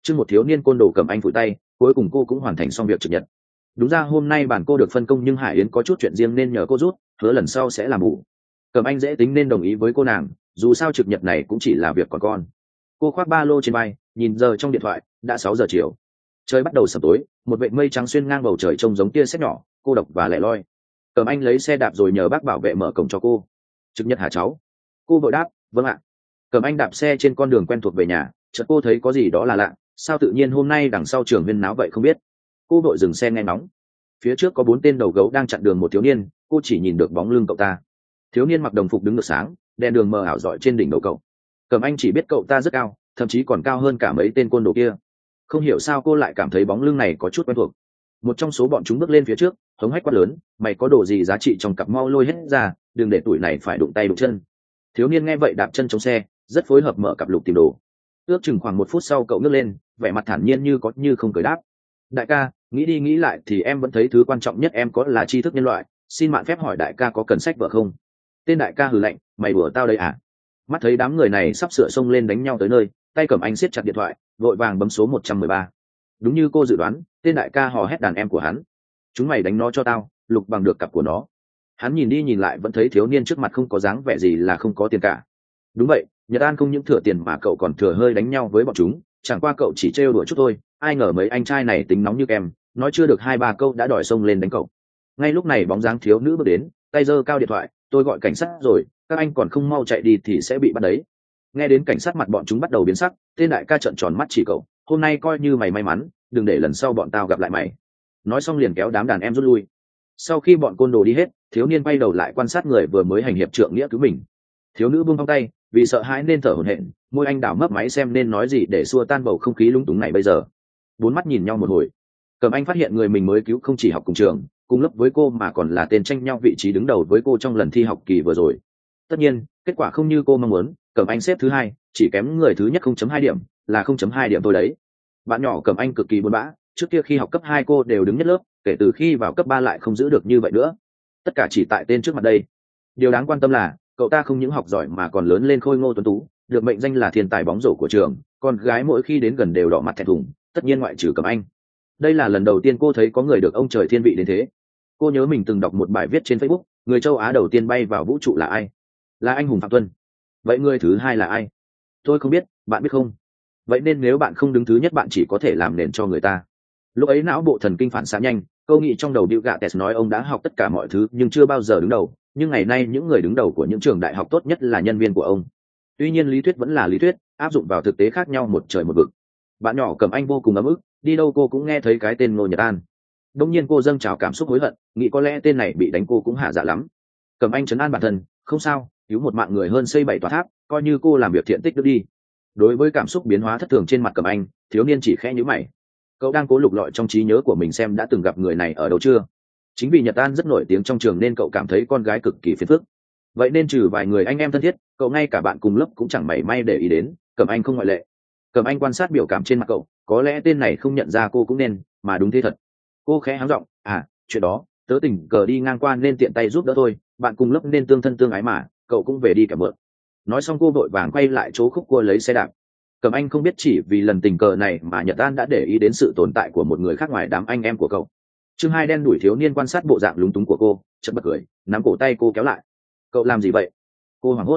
Chứ một thiếu niên côn đồ cầm anh phủi tay, cuối cùng cô cũng hoàn thành xong việc trực nhật. Đúng ra hôm nay bản cô được phân công nhưng Hải Yến có chút chuyện riêng nên nhờ cô rút, hứa lần sau sẽ làm bù. Cầm anh dễ tính nên đồng ý với cô nàng, dù sao trực nhật này cũng chỉ là việc còn con. Cô khoác ba lô trên vai, nhìn giờ trong điện thoại, đã 6 giờ chiều. Trời bắt đầu sập tối, một vệt mây trắng xuyên ngang bầu trời trông giống tia sét nhỏ, cô độc và lẻ loi. Cầm anh lấy xe đạp rồi nhờ bác bảo vệ mở cổng cho cô. Trực nhật hả cháu? Cô vội đáp, vâng ạ. Cầm anh đạp xe trên con đường quen thuộc về nhà, chợt cô thấy có gì đó là lạ, sao tự nhiên hôm nay đằng sau trường huyên náo vậy không biết. Cô vội dừng xe nghe ngóng. Phía trước có 4 tên đầu gấu đang chặn đường một thiếu niên, cô chỉ nhìn được bóng lưng cậu ta. Thiếu niên mặc đồng phục đứng ngược sáng, đèn đường mờ ảo rọi trên đỉnh đầu cậu. Cầm anh chỉ biết cậu ta rất cao, thậm chí còn cao hơn cả mấy tên côn đồ kia. Không hiểu sao cô lại cảm thấy bóng lưng này có chút quen thuộc. Một trong số bọn chúng bước lên phía trước, hống hách quát lớn, mày có đồ gì giá trị trong cặp, mau lôi hết ra, đừng để tuổi này phải đụng tay đụng chân. Thiếu niên nghe vậy đạp chân trong xe, rất phối hợp mở cặp lục tìm đồ. Ước chừng khoảng 1 phút sau cậu ngước lên, vẻ mặt thản nhiên như có như không cười đáp, đại ca, nghĩ đi nghĩ lại thì em vẫn thấy thứ quan trọng nhất em có là tri thức nhân loại, xin mạn phép hỏi đại ca có cần sách vở không. Tên đại ca hừ lạnh, mày đùa tao đây à? Mắt thấy đám người này sắp sửa xông lên đánh nhau tới nơi, tay cầm anh siết chặt điện thoại, vội vàng bấm số 113. Đúng như cô dự đoán, tên đại ca hò hét đàn em của hắn, chúng mày đánh nó cho tao, lục bằng được cặp của nó. Hắn nhìn đi nhìn lại vẫn thấy thiếu niên trước mặt không có dáng vẻ gì là không có tiền cả. Đúng vậy, Nhật An không những thừa tiền mà cậu còn thừa hơi đánh nhau với bọn chúng, chẳng qua cậu chỉ trêu đùa chút thôi, ai ngờ mấy anh trai này tính nóng như kem, nói chưa được 2-3 câu đã đòi xông lên đánh cậu. Ngay lúc này bóng dáng thiếu nữ bước đến, tay giơ cao điện thoại, tôi gọi cảnh sát rồi, các anh còn không mau chạy đi thì sẽ bị bắt đấy. Nghe đến cảnh sát mặt bọn chúng bắt đầu biến sắc, tên đại ca trợn tròn mắt chỉ cậu, hôm nay coi như mày may mắn, đừng để lần sau bọn tao gặp lại mày. Nói xong liền kéo đám đàn em rút lui. Sau khi bọn côn đồ đi hết, thiếu niên quay đầu lại quan sát người vừa mới hành hiệp trượng nghĩa cứu mình. Thiếu nữ buông thong tay, vì sợ hãi nên thở hổn hển, môi anh đảo mấp máy xem nên nói gì để xua tan bầu không khí lúng túng này bây giờ. 4 mắt nhìn nhau một hồi, Cầm Anh phát hiện người mình mới cứu không chỉ học cùng trường, cùng lớp với cô mà còn là tên tranh nhau vị trí đứng đầu với cô trong lần thi học kỳ vừa rồi. Tất nhiên, kết quả không như cô mong muốn, Cầm Anh xếp thứ 2, chỉ kém người thứ nhất 0.2 điểm, là 0.2 điểm thôi đấy. Bạn nhỏ Cầm Anh cực kỳ buồn bã, trước kia khi học cấp 2 cô đều đứng nhất lớp, kể từ khi vào cấp 3 lại không giữ được như vậy nữa. Tất cả chỉ tại tên trước mặt đây. Điều đáng quan tâm là cậu ta không những học giỏi mà còn lớn lên khôi ngô tuấn tú, được mệnh danh là thiên tài bóng rổ của trường, con gái mỗi khi đến gần đều đỏ mặt thẹn thùng, tất nhiên ngoại trừ Cầm Anh. Đây là lần đầu tiên cô thấy có người được ông trời thiên vị đến thế. Cô nhớ mình từng đọc một bài viết trên Facebook, người châu Á đầu tiên bay vào vũ trụ là ai? Là anh hùng Phạm Tuân. Vậy người thứ 2 là ai? Tôi không biết, bạn biết không? Vậy nên nếu bạn không đứng thứ nhất bạn chỉ có thể làm nền cho người ta. Lúc ấy não bộ thần kinh phản xạ nhanh, câu nghĩ trong đầu Bill Gates nói ông đã học tất cả mọi thứ nhưng chưa bao giờ đứng đầu, nhưng ngày nay những người đứng đầu của những trường đại học tốt nhất là nhân viên của ông. Tuy nhiên lý thuyết vẫn là lý thuyết, áp dụng vào thực tế khác nhau một trời một vực. Bạn nhỏ Cầm Anh vô cùng ấm ức, đi đâu cô cũng nghe thấy cái tên Ngô Nhật An. Đông nhiên cô dâng trào cảm xúc hối hận, nghĩ có lẽ tên này bị đánh cô cũng hạ dạ lắm. Cầm Anh trấn an bản thân, không sao, cứu một mạng người hơn xây 7 tòa tháp, coi như cô làm việc thiện tích đức đi. Đối với cảm xúc biến hóa thất thường trên mặt Cầm Anh, thiếu niên chỉ khẽ nhíu mày. Cậu đang cố lục lọi trong trí nhớ của mình xem đã từng gặp người này ở đâu chưa. Chính vì Nhật An rất nổi tiếng trong trường nên cậu cảm thấy con gái cực kỳ phiền phức. Vậy nên trừ vài người anh em thân thiết, cậu ngay cả bạn cùng lớp cũng chẳng mảy may để ý đến, Cầm Anh không ngoại lệ. Cầm Anh quan sát biểu cảm trên mặt cậu, có lẽ tên này không nhận ra cô cũng nên, mà đúng thế thật. Cô khẽ háng giọng, chuyện đó, tớ tình cờ đi ngang qua nên tiện tay giúp đỡ thôi, bạn cùng lớp nên tương thân tương ái mà, cậu cũng về đi cả mượn. Nói xong cô vội vàng quay lại chỗ khúc cua lấy xe đạp. Cầm Anh không biết chỉ vì lần tình cờ này mà Nhật An đã để ý đến sự tồn tại của một người khác ngoài đám anh em của cậu. Chương 2 đen đuổi thiếu niên quan sát bộ dạng lúng túng của cô, chợt bật cười, nắm cổ tay cô kéo lại. Cậu làm gì vậy? Cô hoảng hốt.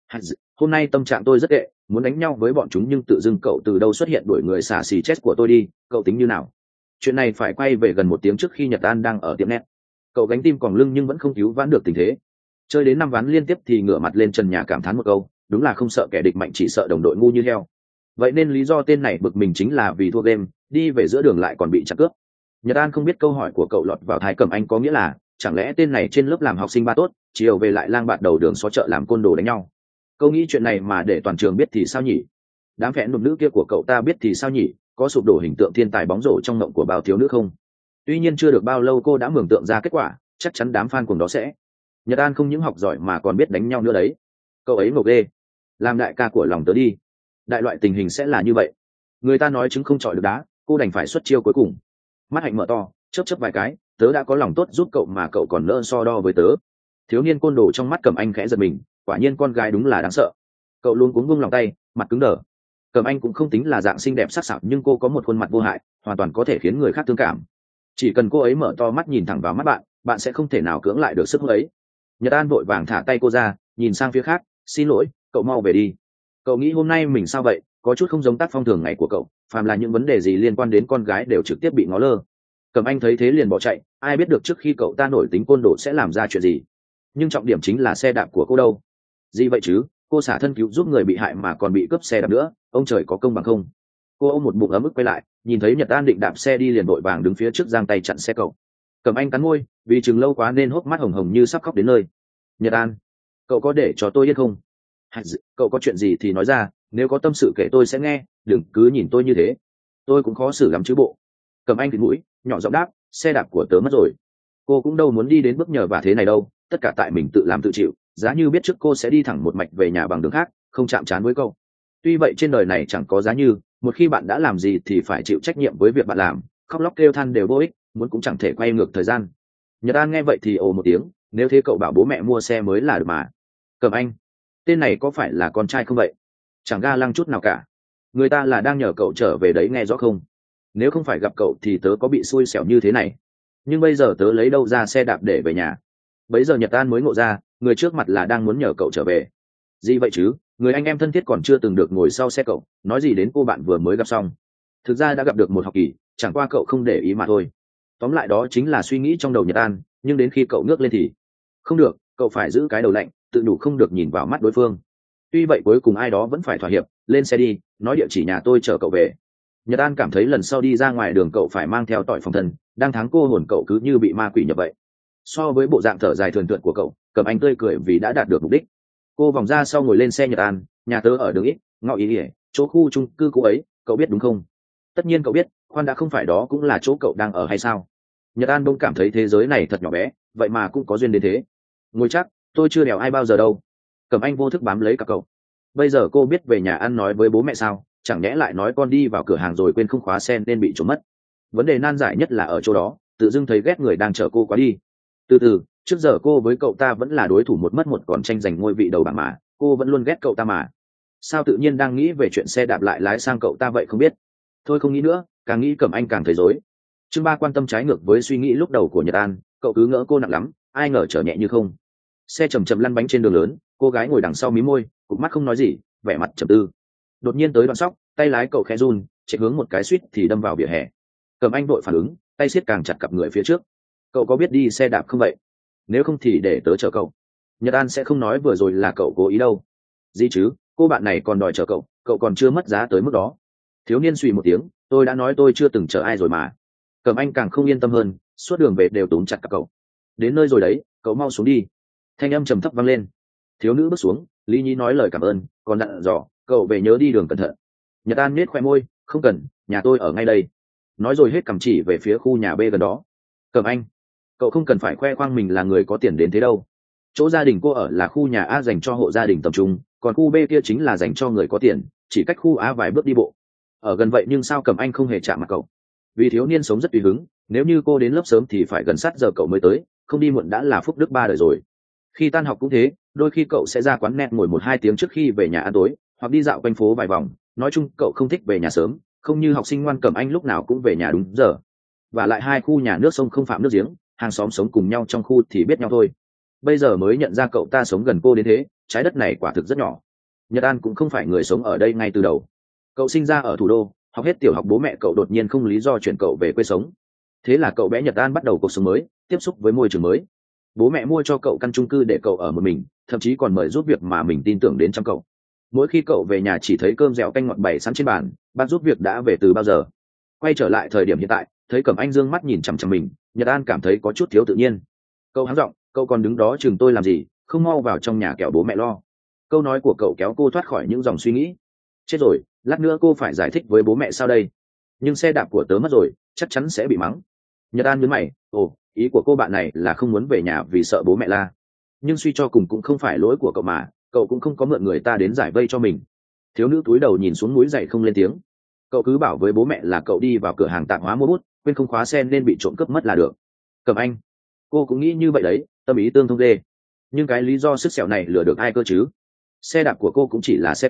Hôm nay tâm trạng tôi rất tệ, muốn đánh nhau với bọn chúng nhưng tự dưng cậu từ đâu xuất hiện đuổi người xả xì chết của tôi đi, cậu tính như nào? Chuyện này phải quay về gần 1 tiếng trước khi Nhật An đang ở tiệm net. Cậu gánh tim còng lưng nhưng vẫn không cứu vãn được tình thế. Chơi đến 5 ván liên tiếp thì ngửa mặt lên trần nhà cảm thán một câu, đúng là không sợ kẻ địch mạnh chỉ sợ đồng đội ngu như heo. Vậy nên lý do tên này bực mình chính là vì thua game, đi về giữa đường lại còn bị chặn cướp. Nhật An không biết câu hỏi của cậu lọt vào tai Cầm Anh có nghĩa là, chẳng lẽ tên này trên lớp làm học sinh ba tốt, chiều về lại lang bạt đầu đường xó chợ làm côn đồ đánh nhau. Câu nghĩ chuyện này mà để toàn trường biết thì sao nhỉ? Đám phẽn nụm nữ kia của cậu ta biết thì sao nhỉ? Có sụp đổ hình tượng thiên tài bóng rổ trong mộng của bao thiếu nữ không? Tuy nhiên chưa được bao lâu cô đã mường tượng ra kết quả, chắc chắn đám fan cùng đó sẽ. Nhật An không những học giỏi mà còn biết đánh nhau nữa đấy. Cậu ấy ngầu ghê. Làm đại ca của lòng tớ đi. Đại loại tình hình sẽ là như vậy. Người ta nói trứng không chọi được đá, cô đành phải xuất chiêu cuối cùng. Mắt hạnh mở to, chớp chớp vài cái, tớ đã có lòng tốt giúp cậu mà cậu còn nỡ so đo với tớ. Thiếu niên côn đồ trong mắt Cầm Anh khẽ giật mình, quả nhiên con gái đúng là đáng sợ. Cậu luôn cuống buông lòng tay, mặt cứng đờ. Cẩm Anh cũng không tính là dạng xinh đẹp sắc sảo, nhưng cô có một khuôn mặt vô hại, hoàn toàn có thể khiến người khác thương cảm. Chỉ cần cô ấy mở to mắt nhìn thẳng vào mắt bạn, bạn sẽ không thể nào cưỡng lại được sức hút ấy. Nhật An vội vàng thả tay cô ra, nhìn sang phía khác. Xin lỗi, cậu mau về đi. Cậu nghĩ hôm nay mình sao vậy? Có chút không giống tác phong thường ngày của cậu. Phàm là những vấn đề gì liên quan đến con gái đều trực tiếp bị ngó lơ. Cẩm Anh thấy thế liền bỏ chạy. Ai biết được trước khi cậu ta nổi tính côn đồ sẽ làm ra chuyện gì. Nhưng trọng điểm chính là xe đạp của cô đâu. Gì vậy chứ? Cô xả thân cứu giúp người bị hại mà còn bị cướp xe đạp nữa. Ông trời có công bằng không? Cô ôm một bụng ấm ức quay lại, nhìn thấy Nhật An định đạp xe đi liền vội vàng đứng phía trước giang tay chặn xe cậu. Cẩm Anh cắn môi, vì chừng lâu quá nên hốc mắt hồng hồng như sắp khóc đến nơi. Nhật An, cậu có để cho tôi yên không? Cậu có chuyện gì thì nói ra, nếu có tâm sự kể tôi sẽ nghe, đừng cứ nhìn tôi như thế. Tôi cũng khó xử lắm chứ bộ. Cẩm Anh khịt mũi, nhỏ giọng đáp, xe đạp của tớ mất rồi. Cô cũng đâu muốn đi đến bước nhờ vả thế này đâu, tất cả tại mình tự làm tự chịu. Giá như biết trước cô sẽ đi thẳng một mạch về nhà bằng đường khác, không chạm trán với cậu. Tuy vậy trên đời này chẳng có giá như, một khi bạn đã làm gì thì phải chịu trách nhiệm với việc bạn làm, khóc lóc kêu than đều vô ích, muốn cũng chẳng thể quay ngược thời gian. Nhật An nghe vậy thì ồ một tiếng, nếu thế cậu bảo bố mẹ mua xe mới là được mà. Cẩm Anh, tên này có phải là con trai không vậy? Chẳng ga lăng chút nào cả. Người ta là đang nhờ cậu trở về đấy, nghe rõ không? Nếu không phải gặp cậu thì tớ có bị xui xẻo như thế này. Nhưng bây giờ tớ lấy đâu ra xe đạp để về nhà? Bấy giờ Nhật An mới ngộ ra, người trước mặt là đang muốn nhờ cậu trở về. Gì vậy chứ? Người anh em thân thiết còn chưa từng được ngồi sau xe cậu, nói gì đến cô bạn vừa mới gặp xong. Thực ra đã gặp được một học kỳ, chẳng qua cậu không để ý mà thôi. Tóm lại đó chính là suy nghĩ trong đầu Nhật An, nhưng đến khi cậu ngước lên thì không được, cậu phải giữ cái đầu lạnh, tự đủ không được nhìn vào mắt đối phương. Tuy vậy cuối cùng ai đó vẫn phải thỏa hiệp, lên xe đi, nói địa chỉ nhà tôi chở cậu về. Nhật An cảm thấy lần sau đi ra ngoài đường cậu phải mang theo tỏi phòng thân, đang tháng cô hồn cậu cứ như bị ma quỷ nhập vậy. So với bộ dạng thở dài thườn thượt của cậu, Cẩm Anh tươi cười vì đã đạt được mục đích. Cô vòng ra sau ngồi lên xe Nhật An, nhà tớ ở đường ít, ngõ ý ỉa, chỗ khu chung cư cũ ấy, cậu biết đúng không? Tất nhiên cậu biết, khoan đã không phải đó cũng là chỗ cậu đang ở hay sao? Nhật An bỗng cảm thấy thế giới này thật nhỏ bé, vậy mà cũng có duyên đến thế. Ngồi chắc, tôi chưa đèo ai bao giờ đâu. Cẩm Anh vô thức bám lấy cả cậu. Bây giờ cô biết về nhà ăn nói với bố mẹ sao? Chẳng nhẽ lại nói con đi vào cửa hàng rồi quên không khóa xe nên bị trộm mất. Vấn đề nan giải nhất là ở chỗ đó, tự dưng thấy ghét người đang chở cô quá đi. Từ từ, trước giờ cô với cậu ta vẫn là đối thủ một mất một còn tranh giành ngôi vị đầu bảng mà, cô vẫn luôn ghét cậu ta mà. Sao tự nhiên đang nghĩ về chuyện xe đạp lại lái sang cậu ta vậy không biết. Thôi không nghĩ nữa, càng nghĩ Cẩm Anh càng thấy rối. Chương 3 quan tâm trái ngược với suy nghĩ lúc đầu của Nhật An, cậu cứ ngỡ cô nặng lắm, ai ngờ trở nhẹ như không. Xe chầm chậm lăn bánh trên đường lớn, cô gái ngồi đằng sau mí môi, cụp mắt không nói gì, vẻ mặt trầm tư. Đột nhiên tới đoạn sóc, tay lái cậu khẽ run, chạy hướng một cái suýt thì đâm vào vỉa hè. Cẩm Anh vội phản ứng, tay siết càng chặt cặp người phía trước. Cậu có biết đi xe đạp không vậy? Nếu không thì để tớ chở cậu. Nhật An sẽ không nói vừa rồi là cậu cố ý đâu. Gì chứ, cô bạn này còn đòi chở cậu, cậu còn chưa mất giá tới mức đó. Thiếu niên suy một tiếng, tôi đã nói tôi chưa từng chở ai rồi mà. Cẩm Anh càng không yên tâm hơn, suốt đường về đều túm chặt cặp cậu. Đến nơi rồi đấy, cậu mau xuống đi. Thanh âm trầm thấp vang lên. Thiếu nữ bước xuống, Lý Nhi nói lời cảm ơn, còn dặn dò cậu về nhớ đi đường cẩn thận. Nhật An nhếch khoe môi, không cần, nhà tôi ở ngay đây. Nói rồi hết cầm chỉ về phía khu nhà B gần đó. Cẩm Anh, cậu không cần phải khoe khoang mình là người có tiền đến thế đâu. Chỗ gia đình cô ở là khu nhà A dành cho hộ gia đình tầm trung, còn khu B kia chính là dành cho người có tiền, chỉ cách khu A vài bước đi bộ. Ở gần vậy nhưng sao Cẩm Anh không hề chạm mặt cậu? Vì thiếu niên sống rất tùy hứng, nếu như cô đến lớp sớm thì phải gần sát giờ cậu mới tới, không đi muộn đã là phúc đức ba đời rồi. Khi tan học cũng thế, đôi khi cậu sẽ ra quán net ngồi 1-2 tiếng trước khi về nhà ăn tối, hoặc đi dạo quanh phố vài vòng. Nói chung cậu không thích về nhà sớm, không như học sinh ngoan Cẩm Anh lúc nào cũng về nhà đúng giờ. Và lại hai khu nhà nước sông không phạm nước giếng, hàng xóm sống cùng nhau trong khu thì biết nhau thôi. Bây giờ mới nhận ra cậu ta sống gần cô đến thế, trái đất này quả thực rất nhỏ. Nhật An cũng không phải người sống ở đây ngay từ đầu. Cậu sinh ra ở thủ đô, học hết tiểu học bố mẹ cậu đột nhiên không lý do chuyển cậu về quê sống. Thế là cậu bé Nhật An bắt đầu cuộc sống mới, tiếp xúc với môi trường mới. Bố mẹ mua cho cậu căn chung cư để cậu ở một mình, thậm chí còn mời giúp việc mà mình tin tưởng đến trong cậu. Mỗi khi cậu về nhà chỉ thấy cơm dẻo canh ngọt bày sẵn trên bàn, bác giúp việc đã về từ bao giờ. Quay trở lại thời điểm hiện tại, thấy Cẩm Anh dương mắt nhìn chằm chằm mình, Nhật An cảm thấy có chút thiếu tự nhiên. Cậu hắng giọng, cậu còn đứng đó chừng tôi làm gì, không mau vào trong nhà kẻo bố mẹ lo. Câu nói của cậu kéo cô thoát khỏi những dòng suy nghĩ. Chết rồi, lát nữa cô phải giải thích với bố mẹ sao đây? Nhưng xe đạp của tớ mất rồi, chắc chắn sẽ bị mắng. Nhật An nhướng mày, ồ, ý của cô bạn này là không muốn về nhà vì sợ bố mẹ la. Nhưng suy cho cùng cũng không phải lỗi của cậu mà, cậu cũng không có mượn người ta đến giải vây cho mình. Thiếu nữ cúi đầu nhìn xuống núi dậy không lên tiếng. Cậu cứ bảo với bố mẹ là cậu đi vào cửa hàng tạp hóa mua bút, quên không khóa xe nên bị trộm cướp mất là được. Cẩm Anh, cô cũng nghĩ như vậy đấy, tâm ý tương thông ghê. Nhưng cái lý do sức sẹo này lừa được ai cơ chứ? Xe đạp của cô cũng chỉ là xe cũ,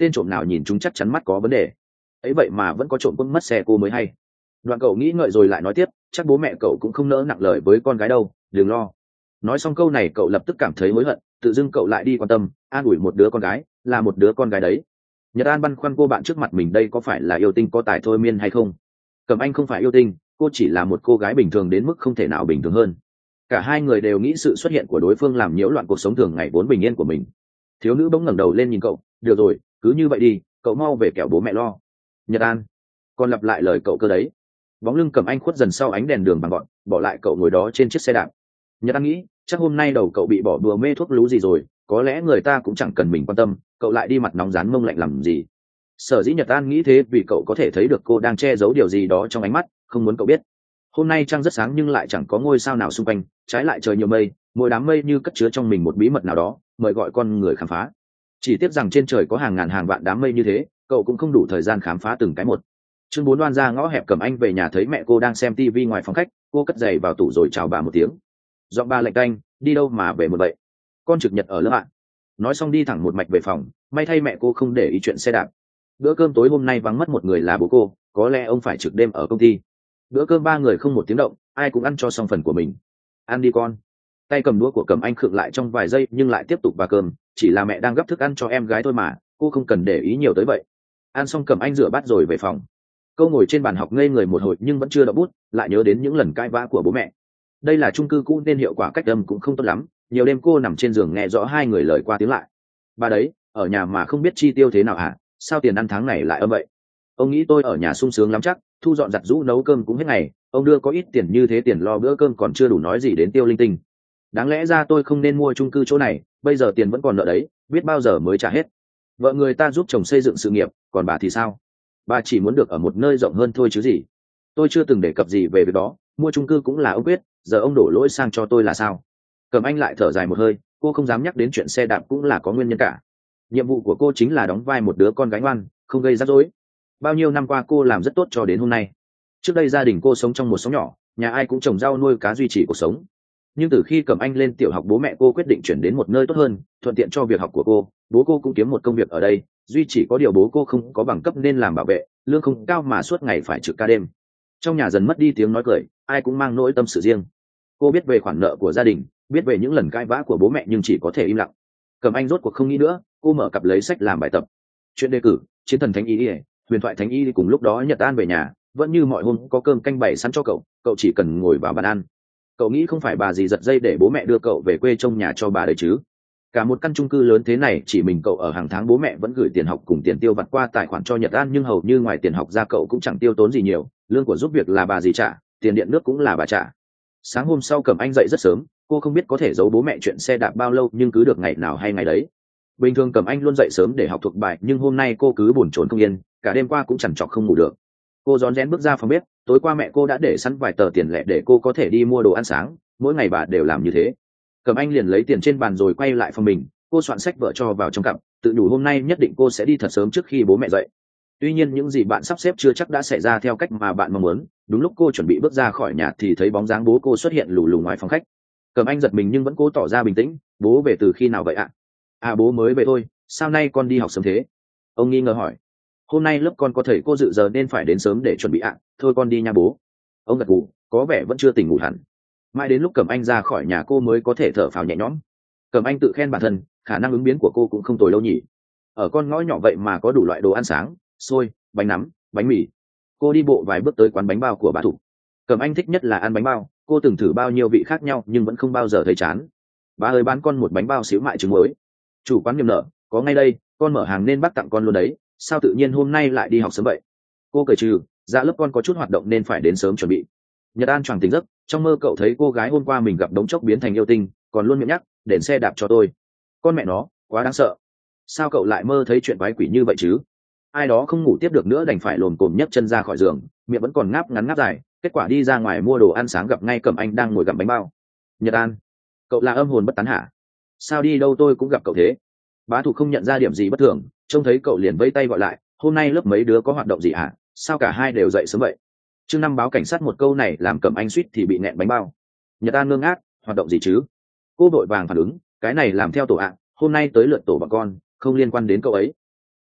tên trộm nào nhìn chúng chắc chắn mắt có vấn đề ấy, vậy mà vẫn có trộm quân mất xe cô mới hay. Đoạn cậu nghĩ ngợi rồi lại nói tiếp, chắc bố mẹ cậu cũng không nỡ nặng lời với con gái đâu, đừng lo. Nói xong câu này cậu lập tức cảm thấy hối hận, tự dưng cậu lại đi quan tâm an ủi một đứa con gái, là một đứa con gái đấy. Nhật An băn khoăn cô bạn trước mặt mình đây có phải là yêu tinh có tài thôi miên hay không. Cẩm Anh không phải yêu tinh, cô chỉ là một cô gái bình thường đến mức không thể nào bình thường hơn. Cả hai người đều nghĩ sự xuất hiện của đối phương làm nhiễu loạn cuộc sống thường ngày vốn bình yên của mình. Thiếu nữ bỗng ngẩng đầu lên nhìn cậu, được rồi, cứ như vậy đi, cậu mau về kẻo bố mẹ lo. Nhật An còn lặp lại lời cậu cơ đấy. Bóng lưng Cẩm Anh khuất dần sau ánh đèn đường bằng gọn, bỏ lại cậu ngồi đó trên chiếc xe đạp. Nhật An nghĩ chắc hôm nay đầu cậu bị bỏ đùa mê thuốc lú gì rồi, có lẽ người ta cũng chẳng cần mình quan tâm, cậu lại đi mặt nóng rán mông lạnh làm gì. Sở dĩ Nhật An nghĩ thế vì cậu có thể thấy được cô đang che giấu điều gì đó trong ánh mắt, không muốn cậu biết. Hôm nay trăng rất sáng nhưng lại chẳng có ngôi sao nào xung quanh, trái lại trời nhiều mây, mỗi đám mây như cất chứa trong mình một bí mật nào đó, mời gọi con người khám phá. Chỉ tiếc rằng trên trời có hàng ngàn hàng vạn đám mây như thế, cậu cũng không đủ thời gian khám phá từng cái một. Chương 4 Đoan ra ngõ hẹp Cẩm Anh về nhà thấy mẹ cô đang xem tivi ngoài phòng khách, cô cất giày vào tủ rồi chào bà một tiếng. Giọng bà lạnh tanh, đi đâu mà về một vậy? Con trực nhật ở lớp ạ. Nói xong đi thẳng một mạch về phòng, may thay mẹ cô không để ý chuyện xe đạp. Bữa cơm tối hôm nay vắng mất một người là bố cô, có lẽ ông phải trực đêm ở công ty. Bữa cơm ba người không một tiếng động, ai cũng ăn cho xong phần của mình. Ăn đi con. Tay cầm đũa của Cẩm Anh khựng lại trong vài giây nhưng lại tiếp tục vào cơm, chỉ là mẹ đang gấp thức ăn cho em gái thôi mà, cô không cần để ý nhiều tới vậy. Ăn xong Cẩm Anh rửa bát rồi về phòng. Cô ngồi trên bàn học ngây người một hồi nhưng vẫn chưa động bút, lại nhớ đến những lần cãi vã của bố mẹ. Đây là chung cư cũ nên hiệu quả cách âm cũng không tốt lắm, nhiều đêm cô nằm trên giường nghe rõ hai người lời qua tiếng lại. Bà đấy, ở nhà mà không biết chi tiêu thế nào hả? Sao tiền ăn tháng này lại âm vậy? Ông nghĩ tôi ở nhà sung sướng lắm chắc, thu dọn giặt giũ nấu cơm cũng hết ngày, ông đưa có ít tiền như thế tiền lo bữa cơm còn chưa đủ nói gì đến tiêu linh tinh. Đáng lẽ ra tôi không nên mua chung cư chỗ này, bây giờ tiền vẫn còn nợ đấy, biết bao giờ mới trả hết. Vợ người ta giúp chồng xây dựng sự nghiệp, còn bà thì sao? Bà chỉ muốn được ở một nơi rộng hơn thôi chứ gì. Tôi chưa từng đề cập gì về việc đó, mua chung cư cũng là ông quyết, giờ ông đổ lỗi sang cho tôi là sao? Cẩm Anh lại thở dài một hơi, cô không dám nhắc đến chuyện xe đạp cũng là có nguyên nhân cả. Nhiệm vụ của cô chính là đóng vai một đứa con gái ngoan, không gây rắc rối. Bao nhiêu năm qua cô làm rất tốt cho đến hôm nay. Trước đây gia đình cô sống trong một xóm nhỏ, nhà ai cũng trồng rau nuôi cá duy trì cuộc sống. Nhưng từ khi Cẩm Anh lên tiểu học bố mẹ cô quyết định chuyển đến một nơi tốt hơn, thuận tiện cho việc học của cô, bố cô cũng kiếm một công việc ở đây, duy chỉ có điều bố cô không có bằng cấp nên làm bảo vệ, lương không cao mà suốt ngày phải trực ca đêm. Trong nhà dần mất đi tiếng nói cười, ai cũng mang nỗi tâm sự riêng. Cô biết về khoản nợ của gia đình, biết về những lần cãi vã của bố mẹ nhưng chỉ có thể im lặng. Cẩm Anh rốt cuộc không nghĩ nữa, cô mở cặp lấy sách làm bài tập. Chuyện đề cử, chiến thần thánh y, huyền thoại thánh y cùng lúc đó Nhật An về nhà, vẫn như mọi hôm có cơm canh bày sẵn cho cậu, cậu chỉ cần ngồi vào bàn ăn. Cậu nghĩ không phải bà gì giật dây để bố mẹ đưa cậu về quê trông nhà cho bà đấy chứ? Cả một căn chung cư lớn thế này chỉ mình cậu ở, hàng tháng bố mẹ vẫn gửi tiền học cùng tiền tiêu vặt qua tài khoản cho Nhật An nhưng hầu như ngoài tiền học ra cậu cũng chẳng tiêu tốn gì nhiều, lương của giúp việc là bà gì trả, tiền điện nước cũng là bà trả. Sáng hôm sau Cẩm Anh dậy rất sớm, cô không biết có thể giấu bố mẹ chuyện xe đạp bao lâu nhưng cứ được ngày nào hay ngày đấy. Bình thường Cẩm Anh luôn dậy sớm để học thuộc bài nhưng hôm nay cô cứ buồn chồn không yên, cả đêm qua cũng chẳng chọc không ngủ được. Cô rón rén bước ra phòng bếp, tối qua mẹ cô đã để sẵn vài tờ tiền lẻ để cô có thể đi mua đồ ăn sáng, mỗi ngày bà đều làm như thế. Cẩm Anh liền lấy tiền trên bàn rồi quay lại phòng mình, cô soạn sách vở cho vào trong cặp, tự nhủ hôm nay nhất định cô sẽ đi thật sớm trước khi bố mẹ dậy. Tuy nhiên những gì bạn sắp xếp chưa chắc đã xảy ra theo cách mà bạn mong muốn. Đúng lúc cô chuẩn bị bước ra khỏi nhà thì thấy bóng dáng bố cô xuất hiện lù lù ngoài phòng khách. Cẩm Anh giật mình nhưng vẫn cố tỏ ra bình tĩnh. Bố về từ khi nào vậy ạ? À bố mới về thôi, sao nay con đi học sớm thế? Ông nghi ngờ hỏi. Hôm nay lớp con có thầy cô dự giờ nên phải đến sớm để chuẩn bị ạ. Thôi con đi nha bố. Ông gật gù, có vẻ vẫn chưa tỉnh ngủ hẳn. Mãi đến lúc Cẩm Anh ra khỏi nhà cô mới có thể thở phào nhẹ nhõm. Cẩm Anh tự khen bản thân, khả năng ứng biến của cô cũng không tồi đâu nhỉ. Ở con ngõ nhỏ vậy mà có đủ loại đồ ăn sáng, xôi, bánh nắm, bánh mì. Cô đi bộ vài bước tới quán bánh bao của bà Thục. Cẩm Anh thích nhất là ăn bánh bao, cô từng thử bao nhiêu vị khác nhau nhưng vẫn không bao giờ thấy chán. Bà ơi bán con một bánh bao xíu mại trứng muối. Chủ quán niềm nở, có ngay đây, con mở hàng nên bác tặng con luôn đấy, sao tự nhiên hôm nay lại đi học sớm vậy? Cô cười trừ, dạ lớp con có chút hoạt động nên phải đến sớm chuẩn bị. Nhật An choàng tỉnh giấc, trong mơ cậu thấy cô gái hôm qua mình gặp đống chốc biến thành yêu tinh, còn luôn miệng nhắc, đền xe đạp cho tôi. Con mẹ nó, quá đáng sợ. Sao cậu lại mơ thấy chuyện quái quỷ như vậy chứ? Ai đó không ngủ tiếp được nữa đành phải lồm cồm nhấc chân ra khỏi giường, miệng vẫn còn ngáp ngắn ngáp dài, kết quả đi ra ngoài mua đồ ăn sáng gặp ngay Cẩm Anh đang ngồi gặm bánh bao. Nhật An, cậu là âm hồn bất tán hả? Sao đi đâu tôi cũng gặp cậu thế? Bá Thục không nhận ra điểm gì bất thường, trông thấy cậu liền vẫy tay gọi lại, hôm nay lớp mấy đứa có hoạt động gì hả? Sao cả hai đều dậy sớm vậy? Chương 5 báo cảnh sát một câu này làm Cẩm Anh suýt thì bị nghẹn bánh bao. Nhật An ngơ ngác, hoạt động gì chứ? Cô vội vàng phản ứng, cái này làm theo tổ ạ, hôm nay tới lượt tổ bọn con, không liên quan đến cậu ấy.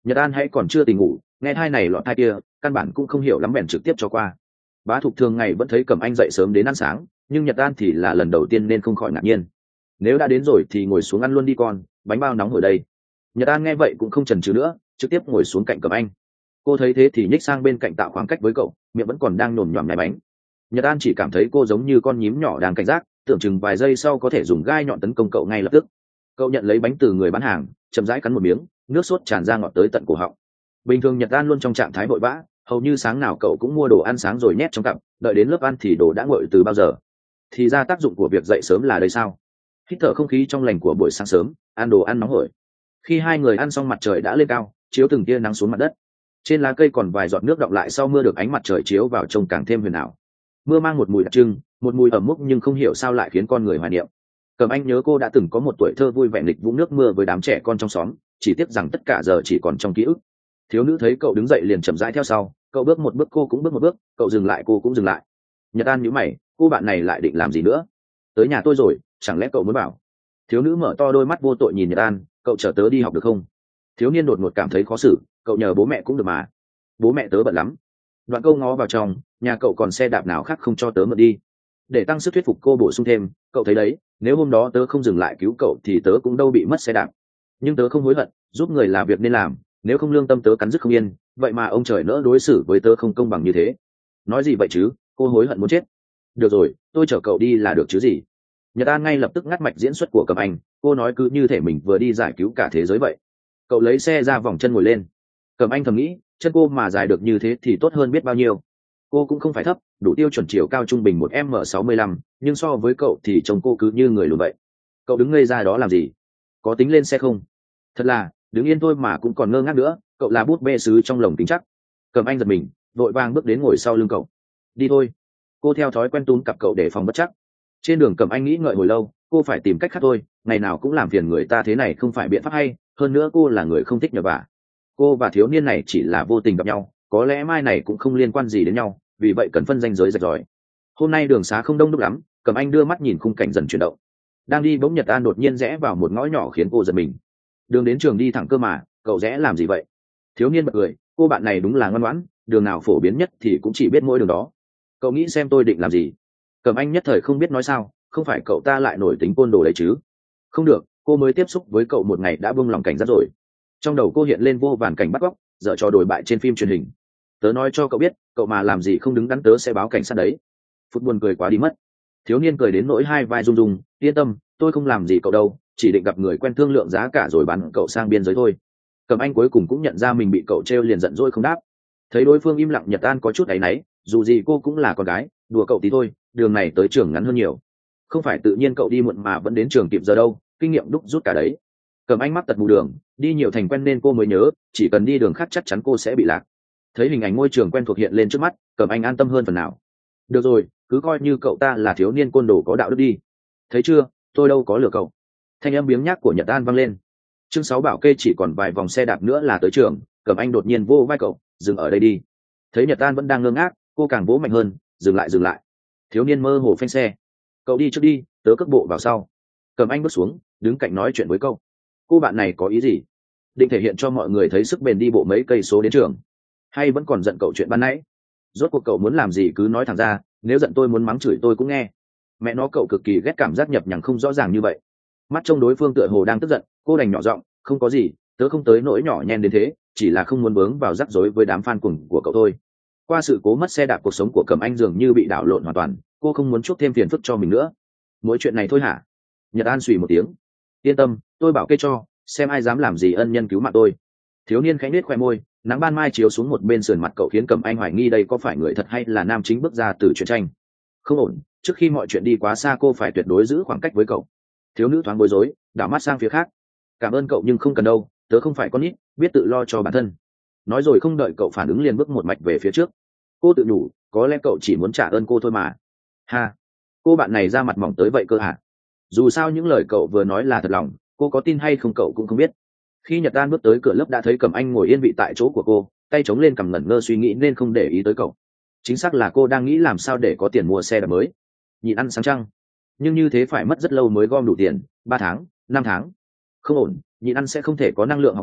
Nhật An hãy còn chưa tỉnh ngủ, nghe thai này lọt thai kia, căn bản cũng không hiểu lắm bèn trực tiếp cho qua. Bá Thục thường ngày vẫn thấy Cẩm Anh dậy sớm đến ăn sáng, nhưng Nhật An thì là lần đầu tiên nên không khỏi ngạc nhiên. Nếu đã đến rồi thì ngồi xuống ăn luôn đi con, bánh bao nóng ở đây. Nhật An nghe vậy cũng không chần chừ nữa, trực tiếp ngồi xuống cạnh Cẩm Anh. Cô thấy thế thì nhích sang bên cạnh tạo khoảng cách với cậu, miệng vẫn còn đang nhổm nhòm nhai bánh. Nhật An chỉ cảm thấy cô giống như con nhím nhỏ đang cảnh giác, tưởng chừng vài giây sau có thể dùng gai nhọn tấn công cậu ngay lập tức. Cậu nhận lấy bánh từ người bán hàng, chậm rãi cắn một miếng, nước sốt tràn ra ngọt tới tận cổ họng. Bình thường Nhật An luôn trong trạng thái vội vã, hầu như sáng nào cậu cũng mua đồ ăn sáng rồi nhét trong cặp, đợi đến lớp ăn thì đồ đã nguội từ bao giờ. Thì ra tác dụng của việc dậy sớm là đây sao? Hít thở không khí trong lành của buổi sáng sớm, ăn đồ ăn nóng hổi. Khi hai người ăn xong mặt trời đã lên cao, chiếu từng tia nắng xuống mặt đất. Trên lá cây còn vài giọt nước đọng lại sau mưa được ánh mặt trời chiếu vào trông càng thêm huyền ảo. Mưa mang một mùi đặc trưng, một mùi ẩm mốc nhưng không hiểu sao lại khiến con người hoài niệm. Cẩm Anh nhớ cô đã từng có một tuổi thơ vui vẻ nghịch vũng nước mưa với đám trẻ con trong xóm, chỉ tiếc rằng tất cả giờ chỉ còn trong ký ức. Thiếu nữ thấy cậu đứng dậy liền chậm rãi theo sau, cậu bước một bước cô cũng bước một bước, cậu dừng lại cô cũng dừng lại. Nhật An nhíu mày, cô bạn này lại định làm gì nữa? Tới nhà tôi rồi, chẳng lẽ cậu muốn bảo? Thiếu nữ mở to đôi mắt vô tội nhìn Nhật An, cậu chở tớ đi học được không? Thiếu niên đột ngột cảm thấy khó xử, cậu nhờ bố mẹ cũng được mà. Bố mẹ tớ bận lắm. Đoạn câu ngó vào trong, nhà cậu còn xe đạp nào khác không cho tớ mượn đi? Để tăng sức thuyết phục cô bổ sung thêm, cậu thấy đấy, nếu hôm đó tớ không dừng lại cứu cậu thì tớ cũng đâu bị mất xe đạp. Nhưng tớ không hối hận, giúp người là việc nên làm, nếu không lương tâm tớ cắn rứt không yên, vậy mà ông trời nỡ đối xử với tớ không công bằng như thế. Nói gì vậy chứ, cô hối hận muốn chết. Được rồi, tôi chở cậu đi là được chứ gì. Nhật An ngay lập tức ngắt mạch diễn xuất của Cẩm Anh, cô nói cứ như thể mình vừa đi giải cứu cả thế giới vậy. Cậu lấy xe ra vòng chân ngồi lên. Cẩm Anh thầm nghĩ, chân cô mà dài được như thế thì tốt hơn biết bao nhiêu. Cô cũng không phải thấp, đủ tiêu chuẩn chiều cao trung bình 1m65, nhưng so với cậu thì trông cô cứ như người lùn vậy. Cậu đứng ngây ra đó làm gì? Có tính lên xe không? Thật là, đứng yên thôi mà cũng còn ngơ ngác nữa, cậu là bút bê sứ trong lồng kính chắc. Cẩm Anh giật mình, vội vàng bước đến ngồi sau lưng cậu. Đi thôi. Cô theo thói quen túm cặp cậu để phòng bất chắc. Trên đường Cẩm Anh nghĩ ngợi hồi lâu, cô phải tìm cách khác thôi, ngày nào cũng làm phiền người ta thế này không phải biện pháp hay, hơn nữa cô là người không thích nhờ vả. Cô và thiếu niên này chỉ là vô tình gặp nhau, có lẽ mai này cũng không liên quan gì đến nhau, vì vậy cần phân ranh giới rạch ròi. Hôm nay đường xá không đông đúc lắm, Cẩm Anh đưa mắt nhìn khung cảnh dần chuyển động. Đang đi bỗng Nhật An đột nhiên rẽ vào một ngõ nhỏ khiến cô giật mình. Đường đến trường đi thẳng cơ mà, cậu rẽ làm gì vậy? Thiếu niên bật cười, cô bạn này đúng là ngoan ngoãn, đường nào phổ biến nhất thì cũng chỉ biết mỗi đường đó. Cậu nghĩ xem tôi định làm gì? Cẩm Anh nhất thời không biết nói sao, không phải cậu ta lại nổi tính côn đồ đấy chứ? Không được, cô mới tiếp xúc với cậu một ngày đã buông lòng cảnh giác rồi. Trong đầu cô hiện lên vô vàn cảnh bắt cóc, dở trò đồi bại trên phim truyền hình. Tớ nói cho cậu biết, cậu mà làm gì không đứng đắn tớ sẽ báo cảnh sát đấy. Phút buồn cười quá đi mất. Thiếu niên cười đến nỗi hai vai rung rung, yên tâm, tôi không làm gì cậu đâu, chỉ định gặp người quen thương lượng giá cả rồi bán cậu sang biên giới thôi. Cẩm Anh cuối cùng cũng nhận ra mình bị cậu trêu liền giận dỗi không đáp. Thấy đối phương im lặng Nhật An có chút áy náy, dù gì cô cũng là con gái, đùa cậu tí thôi, đường này tới trường ngắn hơn nhiều. Không phải tự nhiên cậu đi muộn mà vẫn đến trường kịp giờ đâu, kinh nghiệm đúc rút cả đấy. Cẩm Anh mắc tật mù đường, đi nhiều thành quen nên cô mới nhớ, chỉ cần đi đường khác chắc chắn cô sẽ bị lạc. Thấy hình ảnh ngôi trường quen thuộc hiện lên trước mắt, Cẩm Anh an tâm hơn phần nào. Được rồi, cứ coi như cậu ta là thiếu niên côn đồ có đạo đức đi. Thấy chưa, tôi đâu có lừa cậu. Thanh âm biếng nhác của Nhật An vang lên. Chương 6 bảo kê chỉ còn vài vòng xe đạp nữa là tới trường, Cẩm Anh đột nhiên vô vai cậu, dừng ở đây đi. Thấy Nhật An vẫn đang ngơ ngác, cô càng vỗ mạnh hơn, dừng lại dừng lại. Thiếu niên mơ hồ phanh xe. Cậu đi trước đi, tớ cước bộ vào sau. Cẩm Anh bước xuống, đứng cạnh nói chuyện với cậu. Cô bạn này có ý gì? Định thể hiện cho mọi người thấy sức bền đi bộ mấy cây số đến trường, hay vẫn còn giận cậu chuyện ban nãy? Rốt cuộc cậu muốn làm gì cứ nói thẳng ra, nếu giận tôi muốn mắng chửi tôi cũng nghe. Mẹ nó, cậu cực kỳ ghét cảm giác nhập nhằng không rõ ràng như vậy. Mắt trông đối phương tựa hồ đang tức giận, cô đành nhỏ giọng, không có gì, tớ không tới nỗi nhỏ nhen đến thế, chỉ là không muốn vướng vào rắc rối với đám fan cuồng của cậu thôi. Qua sự cố mất xe đạp, cuộc sống của Cẩm Anh dường như bị đảo lộn hoàn toàn, cô không muốn chuốc thêm phiền phức cho mình nữa. Mỗi chuyện này thôi hả? Nhật An xùy một tiếng. Yên tâm, tôi bảo kê cho, xem ai dám làm gì ân nhân cứu mạng tôi. Thiếu niên khẽ nết khoe môi, nắng ban mai chiếu xuống một bên sườn mặt cậu khiến Cẩm Anh hoài nghi đây có phải người thật hay là nam chính bước ra từ truyện tranh. Không ổn, trước khi mọi chuyện đi quá xa cô phải tuyệt đối giữ khoảng cách với cậu. Thiếu nữ thoáng bối rối, đảo mắt sang phía khác. Cảm ơn cậu nhưng không cần đâu, tớ không phải con nít, biết tự lo cho bản thân. Nói rồi không đợi cậu phản ứng liền bước một mạch về phía trước. Cô tự nhủ, có lẽ cậu chỉ muốn trả ơn cô thôi mà. Ha, cô bạn này ra mặt mỏng tới vậy cơ hả? Dù sao những lời cậu vừa nói là thật lòng, cô có tin hay không cậu cũng không biết. Khi Nhật An bước tới cửa lớp đã thấy Cẩm Anh ngồi yên vị tại chỗ của cô, tay chống lên cằm ngẩn ngơ suy nghĩ nên không để ý tới cậu. Chính xác là cô đang nghĩ làm sao để có tiền mua xe đạp mới. Nhịn ăn sáng trăng, nhưng như thế phải mất rất lâu mới gom đủ tiền, 3 tháng, 5 tháng. Không ổn, nhịn ăn sẽ không thể có năng lượng học hành,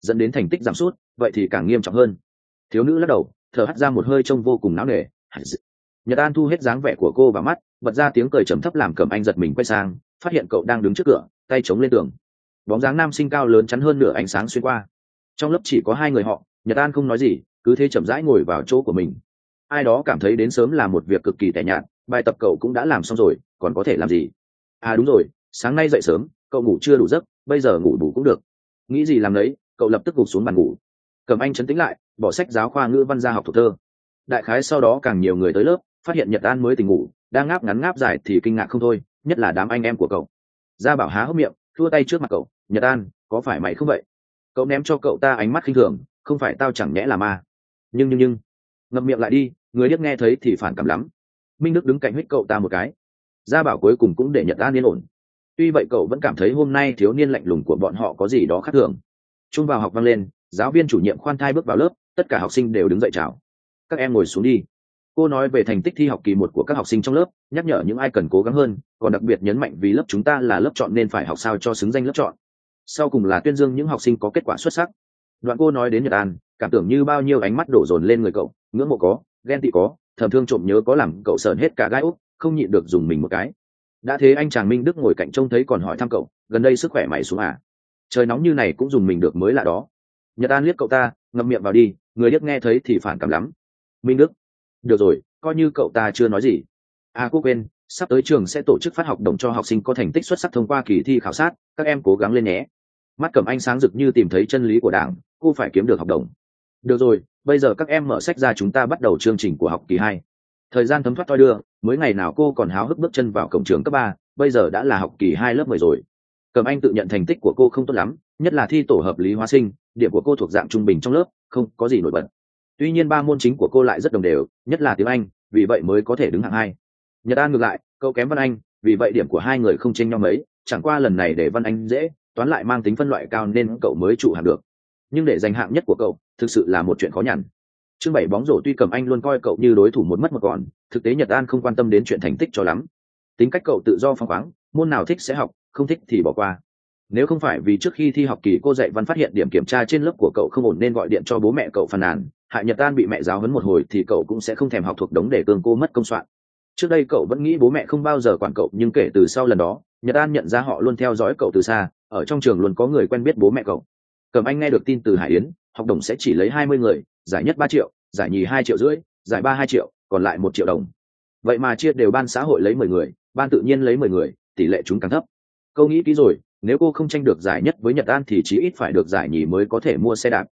dẫn đến thành tích giảm sút, vậy thì càng nghiêm trọng hơn. Thiếu nữ lắc đầu, thở hắt ra một hơi trông vô cùng não nề. Nhật An thu hết dáng vẻ của cô vào mắt, bật ra tiếng cười trầm thấp làm Cẩm Anh giật mình quay sang, phát hiện cậu đang đứng trước cửa, tay chống lên tường. Bóng dáng nam sinh cao lớn chắn hơn nửa ánh sáng xuyên qua. Trong lớp chỉ có hai người họ, Nhật An không nói gì, cứ thế chậm rãi ngồi vào chỗ của mình. Ai đó cảm thấy đến sớm là một việc cực kỳ tẻ nhạt, bài tập cậu cũng đã làm xong rồi, còn có thể làm gì? À đúng rồi, sáng nay dậy sớm, cậu ngủ chưa đủ giấc, bây giờ ngủ bù cũng được. Nghĩ gì làm đấy, cậu lập tức gục xuống bàn ngủ. Cẩm Anh trấn tĩnh lại, bỏ sách giáo khoa ngữ văn ra học thuộc thơ. Đại khái sau đó càng nhiều người tới lớp, phát hiện Nhật An mới tỉnh ngủ, đang ngáp ngắn ngáp dài thì kinh ngạc không thôi, nhất là đám anh em của cậu. Gia Bảo há hốc miệng, thua tay trước mặt cậu. Nhật An, có phải mày không vậy? Cậu ném cho cậu ta ánh mắt khinh thường, không phải tao chẳng nhẽ là ma. Nhưng ngậm miệng lại đi, người điếc nghe thấy thì phản cảm lắm. Minh Đức đứng cạnh huých cậu ta một cái. Gia Bảo cuối cùng cũng để Nhật An yên ổn. Tuy vậy cậu vẫn cảm thấy hôm nay thiếu niên lạnh lùng của bọn họ có gì đó khác thường. Trung vào học vang lên, giáo viên chủ nhiệm khoan thai bước vào lớp, tất cả học sinh đều đứng dậy chào. Các em ngồi xuống đi. Cô nói về thành tích thi học kỳ 1 của các học sinh trong lớp, nhắc nhở những ai cần cố gắng hơn, còn đặc biệt nhấn mạnh vì lớp chúng ta là lớp chọn nên phải học sao cho xứng danh lớp chọn. Sau cùng là tuyên dương những học sinh có kết quả xuất sắc. Đoạn cô nói đến Nhật An, cảm tưởng như bao nhiêu ánh mắt đổ dồn lên người cậu, ngưỡng mộ có, ghen tị có, thầm thương trộm nhớ có, làm cậu sờn hết cả gai ốc, không nhịn được dùng mình một cái. Đã thế anh chàng Minh Đức ngồi cạnh trông thấy còn hỏi thăm cậu, gần đây sức khỏe mày xuống à? Trời nóng như này cũng dùng mình được mới lạ đó. Nhật An liếc cậu ta, ngậm miệng vào đi, người điếc nghe thấy thì phản cảm lắm. Minh Đức, được rồi, coi như cậu ta chưa nói gì. À cô quên, sắp tới trường sẽ tổ chức phát học đồng cho học sinh có thành tích xuất sắc thông qua kỳ thi khảo sát, các em cố gắng lên nhé. Mắt Cẩm Anh sáng rực như tìm thấy chân lý của đảng, cô phải kiếm được học đồng. Được rồi, bây giờ các em mở sách ra, chúng ta bắt đầu chương trình của học kỳ 2. Thời gian thấm thoát thoi đưa, mới ngày nào cô còn háo hức bước chân vào cổng trường cấp 3, bây giờ đã là học kỳ 2 lớp 10 rồi. Cẩm Anh tự nhận thành tích của cô không tốt lắm, nhất là thi tổ hợp lý hóa sinh, điểm của cô thuộc dạng trung bình trong lớp, không có gì nổi bật. Tuy nhiên 3 môn chính của cô lại rất đồng đều, nhất là tiếng Anh, vì vậy mới có thể đứng hạng 2. Nhật An ngược lại, cậu kém văn Anh, vì vậy điểm của hai người không chênh nhau mấy, chẳng qua lần này để văn Anh dễ, toán lại mang tính phân loại cao nên cậu mới trụ hạng được. Nhưng để giành hạng nhất của cậu, thực sự là một chuyện khó nhằn. Chương 7 bóng rổ tuy Cẩm Anh luôn coi cậu như đối thủ một mất một còn, thực tế Nhật An không quan tâm đến chuyện thành tích cho lắm. Tính cách cậu tự do phóng khoáng, môn nào thích sẽ học, không thích thì bỏ qua. Nếu không phải vì trước khi thi học kỳ cô dạy văn phát hiện điểm kiểm tra trên lớp của cậu không ổn nên gọi điện cho bố mẹ cậu phàn nàn, hại Nhật An bị mẹ giáo huấn một hồi thì cậu cũng sẽ không thèm học thuộc đống để cương cô mất công soạn. Trước đây cậu vẫn nghĩ bố mẹ không bao giờ quản cậu, nhưng kể từ sau lần đó, Nhật An nhận ra họ luôn theo dõi cậu từ xa, ở trong trường luôn có người quen biết bố mẹ cậu. Cẩm Anh nghe được tin từ Hải Yến, học đồng sẽ chỉ lấy 20 người, giải nhất 3 triệu, giải nhì 2,5 triệu, giải ba 2 triệu, còn lại 1 triệu đồng. Vậy mà chia đều ban xã hội lấy 10 người, ban tự nhiên lấy 10 người, tỷ lệ chúng càng thấp. Câu nghĩ kỹ rồi, nếu cô không tranh được giải nhất với Nhật An thì chí ít phải được giải nhì mới có thể mua xe đạp.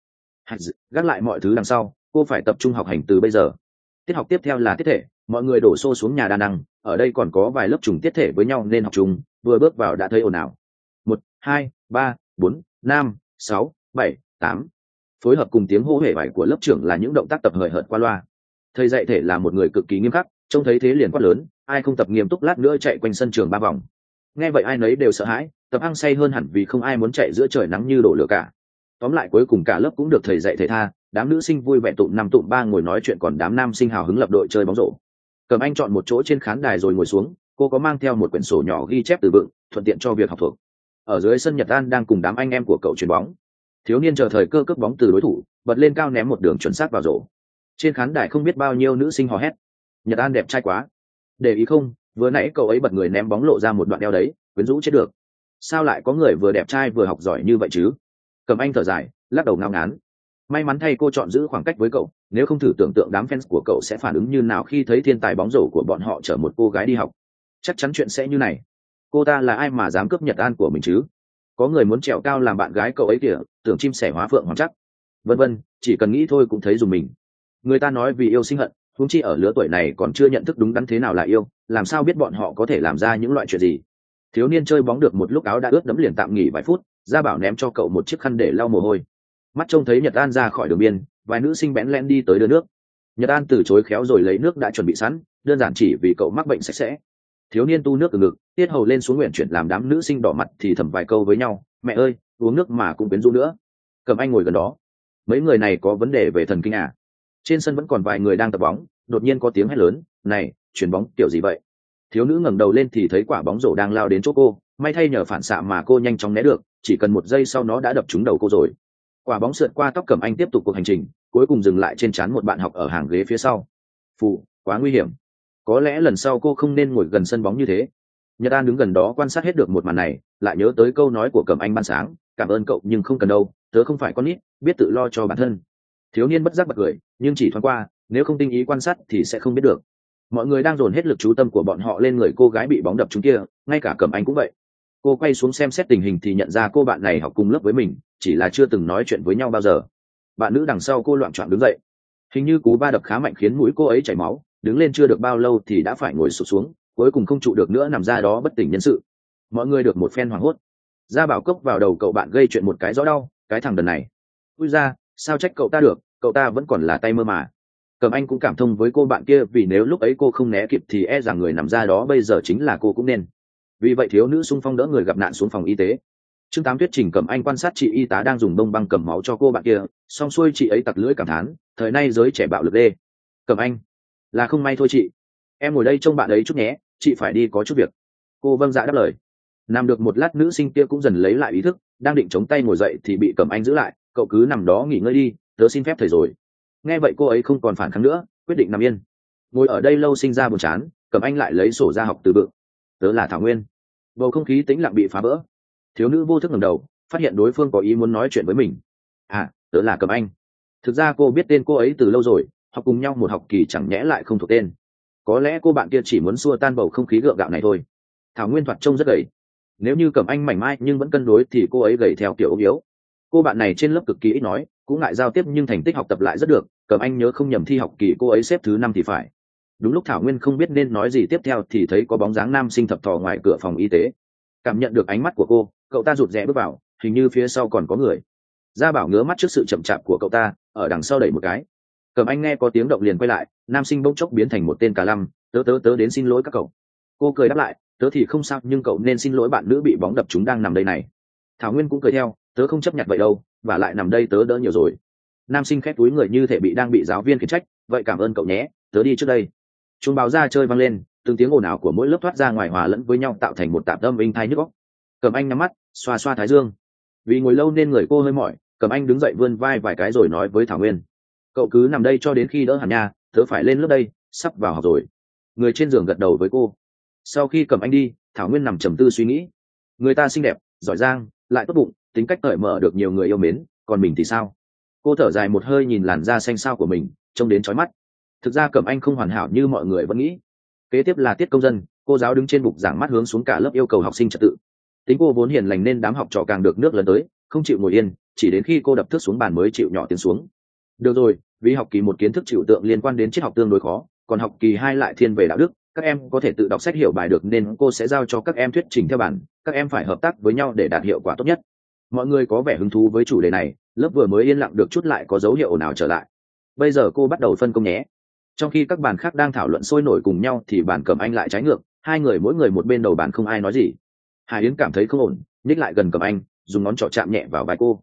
Gác lại mọi thứ đằng sau, cô phải tập trung học hành từ bây giờ. Tiết học tiếp theo là tiết thể, mọi người đổ xô xuống nhà đa năng, ở đây còn có vài lớp trùng tiết thể với nhau nên học chung, vừa bước vào đã thấy ồn ào. 1, 2, 3, 4, 5, 6, 7, 8. Phối hợp cùng tiếng hô hể vải của lớp trưởng là những động tác tập hời hợt qua loa. Thầy dạy thể là một người cực kỳ nghiêm khắc, trông thấy thế liền quát lớn, ai không tập nghiêm túc lát nữa chạy quanh sân trường 3 vòng. Nghe vậy ai nấy đều sợ hãi, tập hăng say hơn hẳn vì không ai muốn chạy giữa trời nắng như đổ lửa cả. Tóm lại cuối cùng cả lớp cũng được thầy dạy thể tha, đám nữ sinh vui vẻ tụm 5 tụm 3 ngồi nói chuyện, còn đám nam sinh hào hứng lập đội chơi bóng rổ. Cẩm Anh chọn một chỗ trên khán đài rồi ngồi xuống, cô có mang theo một quyển sổ nhỏ ghi chép từ vựng, thuận tiện cho việc học thuộc. Ở dưới sân Nhật An đang cùng đám anh em của cậu chuyền bóng. Thiếu niên chờ thời cơ cướp bóng từ đối thủ, bật lên cao ném một đường chuẩn xác vào rổ. Trên khán đài không biết bao nhiêu nữ sinh hò hét, Nhật An đẹp trai quá. Để ý không, vừa nãy cậu ấy bật người ném bóng lộ ra một đoạn eo đấy, quyến rũ chết được. Sao lại có người vừa đẹp trai vừa học giỏi như vậy chứ? Cẩm Anh thở dài, lắc đầu ngao ngán. May mắn thay cô chọn giữ khoảng cách với cậu, nếu không thử tưởng tượng đám fans của cậu sẽ phản ứng như nào khi thấy thiên tài bóng rổ của bọn họ chở một cô gái đi học. Chắc chắn chuyện sẽ như này. Cô ta là ai mà dám cướp Nhật An của mình chứ? Có người muốn trèo cao làm bạn gái cậu ấy kìa, tưởng chim sẻ hóa phượng hoàng chắc. Vân vân, chỉ cần nghĩ thôi cũng thấy dùng mình. Người ta nói vì yêu sinh hận, huống chi ở lứa tuổi này còn chưa nhận thức đúng đắn thế nào là yêu, làm sao biết bọn họ có thể làm ra những loại chuyện gì. Thiếu niên chơi bóng được một lúc áo đã ướt đẫm liền tạm nghỉ vài phút, Gia Bảo ném cho cậu một chiếc khăn để lau mồ hôi. Mắt trông thấy Nhật An ra khỏi đường biên, vài nữ sinh bẽn lẽn đi tới đưa nước. Nhật An từ chối khéo rồi lấy nước đã chuẩn bị sẵn, đơn giản chỉ vì cậu mắc bệnh sạch sẽ. Thiếu niên tu nước từ ngực, tiết hầu lên xuống nguyện chuyển làm đám nữ sinh đỏ mặt thì thầm vài câu với nhau, mẹ ơi, uống nước mà cũng quyến rũ nữa. Cẩm Anh ngồi gần đó, mấy người này có vấn đề về thần kinh à? Trên sân vẫn còn vài người đang tập bóng, đột nhiên có tiếng hét lớn, này, chuyền bóng kiểu gì vậy? Thiếu nữ ngẩng đầu lên thì thấy quả bóng rổ đang lao đến chỗ cô, may thay nhờ phản xạ mà cô nhanh chóng né được, chỉ cần 1 giây sau nó đã đập trúng đầu cô rồi. Quả bóng sượt qua tóc Cẩm Anh tiếp tục cuộc hành trình, cuối cùng dừng lại trên trán một bạn học ở hàng ghế phía sau. Phụ, quá nguy hiểm. Có lẽ lần sau cô không nên ngồi gần sân bóng như thế. Nhật An đứng gần đó quan sát hết được một màn này, lại nhớ tới câu nói của Cẩm Anh ban sáng, cảm ơn cậu nhưng không cần đâu, tớ không phải con nít, biết tự lo cho bản thân. Thiếu niên bất giác bật cười, nhưng chỉ thoáng qua, nếu không tinh ý quan sát thì sẽ không biết được. Mọi người đang dồn hết lực chú tâm của bọn họ lên người cô gái bị bóng đập trúng kia, ngay cả Cẩm Anh cũng vậy. Cô quay xuống xem xét tình hình thì nhận ra cô bạn này học cùng lớp với mình, chỉ là chưa từng nói chuyện với nhau bao giờ. Bạn nữ đằng sau cô loạng choạng đứng dậy, hình như cú va đập khá mạnh khiến mũi cô ấy chảy máu, đứng lên chưa được bao lâu thì đã phải ngồi sụp xuống, cuối cùng không trụ được nữa nằm ra đó bất tỉnh nhân sự. Mọi người được một phen hoảng hốt. Gia Bảo cốc vào đầu cậu bạn gây chuyện một cái rõ đau, cái thằng đần này. Ui ra, sao trách cậu ta được, cậu ta vẫn còn là tay mơ mà. Cẩm Anh cũng cảm thông với cô bạn kia, vì nếu lúc ấy cô không né kịp thì e rằng người nằm ra đó bây giờ chính là cô cũng nên. Vì vậy thiếu nữ xung phong đỡ người gặp nạn xuống phòng y tế. Trương Tám thuyết trình Cẩm Anh quan sát chị y tá đang dùng bông băng cầm máu cho cô bạn kia, xong xuôi chị ấy tặc lưỡi cảm thán, thời nay giới trẻ bạo lực đê. Cẩm Anh, là không may thôi chị, em ngồi đây trông bạn ấy chút nhé, chị phải đi có chút việc. Cô vâng dạ đáp lời. Nằm được một lát nữ sinh kia cũng dần lấy lại ý thức, đang định chống tay ngồi dậy thì bị Cẩm Anh giữ lại, cậu cứ nằm đó nghỉ ngơi đi, tớ xin phép thầy rồi. Nghe vậy cô ấy không còn phản kháng nữa, quyết định nằm yên. Ngồi ở đây lâu sinh ra buồn chán, Cẩm Anh lại lấy sổ ra học từ vựng. Tớ là Thảo Nguyên. Bầu không khí tĩnh lặng bị phá vỡ. Thiếu nữ vô thức ngẩng đầu, phát hiện đối phương có ý muốn nói chuyện với mình. À, tớ là Cẩm Anh. Thực ra cô biết tên cô ấy từ lâu rồi, học cùng nhau một học kỳ chẳng nhẽ lại không thuộc tên. Có lẽ cô bạn kia chỉ muốn xua tan bầu không khí gượng gạo này thôi. Thảo Nguyên thoạt trông rất gầy. Nếu như Cẩm Anh mảnh mai nhưng vẫn cân đối thì cô ấy gầy theo kiểu ốm yếu. Cô bạn này trên lớp cực kỳ ít nói, cũng ngại giao tiếp nhưng thành tích học tập lại rất được. Cẩm Anh nhớ không nhầm thi học kỳ cô ấy xếp thứ 5 thì phải. Đúng lúc Thảo Nguyên không biết nên nói gì tiếp theo thì thấy có bóng dáng nam sinh thập thò ngoài cửa phòng y tế. Cảm nhận được ánh mắt của cô, cậu ta rụt rè bước vào, hình như phía sau còn có người. Gia Bảo ngứa mắt trước sự chậm chạp của cậu ta, ở đằng sau đẩy một cái. Cẩm Anh nghe có tiếng động liền quay lại, nam sinh bỗng chốc biến thành một tên cà lăm, tớ đến xin lỗi các cậu. Cô cười đáp lại, tớ thì không sao nhưng cậu nên xin lỗi bạn nữ bị bóng đập chúng đang nằm đây này. Thảo Nguyên cũng cười theo, tớ không chấp nhận vậy đâu, và lại nằm đây tớ đỡ nhiều rồi. Nam sinh khép túi người như thể đang bị giáo viên khiển trách, vậy cảm ơn cậu nhé, tớ đi trước đây. Chuông báo ra chơi vang lên, từng tiếng ồn ào của mỗi lớp thoát ra ngoài hòa lẫn với nhau tạo thành một tạp âm inh tai nhức óc. Cẩm Anh nhắm mắt, xoa xoa thái dương. Vì ngồi lâu nên người cô hơi mỏi, Cẩm Anh đứng dậy vươn vai vài cái rồi nói với Thảo Nguyên, cậu cứ nằm đây cho đến khi đỡ hẳn nha, tớ phải lên lớp đây, sắp vào học rồi. Người trên giường gật đầu với cô. Sau khi Cẩm Anh đi, Thảo Nguyên nằm trầm tư suy nghĩ. Người ta xinh đẹp, giỏi giang, lại tốt bụng, tính cách cởi mở được nhiều người yêu mến, còn mình thì sao? Cô thở dài một hơi nhìn làn da xanh xao của mình, trông đến chói mắt. Thực ra Cẩm Anh không hoàn hảo như mọi người vẫn nghĩ. Kế tiếp là tiết công dân, cô giáo đứng trên bục giảng mắt hướng xuống cả lớp yêu cầu học sinh trật tự. Tính cô vốn hiền lành nên đám học trò càng được nước lớn tới, không chịu ngồi yên, chỉ đến khi cô đập thước xuống bàn mới chịu nhỏ tiếng xuống. Được rồi, vì học kỳ 1 kiến thức trừu tượng liên quan đến triết học tương đối khó, còn học kỳ 2 lại thiên về đạo đức, các em có thể tự đọc sách hiểu bài được nên cô sẽ giao cho các em thuyết trình theo bản, các em phải hợp tác với nhau để đạt hiệu quả tốt nhất. Mọi người có vẻ hứng thú với chủ đề này, lớp vừa mới yên lặng được chút lại có dấu hiệu ồn ào trở lại. Bây giờ cô bắt đầu phân công nhé. Trong khi các bàn khác đang thảo luận sôi nổi cùng nhau thì bàn Cẩm Anh lại trái ngược, hai người mỗi người một bên đầu bàn không ai nói gì. Hải Yến cảm thấy không ổn, nhích lại gần Cẩm Anh, dùng ngón trỏ chạm nhẹ vào vai cô.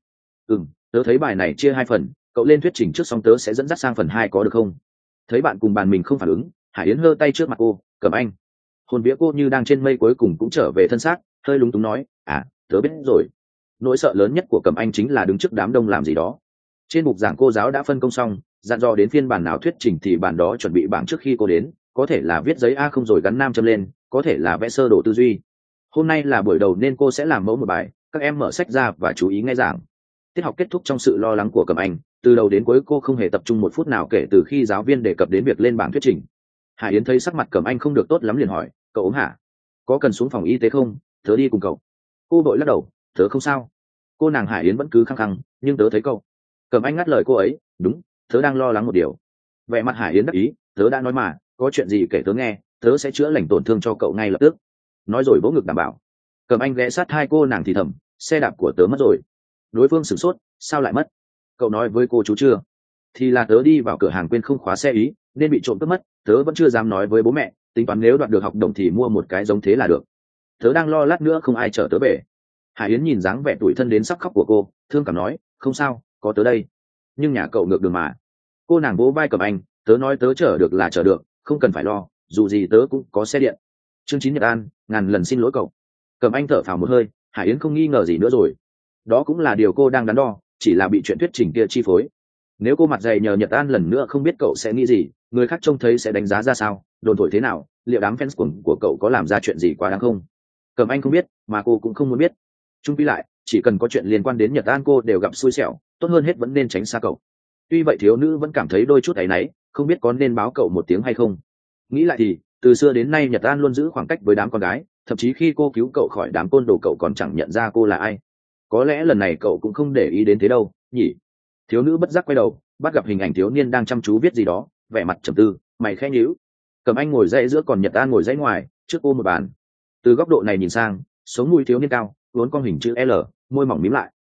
Tớ thấy bài này chia 2 phần, cậu lên thuyết trình trước xong tớ sẽ dẫn dắt sang phần 2 có được không? Thấy bạn cùng bàn mình không phản ứng, Hải Yến hơ tay trước mặt cô, Cẩm Anh. Hồn vía cô như đang trên mây cuối cùng cũng trở về thân xác, hơi lúng túng nói, tớ biết rồi. Nỗi sợ lớn nhất của Cẩm Anh chính là đứng trước đám đông làm gì đó. Trên bục giảng cô giáo đã phân công xong, dặn dò đến phiên bản nào thuyết trình thì bản đó chuẩn bị bảng trước khi cô đến, có thể là viết giấy A0 rồi gắn nam châm lên, có thể là vẽ sơ đồ tư duy. Hôm nay là buổi đầu nên cô sẽ làm mẫu một bài, các em mở sách ra và chú ý nghe giảng. Tiết học kết thúc trong sự lo lắng của Cẩm Anh, từ đầu đến cuối cô không hề tập trung một phút nào kể từ khi giáo viên đề cập đến việc lên bảng thuyết trình. Hải Yến thấy sắc mặt Cẩm Anh không được tốt lắm liền hỏi, cậu ốm hả? Có cần xuống phòng y tế không? Tớ đi cùng cậu. Cô vội lắc đầu, tớ không sao. Cô nàng Hải Yến vẫn cứ khăng khăng, nhưng tớ thấy cậu. Cẩm Anh ngắt lời cô ấy, đúng, tớ đang lo lắng một điều. Vẻ mặt Hải Yến đắc ý, tớ đã nói mà, có chuyện gì kể tớ nghe, tớ sẽ chữa lành tổn thương cho cậu ngay lập tức. Nói rồi vỗ ngực đảm bảo. Cẩm Anh ghé sát hai cô nàng thì thầm, xe đạp của tớ mất rồi. Đối phương sửng sốt, sao lại mất? Cậu nói với cô chú chưa? Thì là tớ đi vào cửa hàng quên không khóa xe ý, nên bị trộm cướp mất, tớ vẫn chưa dám nói với bố mẹ, tính toán nếu đoạt được học đồng thì mua một cái giống thế là được. Tớ đang lo lát nữa không ai chở tớ về. Hải Yến nhìn dáng vẻ tủi thân đến sắp khóc của cô, thương cảm nói, không sao, có tớ đây. Nhưng nhà cậu ngược đường mà. Cô nàng vỗ vai Cẩm Anh, tớ nói tớ chở được là chở được, không cần phải lo, dù gì tớ cũng có xe điện. Chương 9 Nhật An, ngàn lần xin lỗi cậu. Cẩm Anh thở phào một hơi, Hải Yến không nghi ngờ gì nữa rồi. Đó cũng là điều cô đang đắn đo, chỉ là bị chuyện thuyết trình kia chi phối. Nếu cô mặt dày nhờ Nhật An lần nữa không biết cậu sẽ nghĩ gì, người khác trông thấy sẽ đánh giá ra sao, đồn thổi thế nào, liệu đám fans của cậu có làm ra chuyện gì quá đáng không? Cẩm Anh không biết, mà cô cũng không muốn biết. Chung quy lại, chỉ cần có chuyện liên quan đến Nhật An cô đều gặp xui xẻo, tốt hơn hết vẫn nên tránh xa cậu. Tuy vậy thiếu nữ vẫn cảm thấy đôi chút áy náy, không biết có nên báo cậu một tiếng hay không. Nghĩ lại thì, từ xưa đến nay Nhật An luôn giữ khoảng cách với đám con gái, thậm chí khi cô cứu cậu khỏi đám côn đồ cậu còn chẳng nhận ra cô là ai. Có lẽ lần này cậu cũng không để ý đến thế đâu, nhỉ? Thiếu nữ bất giác quay đầu, bắt gặp hình ảnh thiếu niên đang chăm chú viết gì đó, vẻ mặt trầm tư, mày khẽ nhíu. Cẩm Anh ngồi dãy giữa còn Nhật An ngồi dãy ngoài, trước cô một bàn. Từ góc độ này nhìn sang, sống mũi thiếu niên cao, uốn con hình chữ L, môi mỏng mím lại.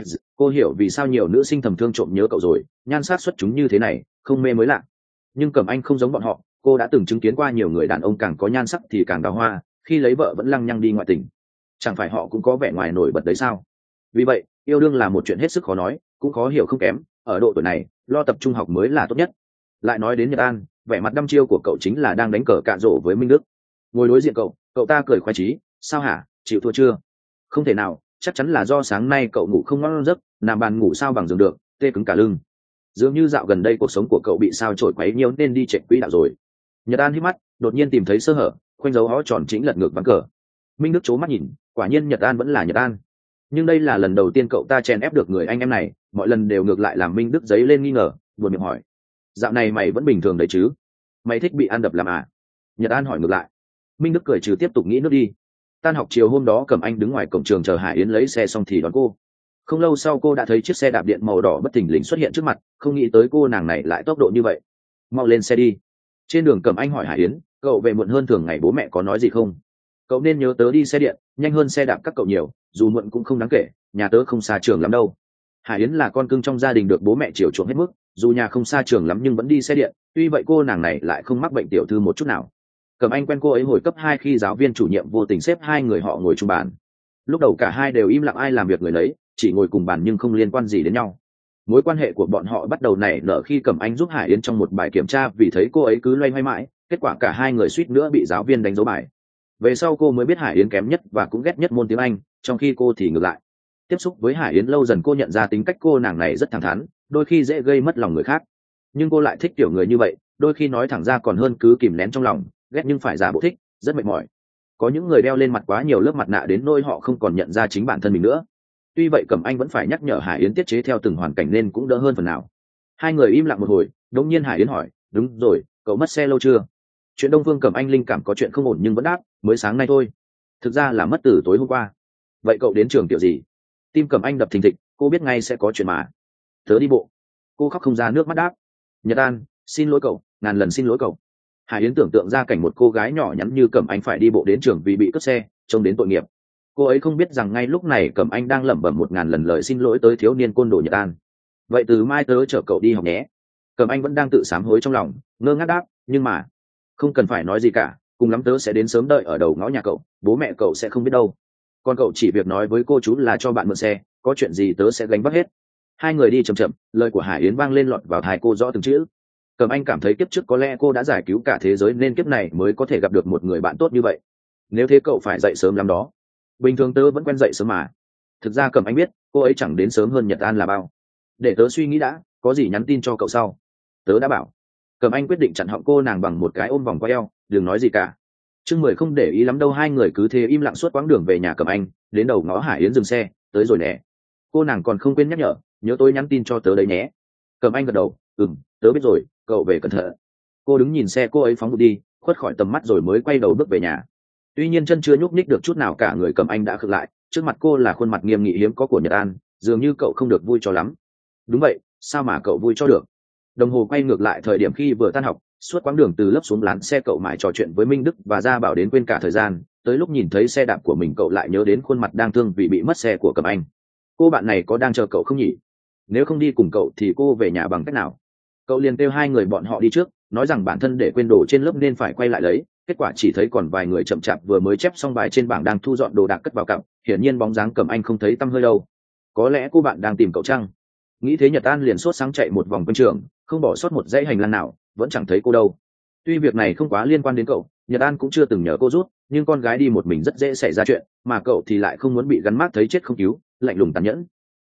Cô hiểu vì sao nhiều nữ sinh thầm thương trộm nhớ cậu rồi, nhan sắc xuất chúng như thế này, không mê mới lạ. Nhưng Cẩm Anh không giống bọn họ, cô đã từng chứng kiến qua nhiều người đàn ông càng có nhan sắc thì càng đào hoa, khi lấy vợ vẫn lăng nhăng đi ngoại tình. Chẳng phải họ cũng có vẻ ngoài nổi bật đấy sao? Vì vậy, yêu đương là một chuyện hết sức khó nói, cũng khó hiểu không kém. Ở độ tuổi này, lo tập trung học mới là tốt nhất. Lại nói đến Nhật An, vẻ mặt đăm chiêu của cậu chính là đang đánh cờ cạ rổ với Minh Đức. Ngồi đối diện cậu ta cười khoái chí. Sao hả, chịu thua chưa? Không thể nào, chắc chắn là do sáng nay cậu ngủ không ngon giấc, nằm bàn ngủ sao bằng giường được, tê cứng cả lưng. Dường như dạo gần đây cuộc sống của cậu bị sao chổi quấy nhiều nên đi chạy quỹ đạo rồi. Nhật An hít mắt, đột nhiên tìm thấy sơ hở, khoanh dấu hó tròn chính lật ngược ván cờ. Minh Đức trố mắt nhìn, quả nhiên Nhật An vẫn là Nhật An. Nhưng đây là lần đầu tiên cậu ta chèn ép được người anh em này, mọi lần đều ngược lại làm Minh Đức dấy lên nghi ngờ, buồn miệng hỏi: dạo này mày vẫn bình thường đấy chứ? Mày thích bị ăn đập làm à? Nhật An hỏi ngược lại. Minh Đức cười trừ tiếp tục nghĩ nước đi. Tan học chiều hôm đó Cẩm Anh đứng ngoài cổng trường chờ Hải Yến lấy xe xong thì đón cô. Không lâu sau cô đã thấy chiếc xe đạp điện màu đỏ bất thình lình xuất hiện trước mặt, không nghĩ tới cô nàng này lại tốc độ như vậy. Mau lên xe đi. Trên đường Cẩm Anh hỏi Hải Yến: cậu về muộn hơn thường ngày bố mẹ có nói gì không? Cậu nên nhớ tớ đi xe điện, nhanh hơn xe đạp các cậu nhiều, dù muộn cũng không đáng kể, nhà tớ không xa trường lắm đâu. Hải Yến là con cưng trong gia đình được bố mẹ chiều chuộng hết mức, dù nhà không xa trường lắm nhưng vẫn đi xe điện, tuy vậy cô nàng này lại không mắc bệnh tiểu thư một chút nào. Cẩm Anh quen cô ấy hồi cấp 2 khi giáo viên chủ nhiệm vô tình xếp hai người họ ngồi chung bàn. Lúc đầu cả hai đều im lặng ai làm việc người nấy, chỉ ngồi cùng bàn nhưng không liên quan gì đến nhau. Mối quan hệ của bọn họ bắt đầu nảy nở khi Cẩm Anh giúp Hải Yến trong một bài kiểm tra vì thấy cô ấy cứ loay hoay mãi, kết quả cả hai người suýt nữa bị giáo viên đánh dấu bài. Về sau cô mới biết Hải Yến kém nhất và cũng ghét nhất môn tiếng Anh, trong khi cô thì ngược lại. Tiếp xúc với Hải Yến lâu dần cô nhận ra tính cách cô nàng này rất thẳng thắn, đôi khi dễ gây mất lòng người khác. Nhưng cô lại thích kiểu người như vậy, đôi khi nói thẳng ra còn hơn cứ kìm nén trong lòng, ghét nhưng phải giả bộ thích, rất mệt mỏi. Có những người đeo lên mặt quá nhiều lớp mặt nạ đến nỗi họ không còn nhận ra chính bản thân mình nữa. Tuy vậy Cẩm Anh vẫn phải nhắc nhở Hải Yến tiết chế theo từng hoàn cảnh nên cũng đỡ hơn phần nào. Hai người im lặng một hồi, đống nhiên Hải Yến hỏi: đúng rồi, cậu mất xe lâu chưa? Chuyện Đông Phương Cẩm Anh linh cảm có chuyện không ổn nhưng vẫn đáp: mới sáng nay thôi. Thực ra là mất từ tối hôm qua. Vậy cậu đến trường kiểu gì? Tim Cẩm Anh đập thình thịch, cô biết ngay sẽ có chuyện mà. Tớ đi bộ. Cô khóc không ra nước mắt đáp. Nhật An, xin lỗi cậu, ngàn lần xin lỗi cậu. Hải Yến tưởng tượng ra cảnh một cô gái nhỏ nhắn như Cẩm Anh phải đi bộ đến trường vì bị cướp xe, trông đến tội nghiệp. Cô ấy không biết rằng ngay lúc này Cẩm Anh đang lẩm bẩm 1000 lần lời xin lỗi tới thiếu niên côn đồ Nhật An. Vậy từ mai tớ chở cậu đi học nhé. Cẩm Anh vẫn đang tự sám hối trong lòng, ngơ ngác đáp: nhưng mà không cần phải nói gì cả, cùng lắm tớ sẽ đến sớm đợi ở đầu ngõ nhà cậu, bố mẹ cậu sẽ không biết đâu. Còn cậu chỉ việc nói với cô chú là cho bạn mượn xe, có chuyện gì tớ sẽ gánh vác hết. Hai người đi chậm chậm, lời của Hải Yến vang lên lọt vào tai cô rõ từng chữ. Cẩm Anh cảm thấy kiếp trước có lẽ cô đã giải cứu cả thế giới nên kiếp này mới có thể gặp được một người bạn tốt như vậy. Nếu thế cậu phải dậy sớm lắm đó. Bình thường tớ vẫn quen dậy sớm mà. Thực ra Cẩm Anh biết cô ấy chẳng đến sớm hơn Nhật An là bao. Để tớ suy nghĩ đã, có gì nhắn tin cho cậu sau. Tớ đã bảo. Cẩm Anh quyết định chặn họng cô nàng bằng một cái ôm vòng qua eo, đừng nói gì cả. Chương 10 không để ý lắm đâu, hai người cứ thế im lặng suốt quãng đường về nhà Cẩm Anh. Đến đầu ngõ Hải Yến dừng xe, tới rồi nè. Cô nàng còn không quên nhắc nhớ tôi nhắn tin cho tớ đấy nhé. Cẩm Anh gật đầu, tớ biết rồi, cậu về cẩn thận. Cô đứng nhìn xe cô ấy phóng vụt đi, khuất khỏi tầm mắt rồi mới quay đầu bước về nhà. Tuy nhiên chân chưa nhúc nhích được chút nào cả, người Cẩm Anh đã khựng lại, trước mặt cô là khuôn mặt nghiêm nghị hiếm có của Nhật An, dường như cậu không được vui cho lắm. Đúng vậy, sao mà cậu vui cho được? Đồng hồ quay ngược lại thời điểm khi vừa tan học, suốt quãng đường từ lớp xuống lán xe cậu mãi trò chuyện với Minh Đức và Gia Bảo đến quên cả thời gian, tới lúc nhìn thấy xe đạp của mình cậu lại nhớ đến khuôn mặt đang thương vì bị mất xe của Cẩm Anh. Cô bạn này có đang chờ cậu không nhỉ? Nếu không đi cùng cậu thì cô về nhà bằng cách nào? Cậu liền kêu hai người bọn họ đi trước, nói rằng bản thân để quên đồ trên lớp nên phải quay lại lấy. Kết quả chỉ thấy còn vài người chậm chạp vừa mới chép xong bài trên bảng đang thu dọn đồ đạc cất vào cặp, hiển nhiên bóng dáng Cẩm Anh không thấy tăm hơi đâu. Có lẽ cô bạn đang tìm cậu chăng? Nghĩ thế Nhật An liền sốt sáng chạy một vòng quanh trường, không bỏ sót một dãy hành lang nào, vẫn chẳng thấy cô đâu. Tuy việc này không quá liên quan đến cậu, Nhật An cũng chưa từng nhờ cô rút, nhưng con gái đi một mình rất dễ xảy ra chuyện, mà cậu thì lại không muốn bị gắn mác thấy chết không cứu, lạnh lùng tàn nhẫn.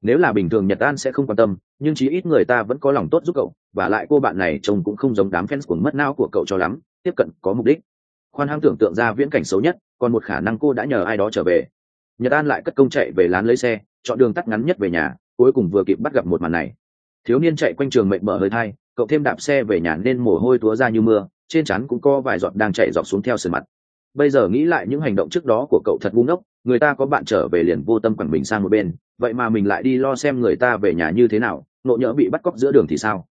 Nếu là bình thường Nhật An sẽ không quan tâm, nhưng chí ít người ta vẫn có lòng tốt giúp cậu, và lại cô bạn này trông cũng không giống đám fans cuồng mất não của cậu cho lắm, tiếp cận có mục đích. Khoan hăng tưởng tượng ra viễn cảnh xấu nhất, còn một khả năng cô đã nhờ ai đó trở về. Nhật An lại cất công chạy về lán lấy xe, chọn đường tắt ngắn nhất về nhà, cuối cùng vừa kịp bắt gặp một màn này. Thiếu niên chạy quanh trường mệt mỏi hơi thai, cậu thêm đạp xe về nhà nên mồ hôi túa ra như mưa, trên trán cũng có vài giọt đang chảy dọc xuống theo sườn mặt. Bây giờ nghĩ lại những hành động trước đó của cậu thật ngu ngốc, người ta có bạn trở về liền vô tâm quẳng mình sang một bên, vậy mà mình lại đi lo xem người ta về nhà như thế nào, nộ nhỡ bị bắt cóc giữa đường thì sao?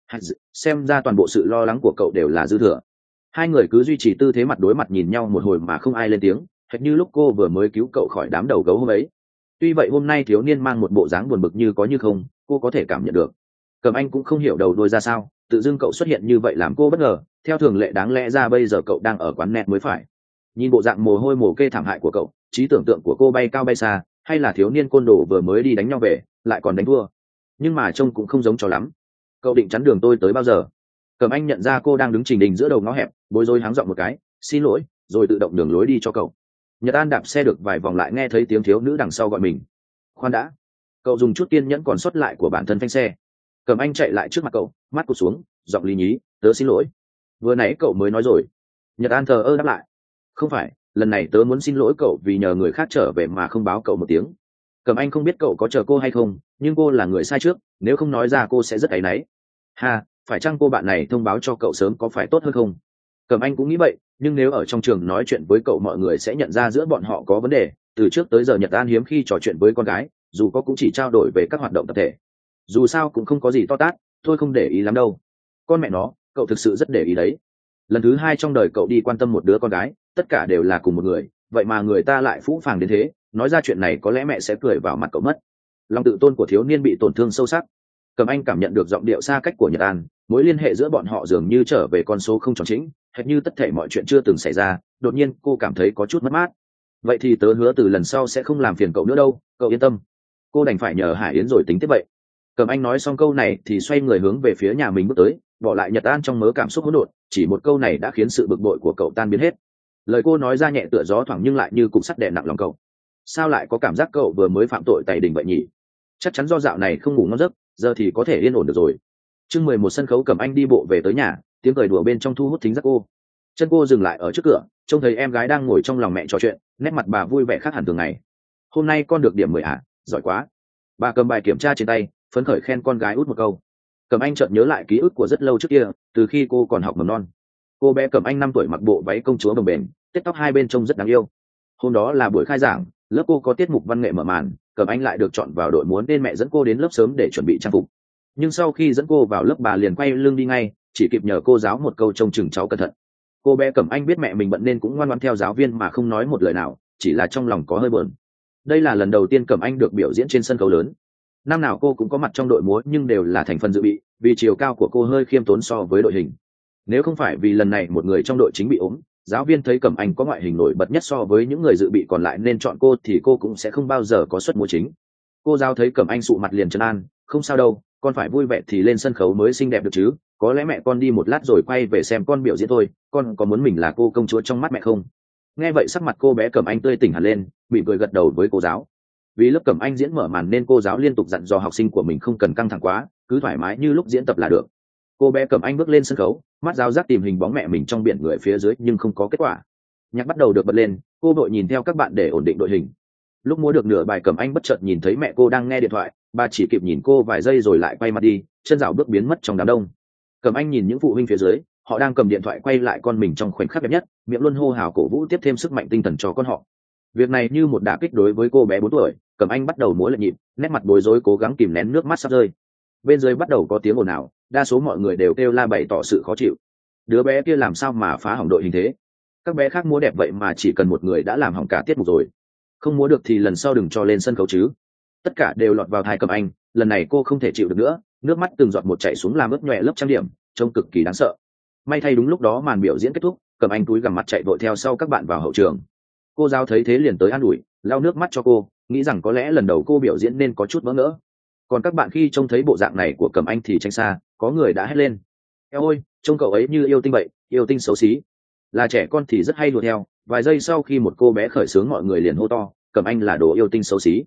Xem ra toàn bộ sự lo lắng của cậu đều là dư thừa. Hai người cứ duy trì tư thế mặt đối mặt nhìn nhau một hồi mà không ai lên tiếng, hệt như lúc cô vừa mới cứu cậu khỏi đám đầu gấu hôm ấy. Tuy vậy hôm nay thiếu niên mang một bộ dáng buồn bực như có như không, cô có thể cảm nhận được. Cẩm Anh cũng không hiểu đầu đuôi ra sao, tự dưng cậu xuất hiện như vậy làm cô bất ngờ, theo thường lệ đáng lẽ ra bây giờ cậu đang ở quán net mới phải. Nhìn bộ dạng mồ hôi mồ kê thảm hại của cậu, trí tưởng tượng của cô bay cao bay xa, hay là thiếu niên côn đồ vừa mới đi đánh nhau về, lại còn đánh thua. Nhưng mà trông cũng không giống cho lắm. Cậu định chắn đường tôi tới bao giờ? Cẩm Anh nhận ra cô đang đứng trình đình giữa đầu ngõ hẹp, bối rối háng giọng một cái, xin lỗi, rồi tự động đường lối đi cho cậu. Nhật An đạp xe được vài vòng lại nghe thấy tiếng thiếu nữ đằng sau gọi mình. Khoan đã. Cậu dùng chút kiên nhẫn còn sót lại của bản thân phanh xe. Cẩm Anh chạy lại trước mặt cậu, mắt cụt xuống, giọng lý nhí, tớ xin lỗi. Vừa nãy cậu mới nói rồi. Nhật An thờ ơ đáp lại. Không phải, lần này tớ muốn xin lỗi cậu vì nhờ người khác trở về mà không báo cậu một tiếng. Cẩm Anh không biết cậu có chờ cô hay không, nhưng cô là người sai trước, nếu không nói ra cô sẽ rất áy náy. Ha, phải chăng cô bạn này thông báo cho cậu sớm có phải tốt hơn không? Cẩm Anh cũng nghĩ vậy, nhưng nếu ở trong trường nói chuyện với cậu mọi người sẽ nhận ra giữa bọn họ có vấn đề. Từ trước tới giờ Nhật An hiếm khi trò chuyện với con gái, dù có cũng chỉ trao đổi về các hoạt động tập thể. Dù sao cũng không có gì to tát, tôi không để ý lắm đâu. Con mẹ nó, cậu thực sự rất để ý đấy. Lần thứ hai trong đời cậu đi quan tâm một đứa con gái, tất cả đều là cùng một người, vậy mà người ta lại phũ phàng đến thế, nói ra chuyện này có lẽ mẹ sẽ cười vào mặt cậu mất. Lòng tự tôn của thiếu niên bị tổn thương sâu sắc. Cẩm Anh cảm nhận được giọng điệu xa cách của Nhật An, mối liên hệ giữa bọn họ dường như trở về con số không tròn chính, hệt như tất thể mọi chuyện chưa từng xảy ra. Đột nhiên cô cảm thấy có chút mất mát. Vậy thì tớ hứa từ lần sau sẽ không làm phiền cậu nữa đâu, cậu yên tâm. Cô đành phải nhờ Hải Yến rồi tính tiếp vậy. Cẩm Anh nói xong câu này thì xoay người hướng về phía nhà mình bước tới, bỏ lại Nhật An trong mớ cảm xúc hỗn độn. Chỉ một câu này đã khiến sự bực bội của cậu tan biến hết. Lời cô nói ra nhẹ tựa gió thoảng nhưng lại như cục sắt đè nặng lòng cậu. Sao lại có cảm giác cậu vừa mới phạm tội tày đình vậy nhỉ? Chắc chắn do dạo này không ngủ ngon giấc, giờ thì có thể yên ổn được rồi. Chương 11 sân khấu. Cẩm Anh đi bộ về tới nhà, tiếng cười đùa bên trong thu hút thính giác cô. Chân cô dừng lại ở trước cửa, trông thấy em gái đang ngồi trong lòng mẹ trò chuyện, nét mặt bà vui vẻ khác hẳn thường ngày. Hôm nay con được điểm 10 à? Giỏi quá. Bà cầm bài kiểm tra trên tay, phấn khởi khen con gái út một câu. Cẩm Anh chợt nhớ lại ký ức của rất lâu trước kia, từ khi cô còn học mầm non. Cô bé Cẩm Anh 5 tuổi mặc bộ váy công chúa bồng bềnh, tết tóc hai bên trông rất đáng yêu. Hôm đó là buổi khai giảng, lớp cô có tiết mục văn nghệ mở màn, Cẩm Anh lại được chọn vào đội múa nên mẹ dẫn cô đến lớp sớm để chuẩn bị trang phục. Nhưng sau khi dẫn cô vào lớp bà liền quay lưng đi ngay, chỉ kịp nhờ cô giáo một câu trông chừng cháu cẩn thận. Cô bé Cẩm Anh biết mẹ mình bận nên cũng ngoan ngoãn theo giáo viên mà không nói một lời nào, chỉ là trong lòng có hơi buồn. Đây là lần đầu tiên Cẩm Anh được biểu diễn trên sân khấu lớn. Năm nào cô cũng có mặt trong đội múa nhưng đều là thành phần dự bị, vì chiều cao của cô hơi khiêm tốn so với đội hình. Nếu không phải vì lần này một người trong đội chính bị ốm, giáo viên thấy Cẩm Anh có ngoại hình nổi bật nhất so với những người dự bị còn lại nên chọn cô thì cô cũng sẽ không bao giờ có suất múa chính. Cô giáo thấy Cẩm Anh sụ mặt liền trấn an, không sao đâu, con phải vui vẻ thì lên sân khấu mới xinh đẹp được chứ, có lẽ mẹ con đi một lát rồi quay về xem con biểu diễn thôi, con có muốn mình là cô công chúa trong mắt mẹ không? Nghe vậy sắc mặt cô bé Cẩm Anh tươi tỉnh hẳn lên, mỉm cười gật đầu với cô giáo. Vì lớp Cẩm Anh diễn mở màn nên cô giáo liên tục dặn dò học sinh của mình không cần căng thẳng quá, cứ thoải mái như lúc diễn tập là được. Cô bé Cẩm Anh bước lên sân khấu, mắt giáo giác tìm hình bóng mẹ mình trong biển người phía dưới nhưng không có kết quả. Nhạc bắt đầu được bật lên, cô vội nhìn theo các bạn để ổn định đội hình. Lúc múa được nửa bài Cẩm Anh bất chợt nhìn thấy mẹ cô đang nghe điện thoại, bà chỉ kịp nhìn cô vài giây rồi lại quay mặt đi, chân rảo bước biến mất trong đám đông. Cẩm Anh nhìn những phụ huynh phía dưới, họ đang cầm điện thoại quay lại con mình trong khoảnh khắc đẹp nhất, miệng luôn hô hào cổ vũ tiếp thêm sức mạnh tinh thần cho con họ. Việc này như một đả kích đối với cô bé 4 tuổi, Cẩm Anh bắt đầu múa lệch nhịp, nét mặt bối rối cố gắng kìm nén nước mắt sắp rơi. Bên dưới bắt đầu có tiếng ồn ào, đa số mọi người đều kêu la bày tỏ sự khó chịu. Đứa bé kia làm sao mà phá hỏng đội hình thế? Các bé khác múa đẹp vậy mà chỉ cần một người đã làm hỏng cả tiết mục rồi. Không múa được thì lần sau đừng cho lên sân khấu chứ. Tất cả đều lọt vào tai Cẩm Anh, lần này cô không thể chịu được nữa, nước mắt từng giọt một chảy xuống làm ướt nhòe lớp trang điểm, trông cực kỳ đáng sợ. May thay đúng lúc đó màn biểu diễn kết thúc, Cẩm Anh cúi gằm mặt chạy vội theo sau các bạn vào hậu trường. Cô giáo thấy thế liền tới an ủi, lau nước mắt cho cô, nghĩ rằng có lẽ lần đầu cô biểu diễn nên có chút bỡ ngỡ. Còn các bạn khi trông thấy bộ dạng này của Cẩm Anh thì tránh xa, có người đã hét lên, eo ôi, trông cậu ấy như yêu tinh vậy, yêu tinh xấu xí. Là trẻ con thì rất hay đùa theo, vài giây sau khi một cô bé khởi xướng mọi người liền hô to, Cẩm Anh là đồ yêu tinh xấu xí.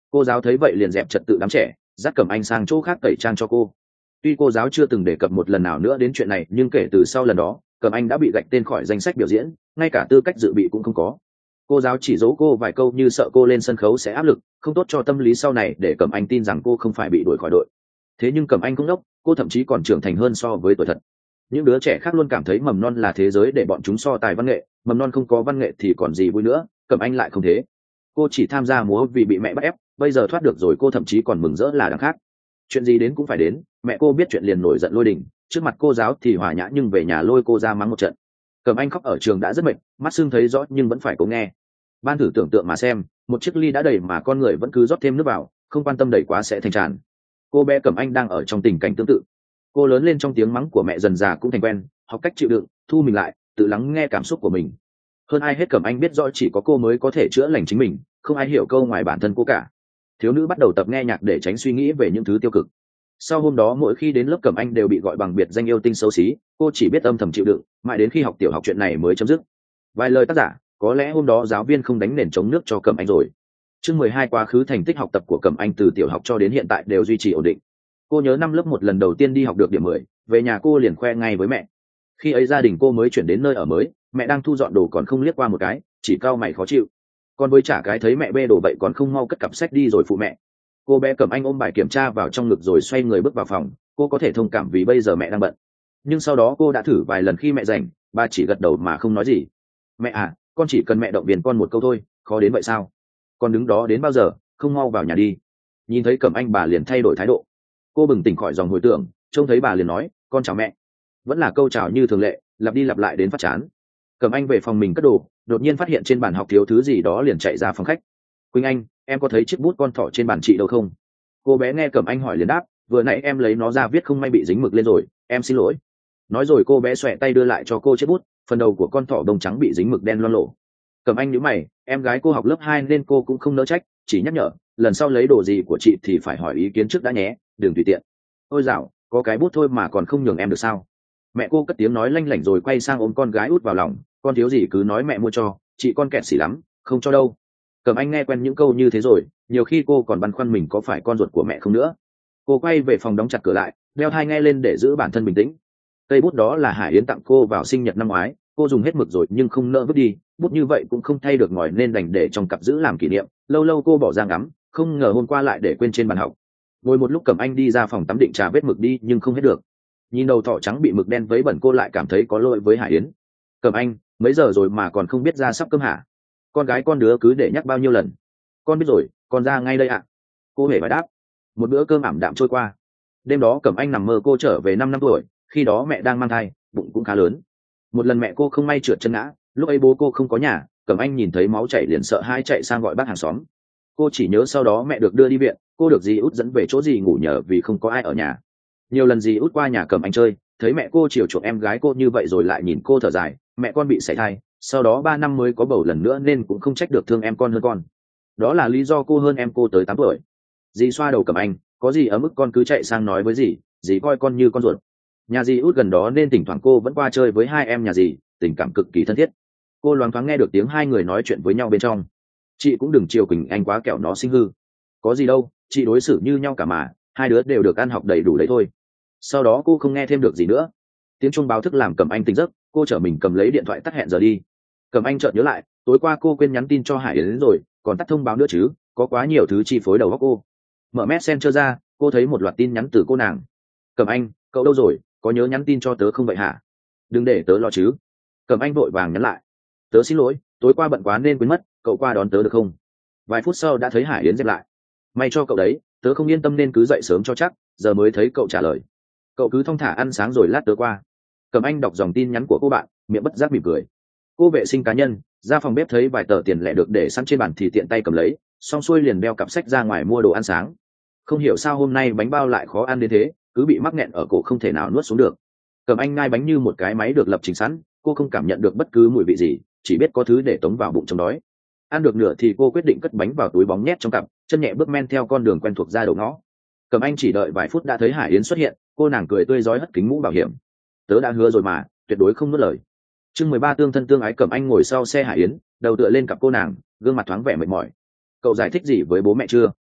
Cô giáo thấy vậy liền dẹp trật tự đám trẻ, dắt Cẩm Anh sang chỗ khác tẩy trang cho cô. Tuy cô giáo chưa từng đề cập một lần nào nữa đến chuyện này, nhưng kể từ sau lần đó, Cẩm Anh đã bị gạch tên khỏi danh sách biểu diễn, ngay cả tư cách dự bị cũng không có. Cô giáo chỉ dỗ cô vài câu như sợ cô lên sân khấu sẽ áp lực, không tốt cho tâm lý sau này, để Cẩm Anh tin rằng cô không phải bị đuổi khỏi đội. Thế nhưng Cẩm Anh không đốc, cô thậm chí còn trưởng thành hơn so với tuổi thật. Những đứa trẻ khác luôn cảm thấy mầm non là thế giới để bọn chúng so tài văn nghệ, mầm non không có văn nghệ thì còn gì vui nữa, Cẩm Anh lại không thế. Cô chỉ tham gia múa vì bị mẹ bắt ép, bây giờ thoát được rồi cô thậm chí còn mừng rỡ là đằng khác. Chuyện gì đến cũng phải đến, mẹ cô biết chuyện liền nổi giận lôi đình, trước mặt cô giáo thì hòa nhã nhưng về nhà lôi cô ra mắng một trận. Cẩm Anh khóc ở trường đã rất mệt, mắt sưng thấy rõ nhưng vẫn phải cố nghe. Ban thử tưởng tượng mà xem, một chiếc ly đã đầy mà con người vẫn cứ rót thêm nước vào, không quan tâm đẩy quá sẽ thành tràn. Cô bé Cẩm Anh đang ở trong tình cảnh tương tự. Cô lớn lên trong tiếng mắng của mẹ, dần dà cũng thành quen, học cách chịu đựng, thu mình lại, tự lắng nghe cảm xúc của mình. Hơn ai hết Cẩm Anh biết rõ chỉ có cô mới có thể chữa lành chính mình, không ai hiểu câu ngoài bản thân cô cả. Thiếu nữ bắt đầu tập nghe nhạc để tránh suy nghĩ về những thứ tiêu cực. Sau hôm đó, mỗi khi đến lớp Cẩm Anh đều bị gọi bằng biệt danh yêu tinh xấu xí, cô chỉ biết âm thầm chịu đựng, mãi đến khi học tiểu học chuyện này mới chấm dứt. Vài lời tác giả, có lẽ hôm đó giáo viên không đánh nền chống nước cho Cẩm Anh rồi. Chương 12, quá khứ thành tích học tập của Cẩm Anh từ tiểu học cho đến hiện tại đều duy trì ổn định. Cô nhớ năm lớp 1 lần đầu tiên đi học được điểm 10, về nhà cô liền khoe ngay với mẹ. Khi ấy gia đình cô mới chuyển đến nơi ở mới, mẹ đang thu dọn đồ còn không liếc qua một cái, chỉ cau mày khó chịu. Con với chả cái thấy mẹ bê đồ vậy còn không mau cất cặp sách đi rồi phụ mẹ. Cô bé Cẩm Anh ôm bài kiểm tra vào trong ngực rồi xoay người bước vào phòng. Cô có thể thông cảm vì bây giờ mẹ đang bận, nhưng sau đó cô đã thử vài lần khi mẹ rảnh, bà chỉ gật đầu mà không nói gì. Mẹ à, con chỉ cần mẹ động viên con một câu thôi, khó đến vậy sao? Con đứng đó đến bao giờ, không mau vào nhà đi. Nhìn thấy Cẩm Anh bà liền thay đổi thái độ. Cô bừng tỉnh khỏi dòng hồi tưởng, trông thấy bà liền nói, con chào mẹ. Vẫn là câu chào như thường lệ, lặp đi lặp lại đến phát chán. Cẩm Anh về phòng mình cất đồ, đột nhiên phát hiện trên bàn học thiếu thứ gì đó liền chạy ra phòng khách. Quỳnh Anh, em có thấy chiếc bút con thỏ trên bàn chị đâu không? Cô bé nghe Cẩm Anh hỏi liền đáp, vừa nãy em lấy nó ra viết không may bị dính mực lên rồi, em xin lỗi. Nói rồi cô bé xoẹ tay đưa lại cho cô chiếc bút, phần đầu của con thỏ đồng trắng bị dính mực đen loang lổ. Cẩm Anh nhíu mày, em gái cô học lớp 2 nên cô cũng không nỡ trách, chỉ nhắc nhở, lần sau lấy đồ gì của chị thì phải hỏi ý kiến trước đã nhé, đừng tùy tiện. Ôi dạo, có cái bút thôi mà còn không nhường em được sao? Mẹ cô cất tiếng nói lanh lảnh rồi quay sang ôm con gái út vào lòng, con thiếu gì cứ nói mẹ mua cho, chị con kẹt xỉ lắm, không cho đâu. Cẩm Anh nghe quen những câu như thế rồi, nhiều khi cô còn băn khoăn mình có phải con ruột của mẹ không nữa. Cô quay về phòng đóng chặt cửa lại, đeo tai nghe lên để giữ bản thân bình tĩnh. Cây bút đó là Hải Yến tặng cô vào sinh nhật năm ngoái, cô dùng hết mực rồi nhưng không nỡ vứt đi, bút như vậy cũng không thay được ngòi nên đành để trong cặp giữ làm kỷ niệm. Lâu lâu cô bỏ ra ngắm, không ngờ hôm qua lại để quên trên bàn học. Ngồi một lúc Cẩm Anh đi ra phòng tắm định trà vết mực đi nhưng không hết được. Nhìn đầu thỏ trắng bị mực đen vấy bẩn cô lại cảm thấy có lỗi với Hải Yến. Cẩm Anh, mấy giờ rồi mà còn không biết ra sắp cơm hả? Con gái con đứa cứ để nhắc bao nhiêu lần. Con biết rồi, con ra ngay đây ạ. Cô hề phải đáp. Một bữa cơm ảm đạm trôi qua. Đêm đó Cẩm Anh nằm mơ cô trở về 5 năm tuổi, khi đó mẹ đang mang thai, bụng cũng khá lớn. Một lần mẹ cô không may trượt chân ngã, lúc ấy bố cô không có nhà, Cẩm Anh nhìn thấy máu chảy liền sợ hãi chạy sang gọi bác hàng xóm. Cô chỉ nhớ sau đó mẹ được đưa đi viện, cô được dì út dẫn về chỗ dì ngủ nhờ vì không có ai ở nhà. Nhiều lần dì út qua nhà Cẩm Anh chơi, thấy mẹ cô chiều chuộng em gái cô như vậy rồi lại nhìn cô thở dài, mẹ con bị sảy thai, sau đó 3 năm mới có bầu lần nữa nên cũng không trách được thương em con hơn con. Đó là lý do cô hơn em cô tới 8 tuổi. Dì xoa đầu Cẩm Anh, có gì ở mức con cứ chạy sang nói với dì coi con như con ruột. Nhà dì út gần đó nên thỉnh thoảng cô vẫn qua chơi với hai em nhà dì, tình cảm cực kỳ thân thiết. Cô loáng thoáng nghe được tiếng hai người nói chuyện với nhau bên trong. Chị cũng đừng chiều Quỳnh Anh quá kẻo nó sinh hư. Có gì đâu, chị đối xử như nhau cả mà, hai đứa đều được ăn học đầy đủ đấy thôi. Sau đó cô không nghe thêm được gì nữa. Tiếng chuông báo thức làm Cẩm Anh tỉnh giấc, cô chở mình cầm lấy điện thoại tắt hẹn giờ đi. Cẩm Anh chợt nhớ lại, tối qua cô quên nhắn tin cho Hải Yến rồi, còn tắt thông báo nữa chứ, có quá nhiều thứ chi phối đầu óc cô. Mở Messenger ra, cô thấy một loạt tin nhắn từ cô nàng. Cẩm Anh, cậu đâu rồi, có nhớ nhắn tin cho tớ không vậy hả? Đừng để tớ lo chứ. Cẩm Anh vội vàng nhắn lại. Tớ xin lỗi, tối qua bận quá nên quên mất, cậu qua đón tớ được không? Vài phút sau đã thấy Hải Yến dẹp lại. May cho cậu đấy, tớ không yên tâm nên cứ dậy sớm cho chắc, giờ mới thấy cậu trả lời. Cậu cứ thong thả ăn sáng rồi lát tớ qua. Cẩm Anh đọc dòng tin nhắn của cô bạn, miệng bất giác mỉm cười. Cô vệ sinh cá nhân, ra phòng bếp thấy vài tờ tiền lẻ được để sẵn trên bàn thì tiện tay cầm lấy, xong xuôi liền đeo cặp sách ra ngoài mua đồ ăn sáng. Không hiểu sao hôm nay bánh bao lại khó ăn đến thế, cứ bị mắc nghẹn ở cổ không thể nào nuốt xuống được. Cẩm Anh ngai bánh như một cái máy được lập trình sẵn, cô không cảm nhận được bất cứ mùi vị gì, chỉ biết có thứ để tống vào bụng chống đói. Ăn được nửa thì cô quyết định cất bánh vào túi bóng nhét trong cặp, chân nhẹ bước men theo con đường quen thuộc ra đầu ngõ. Cẩm Anh chỉ đợi vài phút đã thấy Hải Yến xuất hiện, cô nàng cười tươi rói hất kính mũ bảo hiểm. Tớ đã hứa rồi mà, tuyệt đối không nuốt lời. Chương 13 tương thân tương ái. Cẩm Anh ngồi sau xe Hải Yến, đầu tựa lên cặp cô nàng, gương mặt thoáng vẻ mệt mỏi. Cậu giải thích gì với bố mẹ chưa?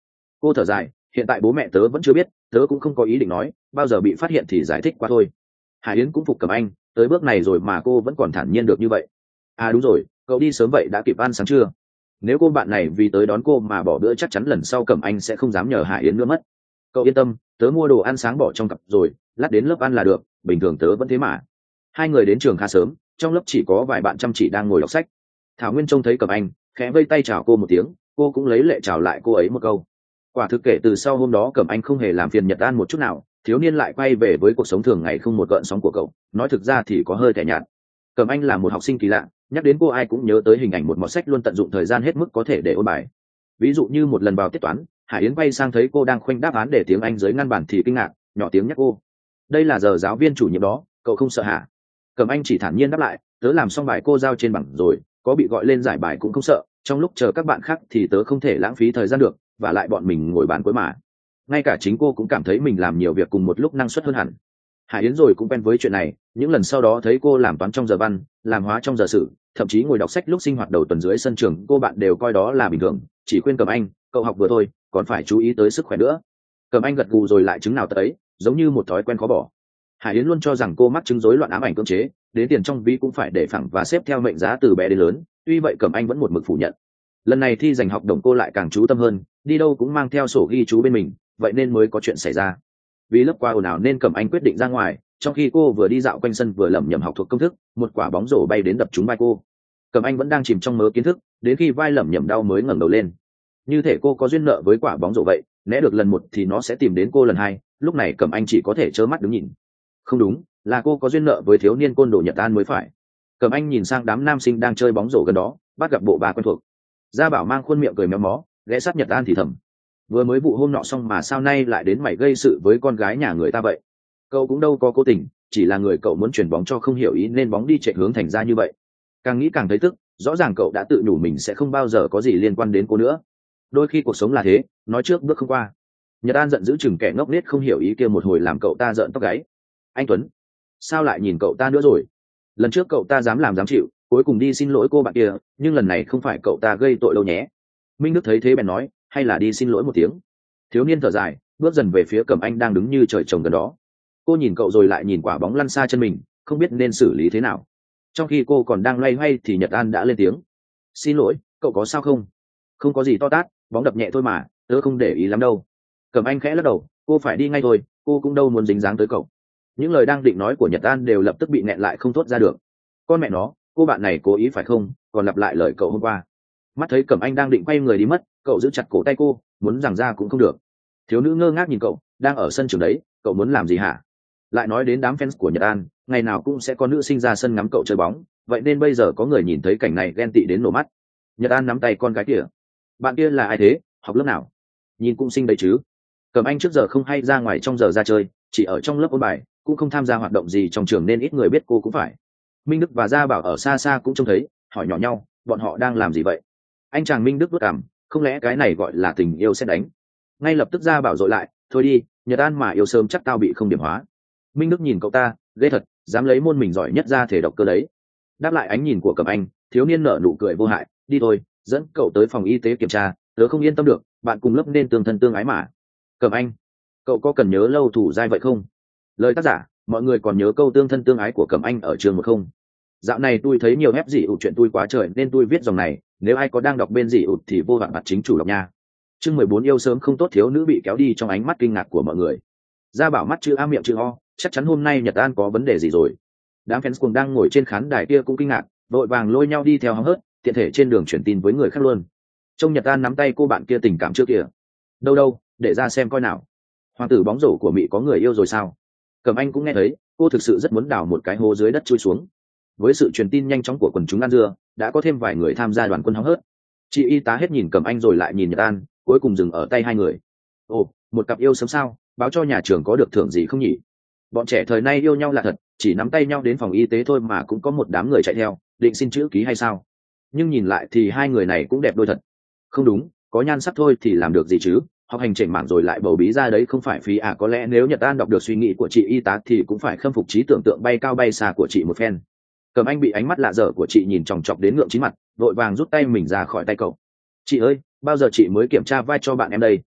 Cô thở dài, hiện tại bố mẹ tớ vẫn chưa biết, tớ cũng không có ý định nói, bao giờ bị phát hiện thì giải thích qua thôi. Hải Yến cũng phục Cẩm Anh, tới bước này rồi mà cô vẫn còn thản nhiên được như vậy. À đúng rồi, cậu đi sớm vậy đã kịp ăn sáng chưa? Nếu cô bạn này vì tới đón cô mà bỏ bữa chắc chắn lần sau Cẩm Anh sẽ không dám nhờ Hải Yến nữa mất. Cậu yên tâm, tớ mua đồ ăn sáng bỏ trong cặp rồi, lát đến lớp ăn là được, bình thường tớ vẫn thế mà. Hai người đến trường khá sớm, trong lớp chỉ có vài bạn chăm chỉ đang ngồi đọc sách. Thảo Nguyên trông thấy Cẩm Anh, khẽ vây tay chào cô một tiếng, cô cũng lấy lệ chào lại cô ấy một câu. Quả thực kể từ sau hôm đó Cẩm Anh không hề làm phiền Nhật An một chút nào, thiếu niên lại quay về với cuộc sống thường ngày không một gợn sóng của cậu, nói thực ra thì có hơi tẻ nhạt. Cẩm Anh là một học sinh kỳ lạ, nhắc đến cô ai cũng nhớ tới hình ảnh một mọt sách luôn tận dụng thời gian hết mức có thể để ôn bài. Ví dụ như một lần vào tiết toán, Hải Yến quay sang thấy cô đang khoanh đáp án để tiếng Anh dưới ngăn bàn thì kinh ngạc, nhỏ tiếng nhắc cô: đây là giờ giáo viên chủ nhiệm đó, cậu không sợ hả? Cẩm Anh chỉ thản nhiên đáp lại: tớ làm xong bài cô giao trên bảng rồi, có bị gọi lên giải bài cũng không sợ, trong lúc chờ các bạn khác thì tớ không thể lãng phí thời gian được, và lại bọn mình ngồi bàn cuối mà. Ngay cả chính cô cũng cảm thấy mình làm nhiều việc cùng một lúc năng suất hơn hẳn. Hải Yến rồi cũng quen với chuyện này, những lần sau đó thấy cô làm toán trong giờ văn, làm hóa trong giờ sử, thậm chí ngồi đọc sách lúc sinh hoạt đầu tuần dưới sân trường, cô bạn đều coi đó là bình thường, chỉ khuyên Cẩm Anh: cậu học vừa thôi, còn phải chú ý tới sức khỏe nữa. Cẩm Anh gật gù rồi lại chứng nào tới, giống như một thói quen khó bỏ. Hải Yến luôn cho rằng cô mắc chứng rối loạn ám ảnh cưỡng chế, đến tiền trong ví cũng phải để phẳng và xếp theo mệnh giá từ bé đến lớn, tuy vậy Cẩm Anh vẫn một mực phủ nhận. Lần này thi giành học đồng cô lại càng chú tâm hơn, đi đâu cũng mang theo sổ ghi chú bên mình, vậy nên mới có chuyện xảy ra. Vì lớp quá ồn ào nên Cẩm Anh quyết định ra ngoài, trong khi cô vừa đi dạo quanh sân vừa lẩm nhẩm học thuộc công thức, một quả bóng rổ bay đến đập trúng vai cô. Cẩm Anh vẫn đang chìm trong mớ kiến thức, đến khi vai lẩm nhẩm đau mới ngẩng đầu lên. Như thể cô có duyên nợ với quả bóng rổ vậy, né được lần một thì nó sẽ tìm đến cô lần hai, lúc này Cẩm Anh chỉ có thể trơ mắt đứng nhìn. Không đúng, là cô có duyên nợ với thiếu niên côn đồ Nhật An mới phải. Cẩm Anh nhìn sang đám nam sinh đang chơi bóng rổ gần đó, bắt gặp bộ bà quen thuộc. Gia Bảo mang khuôn miệng cười méo mó, ghé sát Nhật An thì thầm: vừa mới vụ hôm nọ xong mà sao nay lại đến mày gây sự với con gái nhà người ta vậy? Cậu cũng đâu có cố tình, chỉ là người cậu muốn chuyển bóng cho không hiểu ý nên bóng đi chạy hướng thành ra như vậy. Càng nghĩ càng thấy tức, rõ ràng cậu đã tự nhủ mình sẽ không bao giờ có gì liên quan đến cô nữa. Đôi khi cuộc sống là thế, nói trước bước không qua. Nhật An giận dữ chừng kẻ ngốc nghếch không hiểu ý kia một hồi làm cậu ta rợn tóc gáy. Anh Tuấn, sao lại nhìn cậu ta nữa rồi? Lần trước cậu ta dám làm dám chịu, cuối cùng đi xin lỗi cô bạn kia, nhưng lần này không phải cậu ta gây tội đâu nhé. Minh Đức thấy thế bèn nói: hay là đi xin lỗi một tiếng. Thiếu niên thở dài, bước dần về phía Cẩm Anh đang đứng như trời trồng gần đó. Cô nhìn cậu rồi lại nhìn quả bóng lăn xa chân mình, không biết nên xử lý thế nào. Trong khi cô còn đang loay hoay thì Nhật An đã lên tiếng: xin lỗi, cậu có sao không? Không có gì to tát, bóng đập nhẹ thôi mà, tớ không để ý lắm đâu. Cẩm Anh khẽ lắc đầu: cô phải đi ngay thôi, cô cũng đâu muốn dính dáng tới cậu. Những lời đang định nói của Nhật An đều lập tức bị nghẹn lại không thốt ra được. Con mẹ nó, cô bạn này cố ý phải không, còn lặp lại lời cậu hôm qua. Mắt thấy Cẩm Anh đang định quay người đi mất, cậu giữ chặt cổ tay cô, muốn giằng ra cũng không được. Thiếu nữ ngơ ngác nhìn cậu, đang ở sân trường đấy, cậu muốn làm gì hả? Lại nói đến đám fans của Nhật An, ngày nào cũng sẽ có nữ sinh ra sân ngắm cậu chơi bóng, vậy nên bây giờ có người nhìn thấy cảnh này ghen tị đến nổ mắt. Nhật An nắm tay con gái kia: bạn kia là ai thế, học lớp nào? Nhìn cũng xinh đấy chứ. Cẩm Anh trước giờ không hay ra ngoài trong giờ ra chơi, chỉ ở trong lớp ôn bài, cũng không tham gia hoạt động gì trong trường nên ít người biết cô cũng phải. Minh Đức và Gia Bảo ở xa xa cũng trông thấy, hỏi nhỏ nhau: bọn họ đang làm gì vậy? Anh chàng Minh Đức đốt cảm, không lẽ cái này gọi là tình yêu sẽ đánh? Ngay lập tức Gia Bảo dội lại: thôi đi, Nhật An mà yêu sớm chắc tao bị không điểm hóa. Minh Đức nhìn cậu ta, ghê thật, dám lấy môn mình giỏi nhất ra thể độc cơ đấy. Đáp lại ánh nhìn của Cẩm Anh, thiếu niên nở nụ cười vô hại: đi thôi, dẫn cậu tới phòng y tế kiểm tra, tớ không yên tâm được, bạn cùng lớp nên tương thân tương ái mà. Cẩm Anh, cậu có cần nhớ lâu thủ dai vậy không? Lời tác giả: mọi người còn nhớ câu tương thân tương ái của Cẩm Anh ở trường một không? Dạo này tôi thấy nhiều ép dị ụt chuyện tôi quá trời nên tôi viết dòng này, nếu ai có đang đọc bên dị ụt thì vô vạn mặt chính chủ đọc nha. Chương 14 yêu sớm không tốt. Thiếu nữ bị kéo đi trong ánh mắt kinh ngạc của mọi người. Gia Bảo mắt chữ A miệng chữ O, chắc chắn hôm nay Nhật An có vấn đề gì rồi. Đám fans cuồng đang ngồi trên khán đài kia cũng kinh ngạc, vội vàng lôi nhau đi theo hóng hớt, tiện thể trên đường truyền tin với người khác luôn. Trông Nhật An nắm tay cô bạn kia tình cảm trước kìa. Đâu đâu, để ra xem coi nào. Hoàng tử bóng rổ của Mỹ có người yêu rồi sao? Cẩm Anh cũng nghe thấy, cô thực sự rất muốn đào một cái hố dưới đất chui xuống. Với sự truyền tin nhanh chóng của quần chúng ăn dưa, đã có thêm vài người tham gia đoàn quân hóng hớt. Chị y tá hết nhìn Cẩm Anh rồi lại nhìn Nhật An, cuối cùng dừng ở tay hai người. Ồ, một cặp yêu sớm sao, báo cho nhà trường có được thưởng gì không nhỉ? Bọn trẻ thời nay yêu nhau là thật, chỉ nắm tay nhau đến phòng y tế thôi mà cũng có một đám người chạy theo, định xin chữ ký hay sao? Nhưng nhìn lại thì hai người này cũng đẹp đôi thật. Không đúng, có nhan sắc thôi thì làm được gì chứ, học hành chểnh mảng rồi lại bầu bí ra đấy không phải phí à? Có lẽ nếu Nhật An đọc được suy nghĩ của chị y tá thì cũng phải khâm phục trí tưởng tượng bay cao bay xa của chị một phen. Cẩm Anh bị ánh mắt lạ dở của chị nhìn chòng chọc đến ngượng chín mặt, vội vàng rút tay mình ra khỏi tay cậu. Chị ơi, bao giờ chị mới kiểm tra vai cho bạn em đây?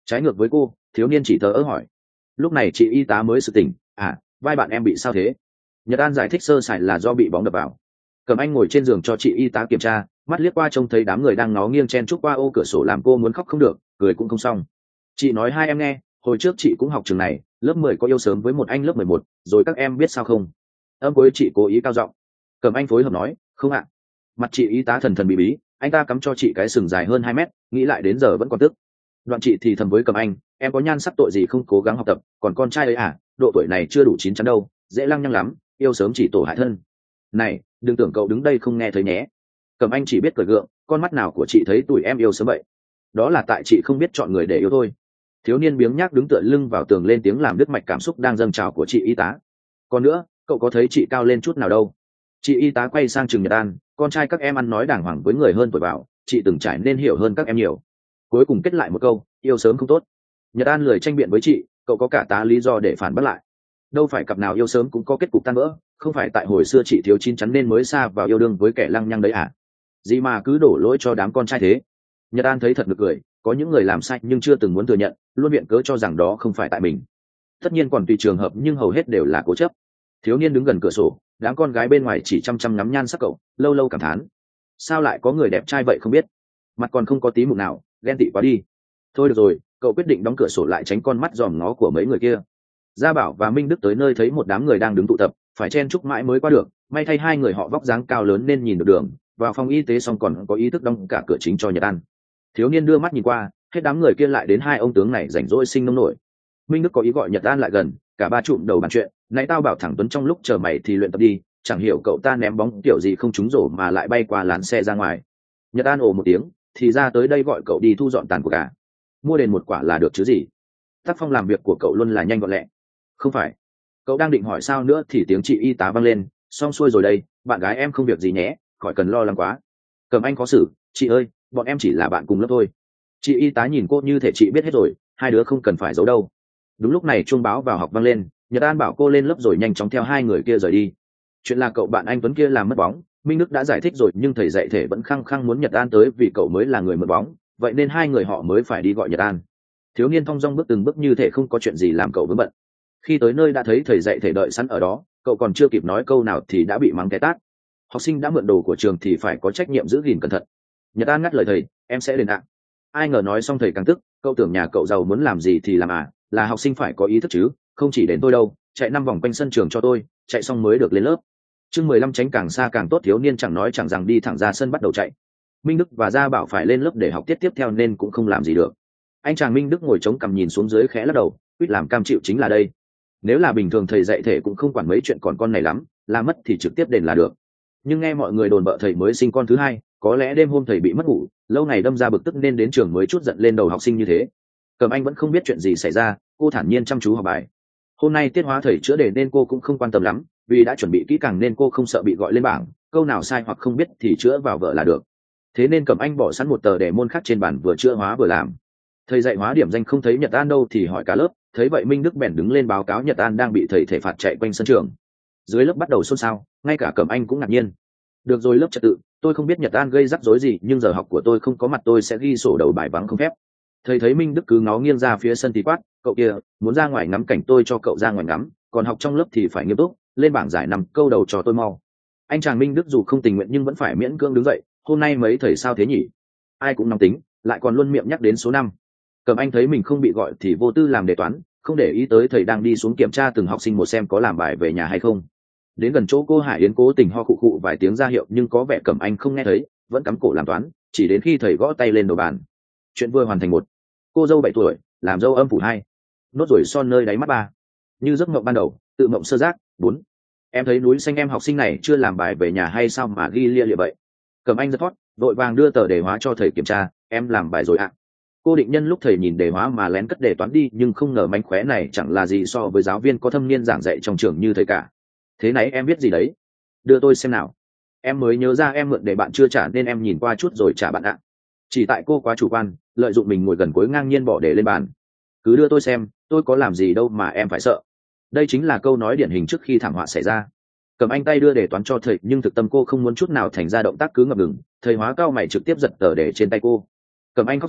Trái ngược với cô, thiếu niên chỉ thờ ơ hỏi. Lúc này chị y tá mới sực tỉnh. Vai bạn em bị sao thế? Nhật An giải thích sơ sài là do bị bóng đập vào. Cẩm Anh ngồi trên giường cho chị y tá kiểm tra, mắt liếc qua trông thấy đám người đang ngó nghiêng chen chúc qua ô cửa sổ làm cô muốn khóc không được, cười cũng không xong. Chị nói hai em nghe, hồi trước chị cũng học trường này, lớp 10 có yêu sớm với một anh lớp 11, rồi các em biết sao không? Âm cuối chị cố ý cao giọng. Cẩm Anh phối hợp nói, không ạ. Mặt chị y tá thần thần bí bí, anh ta cắm cho chị cái sừng dài hơn 2 mét, nghĩ lại đến giờ vẫn còn tức. Đoạn chị thì thầm với Cẩm Anh, em có nhan sắc tội gì không cố gắng học tập, còn con trai ấy độ tuổi này chưa đủ chín chắn đâu, dễ lăng nhăng lắm, yêu sớm chỉ tổ hại thân. Này, đừng tưởng cậu đứng đây không nghe thấy nhé. Cẩm Anh chỉ biết cười gượng, con mắt nào của chị thấy tụi em yêu sớm vậy? Đó là tại chị không biết chọn người để yêu thôi. Thiếu niên biếng nhác đứng tựa lưng vào tường lên tiếng làm đứt mạch cảm xúc đang dâng trào của chị y tá. Còn nữa, cậu có thấy chị cao lên chút nào đâu? Chị y tá quay sang Trừng Nhật An, con trai các em ăn nói đàng hoàng với người hơn tuổi vào, chị từng trải nên hiểu hơn các em nhiều. Cuối cùng kết lại một câu, yêu sớm không tốt. Nhật An lười tranh biện với chị, cậu có cả tá lý do để phản bác lại. Đâu phải cặp nào yêu sớm cũng có kết cục tan vỡ, không phải tại hồi xưa chị thiếu chín chắn nên mới xa vào yêu đương với kẻ lăng nhăng đấy gì mà cứ đổ lỗi cho đám con trai thế. Nhật An thấy thật nực cười, có những người làm sai nhưng chưa từng muốn thừa nhận, luôn biện cớ cho rằng đó không phải tại mình. Tất nhiên còn tùy trường hợp nhưng hầu hết đều là cố chấp. Thiếu niên đứng gần cửa sổ, đám con gái bên ngoài chỉ chăm chăm ngắm nhan sắc cậu, lâu lâu cảm thán, sao lại có người đẹp trai vậy không biết, mặt còn không có tí mụn nào, ghen tị quá đi. Thôi được rồi, cậu quyết định đóng cửa sổ lại tránh con mắt dòm ngó của mấy người kia. Gia Bảo và Minh Đức tới nơi thấy một đám người đang đứng tụ tập, phải chen chúc mãi mới qua được, may thay hai người họ vóc dáng cao lớn nên nhìn được đường, vào phòng y tế xong còn có ý thức đóng cả cửa chính cho Nhật An. Thiếu niên đưa mắt nhìn qua, hết đám người kia lại đến hai ông tướng này rảnh rỗi sinh nông nổi. Minh Đức có ý gọi Nhật An lại gần, cả ba trụm đầu bàn chuyện, nãy tao bảo thẳng Tuấn trong lúc chờ mày thì luyện tập đi, chẳng hiểu cậu ta ném bóng kiểu gì không trúng rổ mà lại bay qua làn xe ra ngoài. Nhật An ồ một tiếng, thì ra tới đây gọi cậu đi thu dọn tàn của cả. Mua đền một quả là được chứ gì. Tác phong làm việc của cậu luôn là nhanh gọn lẹ. Không phải. Cậu đang định hỏi sao nữa thì tiếng chị y tá vang lên, xong xuôi rồi đây, bạn gái em không việc gì nhé, khỏi cần lo lắng quá. Cẩm Anh khó xử, chị ơi, bọn em chỉ là bạn cùng lớp thôi. Chị y tá nhìn cô như thể chị biết hết rồi, hai đứa không cần phải giấu đâu. Đúng lúc này chuông báo vào học vang lên, Nhật An bảo cô lên lớp rồi nhanh chóng theo hai người kia rời đi. Chuyện là cậu bạn anh Tuấn kia làm mất bóng, Minh Đức đã giải thích rồi nhưng thầy dạy thể vẫn khăng khăng muốn Nhật An tới vì cậu mới là người mất bóng, vậy nên hai người họ mới phải đi gọi Nhật An. Thiếu niên thong dong bước từng bước như thể không có chuyện gì làm cậu vướng bận. Khi tới nơi đã thấy thầy dạy thể đợi sẵn ở đó, cậu còn chưa kịp nói câu nào thì đã bị mắng té tát. Học sinh đã mượn đồ của trường thì phải có trách nhiệm giữ gìn cẩn thận. Nhật An ngắt lời thầy, em sẽ đền ạ. Ai ngờ nói xong thầy càng tức, cậu tưởng nhà cậu giàu muốn làm gì thì làm là học sinh phải có ý thức chứ, không chỉ đến tôi đâu, chạy 5 vòng quanh sân trường cho tôi, chạy xong mới được lên lớp. Chương 15 tránh càng xa càng tốt. Thiếu niên chẳng nói chẳng rằng đi thẳng ra sân bắt đầu chạy. Minh Đức và Gia Bảo phải lên lớp để học tiết tiếp theo nên cũng không làm gì được. Anh chàng Minh Đức ngồi chống cằm nhìn xuống dưới khẽ lắc đầu, quyết làm cam chịu chính là đây. Nếu là bình thường thầy dạy thể cũng không quản mấy chuyện còn con này lắm, làm mất thì trực tiếp đền là được. Nhưng nghe mọi người đồn bợ thầy mới sinh con thứ hai, có lẽ đêm hôm thầy bị mất ngủ, lâu ngày đâm ra bực tức nên đến trường mới chút giận lên đầu học sinh như thế. Cẩm Anh vẫn không biết chuyện gì xảy ra, cô thản nhiên chăm chú học bài. Hôm nay tiết hóa thầy chữa đề nên cô cũng không quan tâm lắm, vì đã chuẩn bị kỹ càng nên cô không sợ bị gọi lên bảng, câu nào sai hoặc không biết thì chữa vào vở là được. Thế nên Cẩm Anh bỏ sẵn một tờ đề môn khác trên bàn vừa chữa hóa vừa làm. Thầy dạy hóa điểm danh không thấy Nhật An đâu thì hỏi cả lớp, thấy vậy Minh Đức bèn đứng lên báo cáo Nhật An đang bị thầy thể phạt chạy quanh sân trường. Dưới lớp bắt đầu xôn xao, ngay cả Cẩm Anh cũng ngạc nhiên. Được rồi lớp trật tự, tôi không biết Nhật An gây rắc rối gì nhưng giờ học của tôi không có mặt tôi sẽ ghi sổ đầu bài vắng không phép. Thầy thấy Minh Đức cứ ngó nghiêng ra phía sân thì quát, cậu kia, muốn ra ngoài ngắm cảnh tôi cho cậu ra ngoài ngắm, còn học trong lớp thì phải nghiêm túc, lên bảng giải 5 câu đầu cho tôi mau. Anh chàng Minh Đức dù không tình nguyện nhưng vẫn phải miễn cưỡng đứng dậy, hôm nay mấy thầy sao thế nhỉ? Ai cũng nóng tính, lại còn luôn miệng nhắc đến số 5. Cẩm Anh thấy mình không bị gọi thì vô tư làm đề toán, không để ý tới thầy đang đi xuống kiểm tra từng học sinh một xem có làm bài về nhà hay không. Đến gần chỗ cô Hải Yến cố tình ho khụ khụ vài tiếng ra hiệu nhưng có vẻ Cẩm Anh không nghe thấy, vẫn cắm cổ làm toán, chỉ đến khi thầy gõ tay lên đầu bàn. Chuyện vừa hoàn thành 1. Cô dâu 7 tuổi, làm dâu âm phủ 2. Nốt ruồi son nơi đáy mắt 3. Như giấc mộng ban đầu, tự mộng sơ giác 4. Em thấy núi xanh em học sinh này chưa làm bài về nhà hay sao mà ghi lia lịa vậy? Cẩm Anh giật thoát, vội vàng đưa tờ đề hóa cho thầy kiểm tra, em làm bài rồi ạ. Cô định nhân lúc thầy nhìn đề hóa mà lén cất đề toán đi nhưng không ngờ mánh khóe này chẳng là gì so với giáo viên có thâm niên giảng dạy trong trường như thầy cả. Thế này em biết gì đấy? Đưa tôi xem nào. Em mới nhớ ra em mượn để bạn chưa trả nên em nhìn qua chút rồi trả bạn ạ. Chỉ tại cô quá chủ quan, lợi dụng mình ngồi gần cuối ngang nhiên bỏ để lên bàn. Cứ đưa tôi xem, tôi có làm gì đâu mà em phải sợ. Đây chính là câu nói điển hình trước khi thảm họa xảy ra. Cẩm Anh tay đưa đề toán cho thầy nhưng thực tâm cô không muốn chút nào thành ra động tác cứ ngập ngừng. Thầy hóa cao mày trực tiếp giật tờ đề trên tay cô. Cẩm Anh khóc ròng,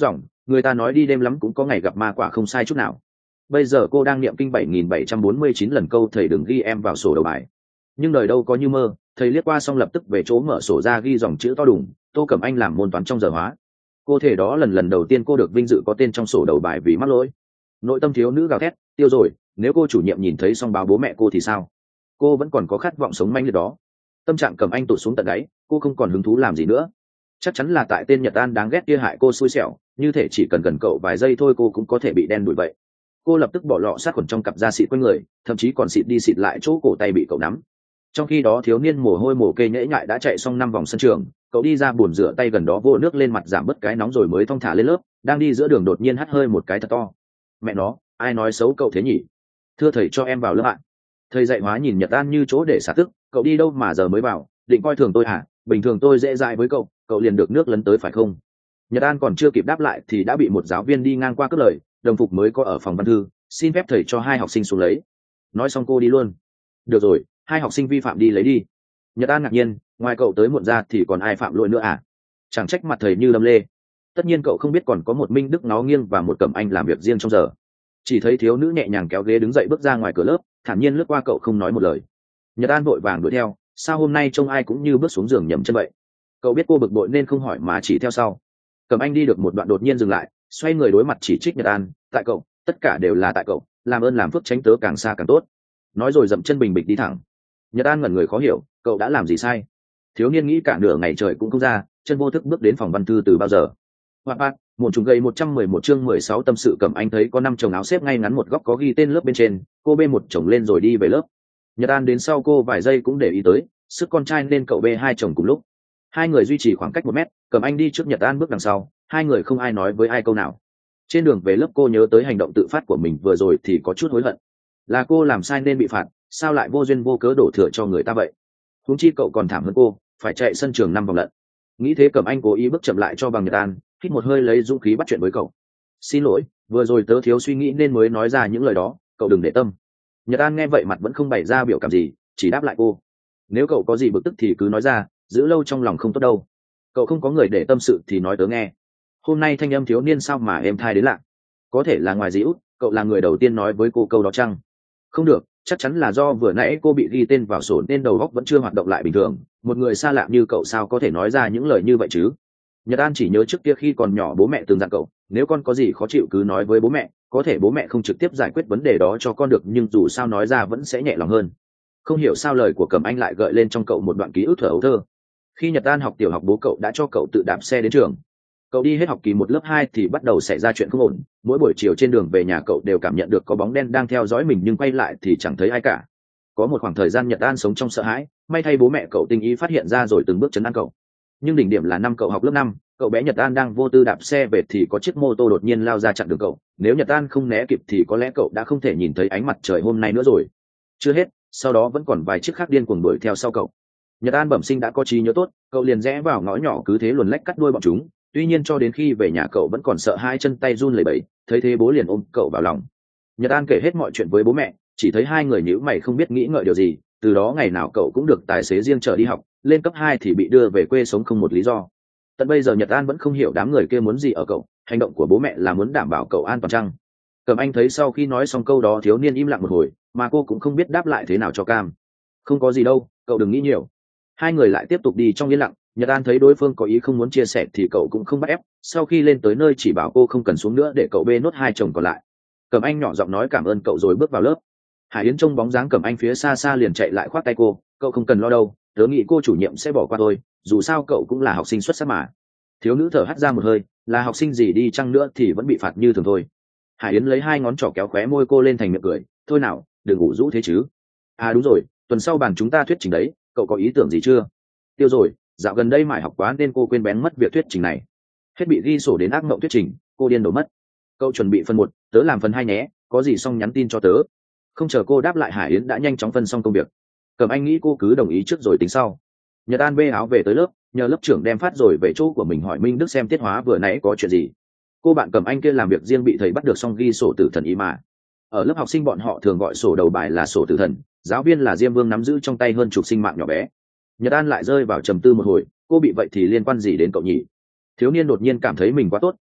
người ta nói đi đêm lắm cũng có ngày gặp ma quả không sai chút nào. Bây giờ cô đang niệm kinh 7749 lần câu thầy đừng ghi em vào sổ đầu bài. Nhưng đời đâu có như mơ, thầy liếc qua xong lập tức về chỗ mở sổ ra ghi dòng chữ to đùng: Tô Cẩm Anh làm môn toán trong giờ hóa. Cô thể đó lần đầu tiên cô được vinh dự có tên trong sổ đầu bài vì mắc lỗi. Nội tâm thiếu nữ gào thét, tiêu rồi, nếu cô chủ nhiệm nhìn thấy xong báo bố mẹ cô thì sao? Cô vẫn còn có khát vọng sống manh liệt đó. Tâm trạng Cẩm Anh tụt xuống tận đáy, cô không còn hứng thú làm gì nữa. Chắc chắn là tại tên Nhật An đáng ghét kia hại cô xui xẻo, như thể chỉ cần gần cậu vài giây thôi cô cũng có thể bị đen đuổi vậy. Cô lập tức bỏ lọ sát khuẩn trong cặp da xịt quanh người, thậm chí còn xịt đi xịt lại chỗ cổ tay bị cậu nắm. Trong khi đó thiếu niên mồ hôi mồ kê nhễ nhại đã chạy xong 5 vòng sân trường, cậu đi ra bồn rửa tay gần đó vô nước lên mặt giảm bớt cái nóng rồi mới thong thả lên lớp. Đang đi giữa đường đột nhiên hắt hơi một cái thật to. Mẹ nó, ai nói xấu cậu thế nhỉ? Thưa thầy cho em vào lớp ạ. Thầy dạy hóa nhìn Nhật An như chỗ để xả tức, cậu đi đâu mà giờ mới vào, định coi thường tôi hả? Bình thường tôi dễ dãi với cậu liền được nước lấn tới phải không? Nhật An còn chưa kịp đáp lại thì đã bị một giáo viên đi ngang qua cướp lời, đồng phục mới có ở phòng văn thư, xin phép thầy cho 2 học sinh xuống lấy. Nói xong cô đi luôn. Được rồi, 2 học sinh vi phạm đi lấy đi. Nhật An ngạc nhiên, ngoài cậu tới muộn ra thì còn ai phạm lỗi nữa à? Chẳng trách mặt thầy như lâm lê. Tất nhiên cậu không biết còn có một Minh Đức nó nghiêng và một Cẩm Anh làm việc riêng trong giờ. Chỉ thấy thiếu nữ nhẹ nhàng kéo ghế đứng dậy bước ra ngoài cửa lớp, thản nhiên lướt qua cậu không nói một lời. Nhật An vội vàng đuổi theo, sao hôm nay trông ai cũng như bước xuống giường nhầm chân vậy? Cậu biết cô bực bội nên không hỏi mà chỉ theo sau. Cẩm Anh đi được một đoạn đột nhiên dừng lại, xoay người đối mặt chỉ trích Nhật An, tại cậu, tất cả đều là tại cậu, làm ơn làm phước tránh tớ càng xa càng tốt. Nói rồi dậm chân bình bịch đi thẳng. Nhật An ngẩn người khó hiểu, cậu đã làm gì sai? Thiếu niên nghĩ cả nửa ngày trời cũng không ra, chân vô thức bước đến phòng văn thư từ bao giờ. Hoạt bát, một trùng gầy 111 chương 16 tâm sự. Cẩm Anh thấy có 5 chồng áo xếp ngay ngắn một góc có ghi tên lớp bên trên, cô bê một chồng lên rồi đi về lớp. Nhật An đến sau cô vài giây cũng để ý tới, sức con trai nên cậu bê 2 chồng cùng lúc. 2 người duy trì khoảng cách 1 mét, Cẩm Anh đi trước Nhật An bước đằng sau, 2 người không ai nói với ai câu nào. Trên đường về lớp cô nhớ tới hành động tự phát của mình vừa rồi thì có chút hối hận. Là cô làm sai nên bị phạt, sao lại vô duyên vô cớ đổ thừa cho người ta vậy? Huống chi cậu còn thảm hơn cô, phải chạy sân trường 5 vòng lận. Nghĩ thế Cẩm Anh cố ý bước chậm lại cho bằng Nhật An, hít một hơi lấy dũng khí bắt chuyện với cậu. Xin lỗi, vừa rồi tớ thiếu suy nghĩ nên mới nói ra những lời đó, cậu đừng để tâm. Nhật An nghe vậy mặt vẫn không bày ra biểu cảm gì, chỉ đáp lại cô. Nếu cậu có gì bực tức thì cứ nói ra, giữ lâu trong lòng không tốt đâu. Cậu không có người để tâm sự thì nói tớ nghe. Hôm nay thanh âm thiếu niên sao mà êm thai đến lạ. Có thể là ngoài dĩ út, cậu là người đầu tiên nói với cô câu đó chăng? Không được, chắc chắn là do vừa nãy cô bị ghi tên vào sổ nên đầu óc vẫn chưa hoạt động lại bình thường. Một người xa lạ như cậu sao có thể nói ra những lời như vậy chứ? Nhật An chỉ nhớ trước kia khi còn nhỏ bố mẹ từng dặn cậu, nếu con có gì khó chịu cứ nói với bố mẹ, có thể bố mẹ không trực tiếp giải quyết vấn đề đó cho con được nhưng dù sao nói ra vẫn sẽ nhẹ lòng hơn. Không hiểu sao lời của Cẩm Anh lại gợi lên trong cậu một đoạn ký ức thở ấu thơ. Khi Nhật An học tiểu học bố cậu đã cho cậu tự đạp xe đến trường. Cậu đi hết học kỳ 1 lớp 2 thì bắt đầu xảy ra chuyện không ổn, mỗi buổi chiều trên đường về nhà cậu đều cảm nhận được có bóng đen đang theo dõi mình nhưng quay lại thì chẳng thấy ai cả. Có một khoảng thời gian Nhật An sống trong sợ hãi, may thay bố mẹ cậu tinh ý phát hiện ra rồi từng bước trấn an cậu. Nhưng đỉnh điểm là năm cậu học lớp 5, cậu bé Nhật An đang vô tư đạp xe về thì có chiếc mô tô đột nhiên lao ra chặn đường cậu. Nếu Nhật An không né kịp thì có lẽ cậu đã không thể nhìn thấy ánh mặt trời hôm nay nữa rồi. Chưa hết, sau đó vẫn còn vài chiếc khác điên cuồng đuổi theo sau cậu. Nhật An bẩm sinh đã có trí nhớ tốt, cậu liền rẽ vào ngõ nhỏ cứ thế luồn lách cắt đuôi bọn chúng. Tuy nhiên cho đến khi về nhà cậu vẫn còn sợ hai chân tay run lẩy bẩy, thấy thế bố liền ôm cậu vào lòng. Nhật An kể hết mọi chuyện với bố mẹ, chỉ thấy hai người nhíu mày không biết nghĩ ngợi điều gì. Từ đó ngày nào cậu cũng được tài xế riêng chở đi học, lên cấp 2 thì bị đưa về quê sống không một lý do. Tận bây giờ Nhật An vẫn không hiểu đám người kia muốn gì ở cậu, hành động của bố mẹ là muốn đảm bảo cậu an toàn chăng? Cẩm Anh thấy sau khi nói xong câu đó thiếu niên im lặng một hồi, mà cô cũng không biết đáp lại thế nào cho cam. Không có gì đâu, cậu đừng nghĩ nhiều. Hai người lại tiếp tục đi trong yên lặng. Nhật An thấy đối phương có ý không muốn chia sẻ thì cậu cũng không bắt ép, sau khi lên tới nơi chỉ bảo cô không cần xuống nữa để cậu bê nốt 2 chồng còn lại. Cẩm Anh nhỏ giọng nói cảm ơn cậu rồi bước vào lớp. Hải Yến trông bóng dáng Cẩm Anh phía xa xa liền chạy lại khoác tay cô, cậu không cần lo đâu, tớ nghĩ cô chủ nhiệm sẽ bỏ qua thôi, dù sao cậu cũng là học sinh xuất sắc mà. Thiếu nữ thở hắt ra một hơi, là học sinh gì đi chăng nữa thì vẫn bị phạt như thường thôi. Hải Yến lấy 2 ngón trỏ kéo khóe môi cô lên thành miệng cười, thôi nào, đừng ngủ rũ thế chứ. À đúng rồi, tuần sau bàn chúng ta thuyết trình đấy, cậu có ý tưởng gì chưa? Tiêu rồi, dạo gần đây mải học quá nên cô quên bén mất việc thuyết trình này. Hết bị ghi sổ đến ác mộng thuyết trình, cô điên đổ mất. Cậu chuẩn bị phần 1, tớ làm phần 2 nhé, có gì xong nhắn tin cho tớ. Không chờ cô đáp lại Hải Yến đã nhanh chóng phân xong công việc. Cẩm Anh nghĩ cô cứ đồng ý trước rồi tính sau. Nhật An bê áo về tới lớp, nhờ lớp trưởng đem phát rồi về chỗ của mình hỏi Minh Đức xem tiết hóa vừa nãy có chuyện gì. Cô bạn Cẩm Anh kia làm việc riêng bị thầy bắt được xong ghi sổ tử thần ý mà. Ở lớp học sinh bọn họ thường gọi sổ đầu bài là sổ tử thần, giáo viên là Diêm Vương nắm giữ trong tay hơn chục sinh mạng nhỏ bé. Nhật An lại rơi vào trầm tư một hồi, cô bị vậy thì liên quan gì đến cậu nhỉ? Thiếu niên đột nhiên cảm thấy mình quá tốt,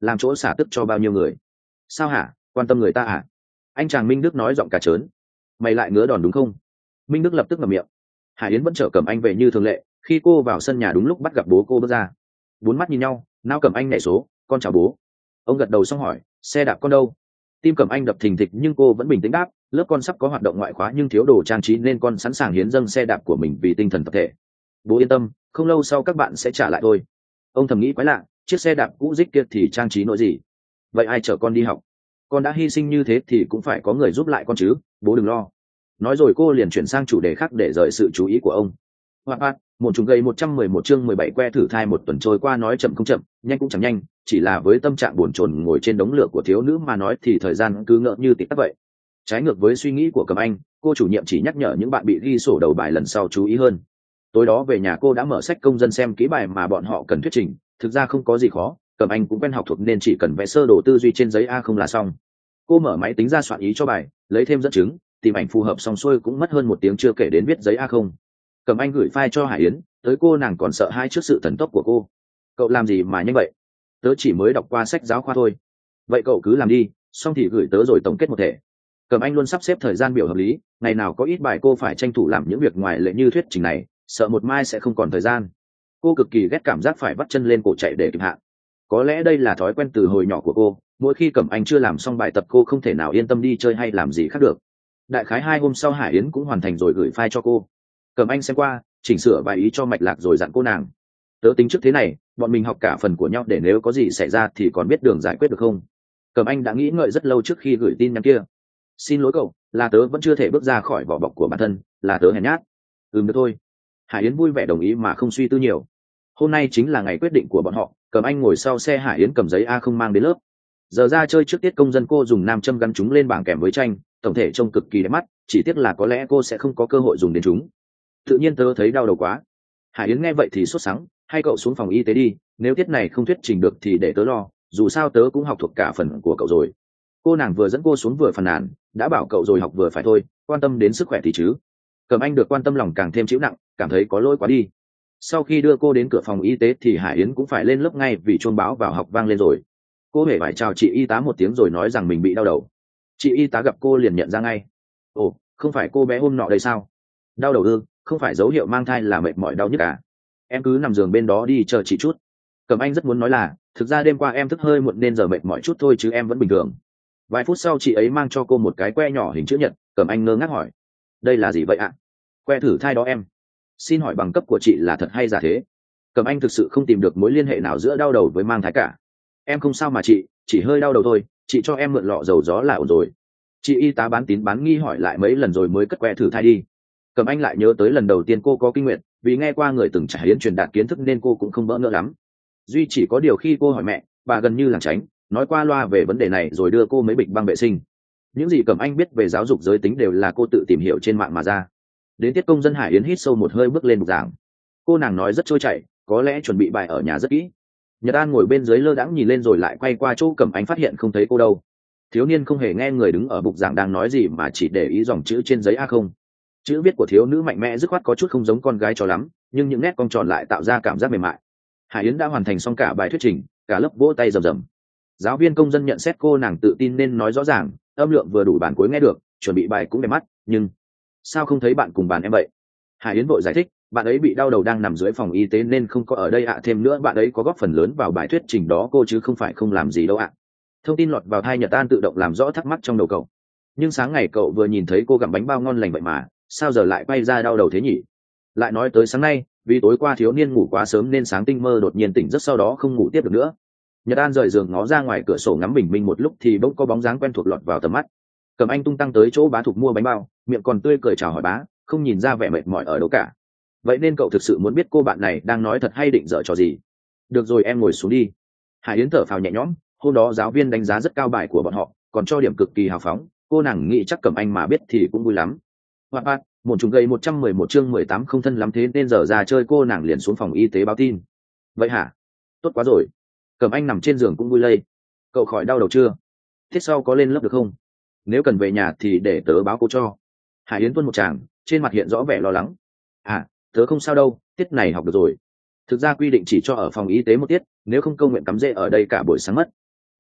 làm chỗ xả tức cho bao nhiêu người. Sao hả, quan tâm người ta hả? Anh chàng Minh Đức nói giọng cả trớn. Mày lại ngứa đòn đúng không? Minh Đức lập tức ngậm miệng. Hải Yến vẫn chở Cẩm Anh về như thường lệ, khi cô vào sân nhà đúng lúc bắt gặp bố cô bước ra. Bốn mắt nhìn nhau, nao Cẩm Anh nhảy số, con chào bố. Ông gật đầu xong hỏi, xe đạp con đâu? Tim Cẩm Anh đập thình thịch nhưng cô vẫn bình tĩnh đáp, lớp con sắp có hoạt động ngoại khóa nhưng thiếu đồ trang trí nên con sẵn sàng hiến dâng xe đạp của mình vì tinh thần tập thể. Bố yên tâm, không lâu sau các bạn sẽ trả lại thôi. Ông thầm nghĩ quái lạ, chiếc xe đạp cũ rích kia thì trang trí nỗi gì? Vậy ai chở con đi học? Con đã hy sinh như thế thì cũng phải có người giúp lại con chứ, bố đừng lo. Nói rồi cô liền chuyển sang chủ đề khác để rời sự chú ý của ông. Hoạt một chúng gây 111 chương 17 que thử thai một tuần trôi qua nói chậm không chậm, nhanh cũng chẳng nhanh, chỉ là với tâm trạng buồn chồn ngồi trên đống lửa của thiếu nữ mà nói thì thời gian cứ ngỡ như tịt tắp vậy. Trái ngược với suy nghĩ của Cẩm Anh, cô chủ nhiệm chỉ nhắc nhở những bạn bị ghi sổ đầu bài lần sau chú ý hơn. Tối đó về nhà cô đã mở sách công dân xem kỹ bài mà bọn họ cần thuyết trình, thực ra không có gì khó, Cẩm Anh cũng quen học thuộc nên chỉ cần vẽ sơ đồ tư duy trên giấy A không là xong. Cô mở máy tính ra soạn ý cho bài, lấy thêm dẫn chứng, tìm ảnh phù hợp xong xuôi cũng mất hơn 1 tiếng chưa kể đến viết giấy A không. Cẩm Anh gửi file cho Hải Yến, tới cô nàng còn sợ hai trước sự thần tốc của cô. Cậu làm gì mà nhanh vậy? Tớ chỉ mới đọc qua sách giáo khoa thôi. Vậy cậu cứ làm đi, xong thì gửi tớ rồi tổng kết một thể. Cẩm Anh luôn sắp xếp thời gian biểu hợp lý, ngày nào có ít bài cô phải tranh thủ làm những việc ngoài lệ như thuyết trình này, sợ một mai sẽ không còn thời gian. Cô cực kỳ ghét cảm giác phải vắt chân lên cổ chạy để kịp hạn. Có lẽ đây là thói quen từ hồi nhỏ của cô, mỗi khi Cẩm Anh chưa làm xong bài tập cô không thể nào yên tâm đi chơi hay làm gì khác được. Đại khái 2 hôm sau Hải Yến cũng hoàn thành rồi gửi file cho cô. Cẩm Anh xem qua, chỉnh sửa vài ý cho mạch lạc rồi dặn cô nàng. Tớ tính trước thế này, bọn mình học cả phần của nhau để nếu có gì xảy ra thì còn biết đường giải quyết được không? Cẩm Anh đã nghĩ ngợi rất lâu trước khi gửi tin nhắn kia. Xin lỗi cậu, là tớ vẫn chưa thể bước ra khỏi vỏ bọc của bản thân, là tớ hèn nhát. Được thôi. Hải Yến vui vẻ đồng ý mà không suy tư nhiều. Hôm nay chính là ngày quyết định của bọn họ. Cẩm Anh ngồi sau xe, Hải Yến cầm giấy A không mang đến lớp. Giờ ra chơi trước tiết công dân cô dùng nam châm gắn chúng lên bảng kèm với tranh, tổng thể trông cực kỳ đẹp mắt, chỉ tiếc là có lẽ cô sẽ không có cơ hội dùng đến chúng. Tự nhiên tớ thấy đau đầu quá. Hải Yến nghe vậy thì sốt sắng, hay cậu xuống phòng y tế đi, nếu tiết này không thuyết trình được thì để tớ lo, dù sao tớ cũng học thuộc cả phần của cậu rồi. Cô nàng vừa dẫn cô xuống vừa phàn nàn, đã bảo cậu rồi học vừa phải thôi, quan tâm đến sức khỏe thì chứ. Cẩm Anh được quan tâm lòng càng thêm chịu nặng, cảm thấy có lỗi quá đi. Sau khi đưa cô đến cửa phòng y tế thì Hải Yến cũng phải lên lớp ngay vì chuông báo vào học vang lên rồi. Cô hề phải chào chị y tá một tiếng rồi nói rằng mình bị đau đầu. Chị y tá gặp cô liền nhận ra ngay. Ồ, không phải cô bé hôm nọ đây sao? Đau đầu ư? Không phải dấu hiệu mang thai là mệt mỏi đau nhức à? Em cứ nằm giường bên đó đi chờ chị chút. Cẩm Anh rất muốn nói là thực ra đêm qua em thức hơi muộn nên giờ mệt mỏi chút thôi chứ em vẫn bình thường. Vài phút sau chị ấy mang cho cô một cái que nhỏ hình chữ nhật. Cẩm Anh ngơ ngác hỏi, đây là gì vậy ạ? Que thử thai đó em. Xin hỏi bằng cấp của chị là thật hay giả thế? Cẩm Anh thực sự không tìm được mối liên hệ nào giữa đau đầu với mang thai cả. Em không sao mà chị, chỉ hơi đau đầu thôi, chị cho em mượn lọ dầu gió là ổn rồi. Chị y tá bán tín bán nghi hỏi lại mấy lần rồi mới cất que thử thai đi. Cẩm Anh lại nhớ tới lần đầu tiên cô có kinh nguyệt, vì nghe qua người từng trải hiến truyền đạt kiến thức nên cô cũng không bỡ ngỡ lắm. Duy chỉ có điều khi cô hỏi mẹ, bà gần như lảng tránh, nói qua loa về vấn đề này rồi đưa cô mấy bịch băng vệ sinh. Những gì Cẩm Anh biết về giáo dục giới tính đều là cô tự tìm hiểu trên mạng mà ra. Đến tiết công dân, Hải Yến hít sâu một hơi bước lên bục giảng. Cô nàng nói rất trôi chảy, có lẽ chuẩn bị bài ở nhà rất kỹ. Nhật An ngồi bên dưới lơ đãng nhìn lên rồi lại quay qua chỗ Cẩm Anh phát hiện không thấy cô đâu. Thiếu niên không hề nghe người đứng ở bục giảng đang nói gì mà chỉ để ý dòng chữ trên giấy A không. Chữ viết của thiếu nữ mạnh mẽ dứt khoát, có chút không giống con gái cho lắm, nhưng những nét cong tròn lại tạo ra cảm giác mềm mại. Hải Yến đã hoàn thành xong cả bài thuyết trình, cả lớp vỗ tay rầm rầm. Giáo viên công dân nhận xét cô nàng tự tin nên nói rõ ràng, âm lượng vừa đủ bản cuối nghe được, chuẩn bị bài cũng đẹp mắt, nhưng sao không thấy bạn cùng bàn em vậy? Hải Yến vội giải thích, bạn ấy bị đau đầu đang nằm dưới phòng y tế nên không có ở đây ạ. Thêm nữa bạn ấy có góp phần lớn vào bài thuyết trình đó cô chứ không phải không làm gì đâu ạ. Thông tin lọt vào tai Nhật An tự động làm rõ thắc mắc trong đầu cậu. Nhưng sáng ngày cậu vừa nhìn thấy cô gặm bánh bao ngon lành vậy mà, sao giờ lại quay ra đau đầu thế nhỉ? Lại nói tới sáng nay, vì tối qua thiếu niên ngủ quá sớm nên sáng tinh mơ đột nhiên tỉnh giấc, sau đó không ngủ tiếp được nữa. Nhật An rời giường ngó ra ngoài cửa sổ ngắm bình minh một lúc thì bỗng có bóng dáng quen thuộc lọt vào tầm mắt. Cẩm Anh tung tăng tới chỗ bá Thục mua bánh bao, miệng còn tươi cười chào hỏi bá, không nhìn ra vẻ mệt mỏi ở đâu cả. Vậy nên cậu thực sự muốn biết cô bạn này đang nói thật hay định dở trò gì? Được rồi, em ngồi xuống đi. Hải Yến thở phào nhẹ nhõm, hôm đó giáo viên đánh giá rất cao bài của bọn họ, còn cho điểm cực kỳ hào phóng, cô nàng nghĩ chắc Cẩm Anh mà biết thì cũng vui lắm. Hoạt bát, một chúng gây 111 chương 18 không thân lắm thế nên giờ ra chơi, cô nàng liền xuống phòng y tế báo tin. Vậy hả? Tốt quá rồi. Cẩm Anh nằm trên giường cũng vui lây. Cậu khỏi đau đầu chưa? Tiết sau có lên lớp được không? Nếu cần về nhà thì để tớ báo cô cho. Hải Yến tuôn một tràng, trên mặt hiện rõ vẻ lo lắng. À, tớ không sao đâu, tiết này học được rồi. Thực ra quy định chỉ cho ở phòng y tế một tiết, nếu không câu nguyện cắm rễ ở đây cả buổi sáng mất.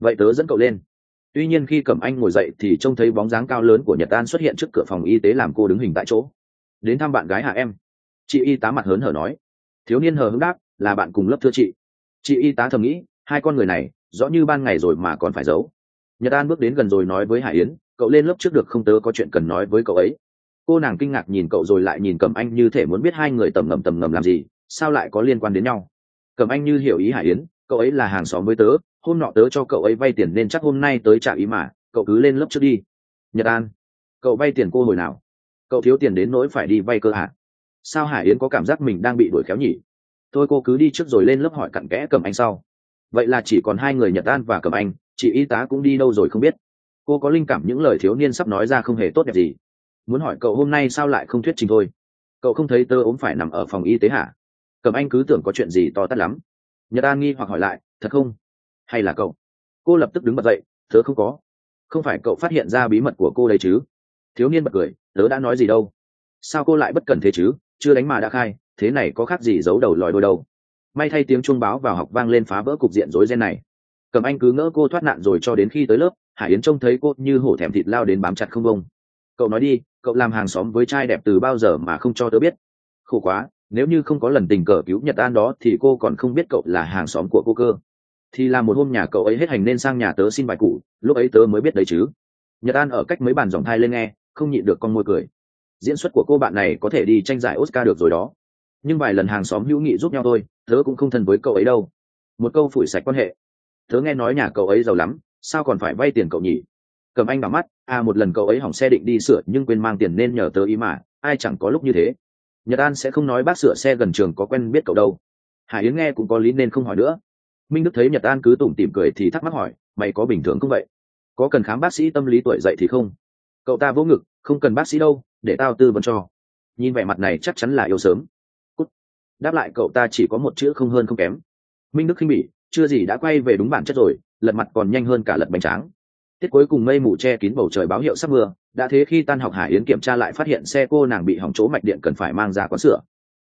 vậy tớ dẫn cậu lên. Tuy nhiên khi Cẩm Anh ngồi dậy thì trông thấy bóng dáng cao lớn của Nhật An xuất hiện trước cửa phòng y tế làm cô đứng hình tại chỗ. Đến thăm bạn gái hả em? Chị y tá mặt hớn hở nói. Thiếu niên hờ hững đáp, là bạn cùng lớp thưa chị. Chị y tá thầm nghĩ, hai con người này rõ như ban ngày rồi mà còn phải giấu. Nhật An bước đến gần rồi nói với Hải Yến, cậu lên lớp trước được không, tớ có chuyện cần nói với cậu ấy. Cô nàng kinh ngạc nhìn cậu rồi lại nhìn Cẩm Anh như thể muốn biết hai người tầm ngầm làm gì, sao lại có liên quan đến nhau. Cẩm Anh như hiểu ý Hải Yến, cậu ấy là hàng xóm với tớ, hôm nọ tớ cho cậu ấy vay tiền nên chắc hôm nay tới trả ý mà, cậu cứ lên lớp trước đi. Nhật An, cậu vay tiền cô hồi nào? Cậu thiếu tiền đến nỗi phải đi vay cơ hả? Sao Hải Yến có cảm giác mình đang bị đuổi khéo nhỉ? Thôi cô cứ đi trước rồi lên lớp hỏi cặn kẽ Cẩm Anh sau. Vậy là chỉ còn hai người Nhật An và Cẩm Anh, chị y tá cũng đi đâu rồi không biết. Cô có linh cảm những lời thiếu niên sắp nói ra không hề tốt đẹp gì. Muốn hỏi cậu hôm nay sao lại không thuyết trình thôi? Cậu không thấy tớ ốm phải nằm ở phòng y tế hả? Cẩm Anh cứ tưởng có chuyện gì to tát lắm. Nhật An nghi hoặc hỏi lại, thật không? Hay là cậu? Cô lập tức đứng bật dậy, tớ không có. Không phải cậu phát hiện ra bí mật của cô đấy chứ? Thiếu niên bật cười, tớ đã nói gì đâu. Sao cô lại bất cẩn thế chứ? Chưa đánh mà đã khai, thế này có khác gì giấu đầu lòi đôi đâu. May thay tiếng chuông báo vào học vang lên phá vỡ cục diện rối ren này. Cẩm Anh cứ ngỡ cô thoát nạn rồi cho đến khi tới lớp, Hải Yến trông thấy cô như hổ thèm thịt lao đến bám chặt không bông. Cậu nói đi, cậu làm hàng xóm với trai đẹp từ bao giờ mà không cho tớ biết? Khổ quá, nếu như không có lần tình cờ cứu Nhật An đó thì cô còn không biết cậu là hàng xóm của cô cơ. Thì là một hôm nhà cậu ấy hết hành nên sang nhà tớ xin bài cũ, lúc ấy tớ mới biết đấy chứ. Nhật An ở cách mấy bàn giọng thai lên nghe, không nhịn được con môi cười. Diễn xuất của cô bạn này có thể đi tranh giải Oscar được rồi đó. Nhưng vài lần hàng xóm hữu nghị giúp nhau thôi, tớ cũng không thân với cậu ấy đâu. Một câu phủi sạch quan hệ. Tớ nghe nói nhà cậu ấy giàu lắm, sao còn phải vay tiền cậu nhỉ? Cầm Anh bảo mắt, một lần cậu ấy hỏng xe định đi sửa nhưng quên mang tiền nên nhờ tớ ý mà, ai chẳng có lúc như thế. Nhật An sẽ không nói bác sửa xe gần trường có quen biết cậu đâu. Hải Yến nghe cũng có lý nên không hỏi nữa. Minh Đức thấy Nhật An cứ tủm tỉm cười thì thắc mắc hỏi, mày có bình thường không vậy? Có cần khám bác sĩ tâm lý tuổi dậy thì không? Cậu ta vỗ ngực, không cần bác sĩ đâu, để tao tư vấn cho. Nhìn vẻ mặt này chắc chắn là yêu sớm. Cút. Đáp lại cậu ta chỉ có một chữ không hơn không kém. Minh Đức khinh bỉ, chưa gì đã quay về đúng bản chất rồi, lật mặt còn nhanh hơn cả lật bánh tráng. Tiết cuối cùng mây mù che kín bầu trời báo hiệu sắp mưa, đã thế khi tan học Hải Yến kiểm tra lại phát hiện xe cô nàng bị hỏng chỗ mạch điện cần phải mang ra quán sửa.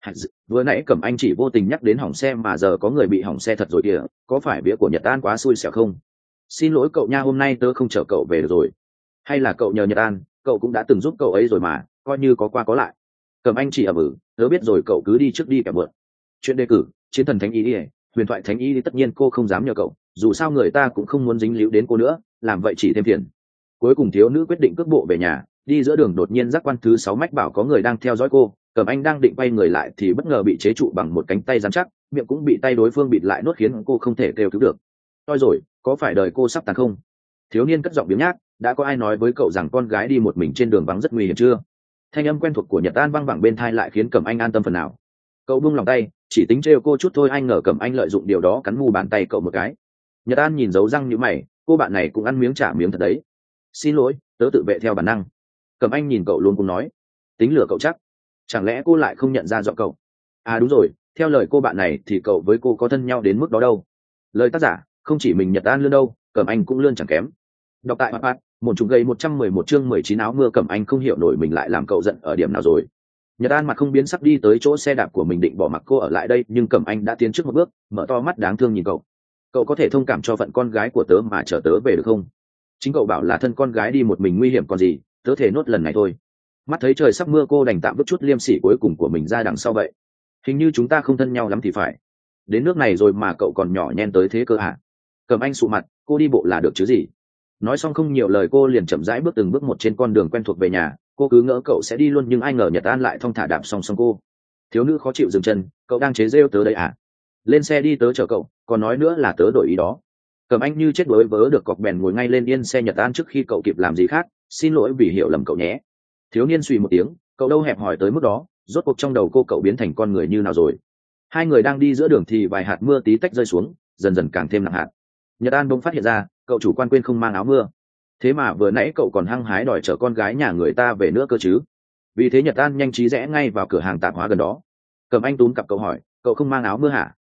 Vừa nãy Cẩm Anh chỉ vô tình nhắc đến hỏng xe mà giờ có người bị hỏng xe thật rồi kìa, có phải vía của Nhật An quá xui xẻo không? Xin lỗi cậu nha, hôm nay tớ không chở cậu về được rồi. Hay là cậu nhờ Nhật An, cậu cũng đã từng giúp cậu ấy rồi mà, coi như có qua có lại. Cẩm Anh chỉ tớ biết rồi, cậu cứ đi trước đi kẻo mượn. Chuyện đề cử chiến thần thánh ý đi, huyền thoại thánh ý thì tất nhiên cô không dám nhờ cậu, dù sao người ta cũng không muốn dính líu đến cô nữa, làm vậy chỉ thêm phiền. Cuối cùng thiếu nữ quyết định cước bộ về nhà. Đi giữa đường đột nhiên giác quan thứ 6 mách bảo có người đang theo dõi cô. Cẩm Anh đang định quay người lại thì bất ngờ bị chế trụ bằng một cánh tay rắn chắc, miệng cũng bị tay đối phương bịt lại nuốt khiến cô không thể kêu cứu được. Thôi rồi, có phải đời cô sắp tàn không? Thiếu niên cất giọng biếng nhác, đã có ai nói với cậu rằng con gái đi một mình trên đường vắng rất nguy hiểm chưa? Thanh âm quen thuộc của Nhật An văng vẳng bên tai lại khiến Cẩm Anh an tâm phần nào. Cậu buông lòng tay, chỉ tính trêu cô chút thôi, anh ngờ Cẩm Anh lợi dụng điều đó cắn mu bàn tay cậu một cái. Nhật An nhìn dấu răng như mày, cô bạn này cũng ăn miếng trả miếng thật đấy. Xin lỗi, tớ tự vệ theo bản năng. Cẩm Anh nhìn cậu luôn cũng nói, tính lừa cậu chắc. Chẳng lẽ cô lại không nhận ra giọng cậu? Đúng rồi, theo lời cô bạn này thì cậu với cô có thân nhau đến mức đó đâu. Lời tác giả, không chỉ mình Nhật An lươn đâu, Cẩm Anh cũng lươn chẳng kém. Đọc tại Wattpad, một chúng gây 111 chương 19 áo mưa. Cẩm Anh không hiểu nổi mình lại làm cậu giận ở điểm nào rồi. Nhật An mặt không biến sắc đi tới chỗ xe đạp của mình định bỏ mặc cô ở lại đây, nhưng Cẩm Anh đã tiến trước một bước, mở to mắt đáng thương nhìn cậu. Cậu có thể thông cảm cho phận con gái của tớ mà chở tớ về được không? Chính cậu bảo là thân con gái đi một mình nguy hiểm còn gì, tớ thể nốt lần này thôi. Mắt thấy trời sắp mưa cô đành tạm vứt chút liêm sỉ cuối cùng của mình ra đằng sau vậy. Hình như chúng ta không thân nhau lắm thì phải. Đến nước này rồi mà cậu còn nhỏ nhen tới thế cơ hả? Cẩm Anh sụ mặt, cô đi bộ là được chứ gì? Nói xong không nhiều lời cô liền chậm rãi bước từng bước một trên con đường quen thuộc về nhà. Cô cứ ngỡ cậu sẽ đi luôn nhưng ai ngờ Nhật An lại thong thả đạp song song cô. Thiếu nữ khó chịu dừng chân, cậu đang chế rêu tớ đấy à? Lên xe đi, tớ chở cậu, còn nói nữa là tớ đổi ý đó. Cẩm Anh như chết đuối vớ được cọc bèn ngồi ngay lên yên xe Nhật An trước khi cậu kịp làm gì khác. Xin lỗi vì hiểu lầm cậu nhé. Thiếu niên suy một tiếng, cậu đâu hẹp hỏi tới mức đó, rốt cuộc trong đầu cậu biến thành con người như nào rồi? Hai người đang đi giữa đường thì vài hạt mưa tí tách rơi xuống, dần dần càng thêm nặng hạt. Nhật An bỗng phát hiện ra, cậu chủ quan quên không mang áo mưa. Thế mà vừa nãy cậu còn hăng hái đòi chở con gái nhà người ta về nữa cơ chứ. Vì thế Nhật An nhanh trí rẽ ngay vào cửa hàng tạp hóa gần đó. Cẩm Anh túm cặp cậu hỏi, cậu không mang áo mưa hả?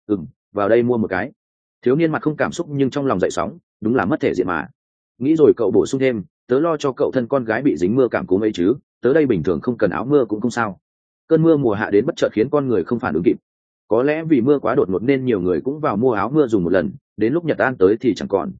Vào đây mua một cái. Thiếu niên mặt không cảm xúc nhưng trong lòng dậy sóng, đúng là mất thể diện mà. Nghĩ rồi cậu bổ sung thêm, tớ lo cho cậu thân con gái bị dính mưa cảm cúm ấy chứ, tớ đây bình thường không cần áo mưa cũng không sao. Cơn mưa mùa hạ đến bất chợt khiến con người không phản ứng kịp. Có lẽ vì mưa quá đột ngột nên nhiều người cũng vào mua áo mưa dùng một lần, đến lúc Nhật An tới thì chẳng còn.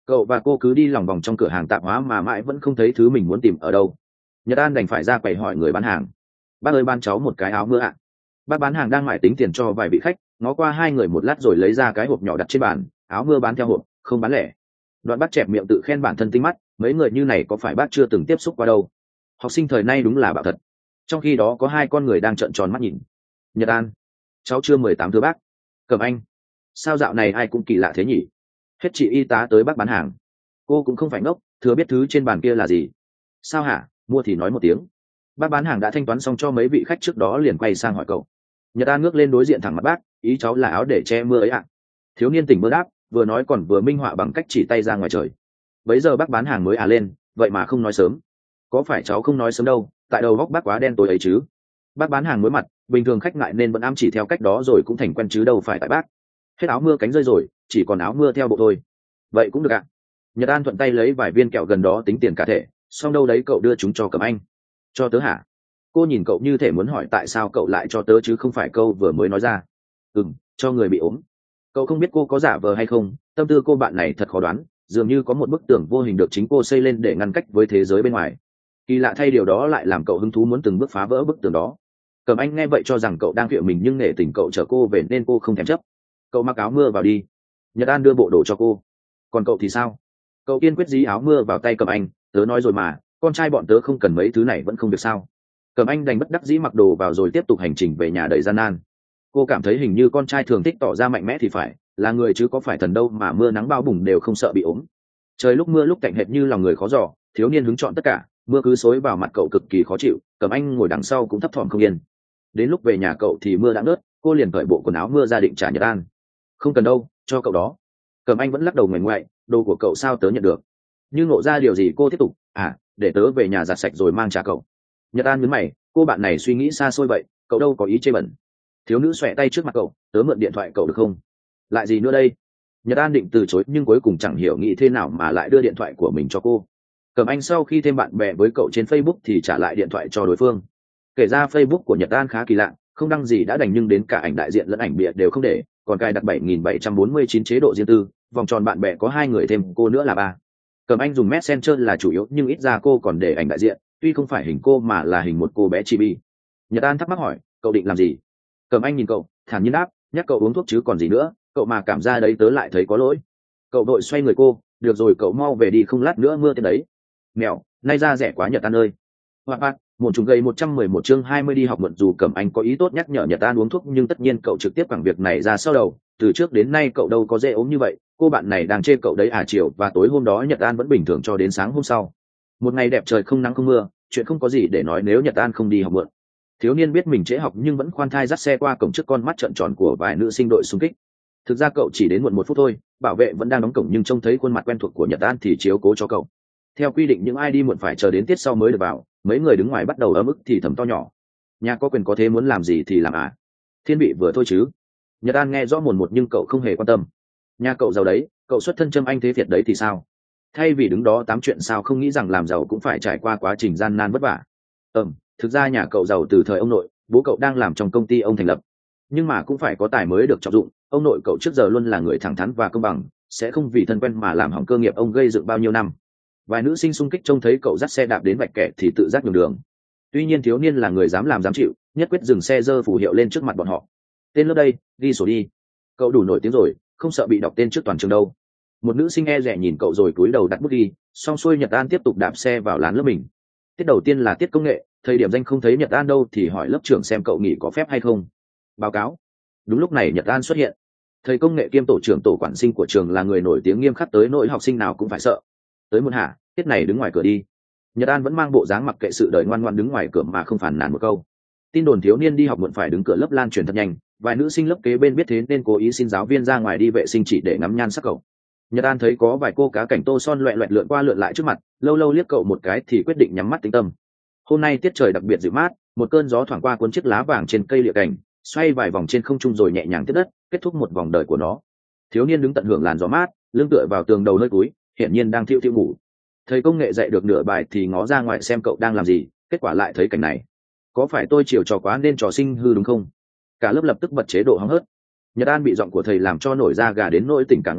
Cậu và cô cứ đi lòng vòng trong cửa hàng tạp hóa mà mãi vẫn không thấy thứ mình muốn tìm ở đâu. Nhật An đành phải ra quầy hỏi người bán hàng: bác ơi, ban cháu một cái áo mưa ạ. Bác bán hàng đang mải tính tiền cho vài vị khách, ngó qua hai người một lát rồi lấy ra cái hộp nhỏ đặt trên bàn: áo mưa bán theo hộp, không bán lẻ. Đoạn bác chẹp miệng tự khen bản thân tinh mắt, mấy người như này có phải bác chưa từng tiếp xúc qua đâu. Học sinh thời nay đúng là bạo thật. Trong khi đó có hai con người đang trợn tròn mắt nhìn. Nhật An: cháu chưa 18 thưa bác. Cẩm Anh: sao dạo này ai cũng kỳ lạ thế nhỉ? Hết chị y tá tới bác bán hàng. Cô cũng không phải ngốc, thừa biết thứ trên bàn kia là gì. Sao hả, mua thì nói một tiếng. Bác bán hàng đã thanh toán xong cho mấy vị khách trước đó, liền quay sang hỏi cậu. Nhật An ngước lên đối diện thẳng mặt bác: ý cháu là áo để che mưa ấy ạ. Thiếu niên tỉnh mơ đáp, vừa nói còn vừa minh họa bằng cách chỉ tay ra ngoài trời. Bấy giờ bác bán hàng mới lên, vậy mà không nói sớm. Có phải cháu không nói sớm đâu, tại đầu góc bác quá đen tối ấy chứ. Bác bán hàng mới mặt, bình thường khách ngại nên vẫn ám chỉ theo cách đó rồi cũng thành quen chứ đâu phải tại bác. Hết áo mưa cánh rơi rồi, chỉ còn áo mưa theo bộ thôi. Vậy cũng được ạ. Nhật An thuận tay lấy vài viên kẹo gần đó tính tiền cả thể, xong đâu đấy cậu đưa chúng cho Cẩm Anh. Cho tớ hả? Cô nhìn cậu như thể muốn hỏi tại sao cậu lại cho tớ chứ không phải câu vừa mới nói ra. Cho người bị ốm. Cậu không biết cô có giả vờ hay không, tâm tư cô bạn này thật khó đoán, dường như có một bức tường vô hình được chính cô xây lên để ngăn cách với thế giới bên ngoài. Kỳ lạ thay, điều đó lại làm cậu hứng thú muốn từng bước phá vỡ bức tường đó. Cẩm Anh nghe vậy cho rằng cậu đang phịu mình, nhưng nể tình cậu chở cô về nên cô không thèm chấp. Cậu mặc áo mưa vào đi. Nhật An đưa bộ đồ cho cô. Còn cậu thì sao? Cậu kiên quyết dí áo mưa vào tay Cẩm Anh. Tớ nói rồi mà, con trai bọn tớ không cần mấy thứ này vẫn không được sao? Cẩm Anh đành bất đắc dĩ mặc đồ vào rồi tiếp tục hành trình về nhà đầy gian nan. Cô cảm thấy hình như con trai thường thích tỏ ra mạnh mẽ thì phải, là người chứ có phải thần đâu mà mưa nắng bao bùng đều không sợ bị ốm. Trời lúc mưa lúc tạnh hệt như lòng người khó giỏ, thiếu niên hứng chọn tất cả, mưa cứ xối vào mặt cậu cực kỳ khó chịu. Cẩm Anh ngồi đằng sau cũng thấp thỏm không yên. Đến lúc về nhà cậu thì mưa đã ngớt, cô liền cởi bộ quần áo mưa ra định trả Nhật An. Không cần đâu, cho cậu đó. Cẩm Anh vẫn lắc đầu ngoảnh ngoại, đồ của cậu sao tớ nhận được. Nhưng ngộ ra điều gì cô tiếp tục: để tớ về nhà giặt sạch rồi mang trả cậu. Nhật An nhướng mày, cô bạn này suy nghĩ xa xôi vậy, cậu đâu có ý chê bẩn. Thiếu nữ xòe tay trước mặt cậu: tớ mượn điện thoại cậu được không? Lại gì nữa đây? Nhật An định từ chối nhưng cuối cùng chẳng hiểu nghĩ thế nào mà lại đưa điện thoại của mình cho cô. Cẩm Anh sau khi thêm bạn bè với cậu trên Facebook thì trả lại điện thoại cho đối phương. Kể ra Facebook của Nhật An khá kỳ lạ, không đăng gì đã đành nhưng đến cả ảnh đại diện lẫn ảnh bìa đều không để, còn cài đặt 7749 chế độ riêng tư, vòng tròn bạn bè có 2 người thêm cô nữa là 3. Cẩm Anh dùng Messenger là chủ yếu nhưng ít ra cô còn để ảnh đại diện, tuy không phải hình cô mà là hình một cô bé chibi. Nhật An thắc mắc hỏi: cậu định làm gì? Cẩm Anh nhìn cậu, thản nhiên đáp: nhắc cậu uống thuốc chứ còn gì nữa, cậu mà cảm ra đấy tớ lại thấy có lỗi. Cậu đội xoay người cô: được rồi, cậu mau về đi không lát nữa mưa tới đấy. Mèo, nay ra rẻ quá Nhật An ơi. Hoạt bát, một chủng gầy 111 chương 20 đi học muộn. Dù Cẩm Anh có ý tốt nhắc nhở Nhật An uống thuốc nhưng tất nhiên cậu trực tiếp quẳng việc này ra sau đầu. Từ trước đến nay cậu đâu có dễ ốm như vậy, cô bạn này đang chê cậu đấy chiều và tối hôm đó Nhật An vẫn bình thường cho đến sáng hôm sau. Một ngày đẹp trời không nắng không mưa, chuyện không có gì để nói nếu Nhật An không đi học muộn. Thiếu niên biết mình trễ học nhưng vẫn khoan thai dắt xe qua cổng trước con mắt trợn tròn của vài nữ sinh đội xung kích. Thực ra cậu chỉ đến muộn 1 phút thôi, bảo vệ vẫn đang đóng cổng nhưng trông thấy khuôn mặt quen thuộc của Nhật An thì chiếu cố cho cậu. Theo quy định những ai đi muộn phải chờ đến tiết sau mới được vào, mấy người đứng ngoài bắt đầu ấm ức thì thầm to nhỏ: nhà có quyền có thế, muốn làm gì thì làm thiên vị vừa thôi chứ. Nhật An nghe rõ mồn một nhưng cậu không hề quan tâm. Nhà cậu giàu đấy, cậu xuất thân Trâm Anh thế Việt đấy thì sao? Thay vì đứng đó tám chuyện sao không nghĩ rằng làm giàu cũng phải trải qua quá trình gian nan vất vả. Thực ra nhà cậu giàu từ thời ông nội, bố cậu đang làm trong công ty ông thành lập. Nhưng mà cũng phải có tài mới được trọng dụng, ông nội cậu trước giờ luôn là người thẳng thắn và công bằng, sẽ không vì thân quen mà làm hỏng cơ nghiệp ông gây dựng bao nhiêu năm. Vài nữ sinh xung kích trông thấy cậu dắt xe đạp đến vạch kẻ thì tự giác nhường đường. Tuy nhiên thiếu niên là người dám làm dám chịu, nhất quyết dừng xe giơ phù hiệu lên trước mặt bọn họ: tên lớp đây, ghi sổ đi. Cậu đủ nổi tiếng rồi, không sợ bị đọc tên trước toàn trường đâu. Một nữ sinh e rẻ nhìn cậu rồi cúi đầu đặt bút ghi, xong xuôi Nhật An tiếp tục đạp xe vào lán lớp mình. Tiết đầu tiên là tiết công nghệ, thầy điểm danh không thấy Nhật An đâu thì hỏi lớp trưởng xem cậu nghỉ có phép hay không. Báo cáo. Đúng lúc này Nhật An xuất hiện. Thầy công nghệ kiêm tổ trưởng tổ quản sinh của trường là người nổi tiếng nghiêm khắc tới nỗi học sinh nào cũng phải sợ. Tới muộn hả? Tiết này đứng ngoài cửa đi. Nhật An vẫn mang bộ dáng mặc kệ sự đời, ngoan ngoãn đứng ngoài cửa mà không phản nàn một câu. Tin đồn thiếu niên đi học muộn phải đứng cửa lớp lan truyền thật nhanh, vài nữ sinh lớp kế bên biết thế nên cố ý xin giáo viên ra ngoài đi vệ sinh chỉ để ngắm nhan sắc cậu. Nhật An thấy có vài cô cá cảnh tô son loẹt loẹt lượn qua lượn lại trước mặt, lâu lâu liếc cậu một cái thì quyết định nhắm mắt tĩnh tâm. Hôm nay tiết trời đặc biệt dịu mát, một cơn gió thoảng qua cuốn chiếc lá vàng trên cây lịa cảnh, xoay vài vòng trên không trung rồi nhẹ nhàng tiếp đất, kết thúc một vòng đời của nó. Thiếu niên đứng tận hưởng làn gió mát, lưng tựa vào tường đầu hơi cúi, hiển nhiên đang thiêu thiêu ngủ. Thầy công nghệ dạy được nửa bài thì ngó ra ngoài xem cậu đang làm gì, kết quả lại thấy cảnh này. Có phải tôi chiều trò quá nên trò sinh hư đúng không? Cả lớp lập tức bật chế độ hóng hớt. Nhật An bị giọng của thầy làm cho nổi da gà đến nỗi tỉnh cả ngủ,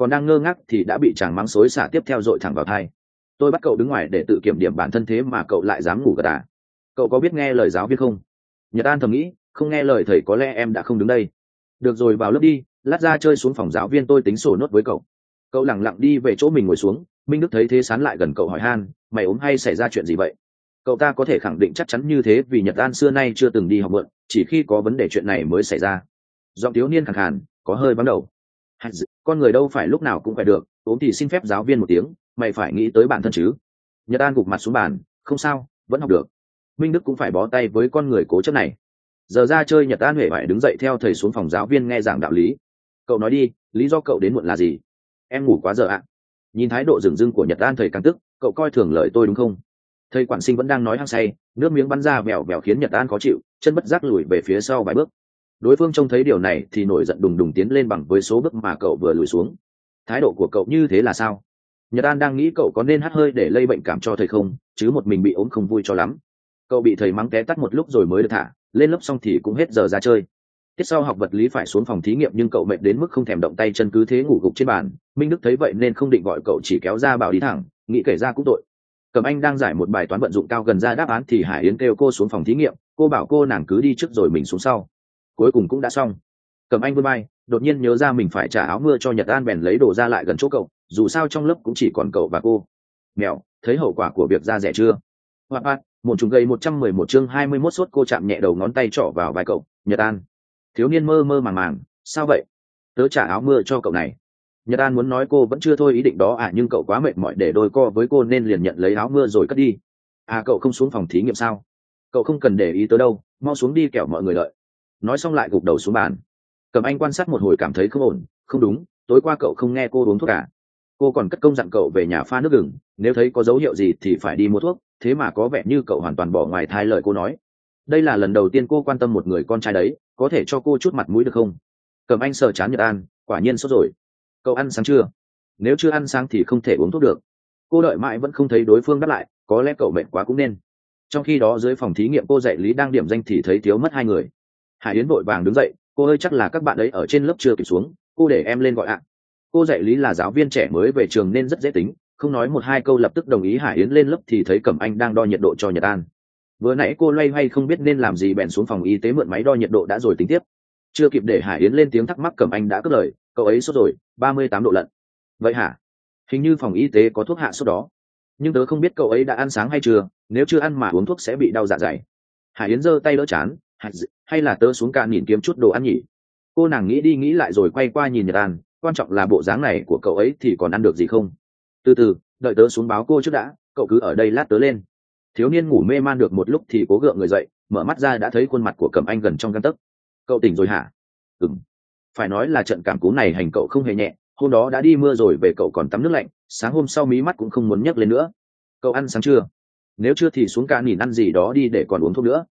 còn đang ngơ ngác thì đã bị chàng mắng xối xả tiếp theo dội thẳng vào thai. Tôi bắt cậu đứng ngoài để tự kiểm điểm bản thân, thế mà cậu lại dám ngủ gật à? Cậu có biết nghe lời giáo viên không? Nhật An thầm nghĩ, không nghe lời thầy có lẽ em đã không đứng đây. Được rồi, vào lớp đi, lát ra chơi xuống phòng giáo viên tôi tính sổ nốt với cậu. Cậu lẳng lặng đi về chỗ mình ngồi xuống. Minh Đức thấy thế sán lại gần cậu hỏi han, mày ốm hay xảy ra chuyện gì vậy? Cậu ta có thể khẳng định chắc chắn như thế vì Nhật An xưa nay chưa từng đi học mượn, chỉ khi có vấn đề chuyện này mới xảy ra. Giọng thiếu niên khàn khàn, có hơi vắng đầu. Con người đâu phải lúc nào cũng phải được, ốm thì xin phép giáo viên một tiếng, mày phải nghĩ tới bản thân chứ. Nhật An gục mặt xuống bàn, không sao, vẫn học được. Minh Đức cũng phải bó tay với con người cố chấp này. Giờ ra chơi, Nhật An huệ vải đứng dậy theo thầy xuống phòng giáo viên nghe giảng đạo lý. Cậu nói đi, lý do cậu đến muộn là gì? Em ngủ quá giờ ạ. Nhìn thái độ dửng dưng của Nhật An thầy càng tức, cậu coi thường lời tôi đúng không? Thầy quản sinh vẫn đang nói hăng say, nước miếng bắn ra vèo vèo khiến Nhật An khó chịu, chân bất giác lùi về phía sau vài bước. Đối phương trông thấy điều này thì nổi giận đùng đùng tiến lên bằng với số bước mà cậu vừa lùi xuống. Thái độ của cậu như thế là sao? Nhật An đang nghĩ cậu có nên hắt hơi để lây bệnh cảm cho thầy không, chứ một mình bị ốm không vui cho lắm. Cậu bị thầy mắng té tắt một lúc rồi mới được thả, lên lớp xong thì cũng hết giờ ra chơi. Tiết sau học vật lý phải xuống phòng thí nghiệm nhưng cậu mệt đến mức không thèm động tay chân, cứ thế ngủ gục trên bàn. Minh Đức thấy vậy nên không định gọi cậu, chỉ kéo ra bảo đi thẳng, nghĩ kể ra cũng tội. Cẩm Anh đang giải một bài toán vận dụng cao gần ra đáp án thì Hải Yến kêu cô xuống phòng thí nghiệm, cô bảo cô nàng cứ đi trước rồi mình xuống sau. Cuối cùng cũng đã xong. Cẩm Anh vươn vai, đột nhiên nhớ ra mình phải trả áo mưa cho Nhật An, bèn lấy đồ ra lại gần chỗ cậu, dù sao trong lớp cũng chỉ còn cậu và cô. Mèo, thấy hậu quả của việc ra rẻ chưa? Hoạt bát, một chúng gây 111 chương 21 sốt. Cô chạm nhẹ đầu ngón tay trỏ vào vai cậu. Nhật An. Thiếu niên mơ mơ màng màng, sao vậy? Tớ trả áo mưa cho cậu này. Nhật An muốn nói cô vẫn chưa thôi ý định đó nhưng cậu quá mệt mỏi để đôi co với cô nên liền nhận lấy áo mưa rồi cất đi. Cậu không xuống phòng thí nghiệm sao? Cậu không cần để ý tớ đâu, mau xuống đi kẻo mọi người đợi. Nói xong lại gục đầu xuống bàn. Cẩm Anh quan sát một hồi cảm thấy không ổn, không đúng, tối qua cậu không nghe cô uống thuốc à? Cô còn cất công dặn cậu về nhà pha nước gừng, nếu thấy có dấu hiệu gì thì phải đi mua thuốc, thế mà có vẻ như cậu hoàn toàn bỏ ngoài tai lời cô nói. Đây là lần đầu tiên cô quan tâm một người con trai đấy, có thể cho cô chút mặt mũi được không? Cẩm Anh sờ trán Nhật An, quả nhiên sốt rồi. Cậu ăn sáng chưa? Nếu chưa ăn sáng thì không thể uống thuốc được. Cô đợi mãi vẫn không thấy đối phương đáp lại, có lẽ cậu mệt quá cũng nên. Trong khi đó dưới phòng thí nghiệm cô dạy lý đang điểm danh thì thấy thiếu mất hai người. Hải Yến vội vàng đứng dậy, cô ơi chắc là các bạn ấy ở trên lớp chưa kịp xuống, cô để em lên gọi ạ. Cô dạy lý là giáo viên trẻ mới về trường nên rất dễ tính, không nói một hai câu lập tức đồng ý Hải Yến lên lớp thì thấy Cẩm Anh đang đo nhiệt độ cho Nhật An. Vừa nãy cô loay hoay không biết nên làm gì bèn xuống phòng y tế mượn máy đo nhiệt độ đã rồi tính tiếp. Chưa kịp để Hải Yến lên tiếng thắc mắc Cẩm Anh đã cất lời, cậu ấy sốt rồi, 38 độ lận. Vậy hả? Hình như phòng y tế có thuốc hạ sốt đó. Nhưng tớ không biết cậu ấy đã ăn sáng hay chưa, nếu chưa ăn mà uống thuốc sẽ bị đau dạ dày. Hải Yến giơ tay đỡ chán, hay là tớ xuống cạn nhìn kiếm chút đồ ăn nhỉ? Cô nàng nghĩ đi nghĩ lại rồi quay qua nhìn Nhật An, quan trọng là bộ dáng này của cậu ấy thì còn ăn được gì không? Từ từ, đợi tớ xuống báo cô trước đã, cậu cứ ở đây lát tớ lên. Thiếu niên ngủ mê man được một lúc thì cố gượng người dậy, mở mắt ra đã thấy khuôn mặt của Cẩm Anh gần trong gang tấc. Cậu tỉnh rồi hả? Ừm. Phải nói là trận cảm cúm này hành cậu không hề nhẹ, hôm đó đã đi mưa rồi về cậu còn tắm nước lạnh, sáng hôm sau mí mắt cũng không muốn nhấc lên nữa. Cậu ăn sáng chưa? Nếu chưa thì xuống ca nhìn ăn gì đó đi để còn uống thuốc nữa.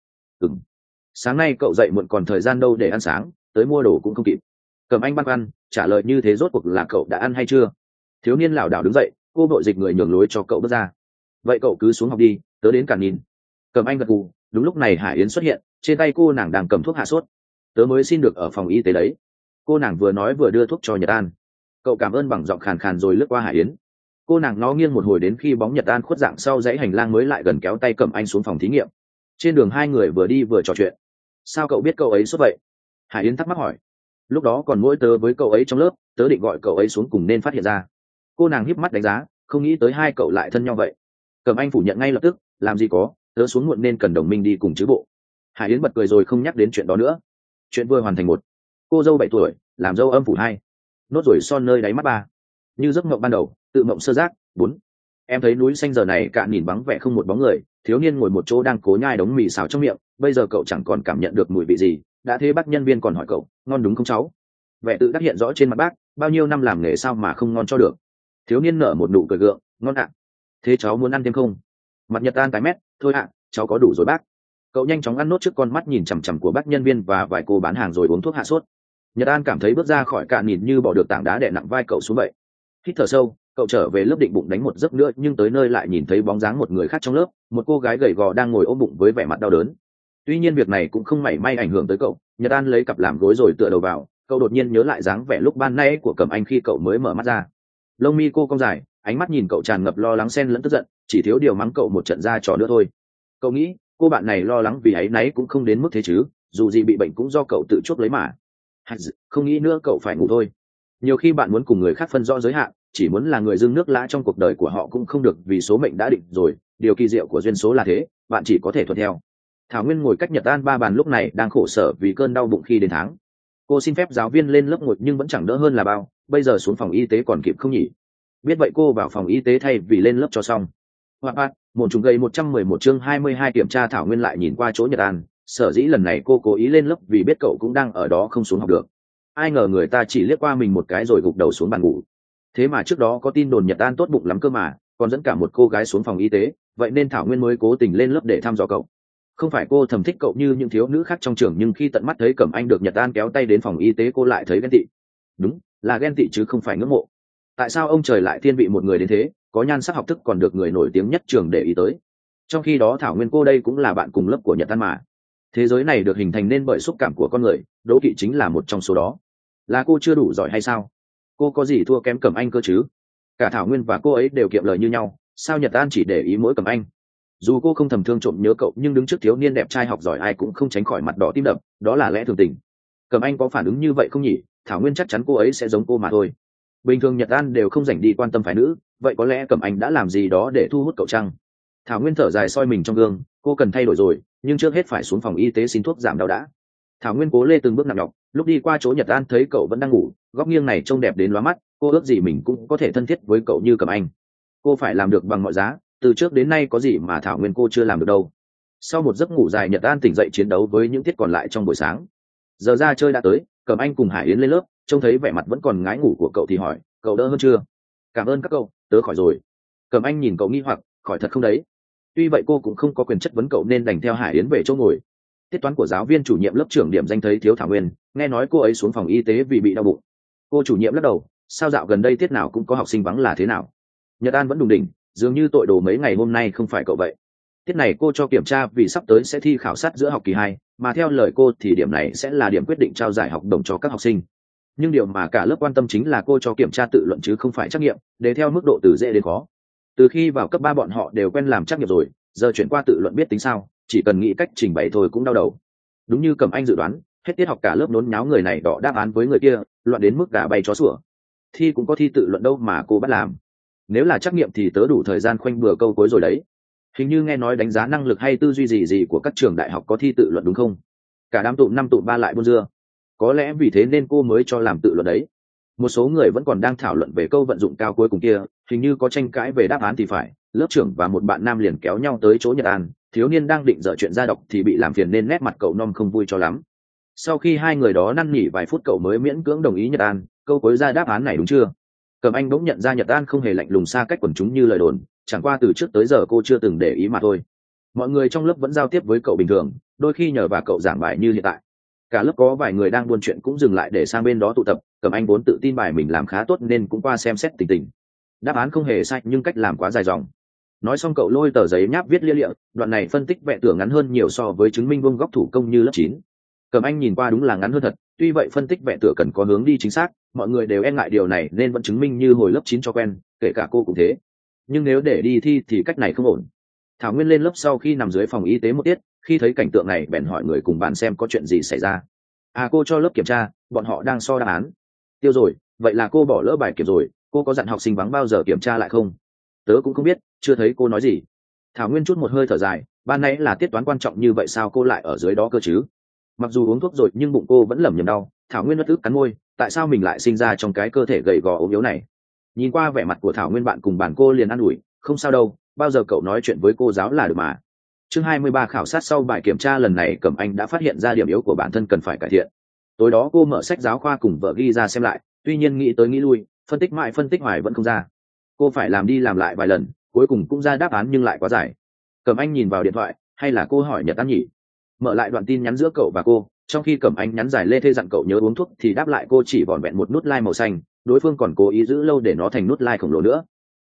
Sáng nay cậu dậy muộn còn thời gian đâu để ăn sáng, tới mua đồ cũng không kịp. Cẩm Anh băn khoăn trả lời như thế, rốt cuộc là cậu đã ăn hay chưa? Thiếu niên lảo đảo đứng dậy, cô vội dịch người nhường lối cho cậu bước ra. Vậy cậu cứ xuống học đi, tớ đến cản nhìn. Cẩm Anh gật gù. Đúng lúc này Hải Yến xuất hiện, trên tay cô nàng đang cầm thuốc hạ sốt. Tớ mới xin được ở phòng y tế đấy. Cô nàng vừa nói vừa đưa thuốc cho Nhật An. Cậu cảm ơn bằng giọng khàn khàn rồi lướt qua Hải Yến. Cô nàng ngó nghiêng một hồi đến khi bóng Nhật An khuất dạng sau dãy hành lang mới lại gần kéo tay Cẩm Anh xuống phòng thí nghiệm. Trên đường hai người vừa đi vừa trò chuyện. Sao cậu biết cậu ấy sốt vậy? Hải Yến thắc mắc hỏi. Lúc đó còn mỗi tớ với cậu ấy trong lớp, tớ định gọi cậu ấy xuống cùng nên phát hiện ra. Cô nàng híp mắt đánh giá, không nghĩ tới hai cậu lại thân nhau vậy. Cẩm Anh phủ nhận ngay lập tức, làm gì có, tớ xuống muộn nên cần đồng minh đi cùng chứ bộ. Hải Yến bật cười rồi không nhắc đến chuyện đó nữa. Chuyện vừa hoàn thành một. Cô dâu 7 tuổi, làm dâu âm phủ 2. Nốt ruồi son nơi đáy mắt 3. Như giấc mộng ban đầu, tự mộng sơ giác 4. Em thấy núi xanh giờ này cạn nhìn vắng vẻ không một bóng người. Thiếu niên ngồi một chỗ đang cố nhai đống mì xào trong miệng, bây giờ cậu chẳng còn cảm nhận được mùi vị gì. Đã thế bác nhân viên còn hỏi cậu, ngon đúng không cháu? Vẻ tự đắc hiện rõ trên mặt bác, bao nhiêu năm làm nghề sao mà không ngon cho được. Thiếu niên nở một nụ cười gượng, ngon ạ. Thế cháu muốn ăn thêm không? Mặt Nhật An tái mét, thôi ạ, cháu có đủ rồi bác. Cậu nhanh chóng ăn nốt trước con mắt nhìn chằm chằm của bác nhân viên và vài cô bán hàng rồi uống thuốc hạ sốt. Nhật An cảm thấy bước ra khỏi cạn nhìn như bỏ được tảng đá đè nặng vai cậu xuống vậy. Hít thở sâu, cậu trở về lớp định bụng đánh một giấc nữa nhưng tới nơi lại nhìn thấy bóng dáng một người khác trong lớp, một cô gái gầy gò đang ngồi ôm bụng với vẻ mặt đau đớn. Tuy nhiên việc này cũng không mảy may ảnh hưởng tới cậu. Nhật An lấy cặp làm gối rồi tựa đầu vào, cậu đột nhiên nhớ lại dáng vẻ lúc ban nay của Cẩm Anh khi cậu mới mở mắt ra. Lông mi cô cong dài, ánh mắt nhìn cậu tràn ngập lo lắng xen lẫn tức giận, chỉ thiếu điều mắng cậu một trận ra trò nữa thôi. Cậu nghĩ cô bạn này lo lắng vì áy náy cũng không đến mức thế chứ, dù gì bị bệnh cũng do cậu tự chuốc lấy mà. Không nghĩ nữa, cậu phải ngủ thôi. Nhiều khi bạn muốn cùng người khác phân rõ giới hạn, chỉ muốn là người dưng nước lã trong cuộc đời của họ cũng không được, vì số mệnh đã định rồi. Điều kỳ diệu của duyên số là thế, bạn chỉ có thể thuận theo. Thảo Nguyên ngồi cách Nhật An 3 bàn lúc này đang khổ sở vì cơn đau bụng khi đến tháng. Cô xin phép giáo viên lên lớp ngồi nhưng vẫn chẳng đỡ hơn là bao. Bây giờ xuống phòng y tế còn kịp không nhỉ? Biết vậy cô vào phòng y tế thay vì lên lớp cho xong. Hoặc một chúng gây 111 chương 22 kiểm tra. Thảo Nguyên lại nhìn qua chỗ Nhật An. Sở dĩ lần này cô cố ý lên lớp vì biết cậu cũng đang ở đó không xuống học được. Ai ngờ người ta chỉ liếc qua mình một cái rồi gục đầu xuống bàn ngủ. Thế mà trước đó có tin đồn Nhật An tốt bụng lắm cơ mà, còn dẫn cả một cô gái xuống phòng y tế, vậy nên Thảo Nguyên mới cố tình lên lớp để thăm dò cậu. Không phải cô thầm thích cậu như những thiếu nữ khác trong trường, nhưng khi tận mắt thấy Cẩm Anh được Nhật An kéo tay đến phòng y tế, cô lại thấy ghen tị. Đúng là ghen tị chứ không phải ngưỡng mộ. Tại sao ông trời lại thiên vị một người đến thế, có nhan sắc học thức còn được người nổi tiếng nhất trường để ý tới? Trong khi đó Thảo Nguyên cô đây cũng là bạn cùng lớp của Nhật An mà. Thế giới này được hình thành nên bởi xúc cảm của con người, đố kỵ chính là một trong số đó. Là cô chưa đủ giỏi hay sao? Cô có gì thua kém Cẩm Anh cơ chứ? Cả Thảo Nguyên và cô ấy đều kiệm lời như nhau, sao Nhật An chỉ để ý mỗi Cẩm Anh? Dù cô không thầm thương trộm nhớ cậu, nhưng đứng trước thiếu niên đẹp trai học giỏi ai cũng không tránh khỏi mặt đỏ tim đập, đó là lẽ thường tình. Cẩm Anh có phản ứng như vậy không nhỉ? Thảo Nguyên chắc chắn cô ấy sẽ giống cô mà thôi. Bình thường Nhật An đều không dành đi quan tâm phái nữ, vậy có lẽ Cẩm Anh đã làm gì đó để thu hút cậu chăng? Thảo Nguyên thở dài soi mình trong gương, cô cần thay đổi rồi, nhưng trước hết phải xuống phòng y tế xin thuốc giảm đau đã. Thảo Nguyên cố lê từng bước nặng nhọc, lúc đi qua chỗ Nhật An thấy cậu vẫn đang ngủ, góc nghiêng này trông đẹp đến lóa mắt, cô ước gì mình cũng có thể thân thiết với cậu như Cẩm Anh. Cô phải làm được bằng mọi giá, từ trước đến nay có gì mà Thảo Nguyên cô chưa làm được đâu. Sau một giấc ngủ dài, Nhật An tỉnh dậy chiến đấu với những tiết còn lại trong buổi sáng. Giờ ra chơi đã tới, Cẩm Anh cùng Hải Yến lên lớp, trông thấy vẻ mặt vẫn còn ngái ngủ của cậu thì hỏi, cậu đỡ hơn chưa? Cảm ơn các cậu, tớ khỏi rồi. Cẩm Anh nhìn cậu nghi hoặc, khỏi thật không đấy? Tuy vậy cô cũng không có quyền chất vấn cậu nên đành theo Hải Yến về chỗ ngồi. Tiết toán của giáo viên chủ nhiệm lớp trưởng điểm danh thấy thiếu Thảo Nguyên, nghe nói cô ấy xuống phòng y tế vì bị đau bụng. Cô chủ nhiệm lắc đầu, sao dạo gần đây tiết nào cũng có học sinh vắng là thế nào? Nhật An vẫn đùng đỉnh, dường như tội đồ mấy ngày hôm nay không phải cậu vậy. Tiết này cô cho kiểm tra vì sắp tới sẽ thi khảo sát giữa học kỳ 2, mà theo lời cô thì điểm này sẽ là điểm quyết định trao giải học đồng cho các học sinh. Nhưng điều mà cả lớp quan tâm chính là cô cho kiểm tra tự luận chứ không phải trắc nghiệm, để theo mức độ từ dễ đến khó. Từ khi vào cấp 3 bọn họ đều quen làm trắc nghiệm rồi, giờ chuyển qua tự luận biết tính sao, chỉ cần nghĩ cách trình bày thôi cũng đau đầu. Đúng như Cẩm Anh dự đoán, hết tiết học cả lớp nôn nháo người này đỏ đáp án với người kia, loạn đến mức gà bay chó sủa. Thi cũng có thi tự luận đâu mà cô bắt làm. Nếu là trắc nghiệm thì tớ đủ thời gian khoanh bừa câu cuối rồi đấy. Hình như nghe nói đánh giá năng lực hay tư duy gì của các trường đại học có thi tự luận đúng không? Cả đám tụm 5 tụm 3 lại buôn dưa. Có lẽ vì thế nên cô mới cho làm tự luận đấy. Một số người vẫn còn đang thảo luận về câu vận dụng cao cuối cùng kia, hình như có tranh cãi về đáp án thì phải. Lớp trưởng và một bạn nam liền kéo nhau tới chỗ Nhật An, thiếu niên đang định dở chuyện ra đọc thì bị làm phiền nên nét mặt cậu non không vui cho lắm. Sau khi hai người đó năn nỉ vài phút cậu mới miễn cưỡng đồng ý Nhật An, câu cuối ra đáp án này đúng chưa? Cẩm Anh bỗng nhận ra Nhật An không hề lạnh lùng xa cách quần chúng như lời đồn, chẳng qua từ trước tới giờ cô chưa từng để ý mà thôi. Mọi người trong lớp vẫn giao tiếp với cậu bình thường, đôi khi nhờ vào cậu giảng bài như hiện tại. Cả lớp có vài người đang buôn chuyện cũng dừng lại để sang bên đó tụ tập. Cẩm Anh vốn tự tin bài mình làm khá tốt nên cũng qua xem xét tình tình. Đáp án không hề sai nhưng cách làm quá dài dòng. Nói xong cậu lôi tờ giấy nháp viết lia lịa, đoạn này phân tích vẽ tửa ngắn hơn nhiều so với chứng minh vuông góc thủ công như lớp 9. Cẩm Anh nhìn qua đúng là ngắn hơn thật, tuy vậy phân tích vẽ tửa cần có hướng đi chính xác, mọi người đều e ngại điều này nên vẫn chứng minh như hồi lớp 9 cho quen, kể cả cô cũng thế. Nhưng nếu để đi thi thì cách này không ổn. Thảo Nguyên lên lớp sau khi nằm dưới phòng y tế một tiết, khi thấy cảnh tượng này bèn hỏi người cùng bàn xem có chuyện gì xảy ra. À, cô cho lớp kiểm tra, bọn họ đang so đáp án. Tiêu rồi, vậy là cô bỏ lỡ bài kiểm rồi, cô có dặn học sinh vắng bao giờ kiểm tra lại không? Tớ cũng không biết, chưa thấy cô nói gì. Thảo Nguyên chút một hơi thở dài, ban nãy là tiết toán quan trọng như vậy sao cô lại ở dưới đó cơ chứ? Mặc dù uống thuốc rồi nhưng bụng cô vẫn lẩm nhẩm đau. Thảo Nguyên bất ức cắn môi, tại sao mình lại sinh ra trong cái cơ thể gầy gò ốm yếu này? Nhìn qua vẻ mặt của Thảo Nguyên, bạn cùng bàn cô liền an ủi, không sao đâu, bao giờ cậu nói chuyện với cô giáo là được mà. Chương 23 khảo sát. Sau bài kiểm tra lần này, Cẩm Anh đã phát hiện ra điểm yếu của bản thân cần phải cải thiện. Tối đó cô mở sách giáo khoa cùng vợ ghi ra xem lại, tuy nhiên nghĩ tới nghĩ lui, phân tích mãi phân tích hoài vẫn không ra. Cô phải làm đi làm lại vài lần, cuối cùng cũng ra đáp án nhưng lại quá dài. Cẩm Anh nhìn vào điện thoại, hay là cô hỏi Nhật An nhỉ? Mở lại đoạn tin nhắn giữa cậu và cô, trong khi Cẩm Anh nhắn dài lê thê dặn cậu nhớ uống thuốc thì đáp lại cô chỉ vỏn vẹn một nút like màu xanh, đối phương còn cố ý giữ lâu để nó thành nút like khổng lồ nữa.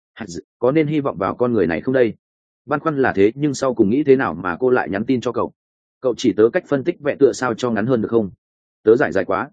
Có nên hy vọng vào con người này không đây? Băn khoăn là thế nhưng sau cùng nghĩ thế nào mà cô lại nhắn tin cho cậu? Cậu chỉ tớ cách phân tích vẽ tựa sao cho ngắn hơn được không? Tớ giải dài quá.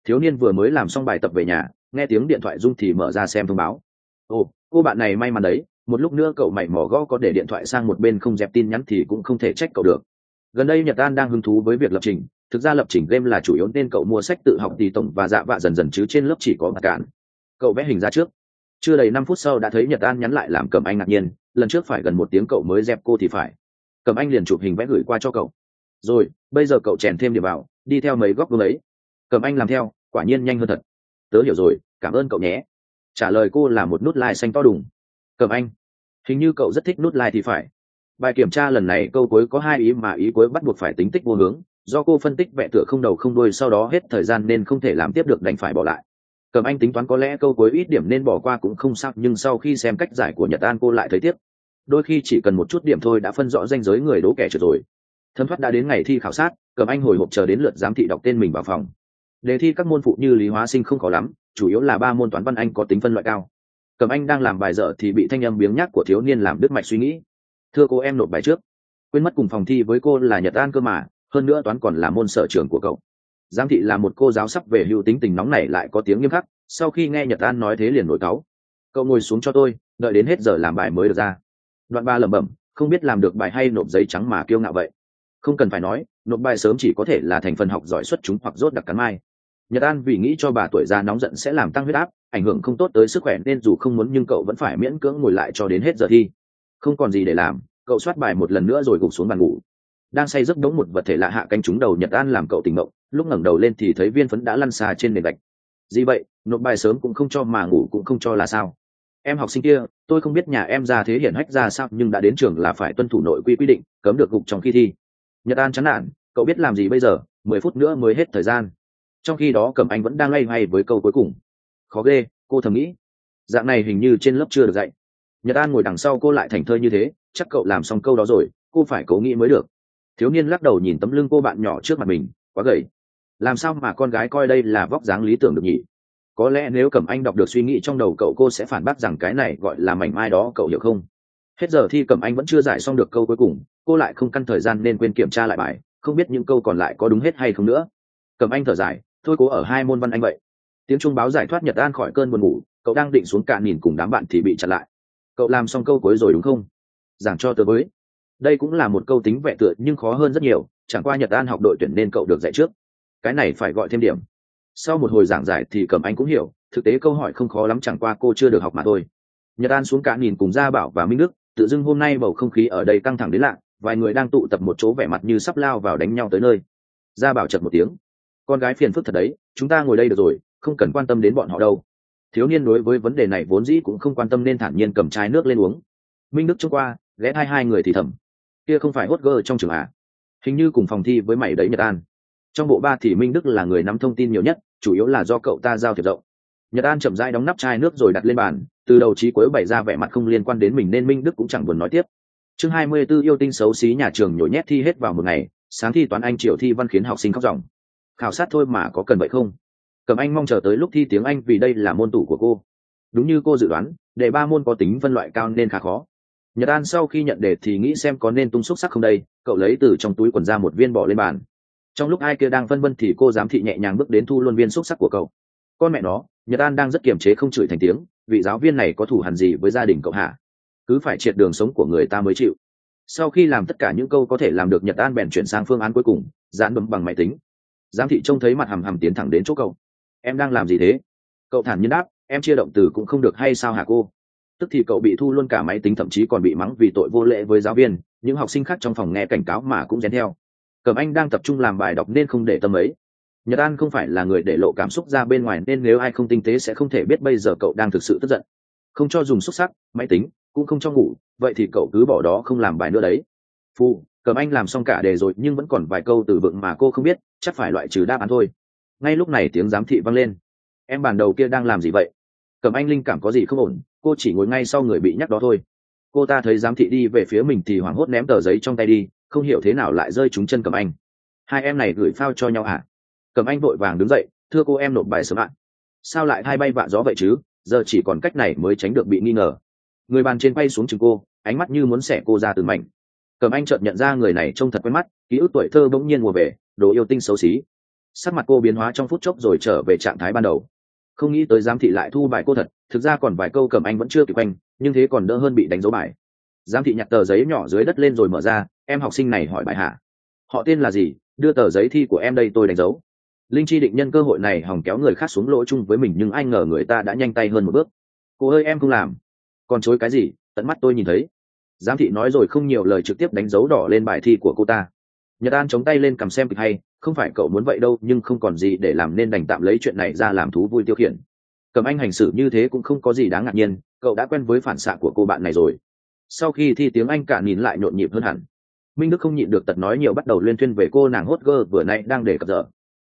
Thiếu niên vừa mới làm xong bài tập về nhà, nghe tiếng điện thoại rung thì mở ra xem thông báo. Ồ, cô bạn này may mắn đấy, một lúc nữa cậu mày mò gõ có để điện thoại sang một bên không dẹp tin nhắn thì cũng không thể trách cậu được. Gần đây Nhật An đang hứng thú với việc lập trình, thực ra lập trình game là chủ yếu nên cậu mua sách tự học tì tổng và dạ vạ dần dần chứ trên lớp chỉ có mặt cạn. Cậu vẽ hình ra trước. Chưa đầy 5 phút sau đã thấy Nhật An nhắn lại làm Cẩm Anh ngạc nhiên, lần trước phải gần 1 tiếng cậu mới dẹp cô thì phải. Cẩm Anh liền chụp hình vẽ gửi qua cho cậu. Rồi, bây giờ cậu chèn thêm điểm vào, đi theo mấy góc gương ấy. Cẩm Anh làm theo, quả nhiên nhanh hơn thật. Tớ hiểu rồi, cảm ơn cậu nhé. Trả lời cô là một nút like xanh to đùng. Cẩm Anh, hình như cậu rất thích nút like thì phải. Bài kiểm tra lần này câu cuối có 2 ý mà ý cuối bắt buộc phải tính tích vô hướng, do cô phân tích vẽ tựa không đầu không đuôi sau đó hết thời gian nên không thể làm tiếp được đành phải bỏ lại. Cẩm Anh tính toán có lẽ câu cuối ít điểm nên bỏ qua cũng không sao, nhưng sau khi xem cách giải của Nhật An cô lại thấy tiếc. Đôi khi chỉ cần một chút điểm thôi đã phân rõ ranh giới người đố kẻ trượt rồi. Thấm thoát đã đến ngày thi khảo sát, Cẩm Anh hồi hộp chờ đến lượt giám thị đọc tên mình vào phòng. Đề thi các môn phụ như lý hóa sinh không khó lắm, chủ yếu là 3 môn toán văn Anh có tính phân loại cao. Cẩm Anh đang làm bài dở thì bị thanh âm biếng nhác của thiếu niên làm đứt mạch suy nghĩ. Thưa cô, em nộp bài trước. Quên mất cùng phòng thi với cô là Nhật An cơ mà, hơn nữa toán còn là môn sở trường của cậu. Giám thị là một cô giáo sắp về hưu, tính tình nóng này lại có tiếng nghiêm khắc, sau khi nghe Nhật An nói thế liền nổi cáu. Cậu ngồi xuống cho tôi, đợi đến hết giờ làm bài mới được ra. Đoạn 3 lẩm bẩm, không biết làm được bài hay nộp giấy trắng mà kiêu ngạo vậy. Không cần phải nói, nộp bài sớm chỉ có thể là thành phần học giỏi xuất chúng hoặc rốt đặc cắn mai. Nhật An vì nghĩ cho bà tuổi già nóng giận sẽ làm tăng huyết áp, ảnh hưởng không tốt tới sức khỏe nên dù không muốn nhưng cậu vẫn phải miễn cưỡng ngồi lại cho đến hết giờ thi. Không còn gì để làm, cậu soát bài một lần nữa rồi gục xuống bàn ngủ. Đang say giấc đống một vật thể lạ hạ canh trúng đầu Nhật An làm cậu tỉnh mộng, lúc ngẩng đầu lên thì thấy viên phấn đã lăn xa trên nền gạch. Gì vậy, nộp bài sớm cũng không cho mà ngủ cũng không cho là sao? Em học sinh kia, tôi không biết nhà em ra thế hiển hách ra sao nhưng đã đến trường là phải tuân thủ nội quy quy định, cấm được gục trong khi thi. Nhật An chán nản, cậu biết làm gì bây giờ, 10 phút nữa mới hết thời gian. Trong khi đó Cẩm Anh vẫn đang loay hoay với câu cuối cùng. Khó ghê, cô thầm nghĩ. Dạng này hình như trên lớp chưa được dạy. Nhật An ngồi đằng sau cô lại thành thơi như thế, chắc cậu làm xong câu đó rồi, cô phải cố nghĩ mới được. Thiếu niên lắc đầu nhìn tấm lưng cô bạn nhỏ trước mặt mình, quá gầy. Làm sao mà con gái coi đây là vóc dáng lý tưởng được nhỉ? Có lẽ nếu Cẩm Anh đọc được suy nghĩ trong đầu cậu cô sẽ phản bác rằng cái này gọi là mảnh mai đó, cậu hiểu không? Hết giờ thi Cẩm Anh vẫn chưa giải xong được câu cuối cùng, cô lại không căn thời gian nên quên kiểm tra lại bài, không biết những câu còn lại có đúng hết hay không nữa. Cẩm Anh thở dài, thôi cố ở 2 môn văn Anh vậy. Tiếng chuông báo giải thoát Nhật An khỏi cơn buồn ngủ, cậu đang định xuống cạn nhìn cùng đám bạn thì bị chặn lại. Cậu làm xong câu cuối rồi đúng không? Giảng cho tớ với. Đây cũng là một câu tính vẽ tựa nhưng khó hơn rất nhiều, chẳng qua Nhật An học đội tuyển nên cậu được dạy trước. Cái này phải gọi thêm điểm. Sau một hồi giảng giải thì Cẩm Anh cũng hiểu, thực tế câu hỏi không khó lắm, chẳng qua cô chưa được học mà thôi. Nhật An xuống cạn nhìn cùng Gia Bảo và Minh Đức, tự dưng hôm nay bầu không khí ở đây căng thẳng đến lạ, vài người đang tụ tập một chỗ vẻ mặt như sắp lao vào đánh nhau tới nơi. Gia Bảo chật một tiếng, con gái phiền phức thật đấy, chúng ta ngồi đây được rồi, không cần quan tâm đến bọn họ đâu. Thiếu niên đối với vấn đề này vốn dĩ cũng không quan tâm nên thản nhiên cầm chai nước lên uống. Minh Đức trông qua, ghé hai người thì thầm, kia không phải hốt gơ trong trường à? Hình như cùng phòng thi với mày đấy Nhật An. Trong bộ 3 thì Minh Đức là người nắm thông tin nhiều nhất, chủ yếu là do cậu ta giao thiệp rộng. Nhật An chậm rãi đóng nắp chai nước rồi đặt lên bàn, từ đầu chí cuối bày ra vẻ mặt không liên quan đến mình nên Minh Đức cũng chẳng buồn nói tiếp. Chương 24 yêu tinh xấu xí nhà trường nhồi nhét thi hết vào một ngày, sáng thi toán Anh, chiều thi văn khiến học sinh khóc ròng. Khảo sát thôi mà có cần vậy không? Cẩm Anh mong chờ tới lúc thi tiếng Anh vì đây là môn tủ của cô. Đúng như cô dự đoán, đề 3 môn có tính phân loại cao nên khá khó. Nhật An sau khi nhận đề thì nghĩ xem có nên tung xúc sắc không đây, cậu lấy từ trong túi quần ra một viên bỏ lên bàn. Trong lúc ai kia đang phân vân thì cô giám thị nhẹ nhàng bước đến thu luôn viên xúc sắc của cậu. Con mẹ nó, Nhật An đang rất kiềm chế không chửi thành tiếng, vị giáo viên này có thù hằn gì với gia đình cậu hả? Cứ phải triệt đường sống của người ta mới chịu. Sau khi làm tất cả những câu có thể làm được, Nhật An bèn chuyển sang phương án cuối cùng, dán bấm bằng máy tính. Giám thị trông thấy mặt hầm hầm tiến thẳng đến chỗ cậu. Em đang làm gì thế? Cậu thản nhiên đáp, em chia động từ cũng không được hay sao hả cô? Tức thì cậu bị thu luôn cả máy tính, thậm chí còn bị mắng vì tội vô lễ với giáo viên. Những học sinh khác trong phòng nghe cảnh cáo mà cũng rén theo. Cẩm Anh đang tập trung làm bài đọc nên không để tâm ấy. Nhật An không phải là người để lộ cảm xúc ra bên ngoài nên nếu ai không tinh tế sẽ không thể biết bây giờ cậu đang thực sự tức giận. Không cho dùng xúc sắc, máy tính, cũng không cho ngủ, vậy thì cậu cứ bỏ đó không làm bài nữa đấy. Phu, Cẩm Anh làm xong cả đề rồi nhưng vẫn còn vài câu từ vựng mà cô không biết, chắc phải loại trừ đáp án thôi. Ngay lúc này tiếng giám thị vang lên. Em bàn đầu kia đang làm gì vậy? Cẩm Anh linh cảm có gì không ổn, cô chỉ ngồi ngay sau người bị nhắc đó thôi. Cô ta thấy giám thị đi về phía mình thì hoảng hốt ném tờ giấy trong tay đi, không hiểu thế nào lại rơi trúng chân Cẩm Anh. Hai em này gửi phao cho nhau à? Cẩm Anh vội vàng đứng dậy, thưa cô, em nộp bài sớm ạ. Sao lại hai bay vạ gió vậy chứ? Giờ chỉ còn cách này mới tránh được bị nghi ngờ. Người bàn trên quay xuống chừng cô, ánh mắt như muốn xẻ cô ra từng mảnh. Cẩm Anh chợt nhận ra người này trông thật quen mắt, ký ức tuổi thơ bỗng nhiên mùa về, đồ yêu tinh xấu xí. Sắc mặt cô biến hóa trong phút chốc rồi trở về trạng thái ban đầu. Không nghĩ tới giám thị lại thu bài cô thật, thực ra còn vài câu Cẩm Anh vẫn chưa kịp quanh, nhưng thế còn đỡ hơn bị đánh dấu bài. Giám thị nhặt tờ giấy nhỏ dưới đất lên rồi mở ra. Em học sinh này hỏi bài hả? Họ tên là gì? Đưa tờ giấy thi của em đây tôi đánh dấu. Linh Chi định nhân cơ hội này hòng kéo người khác xuống lỗ chung với mình, nhưng ai ngờ người ta đã nhanh tay hơn một bước. Cô ơi, em không làm. Còn chối cái gì? Tận mắt tôi nhìn thấy. Giám thị nói rồi không nhiều lời, trực tiếp đánh dấu đỏ lên bài thi của cô ta. Nhật An chống tay lên cầm xem kịch hay, không phải cậu muốn vậy đâu, nhưng không còn gì để làm nên đành tạm lấy chuyện này ra làm thú vui tiêu khiển. Cẩm Anh hành xử như thế cũng không có gì đáng ngạc nhiên, cậu đã quen với phản xạ của cô bạn này rồi. Sau khi thi tiếng Anh cả nhìn lại nhộn nhịp hơn hẳn. Minh Đức không nhịn được tật nói nhiều, bắt đầu luyên thuyên về cô nàng hot girl vừa nãy đang để cập giờ.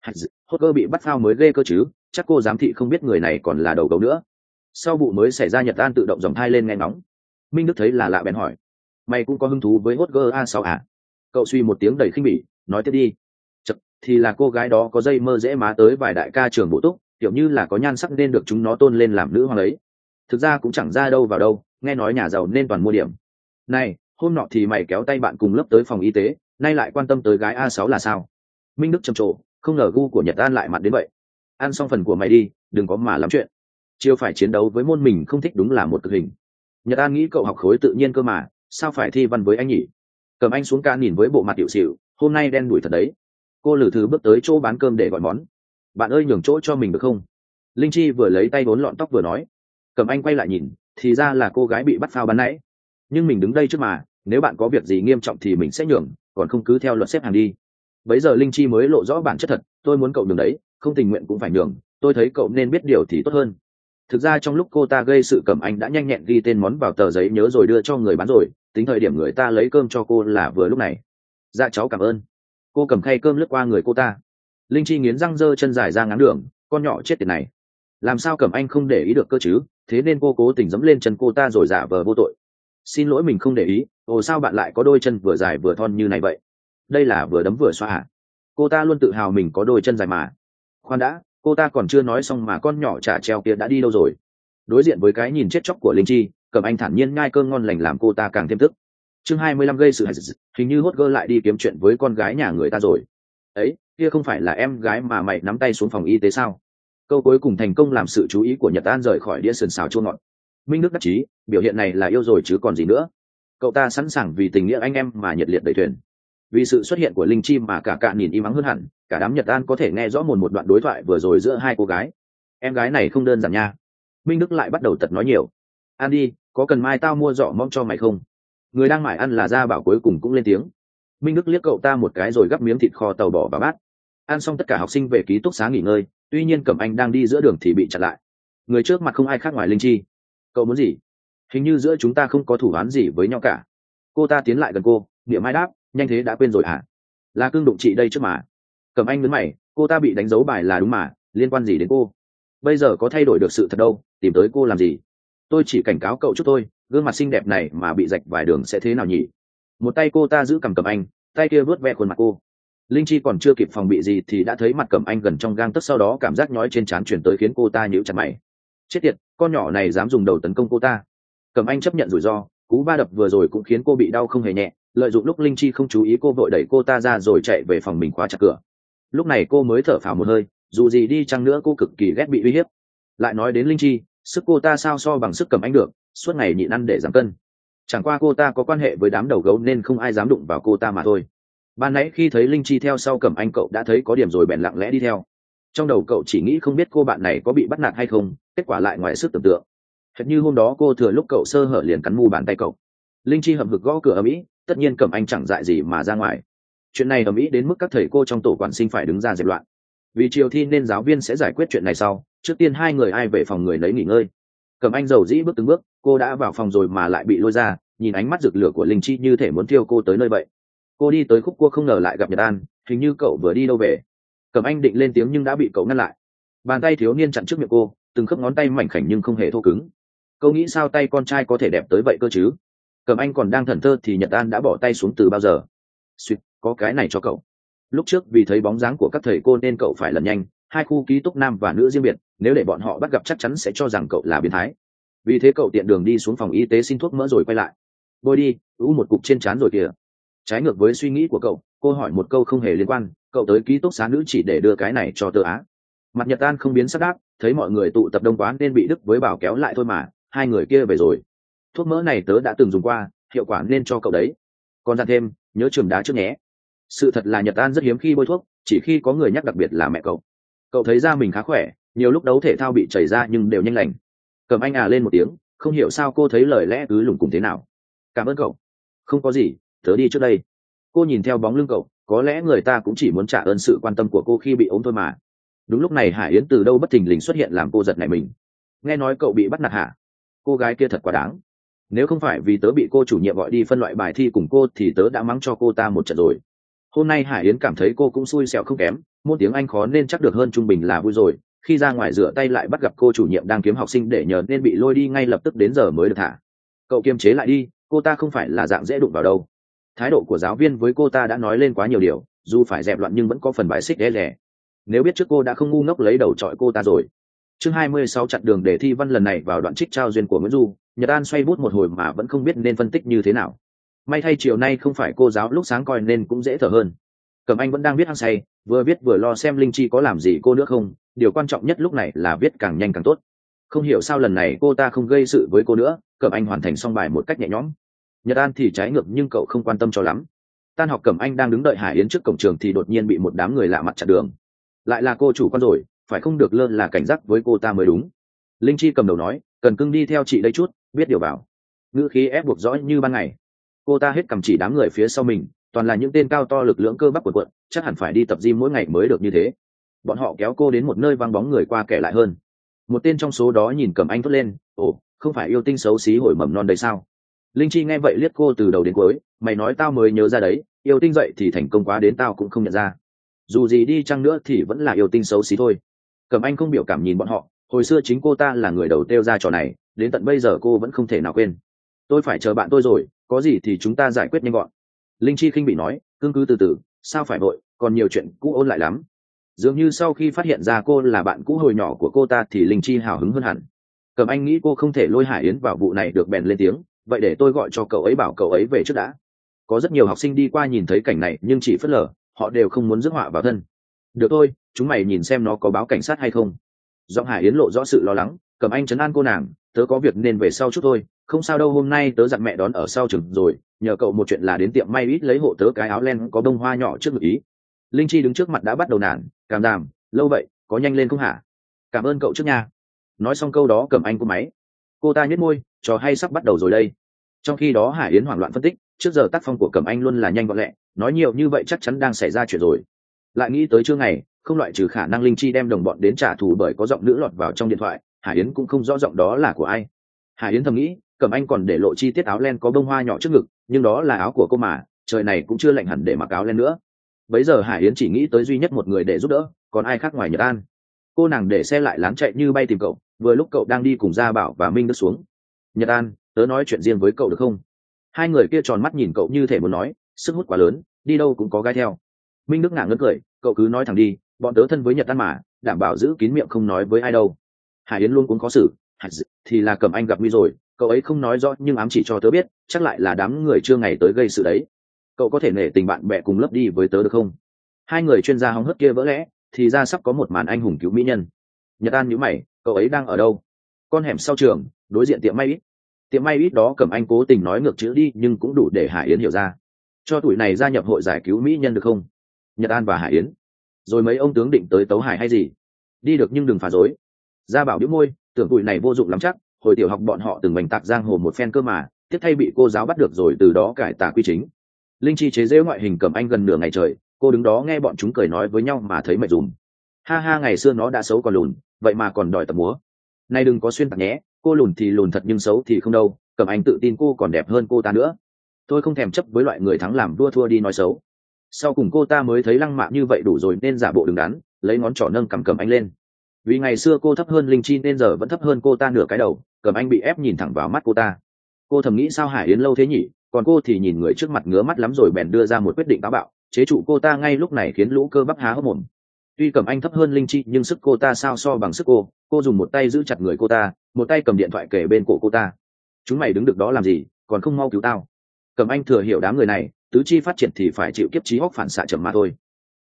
Hot girl bị bắt phao mới ghê cơ chứ, chắc cô giám thị không biết người này còn là đầu gấu nữa. Sau vụ mới xảy ra, Nhật An tự động dòng thai lên nghe ngóng. Minh Đức thấy là lạ bèn hỏi, mày cũng có hứng thú với hot girl A6 à? Cậu suy một tiếng đầy khinh bỉ, nói tiếp đi. Chật, thì là cô gái đó có dây mơ dễ má tới vài đại ca trường bổ túc, kiểu như là có nhan sắc nên được chúng nó tôn lên làm nữ hoàng ấy. Thực ra cũng chẳng ra đâu vào đâu, nghe nói nhà giàu nên toàn mua điểm. Này, hôm nọ thì mày kéo tay bạn cùng lớp tới phòng y tế, nay lại quan tâm tới gái A6 là sao? Minh Đức trầm trồ, không ngờ gu của Nhật An lại mặn đến vậy. Ăn xong phần của mày đi, đừng có mà lắm chuyện. Chiều phải chiến đấu với môn mình không thích đúng là một cực hình. Nhật An nghĩ cậu học khối tự nhiên cơ mà, sao phải thi văn với anh nhỉ? Cầm Anh xuống ca nhìn với bộ mặt tiểu xỉu, hôm nay đen đủi thật đấy. Cô lử thứ bước tới chỗ bán cơm để gọi món. Bạn ơi, nhường chỗ cho mình được không? Linh Chi vừa lấy tay vốn lọn tóc vừa nói. Cầm Anh quay lại nhìn, thì ra là cô gái bị bắt phao ban nãy. Nhưng mình đứng đây trước mà, nếu bạn có việc gì nghiêm trọng thì mình sẽ nhường, còn không cứ theo luật xếp hàng đi. Bấy giờ Linh Chi mới lộ rõ bản chất thật, tôi muốn cậu nhường đấy, không tình nguyện cũng phải nhường, tôi thấy cậu nên biết điều thì tốt hơn. Thực ra trong lúc cô ta gây sự, Cẩm Anh đã nhanh nhẹn ghi tên món vào tờ giấy nhớ rồi đưa cho người bán rồi, tính thời điểm người ta lấy cơm cho cô là vừa lúc này. Dạ cháu cảm ơn. Cô cầm khay cơm lướt qua người cô ta. Linh Chi nghiến răng giơ chân dài ra ngáng đường, con nhỏ chết tiệt này. Làm sao Cẩm Anh không để ý được cơ chứ, thế nên cô cố tình giẫm lên chân cô ta rồi giả vờ vô tội. Xin lỗi, mình không để ý. Ồ, sao bạn lại có đôi chân vừa dài vừa thon như này vậy? Đây là vừa đấm vừa xoa à? Cô ta luôn tự hào mình có đôi chân dài mà. Khoan đã, cô ta còn chưa nói xong mà con nhỏ chả treo kia đã đi đâu rồi? Đối diện với cái nhìn chết chóc của Linh Chi, Cẩm Anh thản nhiên nhai cơm ngon lành làm cô ta càng thêm tức. Chương 25 gây sự, hình như hốt girl lại đi kiếm chuyện với con gái nhà người ta rồi. Ấy, kia không phải là em gái mà mày nắm tay xuống phòng y tế sao? Câu cuối cùng thành công làm sự chú ý của Nhật An rời khỏi đĩa sườn xào chua ngọt. Minh Đức đắc chí, biểu hiện này là yêu rồi chứ còn gì nữa. Cậu ta sẵn sàng vì tình nghĩa anh em mà nhiệt liệt đẩy thuyền. Vì sự xuất hiện của Linh Chi mà cả cạn nhìn im ắng hơn hẳn, cả đám Nhật An có thể nghe rõ một đoạn đối thoại vừa rồi giữa hai cô gái. Em gái này không đơn giản nha. Minh Đức lại bắt đầu tật nói nhiều. Ăn đi, có cần mai tao mua giỏ mong cho mày không? Người đang mải ăn là Gia Bảo cuối cùng cũng lên tiếng. Minh Đức liếc cậu ta một cái rồi gắp miếng thịt kho tàu bỏ vào bát. Ăn xong tất cả học sinh về ký túc xá nghỉ ngơi, tuy nhiên Cẩm Anh đang đi giữa đường thì bị chặn lại. Người trước mặt không ai khác ngoài Linh Chi. Cậu muốn gì? Hình như giữa chúng ta không có thủ án gì với nhau cả. Cô ta tiến lại gần cô, địa mai đáp, nhanh thế đã quên rồi hả? Là cưng đụng chị đây trước mà. Cẩm Anh nhấn mày, cô ta bị đánh dấu bài là đúng mà, liên quan gì đến cô? Bây giờ có thay đổi được sự thật đâu, tìm tới cô làm gì? Tôi chỉ cảnh cáo cậu chút thôi, gương mặt xinh đẹp này mà bị rạch vài đường sẽ thế nào nhỉ? Một tay cô ta giữ cằm Cẩm Anh, tay kia vuốt ve khuôn mặt cô. Linh Chi còn chưa kịp phòng bị gì thì đã thấy mặt Cẩm Anh gần trong gang tấc, sau đó cảm giác nhói trên trán chuyển tới khiến cô ta nhíu chặt mày. Chết tiệt, con nhỏ này dám dùng đầu tấn công cô ta. Cẩm Anh chấp nhận rủi ro, cú va đập vừa rồi cũng khiến cô bị đau không hề nhẹ, lợi dụng lúc Linh Chi không chú ý, cô vội đẩy cô ta ra rồi chạy về phòng mình khóa chặt cửa. Lúc này cô mới thở phào một hơi, dù gì đi chăng nữa cô cực kỳ ghét bị uy hiếp. Lại nói đến Linh Chi, sức cô ta sao so bằng sức Cẩm Anh được, suốt ngày nhịn ăn để giảm cân. Chẳng qua cô ta có quan hệ với đám đầu gấu nên không ai dám đụng vào cô ta mà thôi. Ban nãy khi thấy Linh Chi theo sau Cẩm Anh, cậu đã thấy có điểm rồi bèn lặng lẽ đi theo. Trong đầu cậu chỉ nghĩ không biết cô bạn này có bị bắt nạt hay không, kết quả lại ngoài sức tưởng tượng. Hệt như hôm đó cô thừa lúc cậu sơ hở liền cắn mu bàn tay cậu. Linh Chi hậm hực gõ cửa ầm ĩ, tất nhiên Cẩm Anh chẳng dại gì mà ra ngoài. Chuyện này ầm ĩ đến mức các thầy cô trong tổ quản sinh phải đứng ra dẹp loạn. Vì chiều thi nên giáo viên sẽ giải quyết chuyện này sau, trước tiên hai người ai về phòng người lấy nghỉ ngơi. Cẩm Anh dầu dĩ bước từng bước, cô đã vào phòng rồi mà lại bị lôi ra, nhìn ánh mắt rực lửa của Linh Chi như thể muốn thiêu cô tới nơi vậy. Cô đi tới khúc cua không ngờ lại gặp Nhật An, hình như cậu vừa đi đâu về. Cẩm Anh định lên tiếng nhưng đã bị cậu ngăn lại. Bàn tay thiếu niên chặn trước miệng cô, từng khớp ngón tay mảnh khảnh nhưng không hề thô cứng. Câu nghĩ sao tay con trai có thể đẹp tới vậy cơ chứ? Cẩm Anh còn đang thẫn thơ thì Nhật An đã bỏ tay xuống từ bao giờ. Suýt, có cái này cho cậu. Lúc trước vì thấy bóng dáng của các thầy cô nên cậu phải lần nhanh, hai khu ký túc nam và nữ riêng biệt, nếu để bọn họ bắt gặp chắc chắn sẽ cho rằng cậu là biến thái. Vì thế cậu tiện đường đi xuống phòng y tế xin thuốc mỡ rồi quay lại. Bôi đi, ú một cục trên trán rồi kìa. Trái ngược với suy nghĩ của cậu, cô hỏi một câu không hề liên quan, cậu tới ký túc xá nữ chỉ để đưa cái này cho tớ á. Mặt Nhật An không biến sắc đáp, thấy mọi người tụ tập đông quá nên bị Đức với Bảo kéo lại thôi mà, hai người kia về rồi. Thuốc mỡ này tớ đã từng dùng qua, hiệu quả nên cho cậu đấy. Còn dặn thêm, nhớ chườm đá trước nhé. Sự thật là Nhật An rất hiếm khi bôi thuốc, chỉ khi có người nhắc, đặc biệt là mẹ cậu. Cậu thấy da mình khá khỏe, nhiều lúc đấu thể thao bị chảy ra nhưng đều nhanh lành. Cẩm Anh lên một tiếng, không hiểu sao cô thấy lời lẽ cứ lủng củng thế nào. Cảm ơn cậu. Không có gì, tớ đi trước đây. Cô nhìn theo bóng lưng cậu, có lẽ người ta cũng chỉ muốn trả ơn sự quan tâm của cô khi bị ốm thôi mà. Đúng lúc này Hải Yến từ đâu bất thình lình xuất hiện làm cô giật nảy mình. Nghe nói cậu bị bắt nạt hả? Cô gái kia thật quá đáng. Nếu không phải vì tớ bị cô chủ nhiệm gọi đi phân loại bài thi cùng cô thì tớ đã mắng cho cô ta một trận rồi. Hôm nay Hải Yến cảm thấy cô cũng xui xẻo không kém, môn tiếng Anh khó nên chắc được hơn trung bình là vui rồi. Khi ra ngoài rửa tay lại bắt gặp cô chủ nhiệm đang kiếm học sinh để nhờ nên bị lôi đi ngay lập tức, đến giờ mới được thả. Cậu kiềm chế lại đi, cô ta không phải là dạng dễ đụng vào đâu. Thái độ của giáo viên với cô ta đã nói lên quá nhiều điều, dù phải dẹp loạn nhưng vẫn có phần bài xích đe dè. Nếu biết trước cô đã không ngu ngốc lấy đầu chọi cô ta rồi. Chương 26 chặn đường để thi văn lần này vào đoạn trích trao duyên của Nguyễn Du, Nhật An xoay bút một hồi mà vẫn không biết nên phân tích như thế nào. May thay chiều nay không phải cô giáo lúc sáng coi nên cũng dễ thở hơn. Cẩm Anh vẫn đang viết hăng say, vừa viết vừa lo xem Linh Chi có làm gì cô nữa không, điều quan trọng nhất lúc này là viết càng nhanh càng tốt. Không hiểu sao lần này cô ta không gây sự với cô nữa, Cẩm Anh hoàn thành xong bài một cách nhẹ nhõm. Nhật An thì trái ngược nhưng cậu không quan tâm cho lắm. Tan học Cẩm Anh đang đứng đợi Hải Yến trước cổng trường thì đột nhiên bị một đám người lạ mặt chặn đường. Lại là cô chủ con rồi, phải không được lơ là cảnh giác với cô ta mới đúng. Linh Chi cầm đầu nói, cần cưng đi theo chị đây chút, biết điều bảo. Ngữ khí ép buộc rõ như ban ngày. Cô ta hết cầm chỉ đám người phía sau mình, toàn là những tên cao to lực lưỡng cơ bắp cuộn cuộn, chắc hẳn phải đi tập gym mỗi ngày mới được như thế. Bọn họ kéo cô đến một nơi vắng bóng người qua kẻ lại hơn. Một tên trong số đó nhìn Cẩm Anh thốt lên, ồ, không phải yêu tinh xấu xí hồi mầm non đây sao? Linh Chi nghe vậy liếc cô từ đầu đến cuối, mày nói tao mới nhớ ra đấy, yêu tinh dậy thì thành công quá đến tao cũng không nhận ra. Dù gì đi chăng nữa thì vẫn là yêu tinh xấu xí thôi. Cẩm Anh không biểu cảm nhìn bọn họ, hồi xưa chính cô ta là người đầu têu ra trò này, đến tận bây giờ cô vẫn không thể nào quên. Tôi phải chờ bạn tôi rồi, có gì thì chúng ta giải quyết nhanh gọn. Linh Chi khinh bị nói, cưng cứ từ từ, sao phải vội, còn nhiều chuyện cũ ôn lại lắm. Dường như sau khi phát hiện ra cô là bạn cũ hồi nhỏ của cô ta thì Linh Chi hào hứng hơn hẳn. Cẩm Anh nghĩ cô không thể lôi Hải Yến vào vụ này được, bèn lên tiếng, vậy để tôi gọi cho cậu ấy bảo cậu ấy về trước đã. Có rất nhiều học sinh đi qua nhìn thấy cảnh này nhưng chỉ phớt lờ, họ đều không muốn rước họa vào thân. Được thôi, chúng mày nhìn xem nó có báo cảnh sát hay không. Giọng Hải Yến lộ rõ sự lo lắng. Cẩm Anh trấn an cô nàng, tớ có việc nên về sau chút thôi, không sao đâu, hôm nay tớ dặn mẹ đón ở sau trường rồi, nhờ cậu một chuyện là đến tiệm may ít lấy hộ tớ cái áo len có bông hoa nhỏ trước ngực ý. Linh Chi đứng trước mặt đã bắt đầu nản, cảm giảm, lâu vậy, có nhanh lên không hả? Cảm ơn cậu trước nha. Nói xong câu đó Cẩm Anh cúp máy. Cô ta nhếch môi, trò hay sắp bắt đầu rồi đây. Trong khi đó Hải Yến hoảng loạn phân tích, trước giờ tác phong của Cẩm Anh luôn là nhanh gọn lẹ, nói nhiều như vậy chắc chắn đang xảy ra chuyện rồi. Lại nghĩ tới trưa ngày, không loại trừ khả năng Linh Chi đem đồng bọn đến trả thù bởi có giọng nữ lọt vào trong điện thoại, Hải Yến cũng không rõ giọng đó là của ai. Hải Yến thầm nghĩ, Cẩm Anh còn để lộ chi tiết áo len có bông hoa nhỏ trước ngực, nhưng đó là áo của cô mà, trời này cũng chưa lạnh hẳn để mặc áo len nữa. Bấy giờ Hải Yến chỉ nghĩ tới duy nhất một người để giúp đỡ, còn ai khác ngoài Nhật An. Cô nàng để xe lại láng chạy như bay tìm cậu, vừa lúc cậu đang đi cùng Gia Bảo và Minh Đức xuống. Nhật An, tớ nói chuyện riêng với cậu được không? Hai người kia tròn mắt nhìn cậu như thể muốn nói, sức hút quá lớn, đi đâu cũng có gai theo. Minh Đức ngả ngớn cười, cậu cứ nói thẳng đi, bọn tớ thân với Nhật An mà, đảm bảo giữ kín miệng không nói với ai đâu. Hải Yến luôn cũng khó xử, thì là Cẩm Anh gặp nguy rồi, cậu ấy không nói rõ nhưng ám chỉ cho tớ biết, chắc lại là đám người chưa ngày tới gây sự đấy. Cậu có thể nể tình bạn bè cùng lớp đi với tớ được không? Hai người chuyên gia hóng hớt kia vỡ lẽ, thì ra sắp có một màn anh hùng cứu mỹ nhân. Nhật An nhíu mày, cậu ấy đang ở đâu? Con hẻm sau trường, đối diện tiệm may ít. Tiệm may ít đó Cẩm Anh cố tình nói ngược chữ đi nhưng cũng đủ để Hải Yến hiểu ra. Cho tuổi này gia nhập hội giải cứu mỹ nhân được không? Nhật An và Hải Yến. Rồi mấy ông tướng định tới tấu Hải hay gì? Đi được nhưng đừng phá rối. Gia Bảo bĩu môi, tưởng tuổi này vô dụng lắm chắc, hồi tiểu học bọn họ từng bành tạc giang hồ một phen cơ mà, tiếp thay bị cô giáo bắt được rồi từ đó cải tà quy chính. Linh Chi chế giễu ngoại hình Cẩm Anh gần nửa ngày trời, cô đứng đó nghe bọn chúng cười nói với nhau mà thấy mệt rùm. Ha ha, ngày xưa nó đã xấu còn lùn, vậy mà còn đòi tập múa. Này đừng có xuyên tạc nhé, cô lùn thì lùn thật nhưng xấu thì không đâu, Cẩm Anh tự tin cô còn đẹp hơn cô ta nữa. Tôi không thèm chấp với loại người thắng làm đua thua đi nói xấu. Sau cùng cô ta mới thấy lăng mạ như vậy đủ rồi nên giả bộ đứng đắn, lấy ngón trỏ nâng cằm Cẩm Anh lên. Vì ngày xưa cô thấp hơn Linh Chi nên giờ vẫn thấp hơn cô ta nửa cái đầu, Cẩm Anh bị ép nhìn thẳng vào mắt cô ta. Cô thầm nghĩ sao Hải Yến lâu thế nhỉ, còn cô thì nhìn người trước mặt ngứa mắt lắm rồi bèn đưa ra một quyết định táo bạo, chế trụ cô ta ngay lúc này khiến lũ cơ bắp há hốc mồm. Tuy Cẩm Anh thấp hơn Linh Chi nhưng sức cô ta sao so bằng sức cô dùng một tay giữ chặt người cô ta, một tay cầm điện thoại kề bên cổ cô ta. Chúng mày đứng được đó làm gì, còn không mau cứu tao. Cẩm Anh thừa hiểu đám người này, tứ chi phát triển thì phải chịu kiếp trí hóc phản xạ chậm mà thôi.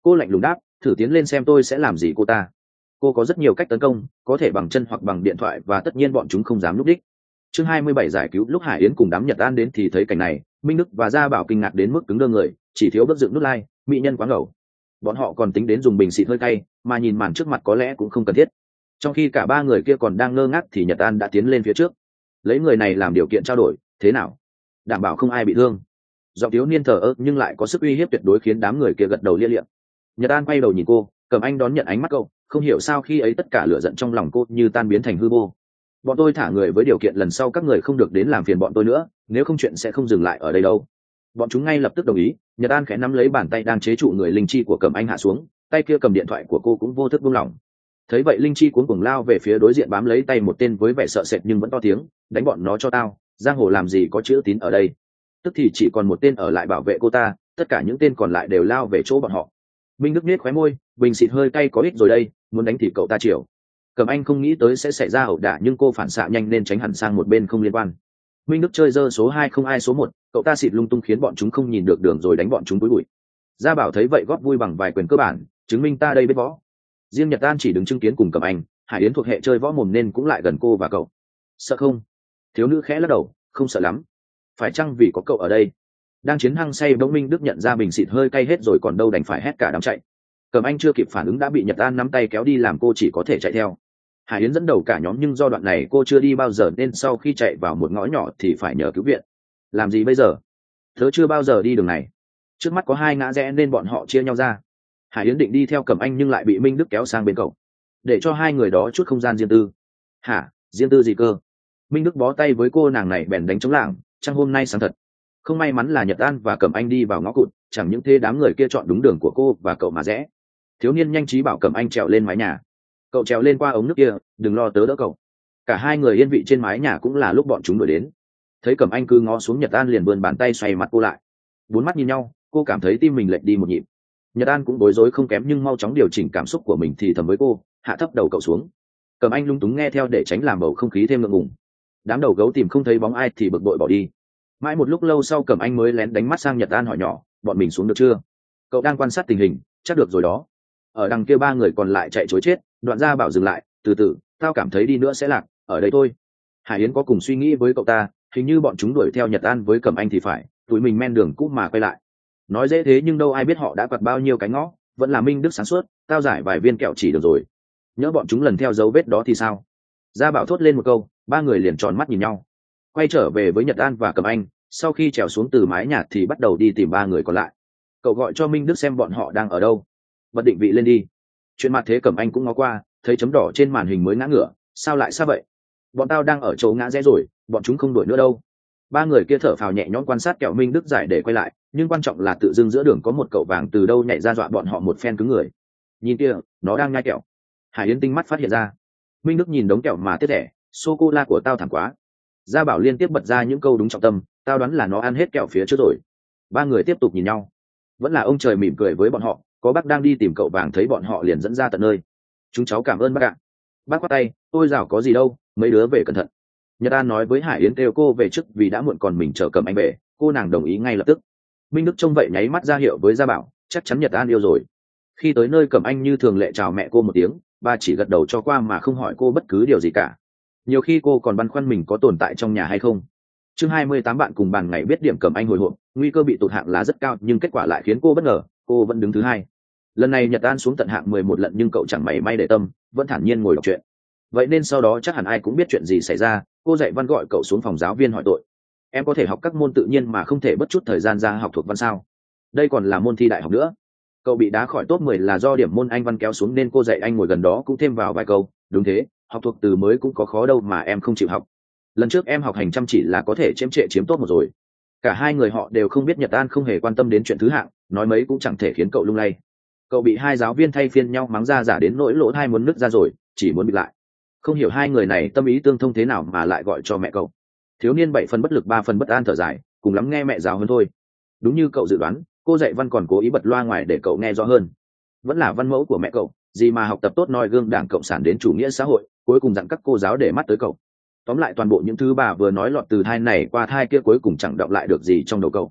Cô lạnh lùng đáp, thử tiến lên xem tôi sẽ làm gì cô ta. Cô có rất nhiều cách tấn công, có thể bằng chân hoặc bằng điện thoại, và tất nhiên bọn chúng không dám núp đích. Chương 27 giải cứu. Lúc Hải Yến cùng đám Nhật An đến thì thấy cảnh này, Minh Đức và Gia Bảo kinh ngạc đến mức cứng đơ người, chỉ thiếu bước dựng nút like, mỹ nhân quá ngầu. Bọn họ còn tính đến dùng bình xịt hơi cay, mà nhìn màn trước mặt có lẽ cũng không cần thiết. Trong khi cả ba người kia còn đang ngơ ngác thì Nhật An đã tiến lên phía trước, lấy người này làm điều kiện trao đổi. Thế nào, đảm bảo không ai bị thương? Giọng thiếu niên thờ ơ nhưng lại có sức uy hiếp tuyệt đối khiến đám người kia gật đầu lia liệm. Nhật An quay đầu nhìn cô, Cẩm Anh đón nhận ánh mắt cậu, không hiểu sao khi ấy tất cả lửa giận trong lòng cô như tan biến thành hư vô. Bọn tôi thả người với điều kiện lần sau các người không được đến làm phiền bọn tôi nữa, nếu không chuyện sẽ không dừng lại ở đây đâu. Bọn chúng ngay lập tức đồng ý. Nhật An khẽ nắm lấy bàn tay đang chế trụ người linh chi của Cẩm Anh hạ xuống, tay kia cầm điện thoại của cô cũng vô thức buông lỏng. Thấy vậy linh chi cuống cuồng lao về phía đối diện, bám lấy tay một tên với vẻ sợ sệt nhưng vẫn to tiếng, đánh bọn nó cho tao, giang hồ làm gì có chữ tín ở đây. Tức thì chỉ còn một tên ở lại bảo vệ cô ta, tất cả những tên còn lại đều lao về chỗ bọn họ. Minh Đức nhếch khóe môi, bình xịt hơi cay có ích rồi đây, muốn đánh thì cậu ta chịu. Cẩm Anh không nghĩ tới sẽ xảy ra ẩu đả nhưng cô phản xạ nhanh nên tránh hẳn sang một bên không liên quan. Minh Đức chơi dơ số 2 không ai số 1, cậu ta xịt lung tung khiến bọn chúng không nhìn được đường rồi đánh bọn chúng cúi bụi. Gia Bảo thấy vậy góp vui bằng vài quyền cơ bản, chứng minh ta đây biết võ. Riêng Nhật An chỉ đứng chứng kiến cùng Cẩm Anh, Hải Yến thuộc hệ chơi võ mồm nên cũng lại gần cô và cậu. Sợ không? Thiếu nữ khẽ lắc đầu, không sợ lắm. Phải chăng vì có cậu ở đây? Đang chiến hăng say bỗng Minh Đức nhận ra bình xịt hơi cay hết rồi còn đâu, đành phải hét cả đám chạy. Cẩm Anh chưa kịp phản ứng đã bị Nhật An nắm tay kéo đi làm cô chỉ có thể chạy theo. Hải Yến dẫn đầu cả nhóm nhưng do đoạn này cô chưa đi bao giờ nên sau khi chạy vào một ngõ nhỏ thì phải nhờ cứu viện. Làm gì bây giờ? Tớ chưa bao giờ đi đường này. Trước mắt có 2 ngã rẽ nên bọn họ chia nhau ra. Hải Yến định đi theo Cẩm Anh nhưng lại bị Minh Đức kéo sang bên cậu, để cho hai người đó chút không gian riêng tư. Hả? Riêng tư gì cơ? Minh Đức bó tay với cô nàng này bèn đánh trống lảng, chăng hôm nay sáng thật. Không may mắn là Nhật An và Cẩm Anh đi vào ngõ cụt, chẳng những thế đám người kia chọn đúng đường của cô và cậu mà rẽ. Thiếu niên nhanh trí bảo Cẩm Anh trèo lên mái nhà. Cậu trèo lên qua ống nước kia, đừng lo, tớ đỡ cậu. Cả hai người yên vị trên mái nhà cũng là lúc bọn chúng đuổi đến. Thấy Cẩm Anh cứ ngó xuống, Nhật An liền vươn bàn tay xoay mặt cô lại. 4 mắt nhìn nhau, cô cảm thấy tim mình lệch đi một nhịp. Nhật An cũng bối rối không kém nhưng mau chóng điều chỉnh cảm xúc của mình thì thầm với cô, hạ thấp đầu cậu xuống. Cẩm Anh lung túng nghe theo để tránh làm bầu không khí thêm ngượng ngùng. Đám đầu gấu tìm không thấy bóng ai thì bực bội bỏ đi. Mãi một lúc lâu sau Cẩm Anh mới lén đánh mắt sang Nhật An hỏi nhỏ, bọn mình xuống được chưa? Cậu đang quan sát tình hình, chắc được rồi đó. Ở đằng kia 3 người còn lại chạy chối chết. Đoạn Gia Bảo dừng lại, từ từ, tao cảm thấy đi nữa sẽ lạc, ở đây thôi. Hải Yến có cùng suy nghĩ với cậu ta, hình như bọn chúng đuổi theo Nhật An với Cẩm Anh thì phải, tụi mình men đường cũ mà quay lại. Nói dễ thế nhưng đâu ai biết họ đã quặt bao nhiêu cái ngõ, vẫn là Minh Đức sáng suốt, tao giải vài viên kẹo chỉ được rồi. Nhớ bọn chúng lần theo dấu vết đó thì sao? Gia Bảo thốt lên một câu, 3 người liền tròn mắt nhìn nhau. Quay trở về với Nhật An và Cẩm Anh, sau khi trèo xuống từ mái nhà thì bắt đầu đi tìm 3 người còn lại. Cậu gọi cho Minh Đức xem bọn họ đang ở đâu. Bật định vị lên đi. Chuyện mặt thế Cẩm Anh cũng ngó qua, thấy chấm đỏ trên màn hình mới ngã ngửa, sao lại sao vậy? Bọn tao đang ở chỗ ngã rẽ rồi, bọn chúng không đuổi nữa đâu. 3 người kia thở phào nhẹ nhõm quan sát kẹo Minh Đức giải để quay lại, nhưng quan trọng là tự dưng giữa đường có một cậu vàng từ đâu nhảy ra dọa bọn họ một phen cứng người. Nhìn kia, nó đang nhai kẹo. Hải Yến tinh mắt phát hiện ra. Minh Đức nhìn đống kẹo mà tiếc rẻ, sô cô la của tao thẳng quá. Gia Bảo liên tiếp bật ra những câu đúng trọng tâm, tao đoán là nó ăn hết kẹo phía trước rồi. 3 người tiếp tục nhìn nhau. Vẫn là ông trời mỉm cười với bọn họ, có bác đang đi tìm cậu vàng thấy bọn họ liền dẫn ra tận nơi. Chúng cháu cảm ơn bác ạ. Bác khoát tay, tôi rảo có gì đâu, mấy đứa về cẩn thận. Nhật An nói với Hải Yến kêu cô về trước vì đã muộn còn mình chờ Cẩm Anh về, cô nàng đồng ý ngay lập tức. Minh Đức trông vậy nháy mắt ra hiệu với Gia Bảo, chắc chắn Nhật An yêu rồi. Khi tới nơi Cẩm Anh như thường lệ chào mẹ cô một tiếng, bà chỉ gật đầu cho qua mà không hỏi cô bất cứ điều gì cả. Nhiều khi cô còn băn khoăn mình có tồn tại trong nhà hay không. Chương 28 bạn cùng bàn ngày biết điểm Cẩm Anh hồi hộp, nguy cơ bị tụt hạng là rất cao nhưng kết quả lại khiến cô bất ngờ, cô vẫn đứng thứ 2. Lần này Nhật An xuống tận hạng 11 lần nhưng cậu chẳng mảy may để tâm, vẫn thản nhiên ngồi đọc chuyện. Vậy nên sau đó chắc hẳn ai cũng biết chuyện gì xảy ra, cô dạy văn gọi cậu xuống phòng giáo viên hỏi tội. Em có thể học các môn tự nhiên mà không thể bất chút thời gian ra học thuộc văn sao? Đây còn là môn thi đại học nữa. Cậu bị đá khỏi top 10 là do điểm môn Anh văn kéo xuống nên cô dạy anh ngồi gần đó cũng thêm vào vài câu. Đúng thế, học thuộc từ mới cũng có khó đâu mà em không chịu học. Lần trước em học hành chăm chỉ là có thể chiếm trệ chiếm top 1 rồi. Cả hai người họ đều không biết Nhật An không hề quan tâm đến chuyện thứ hạng, nói mấy cũng chẳng thể khiến cậu lung lay. Cậu bị 2 giáo viên thay phiên nhau mắng ra giả đến nỗi lỗ tai muốn nứt ra rồi, chỉ muốn bịt lại. Không hiểu hai người này tâm ý tương thông thế nào mà lại gọi cho mẹ cậu. Thiếu niên 7 phần bất lực 3 phần bất an thở dài, cùng lắm nghe mẹ giáo hơn thôi. Đúng như cậu dự đoán, cô dạy văn còn cố ý bật loa ngoài để cậu nghe rõ hơn. Vẫn là văn mẫu của mẹ cậu, gì mà học tập tốt noi gương Đảng Cộng sản đến chủ nghĩa xã hội, cuối cùng dặn các cô giáo để mắt tới cậu. Tóm lại toàn bộ những thứ bà vừa nói lọt từ thai này qua thai kia cuối cùng chẳng đọng lại được gì trong đầu cậu.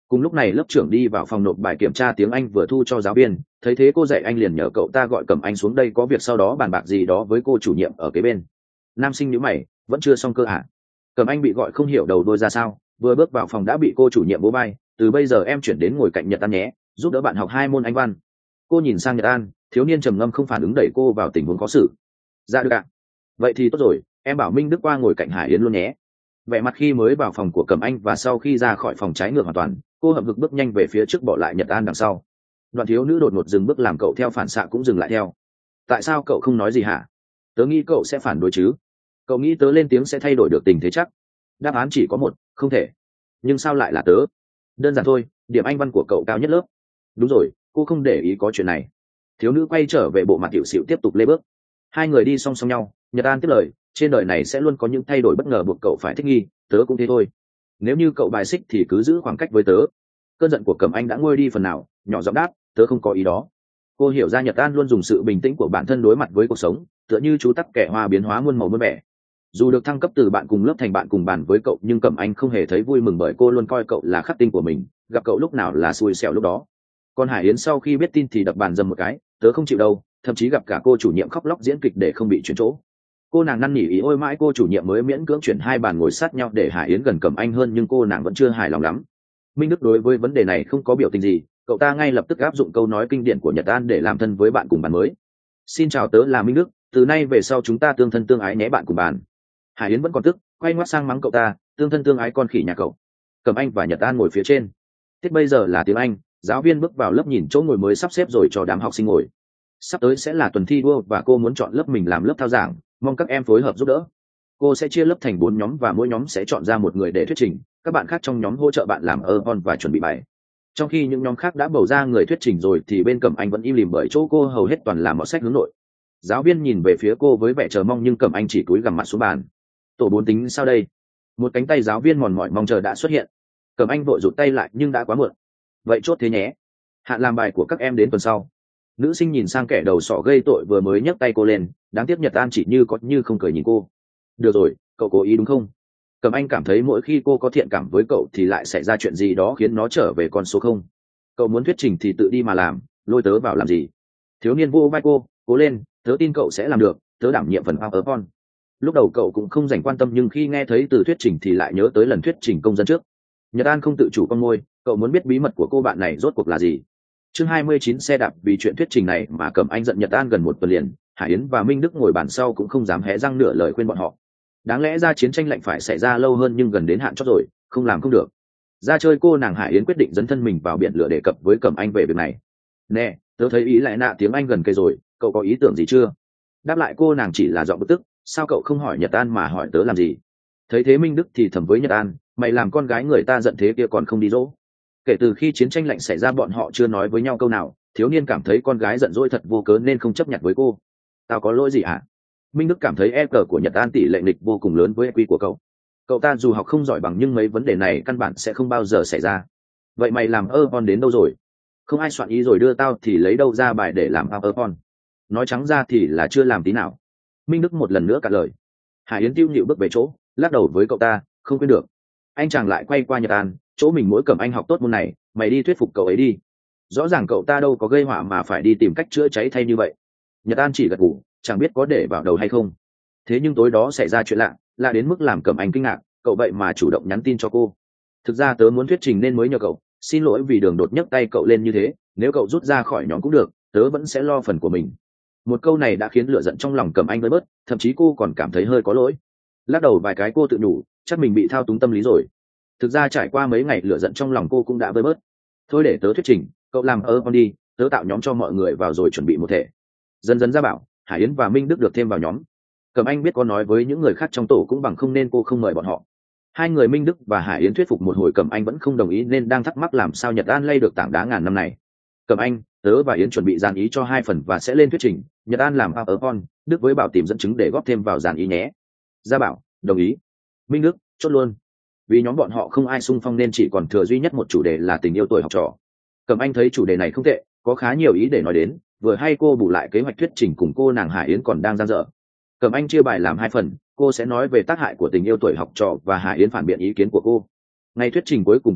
Cùng lúc này lớp trưởng đi vào phòng nộp bài kiểm tra tiếng Anh vừa thu cho giáo viên, thấy thế cô dạy anh liền nhờ cậu ta gọi Cẩm Anh xuống đây có việc sau đó bàn bạc gì đó với cô chủ nhiệm ở kế bên. Nam sinh nhíu mày, vẫn chưa xong cơ hả? Cẩm Anh bị gọi không hiểu đầu đuôi ra sao, vừa bước vào phòng đã bị cô chủ nhiệm vỗ vai, từ bây giờ em chuyển đến ngồi cạnh Nhật An nhé, giúp đỡ bạn học 2 môn Anh văn. Cô nhìn sang Nhật An, thiếu niên trầm ngâm không phản ứng đẩy cô vào tình huống khó xử. Dạ được ạ. Vậy thì tốt rồi, em bảo Minh Đức qua ngồi cạnh Hải Yến luôn nhé. Vẻ mặt khi mới vào phòng của Cẩm Anh và sau khi ra khỏi phòng trái ngược hoàn toàn, cô hậm hực bước nhanh về phía trước bỏ lại Nhật An đằng sau. Đoạn thiếu nữ đột ngột dừng bước làm cậu theo phản xạ cũng dừng lại theo. Tại sao cậu không nói gì hả? Tớ nghĩ cậu sẽ phản đối chứ. Cậu nghĩ tớ lên tiếng sẽ thay đổi được tình thế chắc? Đáp án chỉ có một, không thể. Nhưng sao lại là tớ? Đơn giản thôi, điểm Anh văn của cậu cao nhất lớp. Đúng rồi, cô không để ý có chuyện này. Thiếu nữ quay trở về bộ mặt hiệu xịu tiếp tục lê bước. Hai người đi song song nhau, Nhật An tiếp lời, trên đời này sẽ luôn có những thay đổi bất ngờ buộc cậu phải thích nghi, tớ cũng thế thôi. Nếu như cậu bài xích thì cứ giữ khoảng cách với tớ. Cơn giận của Cẩm Anh đã nguôi đi phần nào, nhỏ giọng đáp, tớ không có ý đó. Cô hiểu ra Nhật An luôn dùng sự bình tĩnh của bản thân đối mặt với cuộc sống, tựa như chú tắc kẻ hoa biến hóa muôn màu muôn vẻ. Dù được thăng cấp từ bạn cùng lớp thành bạn cùng bàn với cậu nhưng Cẩm Anh không hề thấy vui mừng bởi cô luôn coi cậu là khắc tinh của mình, gặp cậu lúc nào là xui xẻo lúc đó. Còn Hải Yến sau khi biết tin thì đập bàn dầm một cái, tớ không chịu đâu, thậm chí gặp cả cô chủ nhiệm khóc lóc diễn kịch để không bị chuyển chỗ. Cô nàng năn nỉ ý ôi mãi cô chủ nhiệm mới miễn cưỡng chuyển hai bàn ngồi sát nhau để Hải Yến gần Cẩm Anh hơn nhưng cô nàng vẫn chưa hài lòng lắm. Minh Đức đối với vấn đề này không có biểu tình gì, cậu ta ngay lập tức áp dụng câu nói kinh điển của Nhật An để làm thân với bạn cùng bàn mới. Xin chào, tớ là Minh Đức, từ nay về sau chúng ta tương thân tương ái nhé bạn cùng bàn. Hải Yến vẫn còn tức, quay ngoắt sang mắng cậu ta, tương thân tương ái con khỉ nhà cậu. Cẩm Anh và Nhật An ngồi phía trên. Tiết bây giờ là tiếng Anh, giáo viên bước vào lớp nhìn chỗ ngồi mới sắp xếp rồi cho đám học sinh ngồi. Sắp tới sẽ là tuần thi đua và cô muốn chọn lớp mình làm lớp thao giảng, mong các em phối hợp giúp đỡ. Cô sẽ chia lớp thành 4 nhóm và mỗi nhóm sẽ chọn ra một người để thuyết trình, các bạn khác trong nhóm hỗ trợ bạn làm on và chuẩn bị bài. Trong khi những nhóm khác đã bầu ra người thuyết trình rồi thì bên Cẩm Anh vẫn im lìm bởi chỗ cô hầu hết toàn là mọt sách hướng nội. Giáo viên nhìn về phía cô với vẻ chờ mong nhưng Cẩm Anh chỉ cúi gằm mặt xuống bàn. Tổ 4 tính sao đây? Một cánh tay giáo viên mòn mỏi mong chờ đã xuất hiện. Cẩm Anh vội rụt tay lại nhưng đã quá muộn. Vậy chốt thế nhé. Hạn làm bài của các em đến tuần sau. Nữ sinh nhìn sang kẻ đầu sỏ gây tội vừa mới nhấc tay cô lên, đáng tiếc Nhật An chỉ như có như không cười nhìn cô. Được rồi, cậu cố ý đúng không? Cẩm Anh cảm thấy mỗi khi cô có thiện cảm với cậu thì lại xảy ra chuyện gì đó khiến nó trở về con số không. Cậu muốn thuyết trình thì tự đi mà làm, lôi tớ vào làm gì? Thiếu niên vô vai cô, cố lên, tớ tin cậu sẽ làm được, tớ đảm nhiệm phần PowerPoint. Lúc đầu cậu cũng không dành quan tâm nhưng khi nghe thấy từ thuyết trình thì lại nhớ tới lần thuyết trình công dân trước. Nhật An không tự chủ con môi, cậu muốn biết bí mật của cô bạn này rốt cuộc là gì? Chương 29 xe đạp vì chuyện thuyết trình này mà Cẩm Anh giận Nhật An gần một tuần liền, Hải Yến và Minh Đức ngồi bàn sau cũng không dám hé răng nửa lời khuyên bọn họ. Đáng lẽ ra chiến tranh lạnh phải xảy ra lâu hơn nhưng gần đến hạn chót rồi, không làm không được. Ra chơi cô nàng Hải Yến quyết định dấn thân mình vào biển lửa đề cập với Cẩm Anh về việc này. Nè, tớ thấy ý lại nạ tiếng Anh gần cây rồi, cậu có ý tưởng gì chưa? Đáp lại cô nàng chỉ là giọng bực tức, sao cậu không hỏi Nhật An mà hỏi tớ làm gì? Thấy thế Minh Đức thì thầm với Nhật An, mày làm con gái người ta giận thế kia còn không đi dỗ. Kể từ khi chiến tranh lạnh xảy ra bọn họ chưa nói với nhau câu nào, thiếu niên cảm thấy con gái giận dỗi thật vô cớ nên không chấp nhận với cô. Tao có lỗi gì hả? Minh Đức cảm thấy EQ của Nhật An tỷ lệ nghịch vô cùng lớn với EQ của cậu. Cậu ta dù học không giỏi bằng nhưng mấy vấn đề này căn bản sẽ không bao giờ xảy ra. Vậy mày làm PowerPoint đến đâu rồi? Không ai soạn ý rồi đưa tao thì lấy đâu ra bài để làm PowerPoint? Nói trắng ra thì là chưa làm tí nào. Minh Đức một lần nữa cạn lời. Hải Yến tiêu nhịu bước về chỗ, lắc đầu với cậu ta, không quên được. Anh chàng lại quay qua Nhật An, chỗ mình mỗi Cẩm Anh học tốt môn này, mày đi thuyết phục cậu ấy đi. Rõ ràng cậu ta đâu có gây họa mà phải đi tìm cách chữa cháy thay như vậy. Nhật An chỉ gật gù, chẳng biết có để vào đầu hay không. Thế nhưng tối đó xảy ra chuyện lạ đến mức làm Cẩm Anh kinh ngạc, cậu vậy mà chủ động nhắn tin cho cô. Thực ra tớ muốn thuyết trình nên mới nhờ cậu, xin lỗi vì đường đột nhấc tay cậu lên như thế, nếu cậu rút ra khỏi nhóm cũng được, tớ vẫn sẽ lo phần của mình. Một câu này đã khiến lửa giận trong lòng Cẩm Anh vơi bớt, thậm chí cô còn cảm thấy hơi có lỗi. Lắc đầu vài cái cô tự nhủ, chắc mình bị thao túng tâm lý rồi. Thực ra trải qua mấy ngày lửa giận trong lòng cô cũng đã vơi bớt. Thôi để tớ thuyết trình, cậu làm con đi, tớ tạo nhóm cho mọi người vào rồi chuẩn bị một thể. Dần dần ra bảo, Hải Yến và Minh Đức được thêm vào nhóm. Cẩm Anh biết có nói với những người khác trong tổ cũng bằng không nên cô không mời bọn họ. Hai người Minh Đức và Hải Yến thuyết phục một hồi Cẩm Anh vẫn không đồng ý nên đang thắc mắc làm sao Nhật An lay được tảng đá ngàn năm này. Cẩm Anh, tớ và Yến chuẩn bị dàn ý cho 2 phần và sẽ lên thuyết trình, Nhật An làm PowerPoint, Đức với Bảo tìm dẫn chứng để góp thêm vào dàn ý nhé. Gia Bảo, đồng ý. Minh Đức, chốt luôn. Vì nhóm bọn họ không ai xung phong nên chỉ còn thừa duy nhất một chủ đề là tình yêu tuổi học trò. Cẩm Anh thấy chủ đề này không tệ, có khá nhiều ý để nói đến, vừa hay cô bù lại kế hoạch thuyết trình cùng cô nàng Hải Yến còn đang dang dở. Cẩm Anh chia bài làm 2 phần, cô sẽ nói về tác hại của tình yêu tuổi học trò và Hải Yến phản biện ý kiến của cô. Ngày thuyết trình cuối cùng cũng tới,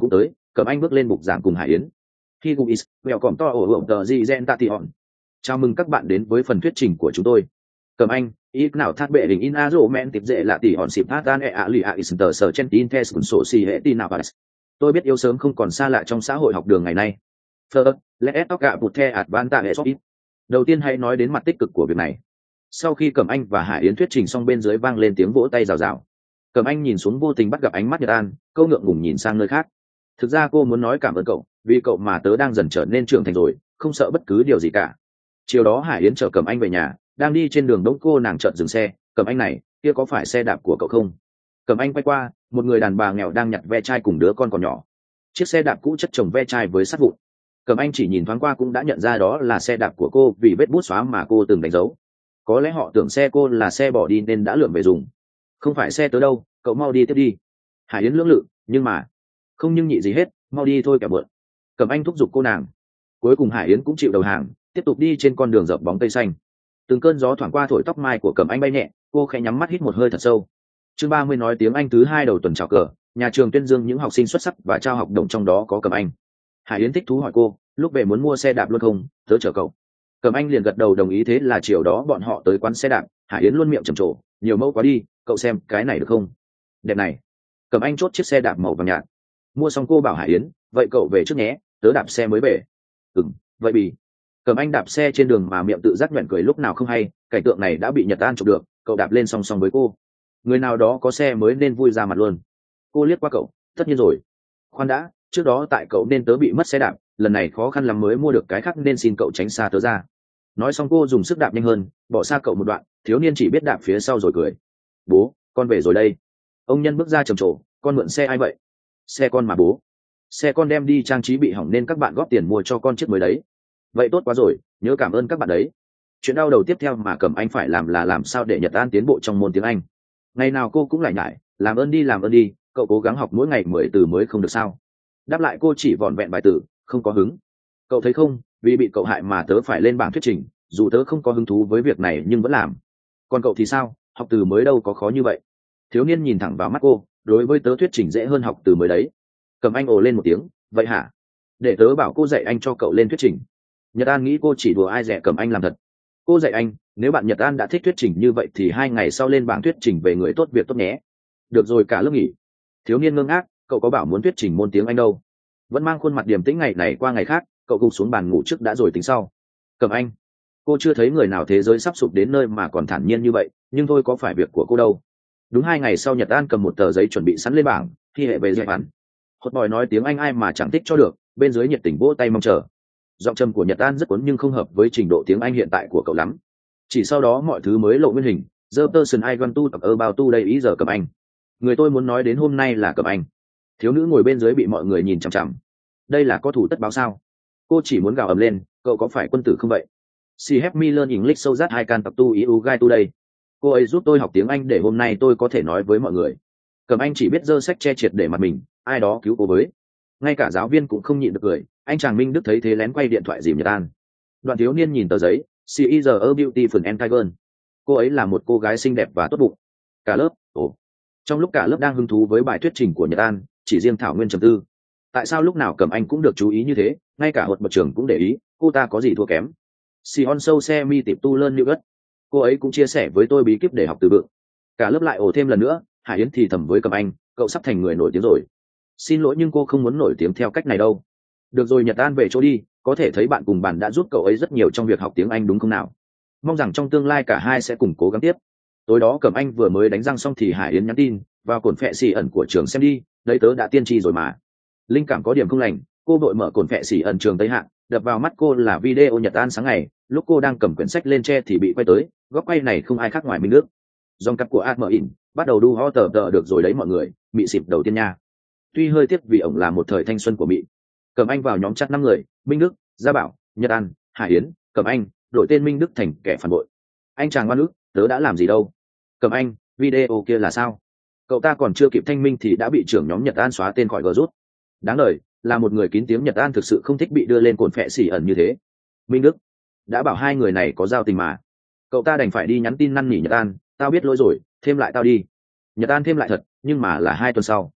Cẩm Anh bước lên bục giảng cùng Hải Yến. Khi Guis, mèo còm to ổ tờ gì gen ta tị hòn. Chào mừng các bạn đến với phần thuyết trình của chúng tôi. Cẩm Anh, ít nào thắt bệ đỉnh in a rộ men tịp dệ là tỉ hòn xịp hát tan e ạ lì ạ isenter sở chen tin thes cùng sổ xì hệ tin nào bà. Tôi biết yêu sớm không còn xa lạ trong xã hội học đường ngày nay. First, let's talk about the advantage of it. Đầu tiên hãy nói đến mặt tích cực của việc này. Sau khi Cẩm Anh và Hải Yến thuyết trình xong, bên dưới vang lên tiếng vỗ tay rào rào. Cẩm Anh nhìn xuống, vô tình bắt gặp ánh mắt Nhật An, câu ngượng ngùng nhìn sang nơi khác. Thực ra cô muốn nói cảm ơn cậu, vì cậu mà tớ đang dần trở nên trưởng thành rồi, không sợ bất cứ điều gì cả. Chiều đó Hải Yến chở Cẩm Anh về nhà, đang đi trên đường đống cô nàng chợt dừng xe. Cẩm Anh này, kia có phải xe đạp của cậu không? Cẩm Anh quay qua, một người đàn bà nghèo đang nhặt ve chai cùng đứa con còn nhỏ. Chiếc xe đạp cũ chất chồng ve chai với sắt vụn. Cẩm Anh chỉ nhìn thoáng qua cũng đã nhận ra đó là xe đạp của cô vì vết bút xóa mà cô từng đánh dấu. Có lẽ họ tưởng xe cô là xe bỏ đi nên đã lượm về dùng. Không phải xe tớ đâu, cậu mau đi tiếp đi. Hải Yến lưỡng lự, nhưng mà không nhưng nhị gì hết, mau đi thôi kẻo bượn. Cẩm Anh thúc giục cô nàng. Cuối cùng Hải Yến cũng chịu đầu hàng, tiếp tục đi trên con đường dợp bóng cây xanh. Từng cơn gió thoảng qua thổi tóc mai của Cẩm Anh bay nhẹ, cô khẽ nhắm mắt hít một hơi thật sâu. Chương 30 nói tiếng Anh thứ 2 đầu tuần chào cờ, nhà trường tuyên dương những học sinh xuất sắc và trao học đồng, trong đó có Cẩm Anh. Hải Yến thích thú hỏi cô, lúc về muốn mua xe đạp luôn không, tớ chở cậu. Cẩm Anh liền gật đầu đồng ý. Thế là chiều đó bọn họ tới quán xe đạp. Hải Yến luôn miệng trầm trồ, nhiều mẫu quá đi, cậu xem cái này được không? Đẹp này. Cẩm Anh chốt chiếc xe đạp màu vàng nhạt. Mua xong cô bảo Hải Yến, vậy cậu về trước nhé, tớ đạp xe mới về. Vậy bì. Cẩm Anh đạp xe trên đường mà miệng tự giác nhoẻn cười lúc nào không hay. Cảnh tượng này đã bị Nhật An chụp được, cậu đạp lên song song với cô. Người nào đó có xe mới nên vui ra mặt luôn. Cô liếc qua cậu, tất nhiên rồi. Khoan đã, trước đó tại cậu nên tớ bị mất xe đạp, lần này khó khăn lắm mới mua được cái khác nên xin cậu tránh xa tớ ra. Nói xong cô dùng sức đạp nhanh hơn, bỏ xa cậu một đoạn. Thiếu niên chỉ biết đạp phía sau rồi cười. Bố, con về rồi đây. Ông nhân bước ra trầm trồ, con mượn xe ai vậy? Xe con mà bố. Xe con đem đi trang trí bị hỏng nên các bạn góp tiền mua cho con chiếc mới đấy. Vậy tốt quá rồi, nhớ cảm ơn các bạn đấy. Chuyện đau đầu tiếp theo mà Cẩm Anh phải làm là làm sao để Nhật An tiến bộ trong môn tiếng Anh. Ngày nào cô cũng lại nhải, làm ơn đi, cậu cố gắng học mỗi ngày 10 từ mới không được sao? Đáp lại cô chỉ vỏn vẹn vài từ, không có hứng. Cậu thấy không, vì bị cậu hại mà tớ phải lên bảng thuyết trình, dù tớ không có hứng thú với việc này nhưng vẫn làm. Còn cậu thì sao, học từ mới đâu có khó như vậy. Thiếu niên nhìn thẳng vào mắt cô, đối với tớ thuyết trình dễ hơn học từ mới đấy. Cẩm Anh ồ lên một tiếng, vậy hả? Để tớ bảo cô dạy anh cho cậu lên thuyết trình. Nhật An nghĩ cô chỉ đùa, ai dè Cẩm Anh làm thật. Cô dạy anh, nếu bạn Nhật An đã thích thuyết trình như vậy thì 2 ngày sau lên bảng thuyết trình về người tốt việc tốt nhé. Được rồi, cả lớp nghỉ. Thiếu niên ngơ ngác, cậu có bảo muốn thuyết trình môn tiếng Anh đâu. Vẫn mang khuôn mặt điềm tĩnh ngày này qua ngày khác, cậu gục xuống bàn ngủ trước đã rồi tính sau. Cẩm Anh, cô chưa thấy người nào thế giới sắp sụp đến nơi mà còn thản nhiên như vậy, nhưng thôi có phải việc của cô đâu. Đúng 2 ngày sau Nhật An cầm một tờ giấy chuẩn bị sẵn lên bảng, thi hệ về dạy hắn. Hốt bòi nói tiếng Anh ai mà chẳng thích cho được, bên dưới nhiệt tình vỗ tay mong chờ. Giọng trầm của Nhật An rất cuốn nhưng không hợp với trình độ tiếng Anh hiện tại của cậu lắm. Chỉ sau đó mọi thứ mới lộ nguyên hình. The person I want to talk about đây ý giờ Cẩm Anh. Người tôi muốn nói đến hôm nay là Cẩm Anh. Thiếu nữ ngồi bên dưới bị mọi người nhìn chằm chằm. Đây là có thủ tất báo sao? Cô chỉ muốn gào ầm lên, cậu có phải quân tử không vậy? She help me learn English so that I can talk to you guys today. Cô ấy giúp tôi học tiếng Anh để hôm nay tôi có thể nói với mọi người. Cẩm Anh chỉ biết giơ sách che triệt để mặt mình, ai đó cứu cô với. Ngay cả giáo viên cũng không nhịn được cười. Anh chàng Minh Đức thấy thế lén quay điện thoại dìm Nhật An. Đoạn thiếu niên nhìn tờ giấy, she is a beautiful and kind girl. Cô ấy là một cô gái xinh đẹp và tốt bụng. Cả lớp, Trong lúc cả lớp đang hứng thú với bài thuyết trình của Nhật An, chỉ riêng Thảo Nguyên trầm tư. Tại sao lúc nào Cẩm Anh cũng được chú ý như thế, ngay cả Hột bậc trưởng cũng để ý, cô ta có gì thua kém. She also share me tip to learn new words. Cô ấy cũng chia sẻ với tôi bí kíp để học từ vựng. Cả lớp lại ồ thêm lần nữa. Hải Yến thì thầm với Cẩm Anh, cậu sắp thành người nổi tiếng rồi. Xin lỗi nhưng cô không muốn nổi tiếng theo cách này đâu. Được rồi, Nhật An về chỗ đi, có thể thấy bạn cùng bàn đã giúp cậu ấy rất nhiều trong việc học tiếng Anh đúng không nào? Mong rằng trong tương lai cả hai sẽ cùng cố gắng tiếp. Tối đó Cẩm Anh vừa mới đánh răng xong thì Hải Yến nhắn tin vào cồn phệ xì ẩn của trường xem đi, đấy tớ đã tiên tri rồi mà. Linh cảm có điểm không lành, cô vội mở cồn phệ xì ẩn trường Tây Hạ, đập vào mắt cô là video Nhật An sáng ngày, lúc cô đang cầm quyển sách lên tre thì bị quay tới, góc quay này không ai khác ngoài Minh Đức. Dòng cặp của Admin bắt đầu đu ho tờ được rồi đấy mọi người, Mị xịp đầu tiên nha. Tuy hơi tiếc vì ổng là một thời thanh xuân của Mị. Cẩm Anh vào nhóm chat 5 người, Minh Đức, Gia Bảo, Nhật An, Hải Yến, Cẩm Anh, đổi tên Minh Đức thành kẻ phản bội. Anh chàng oan ức, tớ đã làm gì đâu. Cẩm Anh, video kia là sao? Cậu ta còn chưa kịp thanh minh thì đã bị trưởng nhóm Nhật An xóa tên khỏi group. Đáng lời, là một người kín tiếng Nhật An thực sự không thích bị đưa lên cồn phệ xỉ ẩn như thế. Minh Đức, đã bảo hai người này có giao tình mà. Cậu ta đành phải đi nhắn tin năn nỉ Nhật An, tao biết lỗi rồi, thêm lại tao đi. Nhật An thêm lại thật, nhưng mà là 2 tuần sau.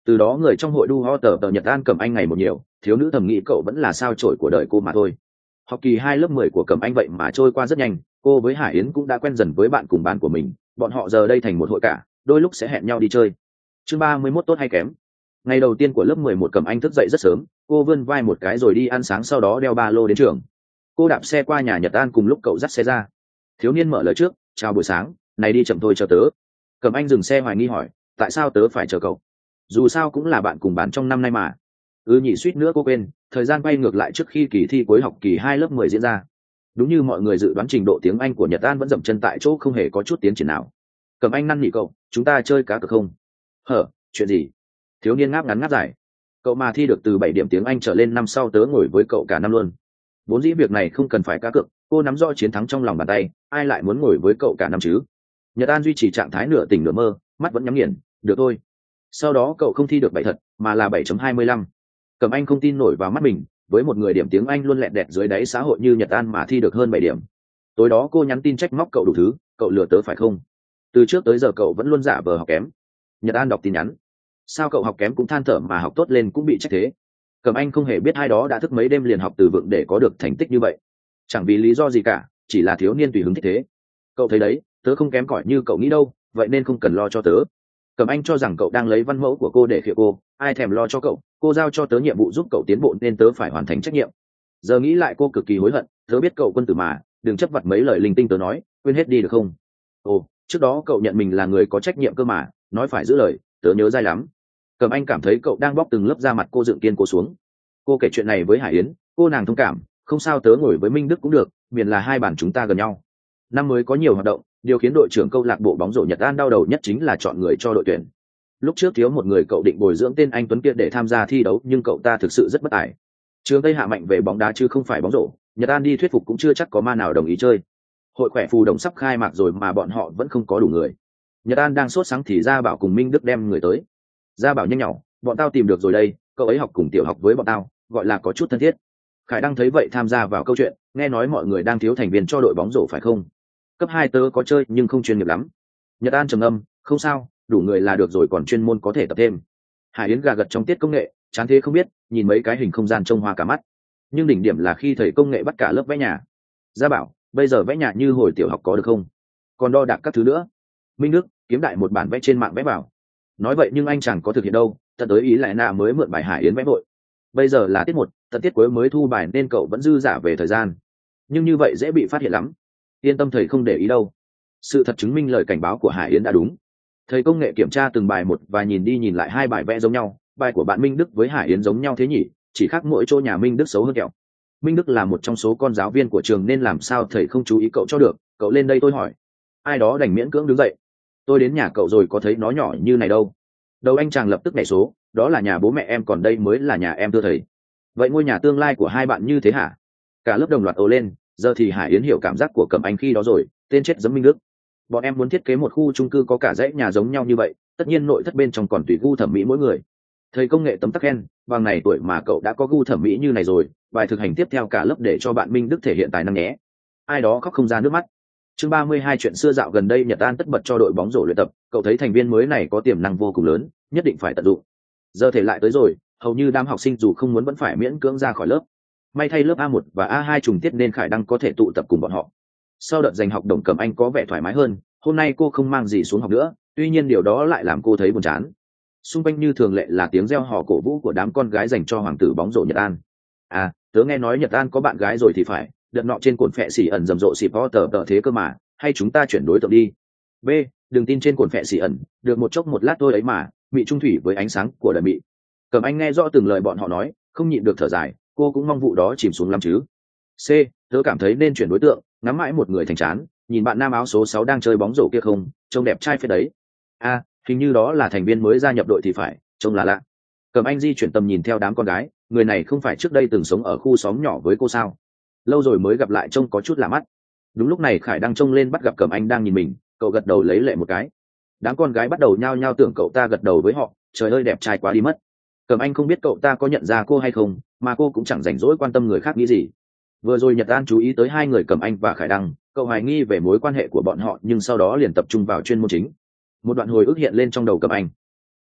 Từ đó người trong hội đu ho tờ Nhật An Cẩm Anh ngày một nhiều, thiếu nữ thầm nghĩ cậu vẫn là sao chổi của đời cô mà thôi. Học kỳ 2 lớp 10 của Cẩm Anh vậy mà trôi qua rất nhanh, cô với Hải Yến cũng đã quen dần với bạn cùng班của mình, bọn họ giờ đây thành một hội cả, đôi lúc sẽ hẹn nhau đi chơi. Chương 31 tốt hay kém. Ngày đầu tiên của lớp 11 Cẩm Anh thức dậy rất sớm, cô vươn vai một cái rồi đi ăn sáng, sau đó đeo ba lô đến trường. Cô đạp xe qua nhà Nhật An cùng lúc cậu dắt xe ra. Thiếu niên mở lời trước, chào buổi sáng, này đi chậm thôi chờ tớ. Cẩm Anh dừng xe hoài nghi hỏi, tại sao tớ phải chờ cậu? Dù sao cũng là bạn cùng班trong năm nay mà. Nhỉ, suýt nữa cô quên, thời gian quay ngược lại trước khi kỳ thi cuối học kỳ 2 lớp 10 diễn ra. Đúng như mọi người dự đoán, trình độ tiếng Anh của Nhật An vẫn dậm chân tại chỗ, không hề có chút tiến triển nào. Cẩm Anh năn nỉ cậu, chúng ta chơi cá cược không? Hở, chuyện gì? Thiếu niên ngáp ngắn ngáp dài. Cậu mà thi được từ 7 điểm tiếng Anh trở lên, năm sau tớ ngồi với cậu cả năm luôn. Vốn dĩ việc này không cần phải cá cược, cô nắm rõ chiến thắng trong lòng bàn tay, ai lại muốn ngồi với cậu cả năm chứ? Nhật An duy trì trạng thái nửa tỉnh nửa mơ, mắt vẫn nhắm nghiền, được thôi. Sau đó cậu không thi được 7 thật, mà là 7.25. Cẩm Anh không tin nổi vào mắt mình, với một người điểm tiếng Anh luôn lẹt đẹt dưới đáy xã hội như Nhật An mà thi được hơn 7 điểm. Tối đó cô nhắn tin trách móc cậu đủ thứ, cậu lừa tớ phải không? Từ trước tới giờ cậu vẫn luôn giả vờ học kém. Nhật An đọc tin nhắn. Sao cậu học kém cũng than thở mà học tốt lên cũng bị trách thế? Cẩm Anh không hề biết hai đó đã thức mấy đêm liền học từ vựng để có được thành tích như vậy. Chẳng vì lý do gì cả, chỉ là thiếu niên tùy hứng thích thế. Cậu thấy đấy, tớ không kém cỏi như cậu nghĩ đâu, vậy nên không cần lo cho tớ. Cẩm Anh cho rằng cậu đang lấy văn mẫu của cô để khịa cô, ai thèm lo cho cậu, cô giao cho tớ nhiệm vụ giúp cậu tiến bộ nên tớ phải hoàn thành trách nhiệm. Giờ nghĩ lại cô cực kỳ hối hận, tớ biết cậu quân tử mà, đừng chấp vặt mấy lời linh tinh tớ nói, quên hết đi được không? Ồ, trước đó cậu nhận mình là người có trách nhiệm cơ mà, nói phải giữ lời, tớ nhớ dai lắm. Cẩm Anh cảm thấy cậu đang bóc từng lớp da mặt cô, dựng kiên cố xuống. Cô kể chuyện này với Hải Yến, cô nàng thông cảm, không sao, tớ ngồi với Minh Đức cũng được, miễn là hai bản chúng ta gần nhau. Năm mới có nhiều hoạt động, điều khiến đội trưởng câu lạc bộ bóng rổ Nhật An đau đầu nhất chính là chọn người cho đội tuyển. Lúc trước thiếu một người, cậu định bồi dưỡng tên anh Tuấn kia để tham gia thi đấu, nhưng cậu ta thực sự rất bất tài. Trường Tây hạ mạnh về bóng đá chứ không phải bóng rổ, Nhật An đi thuyết phục cũng chưa chắc có ma nào đồng ý chơi. Hội khỏe phù đồng sắp khai mạc rồi mà bọn họ vẫn không có đủ người. Nhật An đang sốt sắng thì Gia Bảo cùng Minh Đức đem người tới. Gia Bảo nhanh nhỏ, bọn tao tìm được rồi đây, cậu ấy học cùng tiểu học với bọn tao, gọi là có chút thân thiết. Khải Đăng thấy vậy tham gia vào câu chuyện, nghe nói mọi người đang thiếu thành viên cho đội bóng rổ phải không? Cấp 2 tớ có chơi nhưng không chuyên nghiệp lắm. Nhật An trầm ngâm, không sao, đủ người là được rồi, còn chuyên môn có thể tập thêm. Hải Yến gà gật trong tiết công nghệ, chán thế không biết, nhìn mấy cái hình không gian trông hoa cả mắt. Nhưng đỉnh điểm là khi thầy công nghệ bắt cả lớp vẽ nhà. Gia Bảo, bây giờ vẽ nhà như hồi tiểu học có được không? Còn đo đạc các thứ nữa. Minh Đức, kiếm đại một bản vẽ trên mạng vẽ vào. Nói vậy nhưng anh chẳng có thực hiện đâu, tận tới ý lại nạ mới mượn bài Hải Yến vẽ vội. Bây giờ là tiết 1, tận tiết cuối mới thu bài nên cậu vẫn dư dả về thời gian. Nhưng như vậy dễ bị phát hiện lắm. Yên tâm, thầy không để ý đâu. Sự thật chứng minh lời cảnh báo của Hải Yến đã đúng. Thầy công nghệ kiểm tra từng bài một và nhìn đi nhìn lại hai bài vẽ giống nhau. Bài của bạn Minh Đức với Hải Yến giống nhau thế nhỉ, chỉ khác mỗi chỗ nhà Minh Đức xấu hơn kẹo. Minh Đức là một trong số con giáo viên của trường nên làm sao thầy không chú ý cậu cho được. Cậu lên đây tôi hỏi. Ai đó đành miễn cưỡng đứng dậy. Tôi đến nhà cậu rồi có thấy nó nhỏ như này đâu. Đầu anh chàng lập tức nhảy số, đó là nhà bố mẹ em, còn đây mới là nhà em, thưa thầy. Vậy ngôi nhà tương lai của hai bạn như thế hả? Cả lớp đồng loạt ồ lên. Giờ thì Hải Yến hiểu cảm giác của Cẩm Anh khi đó rồi, tên chết giấm Minh Đức. Bọn em muốn thiết kế một khu chung cư có cả dãy nhà giống nhau như vậy, tất nhiên nội thất bên trong còn tùy gu thẩm mỹ mỗi người. Thầy công nghệ tấm tắc khen, bằng này tuổi mà cậu đã có gu thẩm mỹ như này rồi, bài thực hành tiếp theo cả lớp để cho bạn Minh Đức thể hiện tài năng nhé. Ai đó khóc không ra nước mắt. Chương 32 chuyện xưa dạo gần đây Nhật An tất bật cho đội bóng rổ luyện tập, cậu thấy thành viên mới này có tiềm năng vô cùng lớn, nhất định phải tận dụng. Giờ thể lại tới rồi, hầu như đám học sinh dù không muốn vẫn phải miễn cưỡng ra khỏi lớp. May thay lớp A1 và A2 trùng tiết nên Khải Đăng có thể tụ tập cùng bọn họ. Sau đợt dành học đồng Cẩm Anh có vẻ thoải mái hơn, hôm nay cô không mang gì xuống học nữa, tuy nhiên điều đó lại làm cô thấy buồn chán. Xung quanh như thường lệ là tiếng reo hò cổ vũ của đám con gái dành cho hoàng tử bóng rổ Nhật An. À, tớ nghe nói Nhật An có bạn gái rồi thì phải, đợt nọ trên cồn phệ xỉ ẩn rầm rộ xịp ho tờ thế cơ mà, hay chúng ta chuyển đối tượng đi. B, đừng tin trên cồn phệ xỉ ẩn, được một chốc một lát thôi ấy mà, mị trung thủy với ánh sáng của đời mị. Cẩm Anh nghe rõ từng lời bọn họ nói, không nhịn được thở dài, cô cũng mong vụ đó chìm xuống lắm chứ. C, tớ cảm thấy nên chuyển đối tượng, ngắm mãi một người thành chán, nhìn bạn nam áo số 6 đang chơi bóng rổ kia không, trông đẹp trai phết đấy. A, hình như đó là thành viên mới gia nhập đội thì phải, trông là lạ. Cẩm Anh di chuyển tầm nhìn theo đám con gái, người này không phải trước đây từng sống ở khu xóm nhỏ với cô sao? Lâu rồi mới gặp lại trông có chút lạ mắt. Đúng lúc này Khải đang trông lên bắt gặp Cẩm Anh đang nhìn mình, cậu gật đầu lấy lệ một cái. Đám con gái bắt đầu nhao nhao tưởng cậu ta gật đầu với họ, trời ơi đẹp trai quá đi mất. Cẩm Anh không biết cậu ta có nhận ra cô hay không, mà cô cũng chẳng rảnh rỗi quan tâm người khác nghĩ gì. Vừa rồi Nhật An chú ý tới hai người Cẩm Anh và Khải Đăng, cậu hoài nghi về mối quan hệ của bọn họ nhưng sau đó liền tập trung vào chuyên môn chính. Một đoạn hồi ức hiện lên trong đầu Cẩm Anh.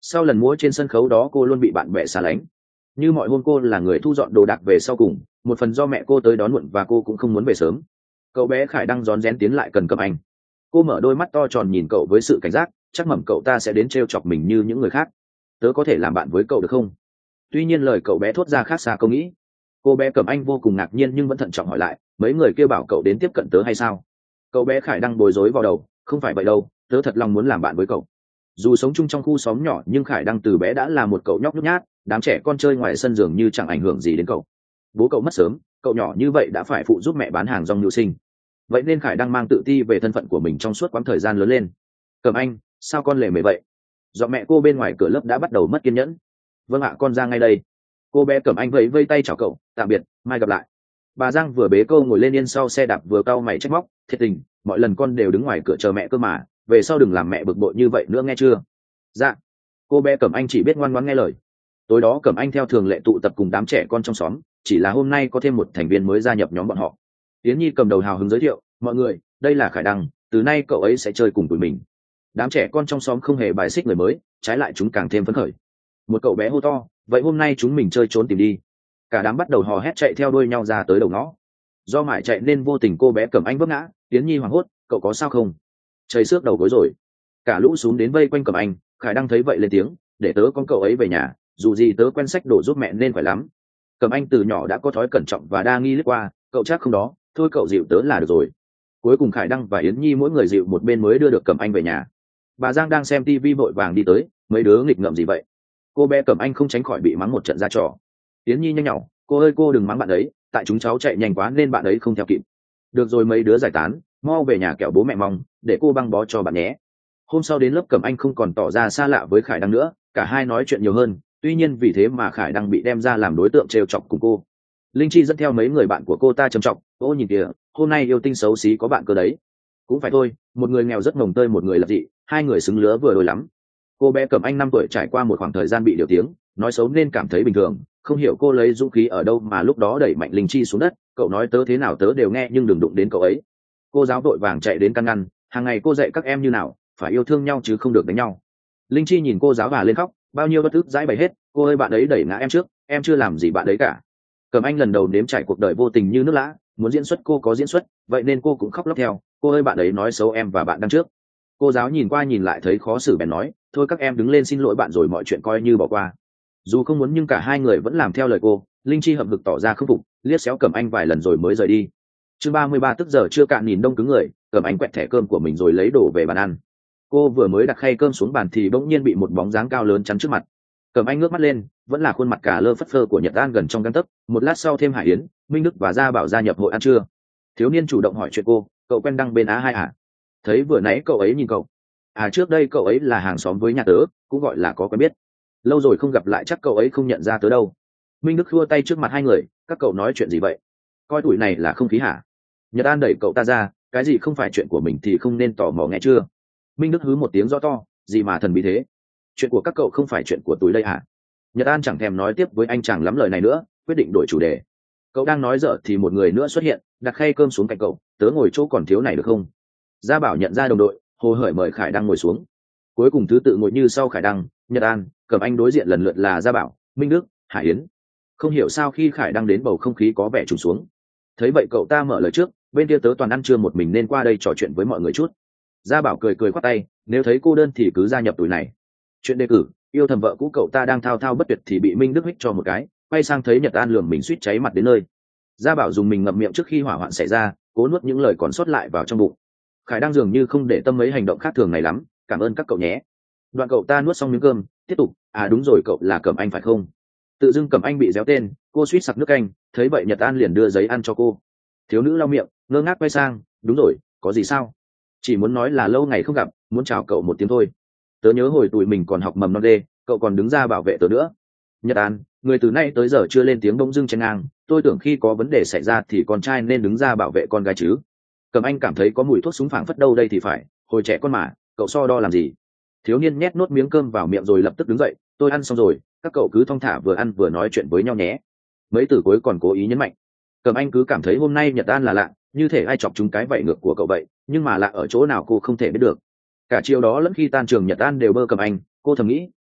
Sau lần múa trên sân khấu đó cô luôn bị bạn bè xa lánh. Như mọi hôm cô là người thu dọn đồ đạc về sau cùng, một phần do mẹ cô tới đón muộn và cô cũng không muốn về sớm. Cậu bé Khải đang rón rén tiến lại gần Cẩm Anh. Cô mở đôi mắt to tròn nhìn cậu với sự cảnh giác, chắc mẩm cậu ta sẽ đến trêu chọc mình như những người khác. Tớ có thể làm bạn với cậu được không? Tuy nhiên lời cậu bé thốt ra khác xa câu nghĩ. Cô bé Cẩm Anh vô cùng ngạc nhiên nhưng vẫn thận trọng hỏi lại, mấy người kêu bảo cậu đến tiếp cận tớ hay sao? Cậu bé Khải đang bối rối vào đầu, không phải vậy đâu, tớ thật lòng muốn làm bạn với cậu. Dù sống chung trong khu xóm nhỏ nhưng Khải Đăng từ bé đã là một cậu nhóc nhút nhát, đám trẻ con chơi ngoài sân dường như chẳng ảnh hưởng gì đến cậu. Bố cậu mất sớm, cậu nhỏ như vậy đã phải phụ giúp mẹ bán hàng rong mưu sinh. Vậy nên Khải Đăng mang tự ti về thân phận của mình trong suốt quãng thời gian lớn lên. Cẩm Anh, sao con lề mề vậy? Giọng mẹ cô bên ngoài cửa lớp đã bắt đầu mất kiên nhẫn. Vâng ạ, con ra ngay đây. Cô bé Cẩm Anh vẫy vây tay chào cậu, tạm biệt, mai gặp lại. Bà Giang vừa bế cô ngồi lên yên sau xe đạp vừa cau mày trách móc, thiệt tình, mọi lần con đều đứng ngoài cửa chờ mẹ cơ mà, về sau đừng làm mẹ bực bội như vậy nữa nghe chưa? Dạ. Cô bé Cẩm Anh chỉ biết ngoan ngoãn nghe lời. Tối đó Cẩm Anh theo thường lệ tụ tập cùng đám trẻ con trong xóm, chỉ là hôm nay có thêm một thành viên mới gia nhập nhóm bọn họ. Yến Nhi cầm đầu hào hứng giới thiệu, mọi người, đây là Khải Đăng, từ nay cậu ấy sẽ chơi cùng tụi mình. Đám trẻ con trong xóm không hề bài xích người mới, trái lại chúng càng thêm phấn khởi. Một cậu bé hô to, vậy hôm nay chúng mình chơi trốn tìm đi. Cả đám bắt đầu hò hét chạy theo đuôi nhau ra tới đầu ngõ. Do mải chạy nên vô tình cô bé Cẩm Anh vấp ngã, Yến Nhi hoảng hốt, cậu có sao không? Trời xước đầu gối rồi. Cả lũ xuống đến vây quanh Cẩm Anh. Khải Đăng thấy vậy lên tiếng, để tớ con cậu ấy về nhà, dù gì tớ quen sách đổ giúp mẹ nên phải lắm. Cẩm Anh từ nhỏ đã có thói cẩn trọng và đa nghi lướt qua, cậu chắc không đó, thôi cậu dịu tớ là được rồi. Cuối cùng Khải Đăng và Yến Nhi mỗi người dịu một bên mới đưa được Cẩm Anh về nhà. Bà Giang đang xem tivi vội vàng đi tới, mấy đứa nghịch ngợm gì vậy? Cô bé Cẩm Anh không tránh khỏi bị mắng một trận ra trò. Yến Nhi nhanh nhỏ, cô ơi cô đừng mắng bạn ấy, tại chúng cháu chạy nhanh quá nên bạn ấy không theo kịp. Được rồi mấy đứa giải tán, mau về nhà kẻo bố mẹ mong, để cô băng bó cho bạn nhé. Hôm sau đến lớp Cẩm Anh không còn tỏ ra xa lạ với Khải Đăng nữa, cả hai nói chuyện nhiều hơn, tuy nhiên vì thế mà Khải Đăng bị đem ra làm đối tượng trêu chọc cùng cô. Linh Chi dẫn theo mấy người bạn của cô ta trầm trọng, ô nhìn kìa, hôm nay yêu tinh xấu xí có bạn cơ đấy. Cũng phải thôi, một người nghèo rất mồng tơi một người lập dị, hai người xứng lứa vừa đôi lắm. Cô bé Cẩm Anh 5 tuổi trải qua một khoảng thời gian bị điều tiếng, nói xấu nên cảm thấy bình thường, không hiểu cô lấy dũng khí ở đâu mà lúc đó đẩy mạnh Linh Chi xuống đất, cậu nói tớ thế nào tớ đều nghe nhưng đừng đụng đến cậu ấy. Cô giáo vội vàng chạy đến căn ngăn, hàng ngày cô dạy các em như nào, phải yêu thương nhau chứ không được đánh nhau. Linh Chi nhìn cô giáo bà lên khóc, bao nhiêu bất ức giải bày hết, cô ơi bạn ấy đẩy ngã em trước, em chưa làm gì bạn ấy cả. Cẩm Anh lần đầu nếm trải cuộc đời vô tình như nước lã, muốn diễn xuất cô có diễn xuất, vậy nên cô cũng khóc lóc theo, cô ơi bạn ấy nói xấu em và bạn đang trước. Cô giáo nhìn qua nhìn lại thấy khó xử bèn nói, thôi các em đứng lên xin lỗi bạn rồi mọi chuyện coi như bỏ qua. Dù không muốn nhưng cả hai người vẫn làm theo lời cô. Linh Chi hậm hực tỏ ra khâm phục, liếc xéo Cẩm Anh vài lần rồi mới rời đi. Chương 33 tức giờ chưa cạn nhìn đông cứng người, Cẩm Anh quẹt thẻ cơm của mình rồi lấy đổ về bàn ăn. Cô vừa mới đặt khay cơm xuống bàn thì bỗng nhiên bị một bóng dáng cao lớn chắn trước mặt. Cẩm Anh ngước mắt lên, vẫn là khuôn mặt cả lơ phất phơ của Nhật An gần trong gang tấc. Một lát sau thêm Hải Yến, Minh Đức và Gia Bảo gia nhập hội ăn trưa. Thiếu niên chủ động hỏi chuyện cô, cậu quen Đăng bên Á hai à? Thấy vừa nãy cậu ấy nhìn cậu. À trước đây cậu ấy là hàng xóm với nhà tớ, cũng gọi là có quen biết. Lâu rồi không gặp lại chắc cậu ấy không nhận ra tớ đâu. Minh Đức khua tay trước mặt hai người, các cậu nói chuyện gì vậy? Coi tuổi này là không khí hả? Nhật An đẩy cậu ta ra, cái gì không phải chuyện của mình thì không nên tò mò nghe chưa? Minh Đức hứ một tiếng rõ to, gì mà thần bí thế? Chuyện của các cậu không phải chuyện của túi đây hả? Nhật An chẳng thèm nói tiếp với anh chàng lắm lời này nữa, quyết định đổi chủ đề. Cậu đang nói dở thì một người nữa xuất hiện, đặt khay cơm xuống cạnh cậu, tớ ngồi chỗ còn thiếu này được không? Gia Bảo nhận ra đồng đội, hồ hởi mời Khải Đăng ngồi xuống. Cuối cùng thứ tự ngồi như sau Khải Đăng, Nhật An, Cẩm Anh đối diện lần lượt là Gia Bảo, Minh Đức, Hải Yến. Không hiểu sao khi Khải Đăng đến bầu không khí có vẻ trùng xuống. Thấy vậy cậu ta mở lời trước, bên kia tớ toàn ăn trưa một mình nên qua đây trò chuyện với mọi người chút. Gia Bảo cười cười khoát tay, nếu thấy cô đơn thì cứ gia nhập tuổi này. Chuyện đề cử, yêu thầm vợ cũ cậu ta đang thao thao bất tuyệt thì bị Minh Đức hích cho một cái, quay sang thấy Nhật An lườm mình suýt cháy mặt đến nơi. Gia Bảo dùng mình ngậm miệng trước khi hỏa hoạn xảy ra, cố nuốt những lời còn sót lại vào trong bụng. Khải Đăng dường như không để tâm mấy hành động khác thường này lắm, cảm ơn các cậu nhé. Đoạn cậu ta nuốt xong miếng cơm, tiếp tục, à đúng rồi cậu là Cẩm Anh phải không? Tự dưng Cẩm Anh bị réo tên, cô suýt sặc nước canh, thấy vậy Nhật An liền đưa giấy ăn cho cô. Thiếu nữ lau miệng, ngơ ngác quay sang, đúng rồi, có gì sao? Chỉ muốn nói là lâu ngày không gặp, muốn chào cậu một tiếng thôi. Tớ nhớ hồi tuổi mình còn học mầm non đê, cậu còn đứng ra bảo vệ tớ nữa. Nhật An, người từ nay tới giờ chưa lên tiếng bỗng dưng chen ngang, tôi tưởng khi có vấn đề xảy ra thì con trai nên đứng ra bảo vệ con gái chứ. Cẩm Anh cảm thấy có mùi thuốc súng phảng phất đâu đây thì phải, hồi trẻ con mà, cậu so đo làm gì? Thiếu niên nhét nốt miếng cơm vào miệng rồi lập tức đứng dậy, tôi ăn xong rồi, các cậu cứ thong thả vừa ăn vừa nói chuyện với nhau nhé. Mấy từ cuối còn cố ý nhấn mạnh. Cẩm Anh cứ cảm thấy hôm nay Nhật An là lạ, như thể ai chọc chúng cái vảy ngược của cậu vậy, nhưng mà lạ ở chỗ nào cô không thể biết được. Cả chiều đó lẫn khi tan trường Nhật An đều bơ Cẩm Anh, cô thầm nghĩ,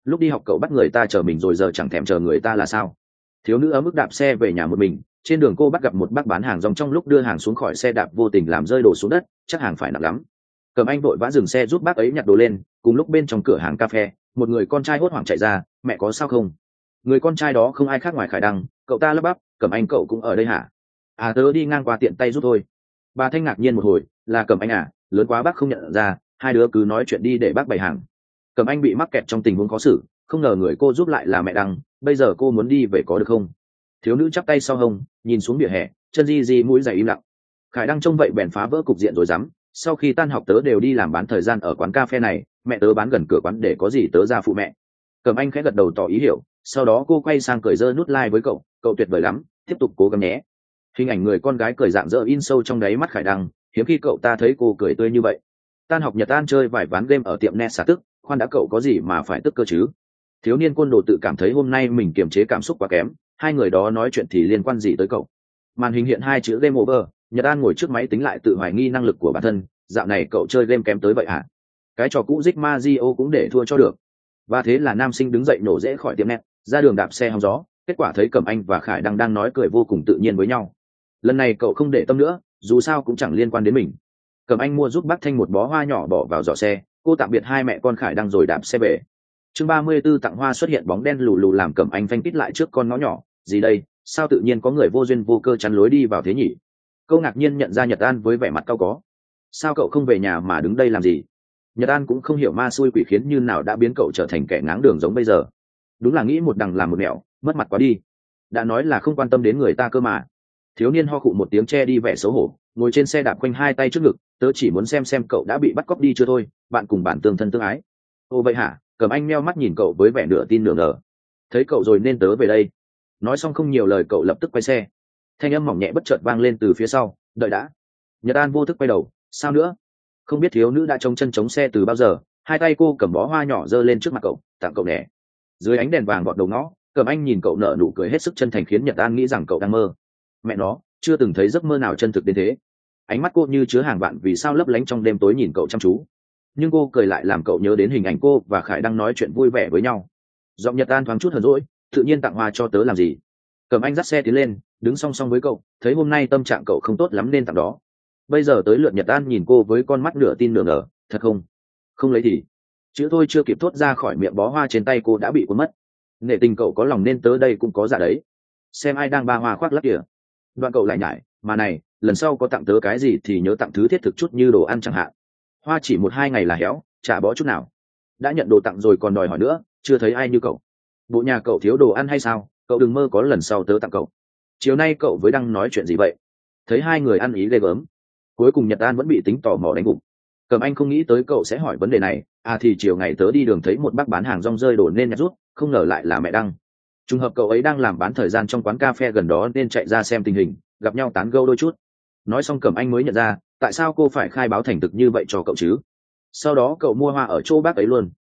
lúc đi học cậu bắt người ta chờ mình rồi giờ chẳng thèm chờ người ta là sao? Thiếu nữ ấm ức đạp xe về nhà một mình. Trên đường cô bắt gặp một bác bán hàng rong, trong lúc đưa hàng xuống khỏi xe đạp vô tình làm rơi đồ xuống đất, chắc hàng phải nặng lắm. Cẩm Anh vội vã dừng xe giúp bác ấy nhặt đồ lên. Cùng lúc bên trong cửa hàng cà phê, một người con trai hốt hoảng chạy ra. Mẹ có sao không? Người con trai đó không ai khác ngoài Khải Đăng. Cậu ta lắp bắp, Cẩm Anh cậu cũng ở đây hả? À tớ đi ngang qua tiện tay giúp thôi. Bà Thanh ngạc nhiên một hồi, là Cẩm Anh à? Lớn quá bác không nhận ra. Hai đứa cứ nói chuyện đi để bác bày hàng. Cẩm Anh bị mắc kẹt trong tình huống khó xử, không ngờ người cô giúp lại là mẹ Đăng. Bây giờ cô muốn đi về có được không? Thiếu nữ chắp tay sau hông, nhìn xuống vỉa hè, chân di mũi giày im lặng. Khải Đăng trông vậy bèn phá vỡ cục diện rồi dám. Sau khi tan học tớ đều đi làm bán thời gian ở quán cà phê này, mẹ tớ bán gần cửa quán, để có gì tớ ra phụ mẹ. Cẩm Anh khẽ gật đầu tỏ ý hiểu, sau đó cô quay sang cởi giơ nút like với cậu. Cậu tuyệt vời lắm, tiếp tục cố gắng nhé. Hình ảnh người con gái cười rạng rỡ in sâu trong đáy mắt Khải Đăng, hiếm khi cậu ta thấy cô cười tươi như vậy. Tan học Nhật An chơi vài ván game ở tiệm net xả tức. Khoan đã, cậu có gì mà phải tức cơ chứ? Thiếu niên côn đồ tự cảm thấy hôm nay mình kiềm chế cảm xúc quá kém. Hai người đó nói chuyện thì liên quan gì tới cậu? Màn hình hiện hai chữ game over. Nhật An ngồi trước máy tính lại tự hoài nghi năng lực của bản thân. Dạo này cậu chơi game kém tới vậy hả? Cái trò cũ Rick Mario cũng để thua cho được. Và thế là nam sinh đứng dậy nổ rễ khỏi tiệm net, ra đường đạp xe hóng gió. Kết quả thấy Cẩm Anh và Khải đang nói cười vô cùng tự nhiên với nhau. Lần này cậu không để tâm nữa, dù sao cũng chẳng liên quan đến mình. Cẩm Anh mua giúp bác Thanh một bó hoa nhỏ bỏ vào giỏ xe. Cô tạm biệt hai mẹ con Khải Đăng rồi đạp xe về. Chương 34 tặng hoa xuất hiện bóng đen lù lù làm Cẩm Anh phanh tít lại trước con ngõ nhỏ. Gì đây? Sao tự nhiên có người vô duyên vô cơ chắn lối đi vào thế nhỉ? Câu ngạc nhiên nhận ra Nhật An với vẻ mặt cau có. Sao cậu không về nhà mà đứng đây làm gì? Nhật An cũng không hiểu ma xui quỷ khiến như nào đã biến cậu trở thành kẻ ngáng đường giống bây giờ. Đúng là nghĩ một đằng làm một nẻo, mất mặt quá đi. Đã nói là không quan tâm đến người ta cơ mà. Thiếu niên ho khụ một tiếng che đi vẻ xấu hổ, ngồi trên xe đạp quanh hai tay trước ngực. Tớ chỉ muốn xem cậu đã bị bắt cóc đi chưa thôi. Bạn cùng bản tương thân tương ái. Ồ vậy hả? Cẩm Anh meo mắt nhìn cậu với vẻ nửa tin nửa ngờ. Thấy cậu rồi nên tớ về đây. Nói xong không nhiều lời cậu lập tức quay xe. Thanh âm mỏng nhẹ bất chợt vang lên từ phía sau. Đợi đã. Nhật An vô thức quay đầu. Sao nữa? Không biết thiếu nữ đã chống chân chống xe từ bao giờ. Hai tay cô cầm bó hoa nhỏ giơ lên trước mặt cậu, tặng cậu nè. Dưới ánh đèn vàng gọt đầu ngõ, Cẩm Anh nhìn cậu nở nụ cười hết sức chân thành khiến Nhật An nghĩ rằng cậu đang mơ. Mẹ nó, chưa từng thấy giấc mơ nào chân thực đến thế. Ánh mắt cô như chứa hàng vạn vì sao lấp lánh trong đêm tối nhìn cậu chăm chú. Nhưng cô cười lại làm cậu nhớ đến hình ảnh cô và Khải đang nói chuyện vui vẻ với nhau. Giọng Nhật An thoáng chút hờn dỗi, tự nhiên tặng hoa cho tớ làm gì? Cẩm Anh dắt xe tiến lên, đứng song song với cậu, thấy hôm nay tâm trạng cậu không tốt lắm nên tặng đó. Bây giờ tới lượt Nhật An nhìn cô với con mắt nửa tin nửa ngờ. Thật không? Không lấy thì. Chữ tôi chưa kịp thốt ra khỏi miệng bó hoa trên tay cô đã bị cuốn mất. Nể tình cậu có lòng nên tớ đây cũng có dạ đấy. Xem ai đang ba hoa khoác lắc kìa. Đoạn cậu lại nhải, mà này, lần sau có tặng tớ cái gì thì nhớ tặng thứ thiết thực chút như đồ ăn chẳng hạn. Hoa chỉ 1-2 ngày là héo, chả bó chút nào. Đã nhận đồ tặng rồi còn đòi hỏi nữa, chưa thấy ai như cậu. Bộ nhà cậu thiếu đồ ăn hay sao? Cậu đừng mơ có lần sau tớ tặng cậu. Chiều nay cậu với Đăng nói chuyện gì vậy? Thấy hai người ăn ý ghê gớm. Cuối cùng Nhật An vẫn bị tính tò mò đánh gục. Cẩm Anh không nghĩ tới cậu sẽ hỏi vấn đề này. À thì chiều ngày tớ đi đường thấy một bác bán hàng rong rơi đổ nên nhặt rút, không ngờ lại là mẹ Đăng. Trùng hợp cậu ấy đang làm bán thời gian trong quán cà phê gần đó nên chạy ra xem tình hình, gặp nhau tán gẫu đôi chút. Nói xong Cẩm Anh mới nhận ra tại sao cô phải khai báo thành thực như vậy cho cậu chứ. Sau đó cậu mua hoa ở chỗ bác ấy luôn.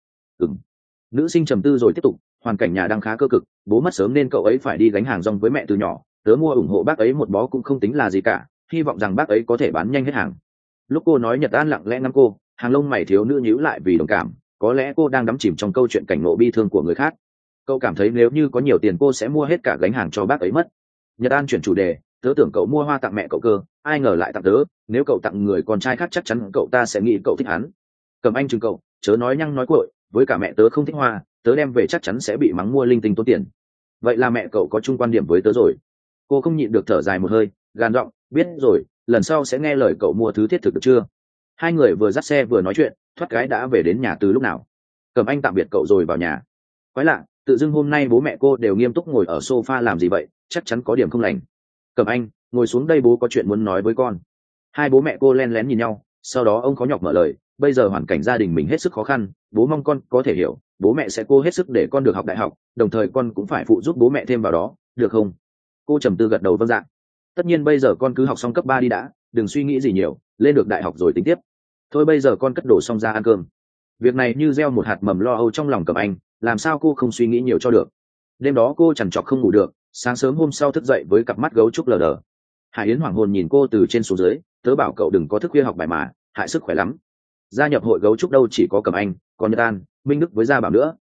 Nữ sinh trầm tư rồi tiếp tục, hoàn cảnh nhà đang khá cơ cực, bố mất sớm nên cậu ấy phải đi gánh hàng rong với mẹ từ nhỏ. Tớ mua ủng hộ bác ấy một bó cũng không tính là gì cả, hy vọng rằng bác ấy có thể bán nhanh hết hàng. Lúc cô nói Nhật An lặng lẽ ngắm cô, hàng lông mày thiếu nữ nhíu lại vì đồng cảm. Có lẽ cô đang đắm chìm trong câu chuyện cảnh ngộ bi thương của người khác. Cậu cảm thấy nếu như có nhiều tiền cô sẽ mua hết cả gánh hàng cho bác ấy mất. Nhật An chuyển chủ đề, tớ tưởng cậu mua hoa tặng mẹ cậu cơ, ai ngờ lại tặng tớ. Nếu cậu tặng người con trai khác chắc chắn cậu ta sẽ nghĩ cậu thích hắn. Cẩm Anh chừng cậu, chớ nói nhăng nói cuội, với cả mẹ tớ không thích hoa, tớ đem về chắc chắn sẽ bị mắng mua linh tinh tốn tiền. Vậy là mẹ cậu có chung quan điểm với tớ rồi. Cô không nhịn được thở dài một hơi, gàn giọng, biết rồi, lần sau sẽ nghe lời cậu mua thứ thiết thực được chưa? Hai người vừa dắt xe vừa nói chuyện, thoát cái đã về đến nhà từ lúc nào. Cẩm Anh tạm biệt cậu rồi vào nhà. Quái lạ, tự dưng hôm nay bố mẹ cô đều nghiêm túc ngồi ở sofa làm gì vậy, chắc chắn có điểm không lành. Cẩm Anh, ngồi xuống đây bố có chuyện muốn nói với con. Hai bố mẹ cô len lén nhìn nhau, sau đó ông khó nhọc mở lời, bây giờ hoàn cảnh gia đình mình hết sức khó khăn, bố mong con có thể hiểu, bố mẹ sẽ cố hết sức để con được học đại học, đồng thời con cũng phải phụ giúp bố mẹ thêm vào đó, được không? Cô trầm tư gật đầu vâng dạ. Tất nhiên bây giờ con cứ học xong cấp 3 đi đã, đừng suy nghĩ gì nhiều, lên được đại học rồi tính tiếp. Thôi bây giờ con cất đồ xong ra ăn cơm. Việc này như gieo một hạt mầm lo âu trong lòng Cẩm Anh, làm sao cô không suy nghĩ nhiều cho được. Đêm đó cô trằn trọc không ngủ được, sáng sớm hôm sau thức dậy với cặp mắt gấu trúc lờ đờ. Hải Yến hoảng hồn nhìn cô từ trên xuống dưới, tớ bảo cậu đừng có thức khuya học bài mà, hại sức khỏe lắm. Gia nhập hội gấu trúc đâu chỉ có Cẩm Anh, còn Nhật An, Minh Đức với Gia Bảo nữa,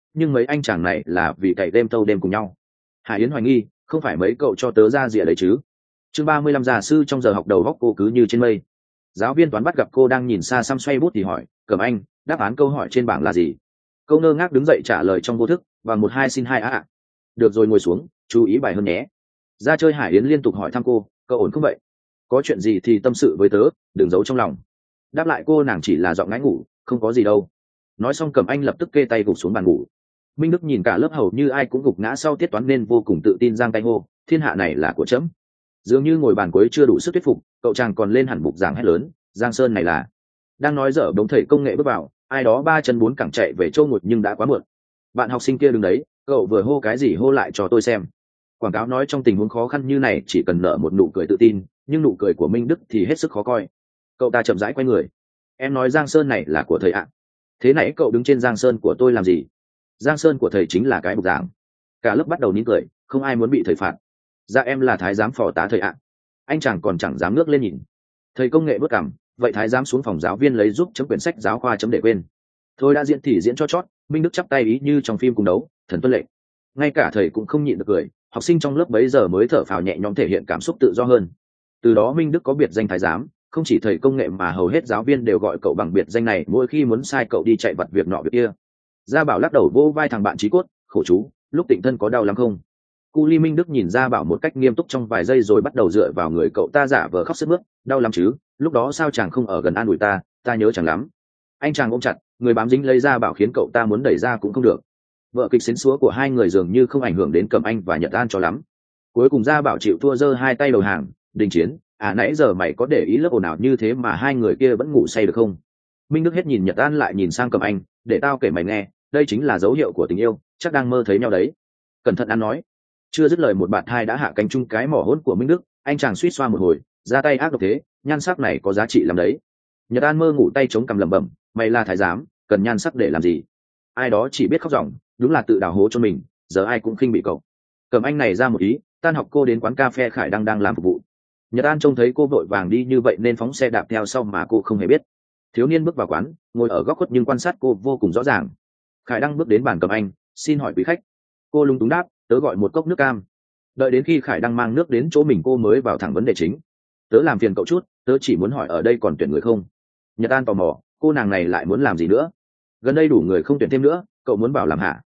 nhưng mấy anh chàng này là vì cày đêm tâu đêm cùng nhau. Hải Yến hoài nghi không phải mấy cậu cho tớ ra rìa đấy chứ. Chương 35 gia sư trong giờ học đầu góc cô cứ như trên mây. Giáo viên toán bắt gặp cô đang nhìn xa xăm xoay bút thì hỏi, Cẩm Anh, đáp án câu hỏi trên bảng là gì? Câu ngơ ngác đứng dậy trả lời trong vô thức, và 12 xin 2 ạ. Được rồi, ngồi xuống, chú ý bài hơn nhé. Ra chơi Hải Yến liên tục hỏi thăm cô, cậu ổn không vậy? Có chuyện gì thì tâm sự với tớ, đừng giấu trong lòng. Đáp lại cô nàng chỉ là giọng ngái ngủ, không có gì đâu. Nói xong Cẩm Anh lập tức kê tay gục xuống bàn ngủ. Minh Đức nhìn cả lớp hầu như ai cũng gục ngã sau tiết toán nên vô cùng tự tin giang tay hô, thiên hạ này là của trẫm. Dường như ngồi bàn cuối chưa đủ sức thuyết phục, cậu chàng còn lên hẳn bục giảng hét lớn, Giang Sơn này là. Đang nói dở đống thầy công nghệ bước vào, ai đó 3 chân 4 cẳng chạy về châu ngụt nhưng đã quá muộn. Bạn học sinh kia đứng đấy, cậu vừa hô cái gì hô lại cho tôi xem. Quảng cáo nói trong tình huống khó khăn như này chỉ cần nở một nụ cười tự tin, nhưng nụ cười của Minh Đức thì hết sức khó coi. Cậu ta chậm rãi quay người. Em nói Giang Sơn này là của thầy ạ. Thế nãy cậu đứng trên Giang Sơn của tôi làm gì? Giang Sơn của thầy chính là cái bục giảng. Cả lớp bắt đầu nín cười, không ai muốn bị thầy phạt. Dạ em là thái giám phò tá thầy ạ. Anh chàng còn chẳng dám ngước lên nhìn. Thầy công nghệ bước cằm, vậy thái giám xuống phòng giáo viên lấy giúp chấm quyển sách giáo khoa chấm để quên. Thôi đã diễn thì diễn cho chót. Minh Đức chắp tay ý như trong phim cùng đấu, thần tuân lệnh. Ngay cả thầy cũng không nhịn được cười, học sinh trong lớp bấy giờ mới thở phào nhẹ nhõm thể hiện cảm xúc tự do hơn. Từ đó Minh Đức có biệt danh thái giám, không chỉ thầy công nghệ mà hầu hết giáo viên đều gọi cậu bằng biệt danh này mỗi khi muốn sai cậu đi chạy vặt việc nọ việc kia. Gia Bảo lắc đầu vỗ vai thằng bạn chí cốt, khổ chú, lúc tịnh thân có đau lắm không? Cu Ly Minh Đức nhìn Gia Bảo một cách nghiêm túc trong vài giây rồi bắt đầu dựa vào người cậu ta giả vờ khóc sướt mướt, đau lắm chứ, lúc đó sao chàng không ở gần an ủi ta nhớ chẳng lắm. Anh chàng ôm chặt, người bám dính lấy Gia Bảo khiến cậu ta muốn đẩy ra cũng không được. Vợ kịch xến xúa của hai người dường như không ảnh hưởng đến Cẩm Anh và Nhật An cho lắm. Cuối cùng Gia Bảo chịu thua giơ hai tay đầu hàng, đình chiến, nãy giờ mày có để ý lớp ồn ào như thế mà hai người kia vẫn ngủ say được không? Minh Đức hết nhìn Nhật An lại nhìn sang Cẩm Anh, để tao kể mày nghe, đây chính là dấu hiệu của tình yêu, chắc đang mơ thấy nhau đấy. Cẩn thận An nói. Chưa dứt lời một bạt hai đã hạ cánh chung cái mỏ hỗn của Minh Đức, anh chàng suýt xoa một hồi, ra tay ác độc thế, nhan sắc này có giá trị lắm đấy. Nhật An mơ ngủ tay chống cằm lẩm bẩm, mày là thái giám, cần nhan sắc để làm gì? Ai đó chỉ biết khóc ròng, đúng là tự đào hố cho mình, giờ ai cũng khinh bị cậu. Cẩm Anh này ra một ý, tan học cô đến quán cà phê Khải đang làm phục vụ. Nhật An trông thấy cô vội vàng đi như vậy nên phóng xe đạp theo sau mà cô không hề biết. Thiếu niên bước vào quán, ngồi ở góc khuất nhưng quan sát cô vô cùng rõ ràng. Khải đang bước đến bàn Cẩm Anh, xin hỏi quý khách. Cô lúng túng đáp, tớ gọi một cốc nước cam. Đợi đến khi Khải đang mang nước đến chỗ mình cô mới vào thẳng vấn đề chính. Tớ làm phiền cậu chút, tớ chỉ muốn hỏi ở đây còn tuyển người không? Nhật An tò mò, cô nàng này lại muốn làm gì nữa? Gần đây đủ người không tuyển thêm nữa, cậu muốn bảo làm hả?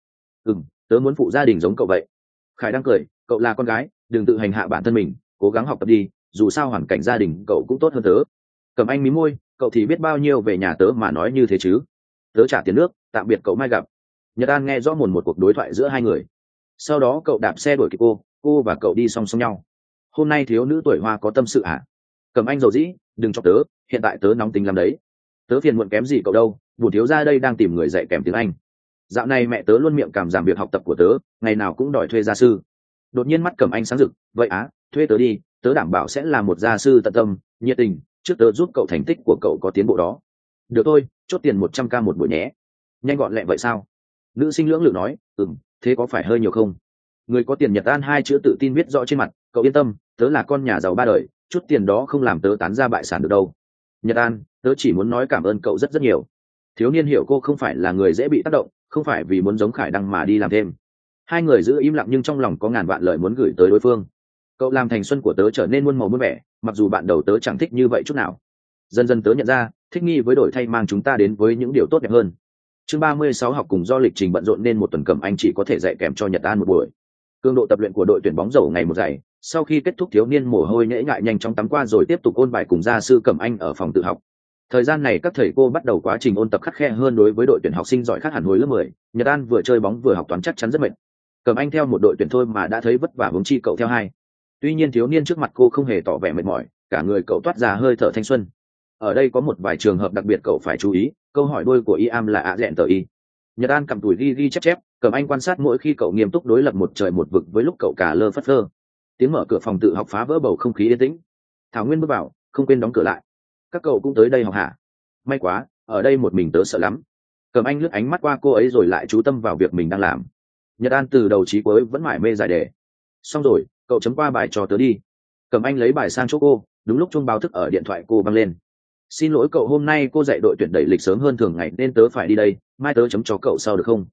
Tớ muốn phụ gia đình giống cậu vậy. Khải đang cười, cậu là con gái, đừng tự hành hạ bản thân mình, cố gắng học tập đi, dù sao hoàn cảnh gia đình cậu cũng tốt hơn tớ. Cẩm Anh mím môi, cậu thì biết bao nhiêu về nhà tớ mà nói như thế chứ. Tớ trả tiền nước, tạm biệt cậu mai gặp. Nhật An nghe rõ một cuộc đối thoại giữa hai người. Sau đó cậu đạp xe đuổi kịp cô và cậu đi song song nhau. Hôm nay thiếu nữ tuổi hoa có tâm sự hả? Cẩm Anh dầu dĩ, đừng cho tớ, hiện tại tớ nóng tính lắm đấy. Tớ phiền muộn kém gì cậu đâu, bổn thiếu gia đây đang tìm người dạy kèm tiếng Anh. Dạo này mẹ tớ luôn miệng cảm giảm việc học tập của tớ, ngày nào cũng đòi thuê gia sư. Đột nhiên mắt Cẩm Anh sáng rực, vậy thuê tớ đi, tớ đảm bảo sẽ là một gia sư tận tâm, nhiệt tình, trước tớ giúp cậu thành tích của cậu có tiến bộ đó. Được thôi, chốt tiền 100k một buổi nhé. Nhanh gọn lẹ vậy sao? Nữ sinh lưỡng lự nói, thế có phải hơi nhiều không? Người có tiền Nhật An hai chữ tự tin viết rõ trên mặt, cậu yên tâm, tớ là con nhà giàu ba đời, chút tiền đó không làm tớ tán ra bại sản được đâu. Nhật An, tớ chỉ muốn nói cảm ơn cậu rất nhiều. Thiếu niên hiểu cô không phải là người dễ bị tác động, không phải vì muốn giống Khải Đăng mà đi làm thêm. Hai người giữ im lặng nhưng trong lòng có ngàn vạn lời muốn gửi tới đối phương. Cậu làm thành xuân của tớ trở nên muôn màu muôn vẻ, mặc dù bạn đầu tớ chẳng thích như vậy chút nào. Dần dần tớ nhận ra, thích nghi với đổi thay mang chúng ta đến với những điều tốt đẹp hơn. Chương 36 học cùng do lịch trình bận rộn nên một tuần Cẩm Anh chỉ có thể dạy kèm cho Nhật An một buổi. Cường độ tập luyện của đội tuyển bóng rổ ngày một dày, sau khi kết thúc thiếu niên mồ hôi nhễ nhại nhanh chóng tắm qua rồi tiếp tục ôn bài cùng gia sư Cẩm Anh ở phòng tự học. Thời gian này các thầy cô bắt đầu quá trình ôn tập khắt khe hơn đối với đội tuyển học sinh giỏi khác hẳn hồi lớp 10, Nhật An vừa chơi bóng vừa học toán chắc chắn rất mệt. Cẩm Anh theo một đội tuyển thôi mà đã thấy vất vả huống chi cậu theo hai. Tuy nhiên thiếu niên trước mặt cô không hề tỏ vẻ mệt mỏi, cả người cậu toát ra hơi thở thanh xuân. Ở đây có một vài trường hợp đặc biệt cậu phải chú ý, câu hỏi đôi của Iam là dẹn tờ y. Nhật An cầm tuổi ghi chép, Cẩm Anh quan sát mỗi khi cậu nghiêm túc đối lập một trời một vực với lúc cậu cả lơ phất phơ. Tiếng mở cửa phòng tự học phá vỡ bầu không khí yên tĩnh. Thảo Nguyên bước vào, không quên đóng cửa lại. Các cậu cũng tới đây học hả? May quá, ở đây một mình tớ sợ lắm. Cẩm Anh lướt ánh mắt qua cô ấy rồi lại chú tâm vào việc mình đang làm. Nhật An từ đầu chí cuối vẫn mải mê giải đề. Xong rồi, cậu chấm qua bài cho tớ đi. Cẩm Anh lấy bài sang chỗ cô, đúng lúc chuông báo thức ở điện thoại cô vang lên. Xin lỗi cậu, hôm nay cô dạy đội tuyển đẩy lịch sớm hơn thường ngày nên tớ phải đi đây, mai tớ chấm cho cậu sau được không?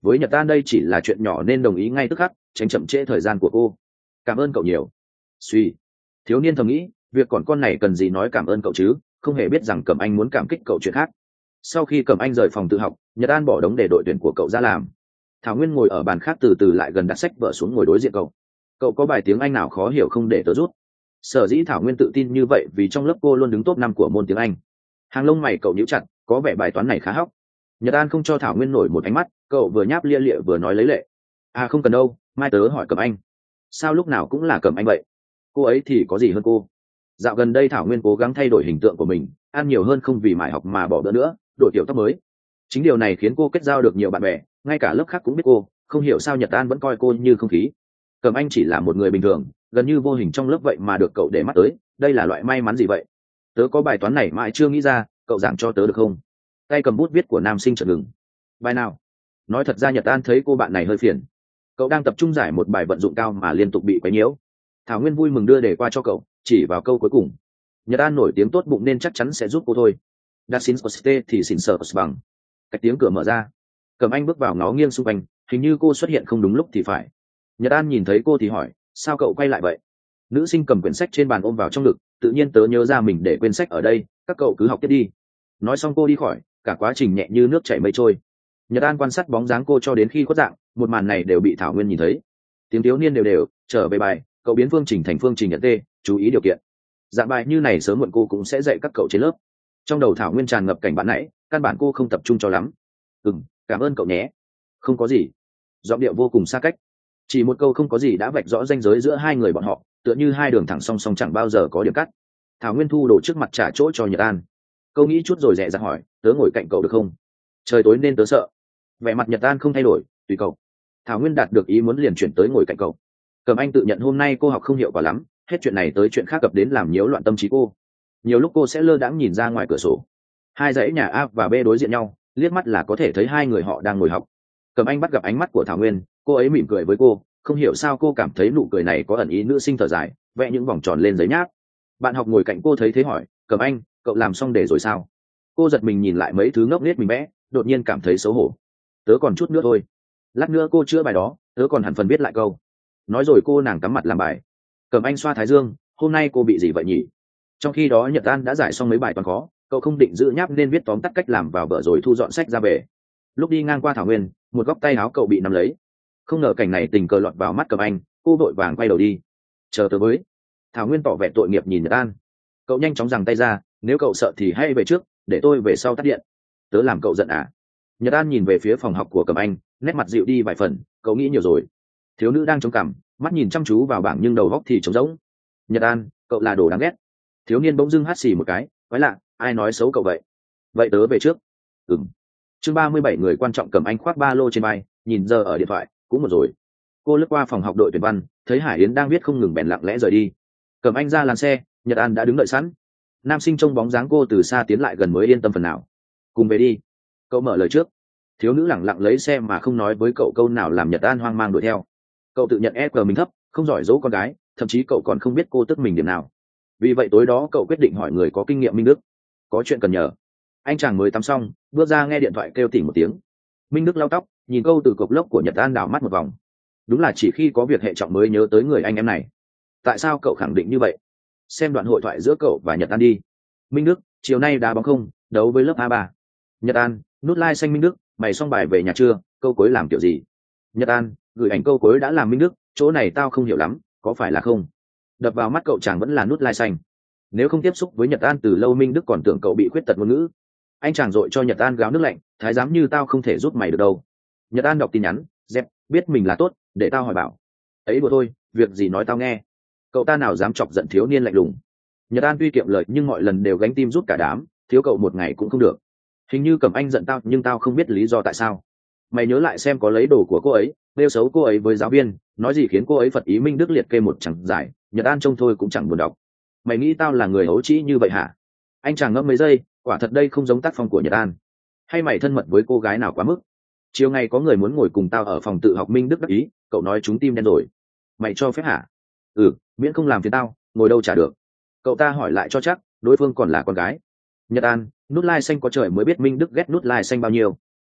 với Nhật An đây chỉ là chuyện nhỏ nên đồng ý ngay tức khắc, tránh chậm trễ thời gian của cô. Cảm ơn cậu nhiều. Suy, thiếu niên thầm nghĩ, việc còn con này cần gì nói cảm ơn cậu chứ, không hề biết rằng Cẩm Anh muốn cảm kích cậu chuyện khác. Sau khi Cẩm Anh rời phòng tự học, Nhật An bỏ đống đề đội tuyển của cậu ra làm. Thảo Nguyên ngồi ở bàn khác từ từ lại gần đặt sách vở xuống ngồi đối diện cậu. Cậu có bài tiếng Anh nào khó hiểu không để tớ rút? Sở dĩ Thảo Nguyên tự tin như vậy vì trong lớp cô luôn đứng top 5 của môn tiếng Anh. Hàng lông mày cậu nhíu chặt, có vẻ bài toán này khá hóc. Nhật An không cho Thảo Nguyên nổi một ánh mắt, cậu vừa nháp lia lịa vừa nói lấy lệ. À không cần đâu, mai tớ hỏi Cẩm Anh. Sao lúc nào cũng là Cẩm Anh vậy? Cô ấy thì có gì hơn cô? Dạo gần đây Thảo Nguyên cố gắng thay đổi hình tượng của mình, ăn nhiều hơn không vì mải học mà bỏ bữa nữa, đổi kiểu tóc mới. Chính điều này khiến cô kết giao được nhiều bạn bè, ngay cả lớp khác cũng biết cô. Không hiểu sao Nhật An vẫn coi cô như không khí. Cẩm Anh chỉ là một người bình thường, gần như vô hình trong lớp vậy mà được cậu để mắt tới, đây là loại may mắn gì vậy? Tớ có bài toán này mãi chưa nghĩ ra, cậu giảng cho tớ được không? Tay cầm bút viết của nam sinh chợt ngừng. Bài nào? Nói thật ra Nhật An thấy cô bạn này hơi phiền. Cậu đang tập trung giải một bài vận dụng cao mà liên tục bị quấy nhiễu. Thảo Nguyên vui mừng đưa đề qua cho cậu, chỉ vào câu cuối cùng. Nhật An nổi tiếng tốt bụng nên chắc chắn sẽ giúp cô thôi. Đã xin Coste thì xin sợ bằng. Cách tiếng cửa mở ra. Cẩm Anh bước vào ngó nghiêng xung quanh, hình như cô xuất hiện không đúng lúc thì phải. Nhật An nhìn thấy cô thì hỏi, sao cậu quay lại vậy? Nữ sinh cầm quyển sách trên bàn ôm vào trong ngực, tự nhiên tớ nhớ ra mình để quên sách ở đây, các cậu cứ học tiếp đi. Nói xong cô đi khỏi, cả quá trình nhẹ như nước chảy mây trôi. Nhật An quan sát bóng dáng cô cho đến khi khuất dạng, một màn này đều bị Thảo Nguyên nhìn thấy. Tiếng thiếu niên đều đều, trở về bài, cậu biến phương trình thành phương trình nhận t, chú ý điều kiện. Dạng bài như này sớm muộn cô cũng sẽ dạy các cậu trên lớp. Trong đầu Thảo Nguyên tràn ngập cảnh bạn nãy, căn bản cô không tập trung cho lắm. Cảm ơn cậu nhé. Không có gì. Giọng điệu vô cùng xa cách. Chỉ một câu không có gì đã vạch rõ ranh giới giữa hai người bọn họ, tựa như hai đường thẳng song song chẳng bao giờ có điểm cắt. Thảo Nguyên thu đồ trước mặt trả chỗ cho Nhật An. Câu nghĩ chút rồi dè dặt hỏi, tớ ngồi cạnh cậu được không? Trời tối nên tớ sợ. Vẻ mặt Nhật An không thay đổi, tùy cậu. Thảo Nguyên đạt được ý muốn liền chuyển tới ngồi cạnh cậu. Cẩm Anh tự nhận hôm nay cô học không hiệu quả lắm, hết chuyện này tới chuyện khác cập đến làm nhiễu loạn tâm trí cô. Nhiều lúc cô sẽ lơ đãng nhìn ra ngoài cửa sổ. Hai dãy nhà A và B đối diện nhau, liếc mắt là có thể thấy hai người họ đang ngồi học. Cẩm Anh bắt gặp ánh mắt của Thảo Nguyên, cô ấy mỉm cười với cô, không hiểu sao cô cảm thấy nụ cười này có ẩn ý nữ sinh thở dài, vẽ những vòng tròn lên giấy nháp. Bạn học ngồi cạnh cô thấy thế hỏi, Cẩm Anh, cậu làm xong đề rồi sao? Cô giật mình nhìn lại mấy thứ ngốc nghếch mình vẽ, đột nhiên cảm thấy xấu hổ. Tớ còn chút nữa thôi. Lát nữa cô chữa bài đó, tớ còn hẳn phần viết lại câu. Nói rồi cô nàng cắm mặt làm bài. Cẩm Anh xoa thái dương, hôm nay cô bị gì vậy nhỉ? Trong khi đó Nhật An đã giải xong mấy bài toán khó, cậu không định giữ nháp nên viết tóm tắt cách làm vào vở rồi thu dọn sách ra về. Lúc đi ngang qua Thảo Nguyên, một góc tay áo cậu bị nắm lấy. Không ngờ cảnh này tình cờ lọt vào mắt Cẩm Anh, cô vội vàng quay đầu đi. Chờ tớ với. Thảo Nguyên tỏ vẻ tội nghiệp nhìn Nhật An. Cậu nhanh chóng giằng tay ra, nếu cậu sợ thì hãy về trước, để tôi về sau tắt điện. Tớ làm cậu giận à? Nhật An nhìn về phía phòng học của Cẩm Anh, nét mặt dịu đi vài phần, cậu nghĩ nhiều rồi. Thiếu nữ đang chống cằm, mắt nhìn chăm chú vào bảng nhưng đầu góc thì trống rỗng. Nhật An, cậu là đồ đáng ghét. Thiếu niên bỗng dưng hắt xì một cái, quái lạ, ai nói xấu cậu vậy? Vậy tớ về trước. Chương 37 người quan trọng. Cẩm Anh khoác ba lô trên vai, nhìn giờ ở điện thoại, cũng một rồi. Cô lướt qua phòng học đội tuyển văn, thấy Hải Yến đang viết không ngừng bèn lặng lẽ rời đi. Cẩm Anh ra làn xe, Nhật An đã đứng đợi sẵn. Nam sinh trông bóng dáng cô từ xa tiến lại gần mới yên tâm phần nào. Cùng về đi. Cậu mở lời trước. Thiếu nữ lẳng lặng lấy xe mà không nói với cậu câu nào làm Nhật An hoang mang đuổi theo. Cậu tự nhận EQ mình thấp, không giỏi dỗ con gái, thậm chí cậu còn không biết cô tức mình điểm nào. Vì vậy tối đó cậu quyết định hỏi người có kinh nghiệm Minh Đức. Có chuyện cần nhờ. Anh chàng mới tắm xong, bước ra nghe điện thoại kêu tỉnh một tiếng. Minh Đức lau tóc, nhìn câu từ cộc lốc của Nhật An đảo mắt một vòng. Đúng là chỉ khi có việc hệ trọng mới nhớ tới người anh em này. Tại sao cậu khẳng định như vậy? Xem đoạn hội thoại giữa cậu và Nhật An đi. Minh Đức, chiều nay đá bóng không, đấu với lớp A3. Nhật An, nút like xanh Minh Đức, mày xong bài về nhà chưa, câu cuối làm kiểu gì? Nhật An, gửi ảnh câu cuối đã làm Minh Đức, chỗ này tao không hiểu lắm, có phải là không? Đập vào mắt cậu chàng vẫn là nút like xanh. Nếu không tiếp xúc với Nhật An từ lâu Minh Đức còn tưởng cậu bị khuyết tật ngôn ngữ. Anh chàng dội cho Nhật An gáo nước lạnh, thái giám như tao không thể giúp mày được đâu. Nhật An đọc tin nhắn, dẹp, biết mình là tốt, để tao hỏi bảo. Ấy đùa thôi, việc gì nói tao nghe. Cậu ta nào dám chọc giận thiếu niên lạnh lùng. Nhật An tuy kiệm lời nhưng mọi lần đều gánh tim giúp cả đám, thiếu cậu một ngày cũng không được. Hình như Cẩm Anh giận tao nhưng tao không biết lý do tại sao. Mày nhớ lại xem có lấy đồ của cô ấy, nêu xấu cô ấy với giáo viên, nói gì khiến cô ấy phật ý Minh Đức liệt kê một chẳng giải, Nhật An trông thôi cũng chẳng buồn đọc. Mày nghĩ tao là người ấu trĩ như vậy hả? Anh chàng ngẫm mấy giây, quả thật đây không giống tác phong của Nhật An. Hay mày thân mật với cô gái nào quá mức? Chiều ngày có người muốn ngồi cùng tao ở phòng tự học Minh Đức đắc ý, cậu nói chúng tim đen rồi. Mày cho phép hả? Miễn không làm phiền tao, ngồi đâu trả được. Cậu ta hỏi lại cho chắc, đối phương còn là con gái. Nhật An, nút like xanh có trời mới biết Minh Đức ghét nút like xanh bao nhiêu.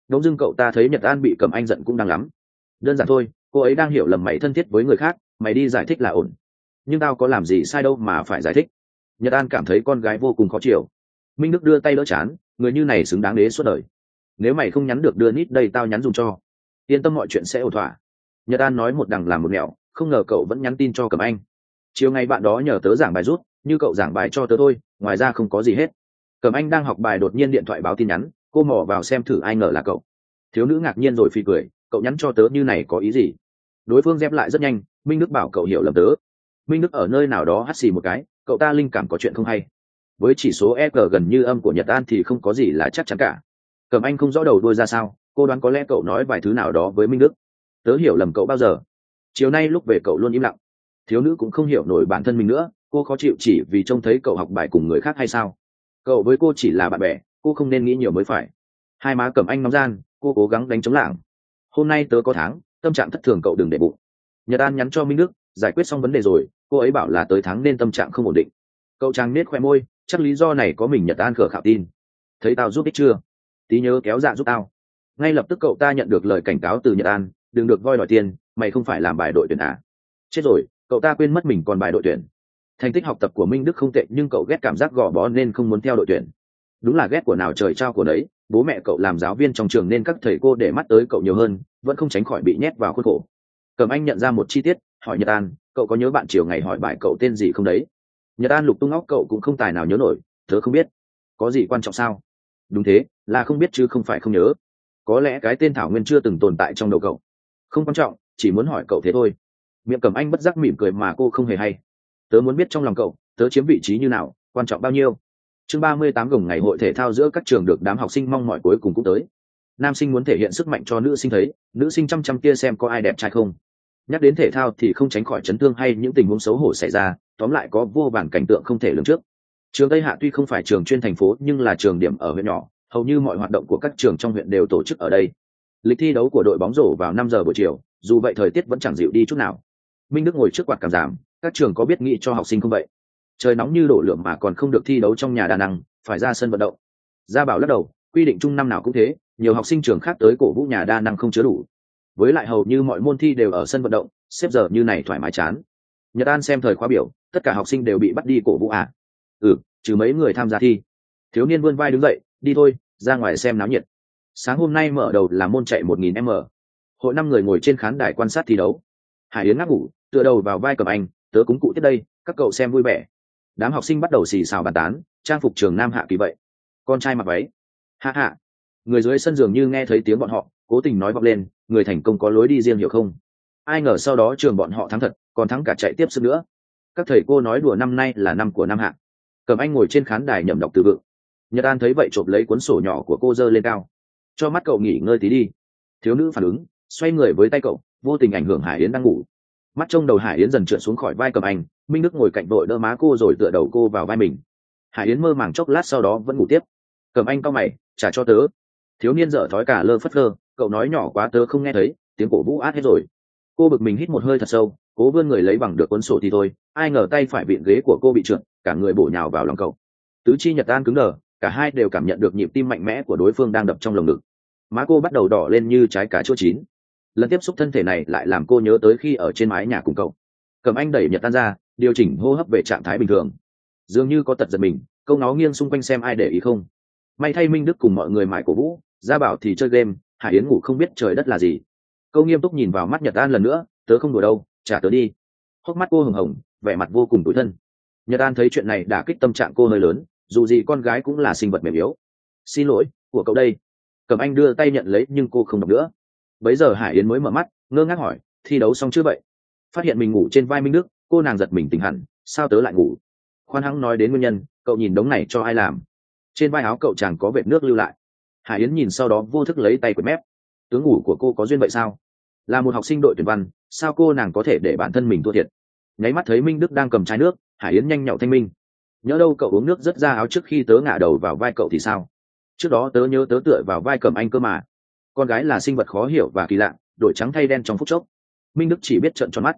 Đống dưng cậu ta thấy Nhật An bị Cẩm Anh giận cũng đang lắm. Đơn giản thôi, cô ấy đang hiểu lầm mày thân thiết với người khác, mày đi giải thích là ổn. Nhưng tao có làm gì sai đâu mà phải giải thích. Nhật An cảm thấy con gái vô cùng khó chịu. Minh Đức đưa tay đỡ chán, người như này xứng đáng đế suốt đời. Nếu mày không nhắn được đưa nít đây tao nhắn dùng cho. Yên tâm mọi chuyện sẽ ổn thỏa. Nhật An nói một đằng làm một nẻo, không ngờ cậu vẫn nhắn tin cho Cẩm Anh. Chiều ngày bạn đó nhờ tớ giảng bài rút, như cậu giảng bài cho tớ thôi, ngoài ra không có gì hết. Cẩm Anh đang học bài đột nhiên điện thoại báo tin nhắn, cô mò vào xem thử ai ngờ là cậu. Thiếu nữ ngạc nhiên rồi phì cười, cậu nhắn cho tớ như này có ý gì? Đối phương dép lại rất nhanh, Minh Đức bảo cậu hiểu lầm tớ. Minh Đức ở nơi nào đó hắt xì một cái, cậu ta linh cảm có chuyện không hay. Với chỉ số EG gần như âm của Nhật An thì không có gì là chắc chắn cả. Cẩm Anh không rõ đầu đuôi ra sao, cô đoán có lẽ cậu nói vài thứ nào đó với Minh Đức. Tớ hiểu lầm cậu bao giờ? Chiều nay lúc về cậu luôn im lặng. Thiếu nữ cũng không hiểu nổi bản thân mình nữa, cô khó chịu chỉ vì trông thấy cậu học bài cùng người khác hay sao? Cậu với cô chỉ là bạn bè, cô không nên nghĩ nhiều mới phải. Hai má Cẩm Anh nóng gian, cô cố gắng đánh chống lảng. Hôm nay tớ có tháng, tâm trạng thất thường cậu đừng để bụng. Nhật An nhắn cho Minh Đức, giải quyết xong vấn đề rồi, cô ấy bảo là tới tháng nên tâm trạng không ổn định. Cậu chàng nết khoe môi, chắc lý do này có mình Nhật An khờ khạo tin. Thấy tao giúp ích chưa? Tí nhớ kéo dạ giúp tao. Ngay lập tức cậu ta nhận được lời cảnh cáo từ Nhật An, đừng được voi đòi tiền, mày không phải làm bài đội tuyển à? Chết rồi, cậu ta quên mất mình còn bài đội tuyển. Thành tích học tập của Minh Đức không tệ nhưng cậu ghét cảm giác gò bó nên không muốn theo đội tuyển. Đúng là ghét của nào trời trao của đấy, bố mẹ cậu làm giáo viên trong trường nên các thầy cô để mắt tới cậu nhiều hơn, vẫn không tránh khỏi bị nhét vào khuôn khổ. Cẩm Anh nhận ra một chi tiết, hỏi Nhật An, cậu có nhớ bạn chiều ngày hỏi bài cậu tên gì không đấy? Nhật An lục tung óc cậu cũng không tài nào nhớ nổi, tớ không biết. Có gì quan trọng sao? Đúng thế, là không biết chứ không phải không nhớ. Có lẽ cái tên Thảo Nguyên chưa từng tồn tại trong đầu cậu. Không quan trọng, chỉ muốn hỏi cậu thế thôi. Miệng Cẩm Anh bất giác mỉm cười mà cô không hề hay. Tớ muốn biết trong lòng cậu, tớ chiếm vị trí như nào, quan trọng bao nhiêu. Chương 38 gồng ngày hội thể thao giữa các trường được đám học sinh mong mỏi cuối cùng cũng tới. Nam sinh muốn thể hiện sức mạnh cho nữ sinh thấy, nữ sinh chăm chăm kia xem có ai đẹp trai không. Nhắc đến thể thao thì không tránh khỏi chấn thương hay những tình huống xấu hổ xảy ra, tóm lại có vô vàn cảnh tượng không thể lường trước. Trường Tây Hạ tuy không phải trường chuyên thành phố nhưng là trường điểm ở huyện nhỏ, hầu như mọi hoạt động của các trường trong huyện đều tổ chức ở đây. Lịch thi đấu của đội bóng rổ vào 5 giờ buổi chiều, dù vậy thời tiết vẫn chẳng dịu đi chút nào. Minh Đức ngồi trước quạt cảm giảm, các trường có biết nghĩ cho học sinh không vậy? Trời nóng như đổ lửa mà còn không được thi đấu trong nhà đa năng, phải ra sân vận động. Gia Bảo lắc đầu, quy định chung năm nào cũng thế, nhiều học sinh trường khác tới cổ vũ nhà đa năng không chứa đủ. Với lại hầu như mọi môn thi đều ở sân vận động, xếp giờ như này thoải mái chán. Nhật An xem thời khóa biểu, tất cả học sinh đều bị bắt đi cổ vũ à? Ừ, trừ mấy người tham gia thi. Thiếu niên vươn vai đứng dậy, đi thôi, ra ngoài xem náo nhiệt. Sáng hôm nay mở đầu là môn chạy 1000m. Hội 5 người ngồi trên khán đài quan sát thi đấu. Hải Yến ngáp ngủ, tựa đầu vào vai Cẩm Anh, tớ cúng cụ tiếp đây, các cậu xem vui vẻ. Đám học sinh bắt đầu xì xào bàn tán, trang phục trường nam hạ kỳ vậy, con trai mặc váy. Hạ hạ. Người dưới sân dường như nghe thấy tiếng bọn họ, cố tình nói vọng lên, người thành công có lối đi riêng hiểu không? Ai ngờ sau đó trường bọn họ thắng thật, còn thắng cả chạy tiếp sức nữa. Các thầy cô nói đùa năm nay là năm của nam hạ. Cẩm Anh ngồi trên khán đài nhẩm đọc từ vựng. Nhật An thấy vậy chộp lấy cuốn sổ nhỏ của cô giơ lên cao. Cho mắt cậu nghỉ ngơi tí đi. Thiếu nữ phản ứng, xoay người với tay cậu, vô tình ảnh hưởng Hải Yến đang ngủ. Mắt trông đầu Hải Yến dần trượt xuống khỏi vai Cẩm Anh, Minh Đức ngồi cạnh vội đỡ má cô rồi tựa đầu cô vào vai mình. Hải Yến mơ màng chốc lát sau đó vẫn ngủ tiếp. Cẩm Anh cau mày, trả cho tớ. Thiếu niên dở thói cả lơ phất lơ, cậu nói nhỏ quá tớ không nghe thấy, tiếng cổ vũ át hết rồi. Cô bực mình hít một hơi thật sâu, cố vươn người lấy bằng được cuốn sổ thì thôi, ai ngờ tay phải vịn ghế của cô bị trượt, cả người bổ nhào vào lòng cậu. Tứ chi Nhật An cứng đờ, cả hai đều cảm nhận được nhịp tim mạnh mẽ của đối phương đang đập trong lồng ngực. Má cô bắt đầu đỏ lên như trái cà chua chín. Lần tiếp xúc thân thể này lại làm cô nhớ tới khi ở trên mái nhà cùng cậu. Cẩm Anh đẩy Nhật An ra, điều chỉnh hô hấp về trạng thái bình thường. Dường như có tật giật mình, câu nó nghiêng xung quanh xem ai để ý không. May thay Minh Đức cùng mọi người mãi cổ vũ, Gia Bảo thì chơi game, Hải Yến ngủ không biết trời đất là gì. Câu nghiêm túc nhìn vào mắt Nhật An lần nữa, tớ không đùa đâu, trả tớ đi. Hốc mắt cô hồng hồng, vẻ mặt vô cùng tủi thân. Nhật An thấy chuyện này đả kích tâm trạng cô hơi lớn, dù gì con gái cũng là sinh vật mềm yếu. Xin lỗi, của cậu đây. Cẩm Anh đưa tay nhận lấy nhưng cô không đọc nữa. Bấy giờ Hải Yến mới mở mắt, ngơ ngác hỏi, thi đấu xong chưa vậy? Phát hiện mình ngủ trên vai Minh Đức, cô nàng giật mình tỉnh hẳn, sao tớ lại ngủ? Khoan hãng nói đến nguyên nhân, cậu nhìn đống này cho ai làm? Trên vai áo cậu chàng có vệt nước lưu lại. Hải Yến nhìn sau đó vô thức lấy tay quệt mép. Tướng ngủ của cô có duyên vậy sao? Là một học sinh đội tuyển văn, sao cô nàng có thể để bản thân mình thua thiệt? Nháy mắt thấy Minh Đức đang cầm chai nước, Hải Yến nhanh nhậu thanh minh. Nhớ đâu cậu uống nước rất ra áo trước khi tớ ngả đầu vào vai cậu thì sao? Trước đó tớ nhớ tớ tựa vào vai Cẩm Anh cơ mà. Con gái là sinh vật khó hiểu và kỳ lạ, đổi trắng thay đen trong phút chốc. Minh Đức chỉ biết trợn tròn mắt,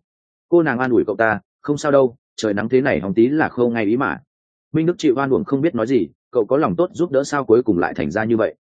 cô nàng an ủi cậu ta, không sao đâu, trời nắng thế này hóng tí là khâu ngay ý mà. Minh Đức chịu oan uổng không biết nói gì, cậu có lòng tốt giúp đỡ sao cuối cùng lại thành ra như vậy.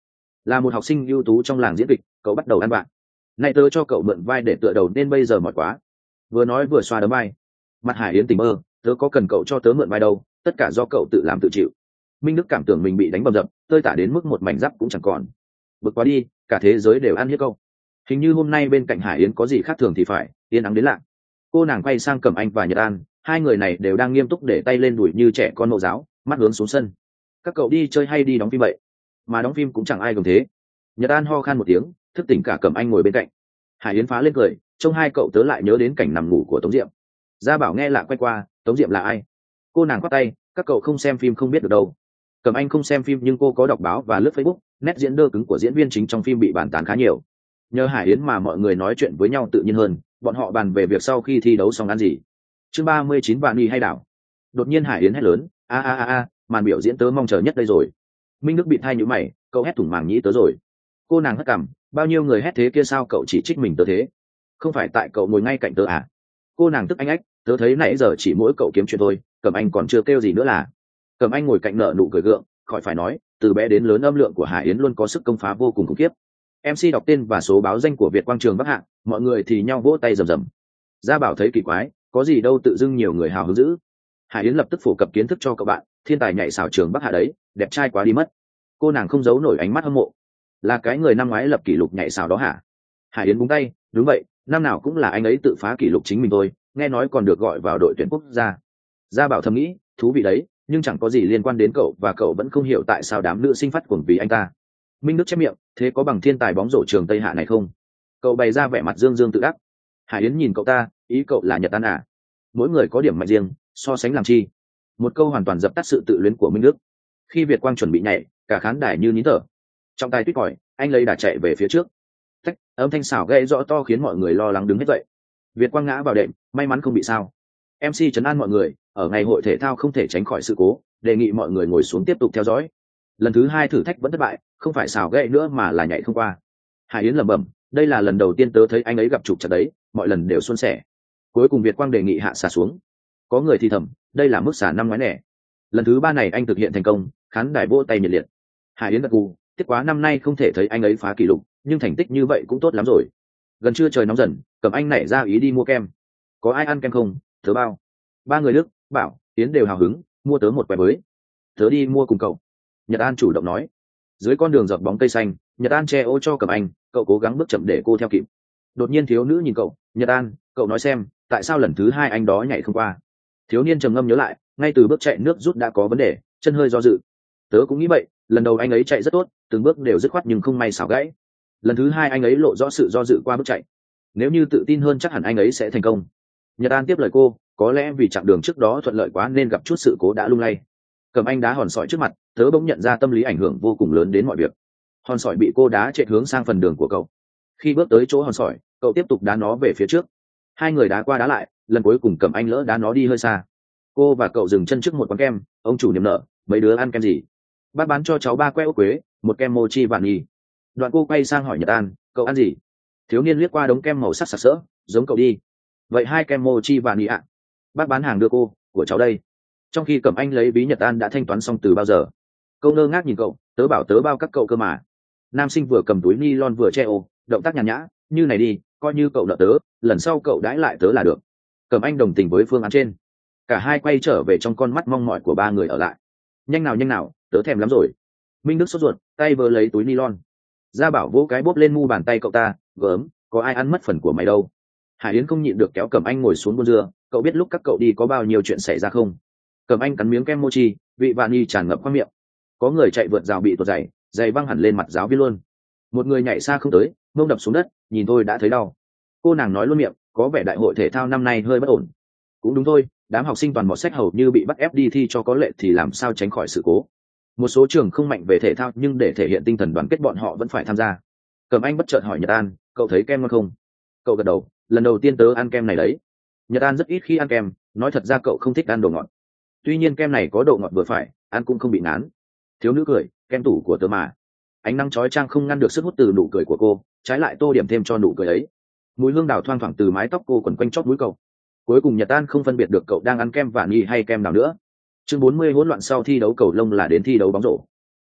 là một học sinh ưu tú trong làng diễn kịch, cậu bắt đầu ăn bạn. Này tớ cho cậu mượn vai để tựa đầu nên bây giờ mỏi quá. Vừa nói vừa xoa đấm vai. Mặt Hải Yến tỉnh mơ, tớ có cần cậu cho tớ mượn vai đâu, tất cả do cậu tự làm tự chịu. Minh Đức cảm tưởng mình bị đánh bầm dập, tơi tả đến mức một mảnh giáp cũng chẳng còn. Bực quá đi, cả thế giới đều ăn hiếp câu. Hình như hôm nay bên cạnh Hải Yến có gì khác thường thì phải, yên ắng đến lạ. Cô nàng quay sang Cẩm Anh và Nhật An, hai người này đều đang nghiêm túc để tay lên đùi như trẻ con mẫu giáo, mắt hướng xuống sân. Các cậu đi chơi hay đi đóng phim vậy? Mà đóng phim cũng chẳng ai gồng thế. Nhật An ho khan một tiếng, thức tỉnh cả Cẩm Anh ngồi bên cạnh. Hải Yến phá lên cười, trông hai cậu tớ lại nhớ đến cảnh nằm ngủ của Tống Diệm. Gia Bảo nghe lạ quay qua, Tống Diệm là ai? Cô nàng quát tay, các cậu không xem phim không biết được đâu. Cẩm Anh không xem phim nhưng cô có đọc báo và lướt Facebook, nét diễn đơ cứng của diễn viên chính trong phim bị bàn tán khá nhiều. Nhờ Hải Yến mà mọi người nói chuyện với nhau tự nhiên hơn, bọn họ bàn về việc sau khi thi đấu xong ăn gì. Chương 39 Vạn Nghi hay đảo. Đột nhiên Hải Yến hét lớn, a, màn biểu diễn tớ mong chờ nhất đây rồi. Minh Đức bị thai nhíu mày, cậu hét thủng màng nhĩ tớ rồi. Cô nàng hất cằm, bao nhiêu người hét thế kia sao cậu chỉ trích mình tớ thế? Không phải tại cậu ngồi ngay cạnh tớ à? Cô nàng tức anh ách, tớ thấy nãy giờ chỉ mỗi cậu kiếm chuyện thôi, Cẩm Anh còn chưa kêu gì nữa là. Cẩm Anh ngồi cạnh nợ nụ cười gượng, khỏi phải nói, từ bé đến lớn âm lượng của Hải Yến luôn có sức công phá vô cùng khủng khiếp. MC đọc tên và số báo danh của Việt Quang Trường Bắc Hạ, mọi người thì nhau vỗ tay rầm rầm. Gia Bảo thấy kỳ quái, có gì đâu tự dưng nhiều người hào hứng dữ. Hải Yến lập tức phổ cập kiến thức cho các bạn, thiên tài nhảy xảo Trường Bắc Hạ đấy, đẹp trai quá đi mất. Cô nàng không giấu nổi ánh mắt hâm mộ. Là cái người năm ngoái lập kỷ lục nhảy xảo đó hả? Hải Yến búng tay, đúng vậy, năm nào cũng là anh ấy tự phá kỷ lục chính mình thôi, nghe nói còn được gọi vào đội tuyển quốc gia. Gia Bảo thầm nghĩ, thú vị đấy, nhưng chẳng có gì liên quan đến cậu và cậu vẫn không hiểu tại sao đám nữ sinh phát cuồng vì anh ta. Minh Đức chép miệng, thế có bằng thiên tài bóng rổ trường Tây Hạ này không? Cậu bày ra vẻ mặt dương dương tự đắc. Hải Yến nhìn cậu ta, ý cậu là Nhật An à? Mỗi người có điểm mạnh riêng, so sánh làm chi? Một câu hoàn toàn dập tắt sự tự luyến của Minh Đức. Khi Việt Quang chuẩn bị nhảy, cả khán đài như nín thở. Trong tay tuyết còi, anh lấy đà chạy về phía trước. Tách, âm thanh xảo gay rõ to khiến mọi người lo lắng đứng hết dậy. Việt Quang ngã vào đệm, may mắn không bị sao. MC trấn an mọi người, ở ngày hội thể thao không thể tránh khỏi sự cố, đề nghị mọi người ngồi xuống tiếp tục theo dõi. Lần thứ hai thử thách vẫn thất bại, không phải xào gậy nữa mà là nhảy không qua. Hải Yến lẩm bẩm, đây là lần đầu tiên tớ thấy anh ấy gặp trục chặt đấy, mọi lần đều suôn sẻ. Cuối cùng Việt Quang đề nghị hạ xà xuống. Có người thì thầm, đây là mức xả năm ngoái nẻ. Lần thứ ba này anh thực hiện thành công, khán đài vỗ tay nhiệt liệt. Hải Yến gật gù, tiếc quá năm nay không thể thấy anh ấy phá kỷ lục, nhưng thành tích như vậy cũng tốt lắm rồi. Gần trưa trời nóng dần, Cẩm Anh nảy ra ý đi mua kem. Có ai ăn kem không? Tớ bao. Ba người Đức, Bảo, Yến đều hào hứng, mua tớ một que mới. Tớ đi mua cùng cậu. Nhật An chủ động nói. Dưới con đường dọc bóng cây xanh, Nhật An che ô cho Cẩm Anh, cậu cố gắng bước chậm để cô theo kịp. Đột nhiên thiếu nữ nhìn cậu, Nhật An, cậu nói xem, tại sao lần thứ hai anh đó nhảy không qua? Thiếu niên trầm ngâm nhớ lại, ngay từ bước chạy nước rút đã có vấn đề, chân hơi do dự. Tớ cũng nghĩ vậy, lần đầu anh ấy chạy rất tốt, từng bước đều dứt khoát nhưng không may xảo gãy. Lần thứ hai anh ấy lộ rõ sự do dự qua bước chạy. Nếu như tự tin hơn chắc hẳn anh ấy sẽ thành công. Nhật An tiếp lời cô, có lẽ vì chặng đường trước đó thuận lợi quá nên gặp chút sự cố đã lung lay. Cẩm Anh đá hòn sỏi trước mặt, tớ bỗng nhận ra tâm lý ảnh hưởng vô cùng lớn đến mọi việc. Hòn sỏi bị cô đá chạy hướng sang phần đường của cậu. Khi bước tới chỗ hòn sỏi, cậu tiếp tục đá nó về phía trước. Hai người đá qua đá lại, lần cuối cùng Cẩm Anh lỡ đá nó đi hơi xa. Cô và cậu dừng chân trước một quán kem, ông chủ niềm nở, mấy đứa ăn kem gì? Bác bán cho cháu 3 que ốc quế, một kem mochi vạn nhì. Đoạn cô quay sang hỏi Nhật An, cậu ăn gì? Thiếu niên liếc qua đống kem màu sắc sặc sỡ, giống cậu đi. Vậy 2 kem mochi vạn nhì ạ. Bác bán hàng đưa cô, của cháu đây. Trong khi Cẩm Anh lấy ví Nhật An đã thanh toán xong từ bao giờ. Câu ngơ ngác nhìn cậu, tớ bảo tớ bao các cậu cơ mà. Nam sinh vừa cầm túi nylon vừa che ô, động tác nhàn nhã, như này đi, coi như cậu nợ tớ, lần sau cậu đãi lại tớ là được. Cẩm Anh đồng tình với phương án trên. Cả hai quay trở về trong con mắt mong mỏi của ba người ở lại. Nhanh nào, tớ thèm lắm rồi. Minh Đức sốt ruột, tay vơ lấy túi nylon. Gia Bảo vỗ cái bốp lên mu bàn tay cậu ta, gớm, có ai ăn mất phần của mày đâu. Hải Yến không nhịn được kéo Cẩm Anh ngồi xuống buôn dưa, cậu biết lúc các cậu đi có bao nhiêu chuyện xảy ra không? Cẩm Anh cắn miếng kem mochi, vị vani tràn ngập qua miệng. Có người chạy vượt rào bị tuột giày văng hẳn lên mặt giáo viên luôn. Một người nhảy xa không tới, mông đập xuống đất, nhìn thôi đã thấy đau. Cô nàng nói luôn miệng, có vẻ đại hội thể thao năm nay hơi bất ổn. Cũng đúng thôi, đám học sinh toàn mọt sách hầu như bị bắt ép đi thi cho có lệ thì làm sao tránh khỏi sự cố. Một số trường không mạnh về thể thao nhưng để thể hiện tinh thần đoàn kết bọn họ vẫn phải tham gia. Cẩm Anh bất chợt hỏi Nhật An, cậu thấy kem ngon không? Cậu gật đầu, lần đầu tiên tớ ăn kem này đấy. Nhật An rất ít khi ăn kem, nói thật ra cậu không thích ăn đồ ngọt. Tuy nhiên kem này có độ ngọt vừa phải, ăn cũng không bị ngán. Thiếu nữ cười, kem tủ của tớ mà. Ánh nắng chói chang không ngăn được sức hút từ nụ cười của cô, trái lại tô điểm thêm cho nụ cười ấy. Mùi hương đào thoang thoảng từ mái tóc cô quấn quanh chóp mũi cậu. Cuối cùng Nhật An không phân biệt được cậu đang ăn kem vạn nghi hay kem nào nữa. Chương 40 hỗn loạn sau thi đấu cầu lông là đến thi đấu bóng rổ.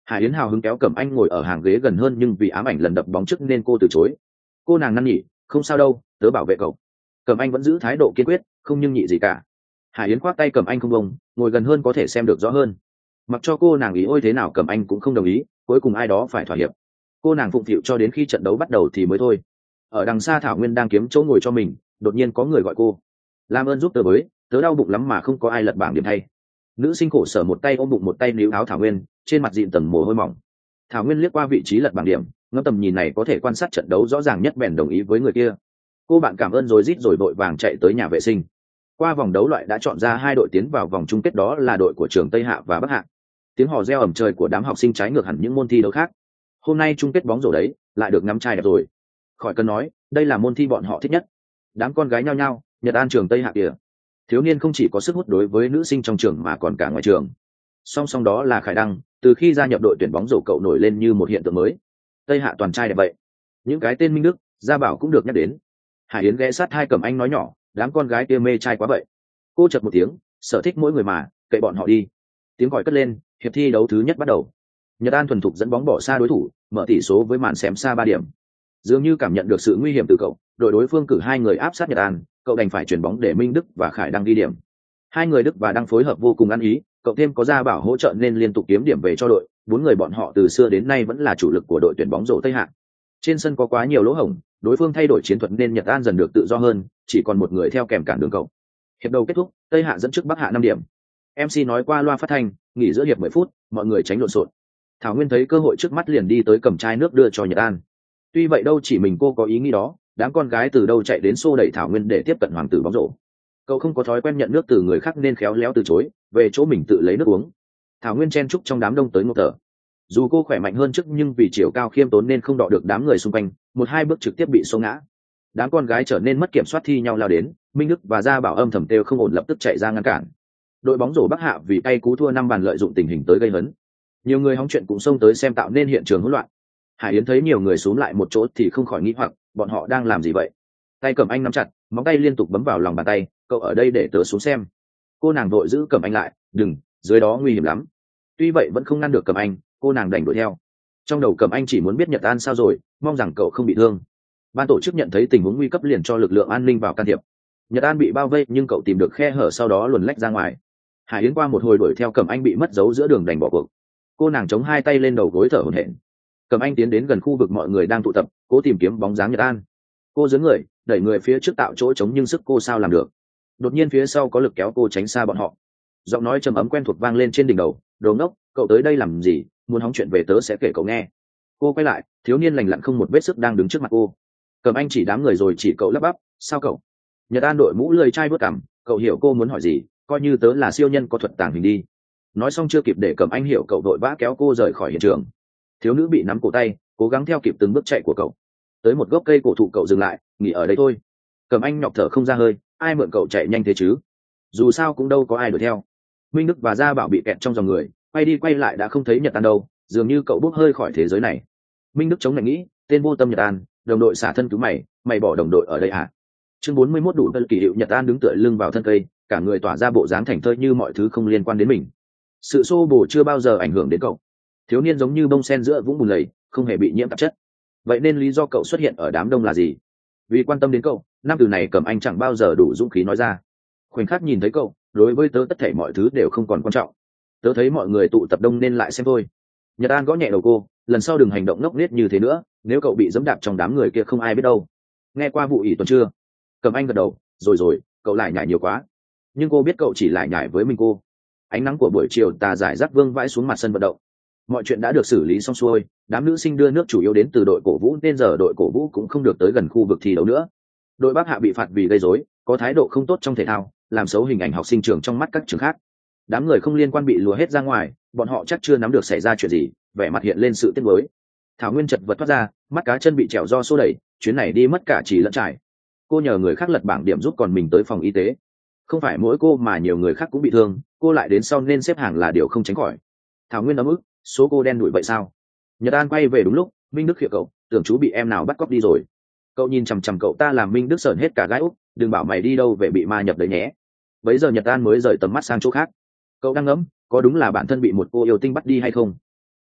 Hải Yến hào hứng kéo Cẩm Anh ngồi ở hàng ghế gần hơn, nhưng vì ám ảnh lần đập bóng trước nên cô từ chối. Cô nàng năn nỉ, không sao đâu, tớ bảo vệ cậu. Cẩm Anh vẫn giữ thái độ kiên quyết, không nhưng nhị gì cả. Hải Yến khoác tay Cẩm Anh không bông, ngồi gần hơn có thể xem được rõ hơn. Mặc cho cô nàng ý ôi thế nào Cẩm Anh cũng không đồng ý, cuối cùng ai đó phải thỏa hiệp. Cô nàng phụng phịu cho đến khi trận đấu bắt đầu thì mới thôi. Ở đằng xa Thảo Nguyên đang kiếm chỗ ngồi cho mình, đột nhiên có người gọi cô. Làm ơn giúp tớ với, tớ đau bụng lắm mà không có ai lật bảng điểm thay. Nữ sinh khổ sở một tay ôm bụng một tay níu áo Thảo Nguyên, trên mặt dịn tầng mồ hôi mỏng. Thảo Nguyên liếc qua vị trí lật bảng điểm, ngắm tầm nhìn này có thể quan sát trận đấu rõ ràng nhất, bèn đồng ý với người kia. Cô bạn cảm ơn rồi rít rồi vội vàng chạy tới nhà vệ sinh. Qua vòng đấu loại đã chọn ra hai đội tiến vào vòng chung kết, đó là đội của trường Tây Hạ và Bắc Hạ. Tiếng hò reo ầm trời của đám học sinh trái ngược hẳn những môn thi đấu khác. Hôm nay chung kết bóng rổ đấy, lại được ngắm trai đẹp rồi. Khỏi cần nói, đây là môn thi bọn họ thích nhất. Đám con gái nhao nhao, Nhật An trường Tây Hạ kìa. Thiếu niên không chỉ có sức hút đối với nữ sinh trong trường mà còn cả ngoài trường. Song song đó là Khải Đăng, từ khi gia nhập đội tuyển bóng rổ cậu nổi lên như một hiện tượng mới. Tây Hạ toàn trai đẹp vậy. Những cái tên Minh Đức, Gia Bảo cũng được nhắc đến. Hải Yến ghé sát hai Cẩm Anh nói nhỏ, đám con gái kia mê trai quá vậy. Cô chật một tiếng, sở thích mỗi người mà, kệ bọn họ đi. Tiếng còi cất lên, hiệp thi đấu thứ nhất bắt đầu. Nhật An thuần thục dẫn bóng bỏ xa đối thủ, mở tỷ số với màn xém xa 3 điểm. Dường như cảm nhận được sự nguy hiểm từ cậu, đội đối phương cử hai người áp sát Nhật An, cậu đành phải chuyển bóng để Minh Đức và Khải Đăng ghi điểm. Hai người Đức và Đăng phối hợp vô cùng ăn ý, cậu thêm có Gia Bảo hỗ trợ nên liên tục kiếm điểm về cho đội. Bốn người bọn họ từ xưa đến nay vẫn là chủ lực của đội tuyển bóng rổ Tây Hạ. Trên sân có quá nhiều lỗ hổng, đối phương thay đổi chiến thuật nên Nhật An dần được tự do hơn, chỉ còn một người theo kèm cản đường cậu. Hiệp đầu kết thúc, Tây Hạ dẫn trước Bắc Hạ 5 điểm. MC nói qua loa phát thanh, nghỉ giữa hiệp 10 phút, mọi người tránh lộn xộn. Thảo Nguyên thấy cơ hội trước mắt liền đi tới cầm chai nước đưa cho Nhật An. Tuy vậy đâu chỉ mình cô có ý nghĩ đó, đám con gái từ đâu chạy đến xô đẩy Thảo Nguyên để tiếp cận hoàng tử bóng rổ. Cậu không có thói quen nhận nước từ người khác nên khéo léo từ chối, về chỗ mình tự lấy nước uống. Thảo Nguyên chen chúc trong đám đông tới ngộp thở. Dù cô khỏe mạnh hơn trước nhưng vì chiều cao khiêm tốn nên không đọ được đám người xung quanh, một hai bước trực tiếp bị xô ngã. Đám con gái trở nên mất kiểm soát thi nhau lao đến, Minh Đức và Gia Bảo âm thầm kêu không ổn lập tức chạy ra ngăn cản. Đội bóng rổ Bắc Hạ vì cay cú thua 5 bàn lợi dụng tình hình tới gây hấn. Nhiều người hóng chuyện cũng xông tới xem tạo nên hiện trường hỗn loạn. Hải Yến thấy nhiều người xúm lại một chỗ thì không khỏi nghĩ hoặc, bọn họ đang làm gì vậy? Tay Cẩm Anh nắm chặt, móng tay liên tục bấm vào lòng bàn tay, cậu ở đây để tớ xuống xem. Cô nàng vội giữ Cẩm Anh lại, đừng, dưới đó nguy hiểm lắm. Tuy vậy vẫn không ngăn được Cẩm Anh, cô nàng đành đuổi theo. Trong đầu Cẩm Anh chỉ muốn biết Nhật An sao rồi, mong rằng cậu không bị thương. Ban tổ chức nhận thấy tình huống nguy cấp liền cho lực lượng an ninh vào can thiệp. Nhật An bị bao vây nhưng cậu tìm được khe hở sau đó luồn lách ra ngoài. Hải Yến qua một hồi đuổi theo Cẩm Anh bị mất dấu giữa đường đành bỏ cuộc. Cô nàng chống hai tay lên đầu gối thở hổn hển. Cẩm Anh tiến đến gần khu vực mọi người đang tụ tập, cố tìm kiếm bóng dáng Nhật An. Cô giương người, đẩy người phía trước tạo chỗ trống nhưng sức cô sao làm được. Đột nhiên phía sau có lực kéo cô tránh xa bọn họ. Giọng nói trầm ấm quen thuộc vang lên trên đỉnh đầu, đồ ngốc, cậu tới đây làm gì, muốn hóng chuyện về tớ sẽ kể cậu nghe. Cô quay lại, thiếu niên lành lặn không một vết sức đang đứng trước mặt cô. Cẩm Anh chỉ đám người rồi chỉ cậu lắp bắp, sao cậu? Nhật An đội mũ lười chai bớt cằm, cậu hiểu cô muốn hỏi gì, coi như tớ là siêu nhân có thuật tàng hình đi. Nói xong chưa kịp để Cẩm Anh hiểu cậu vội vã kéo cô rời khỏi hiện trường. Thiếu nữ bị nắm cổ tay, cố gắng theo kịp từng bước chạy của cậu. Tới một gốc cây cổ thụ cậu dừng lại, nghỉ ở đây thôi. Cẩm Anh nhọc thở không ra hơi, ai mượn cậu chạy nhanh thế chứ? Dù sao cũng đâu có ai đuổi theo. Minh Đức và Gia Bảo bị kẹt trong dòng người, quay đi quay lại đã không thấy Nhật An đâu, dường như cậu bốc hơi khỏi thế giới này. Minh Đức chống lại nghĩ, tên vô tâm Nhật An, đồng đội xả thân cứu mày, mày bỏ đồng đội ở đây à? Chương 41 đủ tân kỳ hiệu. Nhật An đứng tựa lưng vào thân cây, cả người tỏa ra bộ dáng thảnh thơi như mọi thứ không liên quan đến mình. Sự xô bồ chưa bao giờ ảnh hưởng đến cậu. Thiếu niên giống như bông sen giữa vũng bùn lầy, không hề bị nhiễm tạp chất. Vậy nên lý do cậu xuất hiện ở đám đông là gì? Vì quan tâm đến cậu. Năm từ này Cẩm Anh chẳng bao giờ đủ dũng khí nói ra. Khoảnh khắc nhìn thấy cậu, đối với tớ tất thảy mọi thứ đều không còn quan trọng. Tớ thấy mọi người tụ tập đông nên lại xem thôi. Nhật An gõ nhẹ đầu cô, lần sau đừng hành động ngốc nghếch như thế nữa, nếu cậu bị giẫm đạp trong đám người kia không ai biết đâu. Nghe qua vụ ỷ tuần chưa? Cẩm Anh gật đầu, rồi, cậu lại nhải nhiều quá. Nhưng cô biết cậu chỉ lại nhải với mình cô. Ánh nắng của buổi chiều tà rải rác vương vãi xuống mặt sân vận động. Mọi chuyện đã được xử lý xong xuôi, đám nữ sinh đưa nước chủ yếu đến từ đội cổ vũ nên giờ đội cổ vũ cũng không được tới gần khu vực thi đấu nữa. Đội Bắc Hạ bị phạt vì gây rối, có thái độ không tốt trong thể thao, làm xấu hình ảnh học sinh trường trong mắt các trường khác. Đám người không liên quan bị lùa hết ra ngoài, bọn họ chắc chưa nắm được xảy ra chuyện gì, vẻ mặt hiện lên sự tiếc nuối. Thảo Nguyên chật vật thoát ra, mắt cá chân bị trèo do xô đẩy, chuyến này đi mất cả chỉ lẫn trải. Cô nhờ người khác lật bảng điểm giúp còn mình tới phòng y tế. Không phải mỗi cô mà nhiều người khác cũng bị thương, cô lại đến sau nên xếp hàng là điều không tránh khỏi. Thảo Nguyên ấm ức, số cô đen đủi vậy sao? Nhật An quay về đúng lúc, Minh Đức khịa cậu, tưởng chú bị em nào bắt cóc đi rồi. Cậu nhìn chằm chằm cậu ta làm Minh Đức sởn hết cả gai úc, đừng bảo mày đi đâu về bị ma nhập đấy nhé. Bấy giờ Nhật An mới rời tầm mắt sang chỗ khác. Cậu đang ngẫm, có đúng là bản thân bị một cô yêu tinh bắt đi hay không?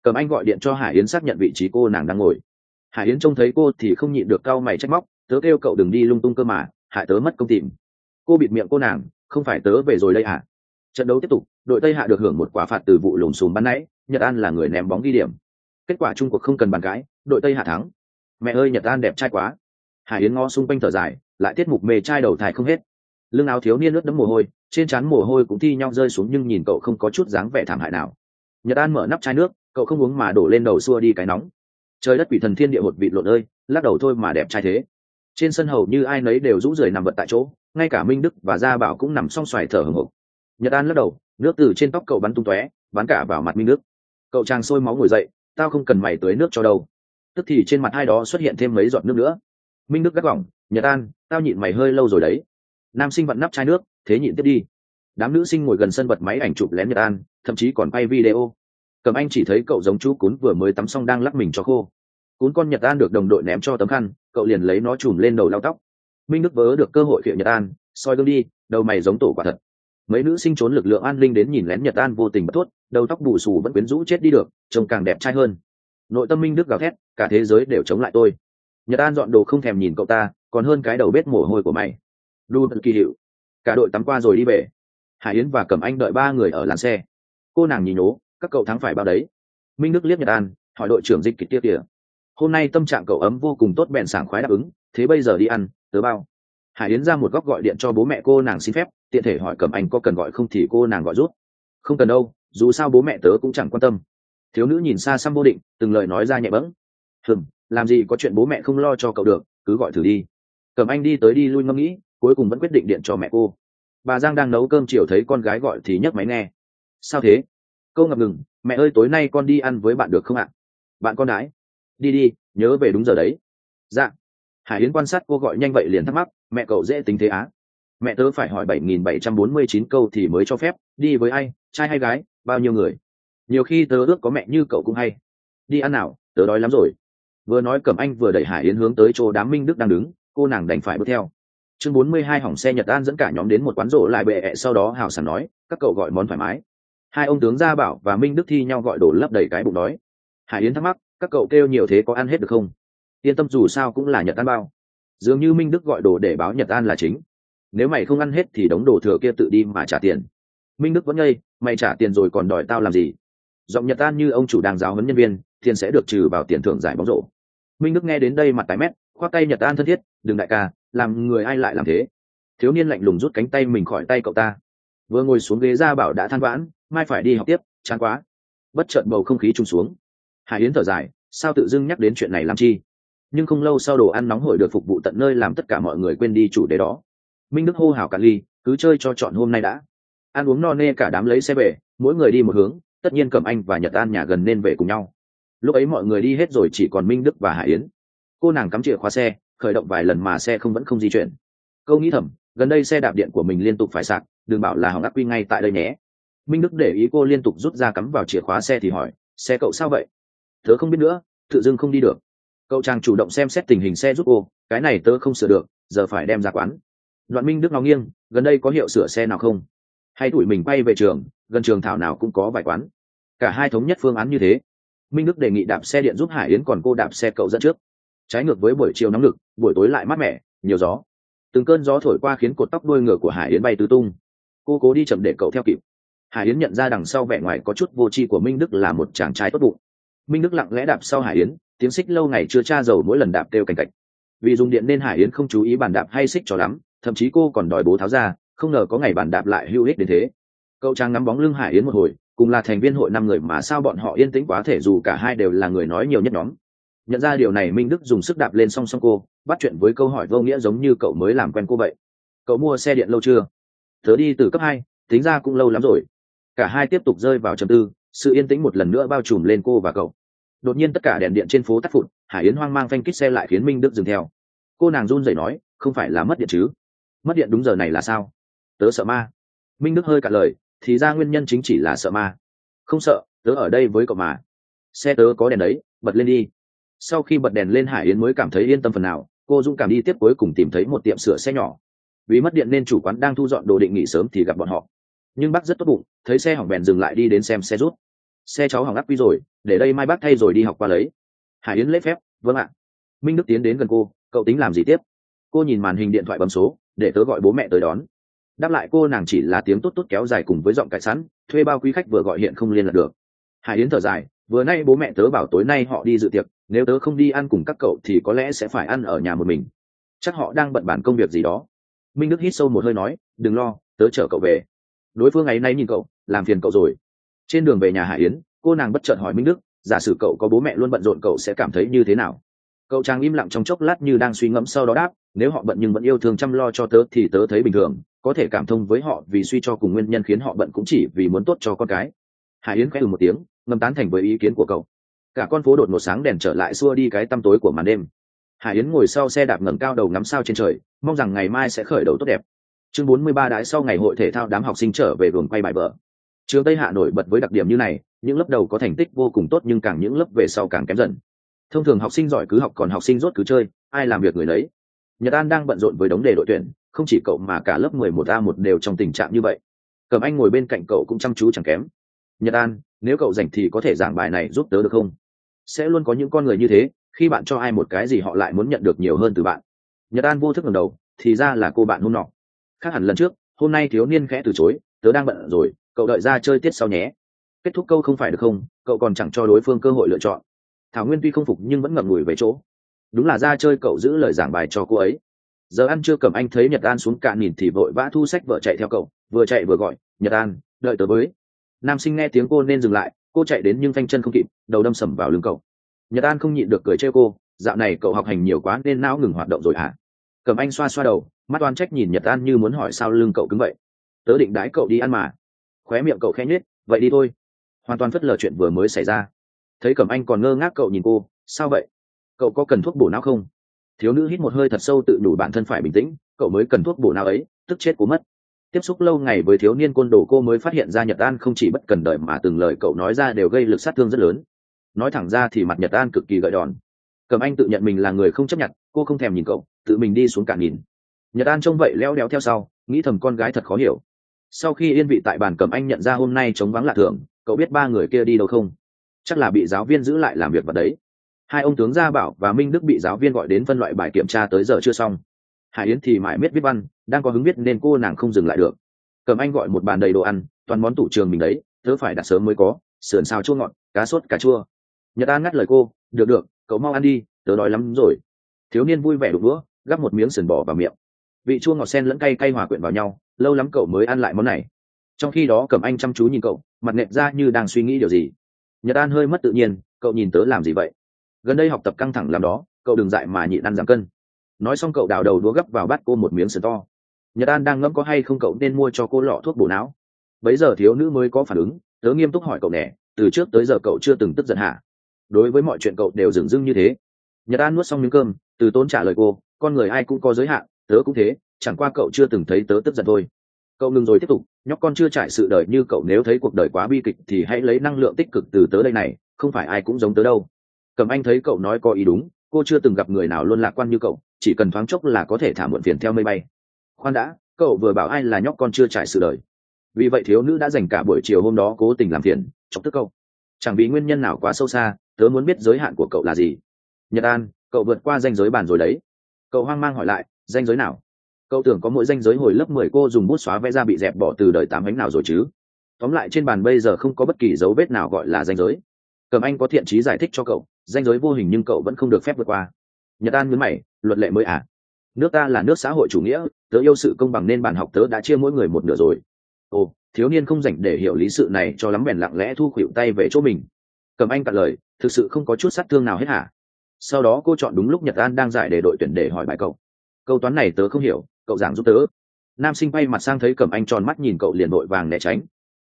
Cẩm Anh gọi điện cho Hải Yến xác nhận vị trí cô nàng đang ngồi. Hải Yến trông thấy cô thì không nhịn được cau mày trách móc, tớ kêu cậu đừng đi lung tung cơ mà, hại tớ mất công tìm. Cô bịt miệng cô nàng, không phải tớ về rồi đây hả? Trận đấu tiếp tục, đội Tây Hạ được hưởng một quả phạt từ vụ lùm xùm ban nãy, Nhật An là người ném bóng ghi điểm. Kết quả chung cuộc không cần bàn cãi, đội Tây Hạ thắng. Mẹ ơi, Nhật An đẹp trai quá. Hải Yến ngó xung quanh thở dài, lại tiết mục mê trai đầu thai không hết. Lưng áo thiếu niên ướt đẫm mồ hôi, trên trán mồ hôi cũng thi nhau rơi xuống nhưng nhìn cậu không có chút dáng vẻ thảm hại nào. Nhật An mở nắp chai nước, cậu không uống mà đổ lên đầu xua đi cái nóng. Trời đất quỷ thần thiên địa hột vịt lộn ơi, lắc đầu thôi mà đẹp trai thế. Trên sân hầu như ai nấy đều rũ rượi nằm vật tại chỗ, ngay cả Minh Đức và Gia Bảo cũng nằm song xoài thở hổn hển. Nhật An lắc đầu, nước từ trên tóc cậu bắn tung tóe, bắn cả vào mặt Minh Đức. Cậu chàng sôi máu ngồi dậy, tao không cần mày tưới nước cho đâu. Tức thì trên mặt hai đó xuất hiện thêm mấy giọt nước nữa. Minh Đức gắt gỏng, Nhật An, tao nhịn mày hơi lâu rồi đấy. Nam sinh vặn nắp chai nước, thế nhịn tiếp đi. Đám nữ sinh ngồi gần sân bật máy ảnh chụp lén Nhật An, thậm chí còn quay video. Cẩm Anh chỉ thấy cậu giống chú cún vừa mới tắm xong đang lắc mình cho khô. Cún con Nhật An được đồng đội ném cho tấm khăn, cậu liền lấy nó chùm lên đầu lau tóc. Minh Đức vớ được cơ hội khiệu Nhật An, soi gương đi, đầu mày giống tổ quả thật. Mấy nữ sinh trốn lực lượng an ninh đến nhìn lén Nhật An vô tình bất thốt, đầu tóc bù xù vẫn quyến rũ chết đi được, trông càng đẹp trai hơn. Nội tâm Minh Đức gào thét, cả thế giới đều chống lại tôi. Nhật An dọn đồ không thèm nhìn cậu ta, còn hơn cái đầu bết mồ hôi của mày. Đu kỳ hiệu. Cả đội tắm qua rồi đi về. Hải Yến và Cẩm Anh đợi ba người ở làn xe. Cô nàng nhìn nhố, các cậu thắng phải bao đấy. Minh Đức liếc Nhật An, hỏi đội trưởng Dịch Kịch kia kìa. Hôm nay tâm trạng cậu ấm vô cùng tốt, bèn sảng khoái đáp ứng, thế bây giờ đi ăn, tớ bao. Hải Yến ra một góc gọi điện cho bố mẹ cô nàng xin phép, tiện thể hỏi Cẩm Anh có cần gọi không thì cô nàng gọi rút. Không cần đâu, dù sao bố mẹ tớ cũng chẳng quan tâm. Thiếu nữ nhìn xa xăm vô định, từng lời nói ra nhẹ bẫng. Làm gì có chuyện bố mẹ không lo cho cậu được, cứ gọi thử đi. Cẩm Anh đi tới đi lui ngẫm nghĩ, cuối cùng vẫn quyết định điện cho mẹ cô. Bà Giang đang nấu cơm chiều thấy con gái gọi thì nhấc máy nghe. Sao thế? Câu ngập ngừng, mẹ ơi tối nay con đi ăn với bạn được không ạ? Bạn con đái. Đi đi, nhớ về đúng giờ đấy. Dạ. Hải Yến quan sát cô gọi nhanh vậy liền thắc mắc, mẹ cậu dễ tính thế á? Mẹ tớ phải hỏi 7.749 câu thì mới cho phép, đi với ai, trai hay gái, bao nhiêu người? Nhiều khi tớ ước có mẹ như cậu cũng hay. Đi ăn nào, tớ đói lắm rồi. Vừa nói Cẩm Anh vừa đẩy Hải Yến hướng tới chỗ đám Minh Đức đang đứng, cô nàng đành phải bước theo. Chương 42 hỏng xe Nhật An dẫn cả nhóm đến một quán rổ lại bệ ẹ, sau đó hào sảng nói, các cậu gọi món thoải mái. Hai ông tướng Gia Bảo và Minh Đức thi nhau gọi đồ lấp đầy cái bụng đói. Hải Yến thắc mắc, các cậu kêu nhiều thế có ăn hết được không? Yên tâm, dù sao cũng là Nhật An bao. Dường như Minh Đức gọi đồ để báo Nhật An là chính. Nếu mày không ăn hết thì đống đồ thừa kia tự đi mà trả tiền. Minh Đức vẫn ngây, mày trả tiền rồi còn đòi tao làm gì? Giọng Nhật An như ông chủ đang giáo huấn nhân viên, tiền sẽ được trừ vào tiền thưởng giải bóng rổ. Minh Đức nghe đến đây mặt tái mét, khoác tay Nhật An thân thiết, đừng đại ca, làm người ai lại làm thế? Thiếu niên lạnh lùng rút cánh tay mình khỏi tay cậu ta. Vừa ngồi xuống ghế Gia Bảo đã than vãn, mai phải đi học tiếp, chán quá. Bất chợt bầu không khí trùng xuống. Hải Yến thở dài, sao tự dưng nhắc đến chuyện này làm chi? Nhưng không lâu sau đồ ăn nóng hổi được phục vụ tận nơi làm tất cả mọi người quên đi chủ đề đó. Minh Đức hô hào cả ly, cứ chơi cho chọn hôm nay đã. Ăn uống no nê cả đám lấy xe về, mỗi người đi một hướng, tất nhiên Cẩm Anh và Nhật An nhà gần nên về cùng nhau. Lúc ấy mọi người đi hết rồi, chỉ còn Minh Đức và Hải Yến. Cô nàng cắm chìa khóa xe, khởi động vài lần mà xe vẫn không di chuyển. Câu nghĩ thầm, gần đây xe đạp điện của mình liên tục phải sạc, đừng bảo là hỏng ắc quy ngay tại đây nhé. Minh Đức để ý cô liên tục rút ra cắm vào chìa khóa xe thì hỏi, xe cậu sao vậy? Tớ không biết nữa, tự dưng không đi được. Cậu chàng chủ động xem xét tình hình xe giúp cô, cái này tớ không sửa được, giờ phải đem ra quán. Đoạn Minh Đức ngó nghiêng, gần đây có hiệu sửa xe nào không? Hay tụi mình quay về trường, gần trường thảo nào cũng có vài quán. Cả hai thống nhất phương án như thế. Minh Đức đề nghị đạp xe điện giúp Hải Yến, còn cô đạp xe cậu dẫn trước. Trái ngược với buổi chiều nóng lực, buổi tối lại mát mẻ, nhiều gió. Từng cơn gió thổi qua khiến cột tóc đuôi ngựa của Hải Yến bay tứ tung. Cô cố đi chậm để cậu theo kịp. Hải Yến nhận ra đằng sau vẻ ngoài có chút vô tri của Minh Đức là một chàng trai tốt bụng. Minh Đức lặng lẽ đạp sau Hải Yến, tiếng xích lâu ngày chưa tra dầu mỗi lần đạp kêu cành cạch. Vì dùng điện nên Hải Yến không chú ý bàn đạp hay xích cho lắm, thậm chí cô còn đòi bố tháo ra, không ngờ có ngày bàn đạp lại hữu ích đến thế. Cậu chàng ngắm bóng lưng Hải Yến một hồi, cùng là thành viên hội 5 người mà sao bọn họ yên tĩnh quá thể, dù cả hai đều là người nói nhiều nhất nhóm. Nhận ra điều này, Minh Đức dùng sức đạp lên song song cô, bắt chuyện với câu hỏi vô nghĩa giống như cậu mới làm quen cô vậy. Cậu mua xe điện lâu chưa? Tớ đi từ cấp 2, tính ra cũng lâu lắm rồi. Cả hai tiếp tục rơi vào trầm tư, sự yên tĩnh một lần nữa bao trùm lên cô và cậu. Đột nhiên tất cả đèn điện trên phố tắt phụt, Hải Yến hoang mang phanh kít xe lại khiến Minh Đức dừng theo. Cô nàng run rẩy nói, không phải là mất điện chứ? Mất điện đúng giờ này là sao? Tớ sợ ma. Minh Đức hơi cạn lời, thì ra nguyên nhân chính chỉ là sợ ma. Không sợ, tớ ở đây với cậu mà. Xe tớ có đèn đấy, bật lên đi. Sau khi bật đèn lên, Hải Yến mới cảm thấy yên tâm phần nào. Cô dũng cảm đi tiếp, cuối cùng tìm thấy một tiệm sửa xe nhỏ. Vì mất điện nên chủ quán đang thu dọn đồ định nghỉ sớm thì gặp bọn họ. Nhưng bác rất tốt bụng, thấy xe hỏng bèn dừng lại đi đến xem xe rút. Xe cháu hỏng ắc quy rồi, để đây mai bác thay rồi đi học qua lấy. Hải Yến lễ phép, vâng ạ. Minh Đức tiến đến gần cô, cậu tính làm gì tiếp? Cô nhìn màn hình điện thoại bấm số, để tớ gọi bố mẹ tới đón. Đáp lại cô nàng chỉ là tiếng tốt tốt kéo dài cùng với giọng cãi sẵn, thuê bao quý khách vừa gọi hiện không liên lạc được. Hải Yến thở dài, vừa nay bố mẹ tớ bảo tối nay họ đi dự tiệc, nếu tớ không đi ăn cùng các cậu thì có lẽ sẽ phải ăn ở nhà một mình. Chắc họ đang bận bàn công việc gì đó. Minh Đức hít sâu một hơi nói, đừng lo, tớ chở cậu về. Đối phương ngày nay nhìn cậu, làm phiền cậu rồi. Trên đường về nhà Hải Yến, cô nàng bất chợt hỏi Minh Đức, giả sử cậu có bố mẹ luôn bận rộn cậu sẽ cảm thấy như thế nào? Cậu chàng im lặng trong chốc lát như đang suy ngẫm, sau đó đáp, nếu họ bận nhưng vẫn yêu thương chăm lo cho tớ thì tớ thấy bình thường, có thể cảm thông với họ vì suy cho cùng nguyên nhân khiến họ bận cũng chỉ vì muốn tốt cho con cái. Hải Yến khẽ một tiếng, ngầm tán thành với ý kiến của cậu. Cả con phố đột ngột sáng đèn trở lại xua đi cái tăm tối của màn đêm. Hải Yến ngồi sau xe đạp ngẩng cao đầu ngắm sao trên trời, mong rằng ngày mai sẽ khởi đầu tốt đẹp. Chương 43 đãi sau ngày hội thể thao đám học sinh trở về vườn quay bài vở. Trường Tây Hạ nổi bật với đặc điểm như này, những lớp đầu có thành tích vô cùng tốt nhưng càng những lớp về sau càng kém dần. Thông thường học sinh giỏi cứ học còn học sinh dốt cứ chơi, ai làm việc người đấy. Nhật An đang bận rộn với đống đề đội tuyển, không chỉ cậu mà cả lớp 11A1 đều trong tình trạng như vậy. Cẩm Anh ngồi bên cạnh cậu cũng chăm chú chẳng kém. Nhật An, nếu cậu rảnh thì có thể giảng bài này giúp tớ được không? Sẽ luôn có những con người như thế, khi bạn cho ai một cái gì họ lại muốn nhận được nhiều hơn từ bạn. Nhật An vô thức ngẩng đầu, thì ra là cô bạn hôm nọ. Khác hẳn lần trước, hôm nay thiếu niên khẽ từ chối, tớ đang bận rồi, cậu đợi ra chơi tiết sau nhé. Kết thúc câu không phải được không, cậu còn chẳng cho đối phương cơ hội lựa chọn. Thảo Nguyên tuy không phục nhưng vẫn ngậm ngùi về chỗ. Đúng là ra chơi cậu giữ lời giảng bài cho cô ấy. Giờ ăn trưa Cẩm Anh thấy Nhật An xuống cạn nhìn thì vội vã thu sách vợ chạy theo cậu, vừa chạy vừa gọi, Nhật An, đợi tớ với. Nam sinh nghe tiếng cô nên dừng lại, cô chạy đến nhưng phanh chân không kịp, đầu đâm sầm vào lưng cậu. Nhật An không nhịn được cười trêu cô, dạo này cậu học hành nhiều quá nên não ngừng hoạt động rồi hả? Cẩm Anh xoa xoa đầu, mắt oan trách nhìn Nhật An như muốn hỏi sao lưng cậu cứng vậy. Tớ định đái cậu đi ăn mà. Khóe miệng cậu khẽ nhếch, vậy đi thôi. Hoàn toàn phớt lờ chuyện vừa mới xảy ra. Thấy Cẩm Anh còn ngơ ngác cậu nhìn cô, sao vậy? Cậu có cần thuốc bổ não không? Thiếu nữ hít một hơi thật sâu tự nhủ bản thân phải bình tĩnh, cậu mới cần thuốc bổ não ấy, tức chết cô mất. Tiếp xúc lâu ngày với thiếu niên côn đồ cô mới phát hiện ra Nhật An không chỉ bất cần đời mà từng lời cậu nói ra đều gây lực sát thương rất lớn. Nói thẳng ra thì mặt Nhật An cực kỳ gợi đòn. Cẩm Anh tự nhận mình là người không chấp nhận, cô không thèm nhìn cậu, tự mình đi xuống cạn nhìn. Nhật An trông vậy leo đéo theo sau, nghĩ thầm con gái thật khó hiểu. Sau khi yên vị tại bàn, Cẩm Anh nhận ra hôm nay trống vắng lạ thường, cậu biết ba người kia đi đâu không? Chắc là bị giáo viên giữ lại làm việc vào đấy. Hai ông tướng Gia Bảo và Minh Đức bị giáo viên gọi đến phân loại bài kiểm tra tới giờ chưa xong. Hải Yến thì mãi miết viết văn, đang có hứng viết nên cô nàng không dừng lại được. Cẩm Anh gọi một bàn đầy đồ ăn, toàn món tủ trường mình đấy, tớ phải đặt sớm mới có, sườn xào chua ngọt, cá sốt cà chua. Nhật An ngắt lời cô, được được, cậu mau ăn đi, tớ đói lắm rồi. Thiếu niên vui vẻ đục đũa, gắp một miếng sườn bò vào miệng. Vị chua ngọt xen lẫn cay cay hòa quyện vào nhau, lâu lắm cậu mới ăn lại món này. Trong khi đó Cẩm Anh chăm chú nhìn cậu, mặt nẹt ra như đang suy nghĩ điều gì. Nhật An hơi mất tự nhiên, cậu nhìn tớ làm gì vậy? Gần đây học tập căng thẳng làm đó, cậu đừng dại mà nhịn ăn giảm cân. Nói xong cậu đào đầu đũa gấp vào bát cô một miếng sườn to. Nhật An đang ngẫm có hay không cậu nên mua cho cô lọ thuốc bổ não. Bấy giờ thiếu nữ mới có phản ứng, tớ nghiêm túc hỏi cậu nè, từ trước tới giờ cậu chưa từng tức giận hả? Đối với mọi chuyện cậu đều dửng dưng như thế. Nhật An nuốt xong miếng cơm, từ tốn trả lời cô, con người ai cũng có giới hạn, tớ cũng thế, chẳng qua cậu chưa từng thấy tớ tức giận thôi. Cậu ngừng rồi tiếp tục, nhóc con chưa trải sự đời như cậu, nếu thấy cuộc đời quá bi kịch thì hãy lấy năng lượng tích cực từ tớ đây này, không phải ai cũng giống tớ đâu. Cẩm Anh thấy cậu nói có ý đúng, cô chưa từng gặp người nào luôn lạc quan như cậu, chỉ cần thoáng chốc là có thể thả muộn phiền theo mây bay. Khoan đã, cậu vừa bảo ai là nhóc con chưa trải sự đời? Vì vậy thiếu nữ đã dành cả buổi chiều hôm đó cố tình làm phiền, chọc tức cậu. Chẳng vì nguyên nhân nào quá sâu xa, tớ muốn biết giới hạn của cậu là gì. Nhật An, cậu vượt qua ranh giới bàn rồi đấy. Cậu hoang mang hỏi lại, ranh giới nào? Cậu tưởng có mỗi ranh giới hồi lớp 10 cô dùng bút xóa vẽ ra bị dẹp bỏ từ đời 8 ánh nào rồi chứ? Tóm lại trên bàn bây giờ không có bất kỳ dấu vết nào gọi là ranh giới. Cẩm Anh có thiện chí giải thích cho cậu, ranh giới vô hình nhưng cậu vẫn không được phép vượt qua. Nhật An nhướng mày, luật lệ mới à? Nước ta là nước xã hội chủ nghĩa, tớ yêu sự công bằng nên bàn học tớ đã chia mỗi người một nửa rồi. Ồ, thiếu niên không rảnh để hiểu lý sự này cho lắm, bèn lặng lẽ thu khuỷu tay về chỗ mình. Cẩm Anh cạn lời, thực sự không có chút sát thương nào hết hả? Sau đó cô chọn đúng lúc Nhật An đang giải đề đội tuyển để hỏi bài cậu. Câu toán này tớ không hiểu, cậu giảng giúp tớ. Nam sinh bay mặt sang thấy Cẩm Anh tròn mắt nhìn cậu liền vội vàng né tránh.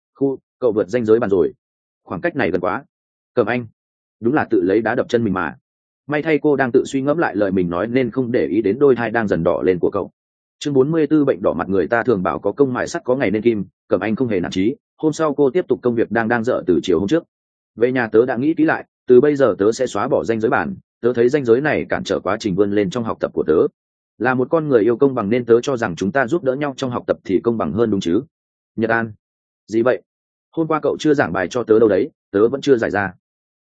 Cậu vượt ranh giới bàn rồi, khoảng cách này gần quá. Cẩm Anh, đúng là tự lấy đá đập chân mình mà. May thay cô đang tự suy ngẫm lại lời mình nói nên không để ý đến đôi thai đang dần đỏ lên của cậu. Chương 44 bệnh đỏ mặt, người ta thường bảo có công mài sắt có ngày nên kim. Cẩm Anh không hề nản chí. Hôm sau cô tiếp tục công việc đang dở từ chiều hôm trước. Về nhà tớ đã nghĩ kỹ lại, từ bây giờ tớ sẽ xóa bỏ ranh giới bản. Tớ thấy ranh giới này cản trở quá trình vươn lên trong học tập của tớ. Là một con người yêu công bằng nên tớ cho rằng chúng ta giúp đỡ nhau trong học tập thì công bằng hơn đúng chứ? Nhật An, gì vậy? Hôm qua cậu chưa giảng bài cho tớ đâu đấy, tớ vẫn chưa giải ra.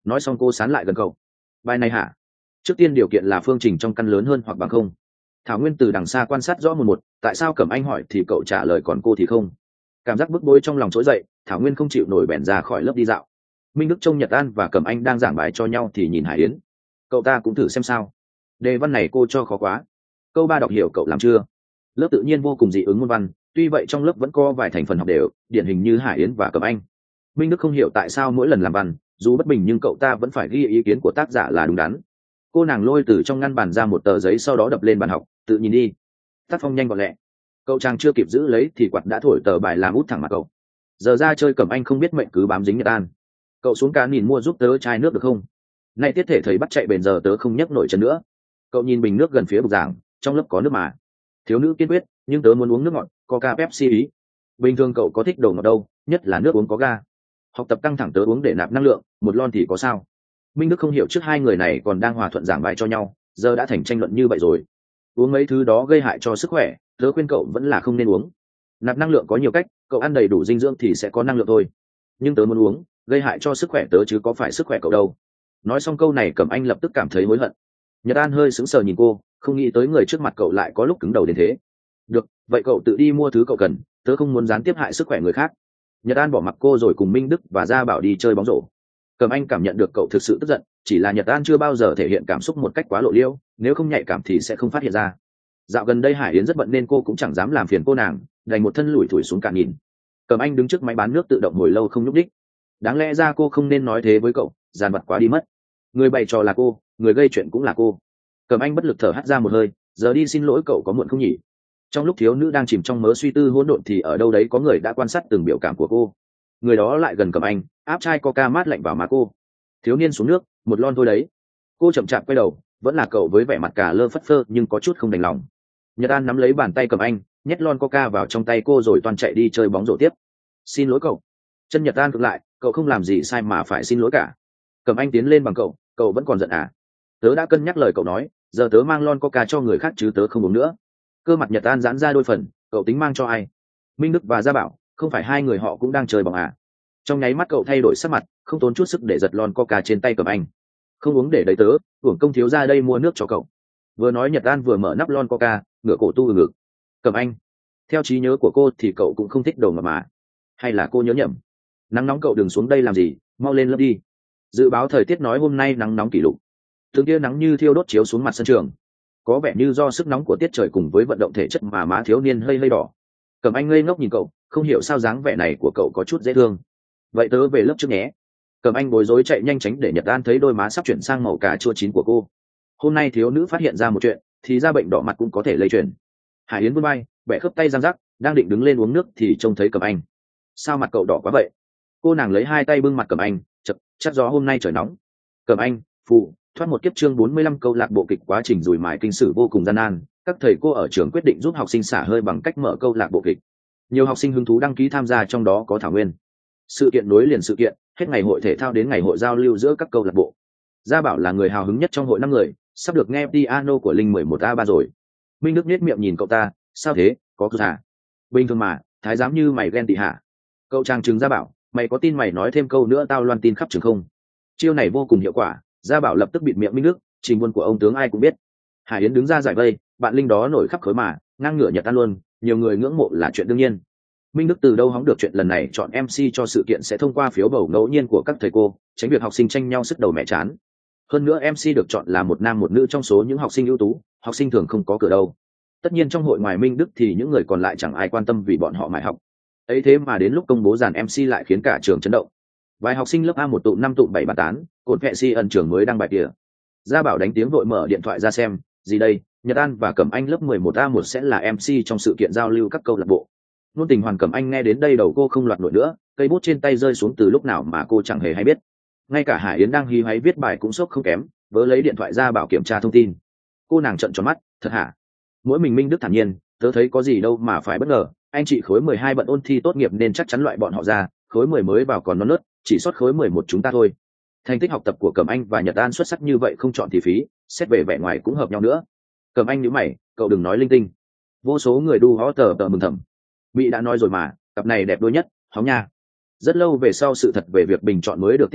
nói xong cô sán lại gần cậu. Bài này hả? Trước tiên điều kiện là phương trình trong căn lớn hơn hoặc bằng không. Thảo Nguyên từ đằng xa quan sát rõ một, tại sao Cẩm Anh hỏi thì cậu trả lời còn cô thì không. Cảm giác bức bối trong lòng trỗi dậy, Thảo Nguyên không chịu nổi bèn ra khỏi lớp đi dạo. Minh Đức trông Nhật An và Cẩm Anh đang giảng bài cho nhau thì nhìn Hải Yến. Cậu ta cũng thử xem sao. Đề văn này cô cho khó quá. Câu 3 đọc hiểu cậu làm chưa? Lớp tự nhiên vô cùng dị ứng môn văn, tuy vậy trong lớp vẫn có vài thành phần học đều, điển hình như Hải Yến và Cẩm Anh. Minh Đức không hiểu tại sao mỗi lần làm văn, dù bất bình nhưng cậu ta vẫn phải ghi ý kiến của tác giả là đúng đắn. Cô nàng lôi từ trong ngăn bàn ra một tờ giấy, sau đó đập lên bàn học, tự nhìn đi. Tác phong nhanh gọn lẹ. Cậu chàng chưa kịp giữ lấy thì quạt đã thổi tờ bài làm út thẳng mặt cậu. Giờ ra chơi Cẩm Anh không biết mệnh cứ bám dính Nhật An. Cậu xuống cá nhìn mua giúp tớ chai nước được không? Nay tiết thể thấy bắt chạy bền giờ tớ không nhấc nổi chân nữa. Cậu nhìn bình nước gần phía bục giảng, trong lớp có nước mà. Thiếu nữ kiên quyết, nhưng tớ muốn uống nước ngọt, Coca Pepsi ý. Bình thường cậu có thích đồ ngọt đâu, nhất là nước uống có ga. Học tập căng thẳng tớ uống để nạp năng lượng, một lon thì có sao? Minh Đức không hiểu trước hai người này còn đang hòa thuận giảng bài cho nhau, giờ đã thành tranh luận như vậy rồi. Uống mấy thứ đó gây hại cho sức khỏe, tớ khuyên cậu vẫn là không nên uống. Nạp năng lượng có nhiều cách, cậu ăn đầy đủ dinh dưỡng thì sẽ có năng lượng thôi. Nhưng tớ muốn uống, gây hại cho sức khỏe tớ chứ có phải sức khỏe cậu đâu. Nói xong câu này Cẩm Anh lập tức cảm thấy hối hận. Nhật An hơi sững sờ nhìn cô, không nghĩ tới người trước mặt cậu lại có lúc cứng đầu đến thế. Được, vậy cậu tự đi mua thứ cậu cần, tớ không muốn gián tiếp hại sức khỏe người khác. Nhật An bỏ mặc cô rồi cùng Minh Đức và Gia Bảo đi chơi bóng rổ. Cẩm Anh cảm nhận được cậu thực sự tức giận, chỉ là Nhật An chưa bao giờ thể hiện cảm xúc một cách quá lộ liễu, nếu không nhạy cảm thì sẽ không phát hiện ra. Dạo gần đây Hải Yến rất bận nên cô cũng chẳng dám làm phiền cô nàng, đành một thân lủi thủi xuống cả nhìn. Cẩm Anh đứng trước máy bán nước tự động hồi lâu không nhúc đích. Đáng lẽ ra cô không nên nói thế với cậu, dàn vật quá đi mất. Người bày trò là cô, người gây chuyện cũng là cô. Cẩm Anh bất lực thở hắt ra một hơi, giờ đi xin lỗi cậu có muộn không nhỉ? Trong lúc thiếu nữ đang chìm trong mớ suy tư hỗn độn thì ở đâu đấy có người đã quan sát từng biểu cảm của cô. Người đó lại gần Cẩm Anh, áp chai Coca mát lạnh vào má cô. Thiếu niên xuống nước, một lon thôi đấy. Cô chậm chạp quay đầu, vẫn là cậu với vẻ mặt cả lơ phất phơ nhưng có chút không đành lòng. Nhật An nắm lấy bàn tay Cẩm Anh, nhét lon Coca vào trong tay cô rồi toàn chạy đi chơi bóng rổ tiếp. Xin lỗi cậu. Chân Nhật An cực lại, cậu không làm gì sai mà phải xin lỗi cả. Cẩm Anh tiến lên bằng cậu vẫn còn giận à? Tớ đã cân nhắc lời cậu nói, giờ tớ mang lon Coca cho người khác chứ tớ không uống nữa. Cơ mặt Nhật An giãn ra đôi phần, cậu tính mang cho ai? Minh Đức và Gia Bảo, không phải hai người họ cũng đang chơi bóng à? Trong nháy mắt cậu thay đổi sắc mặt, không tốn chút sức để giật lon Coca trên tay Cẩm Anh. Không uống để đấy tớ, uổng công thiếu ra đây mua nước cho cậu. Vừa nói Nhật An vừa mở nắp lon Coca, ngửa cổ tu ngực. Cẩm Anh, theo trí nhớ của cô thì cậu cũng không thích đồ ngọt mà. Hay là cô nhớ nhầm? Nắng nóng cậu đừng xuống đây làm gì, mau lên lớp đi. Dự báo thời tiết nói hôm nay nắng nóng kỷ lục. Từng tia nắng như thiêu đốt chiếu xuống mặt sân trường. Có vẻ như do sức nóng của tiết trời cùng với vận động thể chất mà má thiếu niên hơi hơi đỏ. Cẩm Anh ngây ngốc nhìn cậu, không hiểu sao dáng vẻ này của cậu có chút dễ thương. Vậy tớ về lớp trước nhé. Cẩm Anh bối rối chạy nhanh tránh để Nhật An thấy đôi má sắp chuyển sang màu cà chua chín của cô. Hôm nay thiếu nữ phát hiện ra một chuyện, thì ra bệnh đỏ mặt cũng có thể lây truyền. Hải Yến vươn vai, bẻ khớp tay răng rắc, đang định đứng lên uống nước thì trông thấy Cẩm Anh. Sao mặt cậu đỏ quá vậy? Cô nàng lấy hai tay bưng mặt Cẩm Anh, chắc gió hôm nay trời nóng. Cẩm Anh, phụ, thoát một kiếp chương 45 câu lạc bộ kịch quá trình rùi mài kinh sử vô cùng gian nan. Các thầy cô ở trường quyết định giúp học sinh xả hơi bằng cách mở câu lạc bộ kịch. Nhiều học sinh hứng thú đăng ký tham gia, trong đó có Thảo Nguyên. Sự kiện nối liền sự kiện, hết ngày hội thể thao đến ngày hội giao lưu giữa các câu lạc bộ. Gia Bảo là người hào hứng nhất trong hội 5 người, sắp được nghe piano của Linh 11A3 rồi. Minh Đức nhếch miệng nhìn cậu ta, sao thế, có cơ hả? Bình thường mà, thái giám như mày ghen tị hả? Cậu chàng trừng Gia Bảo, mày có tin mày nói thêm câu nữa tao loan tin khắp trường không? Chiêu này vô cùng hiệu quả, Gia Bảo lập tức bịt miệng Minh Đức, trình buôn của ông tướng ai cũng biết. Hải Yến đứng ra giải vây, bạn Linh đó nổi khắp khối mà, ngang ngửa Nhật An luôn, nhiều người ngưỡng mộ là chuyện đương nhiên. Minh Đức từ đâu hóng được chuyện lần này chọn MC cho sự kiện sẽ thông qua phiếu bầu ngẫu nhiên của các thầy cô, tránh việc học sinh tranh nhau sức đầu mẹ chán. Hơn nữa MC được chọn là một nam một nữ trong số những học sinh ưu tú, học sinh thường không có cửa đâu. Tất nhiên trong hội ngoài Minh Đức thì những người còn lại chẳng ai quan tâm vì bọn họ mãi học. Ấy thế mà đến lúc công bố dàn MC lại khiến cả trường chấn động. Vài học sinh lớp A 1 tụm 5 tụm 7 bàn tán, cột vệ si ẩn trường mới đăng bài kia. Gia Bảo đánh tiếng vội mở điện thoại ra xem, gì đây, Nhật An và Cẩm Anh lớp 11A1 sẽ là MC trong sự kiện giao lưu các câu lạc bộ. Ngôn tình Hoàn Cẩm Anh nghe đến đây đầu cô không loạt nổi nữa, cây bút trên tay rơi xuống từ lúc nào mà cô chẳng hề hay biết. Ngay cả Hải Yến đang hí hoáy viết bài cũng sốc không kém, vớ lấy điện thoại ra bảo kiểm tra thông tin. Cô nàng trợn tròn mắt, thật hả? Mỗi mình Minh Đức thản nhiên, tớ thấy có gì đâu mà phải bất ngờ, anh chị khối 12 bận ôn thi tốt nghiệp nên chắc chắn loại bọn họ ra, khối 10 mới vào còn non nớt, chỉ sót khối 11 chúng ta thôi. Thành tích học tập của Cẩm Anh và Nhật An xuất sắc như vậy không chọn thì phí, xét về vẻ ngoài cũng hợp nhau nữa. Cẩm Anh nhíu mày, cậu đừng nói linh tinh. Vô số người đu hó tờ mừng thầm. Mỹ đã nói rồi mà, cặp này đẹp đôi nhất, hóng nha. Rất lâu về sau sự thật về việc bình chọn mới được tiết lộ,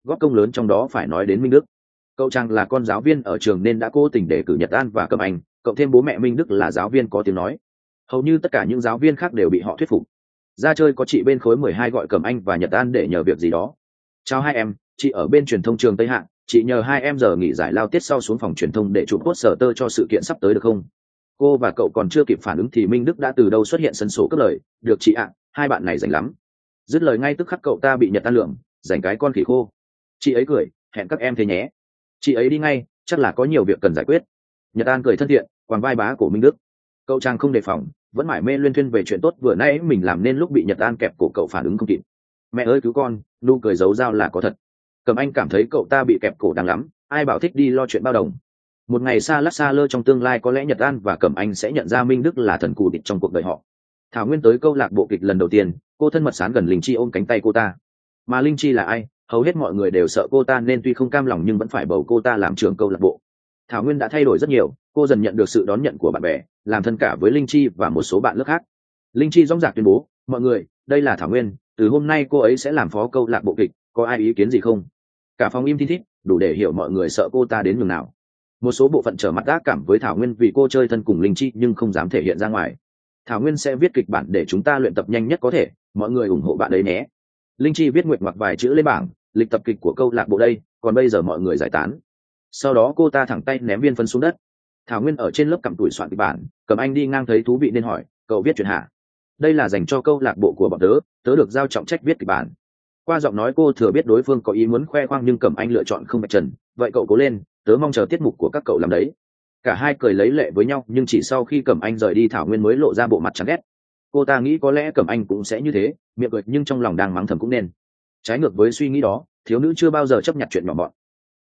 góp công lớn trong đó phải nói đến Minh Đức. Cậu chàng là con giáo viên ở trường nên đã cố tình để cử Nhật An và Cẩm Anh, cộng thêm bố mẹ Minh Đức là giáo viên có tiếng nói. Hầu như tất cả những giáo viên khác đều bị họ thuyết phục. Ra chơi có chị bên khối 12 gọi Cẩm Anh và Nhật An để nhờ việc gì đó. Chào hai em, chị ở bên truyền thông trường Tây Hạ, chị nhờ hai em giờ nghỉ giải lao tiết sau xuống phòng truyền thông để chụp poster cho sự kiện sắp tới được không? Cô và cậu còn chưa kịp phản ứng thì Minh Đức đã từ đâu xuất hiện sân sổ cất lời, được chị ạ, hai bạn này rảnh lắm. Dứt lời ngay tức khắc cậu ta bị Nhật An lượm, rảnh cái con khỉ khô. Chị ấy cười, hẹn các em thế nhé. Chị ấy đi ngay, chắc là có nhiều việc cần giải quyết. Nhật An cười thân thiện, quàng vai bá của Minh Đức. Cậu chàng không đề phòng, vẫn mải mê luyên thuyên về chuyện tốt vừa nãy mình làm nên lúc bị Nhật An kẹp cổ cậu phản ứng không kịp. Mẹ ơi cứu con, nụ cười giấu dao là có thật. Cẩm Anh cảm thấy cậu ta bị kẹp cổ đáng lắm, ai bảo thích đi lo chuyện bao đồng. Một ngày xa lắc xa lơ trong tương lai có lẽ Nhật An và Cẩm Anh sẽ nhận ra Minh Đức là thần cù địch trong cuộc đời họ. Thảo Nguyên tới câu lạc bộ kịch lần đầu tiên, cô thân mật sán gần Linh Chi ôm cánh tay cô ta. Mà Linh Chi là ai? Hầu hết mọi người đều sợ cô ta nên tuy không cam lòng nhưng vẫn phải bầu cô ta làm trưởng câu lạc bộ. Thảo Nguyên đã thay đổi rất nhiều, cô dần nhận được sự đón nhận của bạn bè, làm thân cả với Linh Chi và một số bạn lớp khác. Linh Chi dõng dạc tuyên bố, mọi người, đây là Thảo Nguyên, từ hôm nay cô ấy sẽ làm phó câu lạc bộ kịch, có ai ý kiến gì không? Cả phòng im thi thít, đủ để hiểu mọi người sợ cô ta đến nhường nào. Một số bộ phận trở mặt ác cảm với Thảo Nguyên vì cô chơi thân cùng Linh Chi nhưng không dám thể hiện ra ngoài. Thảo Nguyên sẽ viết kịch bản để chúng ta luyện tập nhanh nhất có thể, mọi người ủng hộ bạn ấy nhé. Linh Chi viết nguyện ngoặc vài chữ lên bảng, lịch tập kịch của câu lạc bộ đây, còn bây giờ mọi người giải tán. Sau đó cô ta thẳng tay ném viên phân xuống đất. Thảo Nguyên ở trên lớp cặm tủi soạn kịch bản, Cẩm Anh đi ngang thấy thú vị nên hỏi, cậu viết chuyện hả? Đây là dành cho câu lạc bộ của bọn tớ được giao trọng trách viết kịch bản. Qua giọng nói cô thừa biết đối phương có ý muốn khoe khoang nhưng Cẩm Anh lựa chọn không vạch trần, vậy cậu cố lên, tớ mong chờ tiết mục của các cậu làm đấy. Cả hai cười lấy lệ với nhau nhưng chỉ sau khi Cẩm Anh rời đi Thảo Nguyên mới lộ ra bộ mặt chán ghét. Cô ta nghĩ có lẽ Cẩm Anh cũng sẽ như thế, miệng cười nhưng trong lòng đang mắng thầm cũng nên. Trái ngược với suy nghĩ đó, thiếu nữ chưa bao giờ chấp nhận chuyện nhỏ mọn.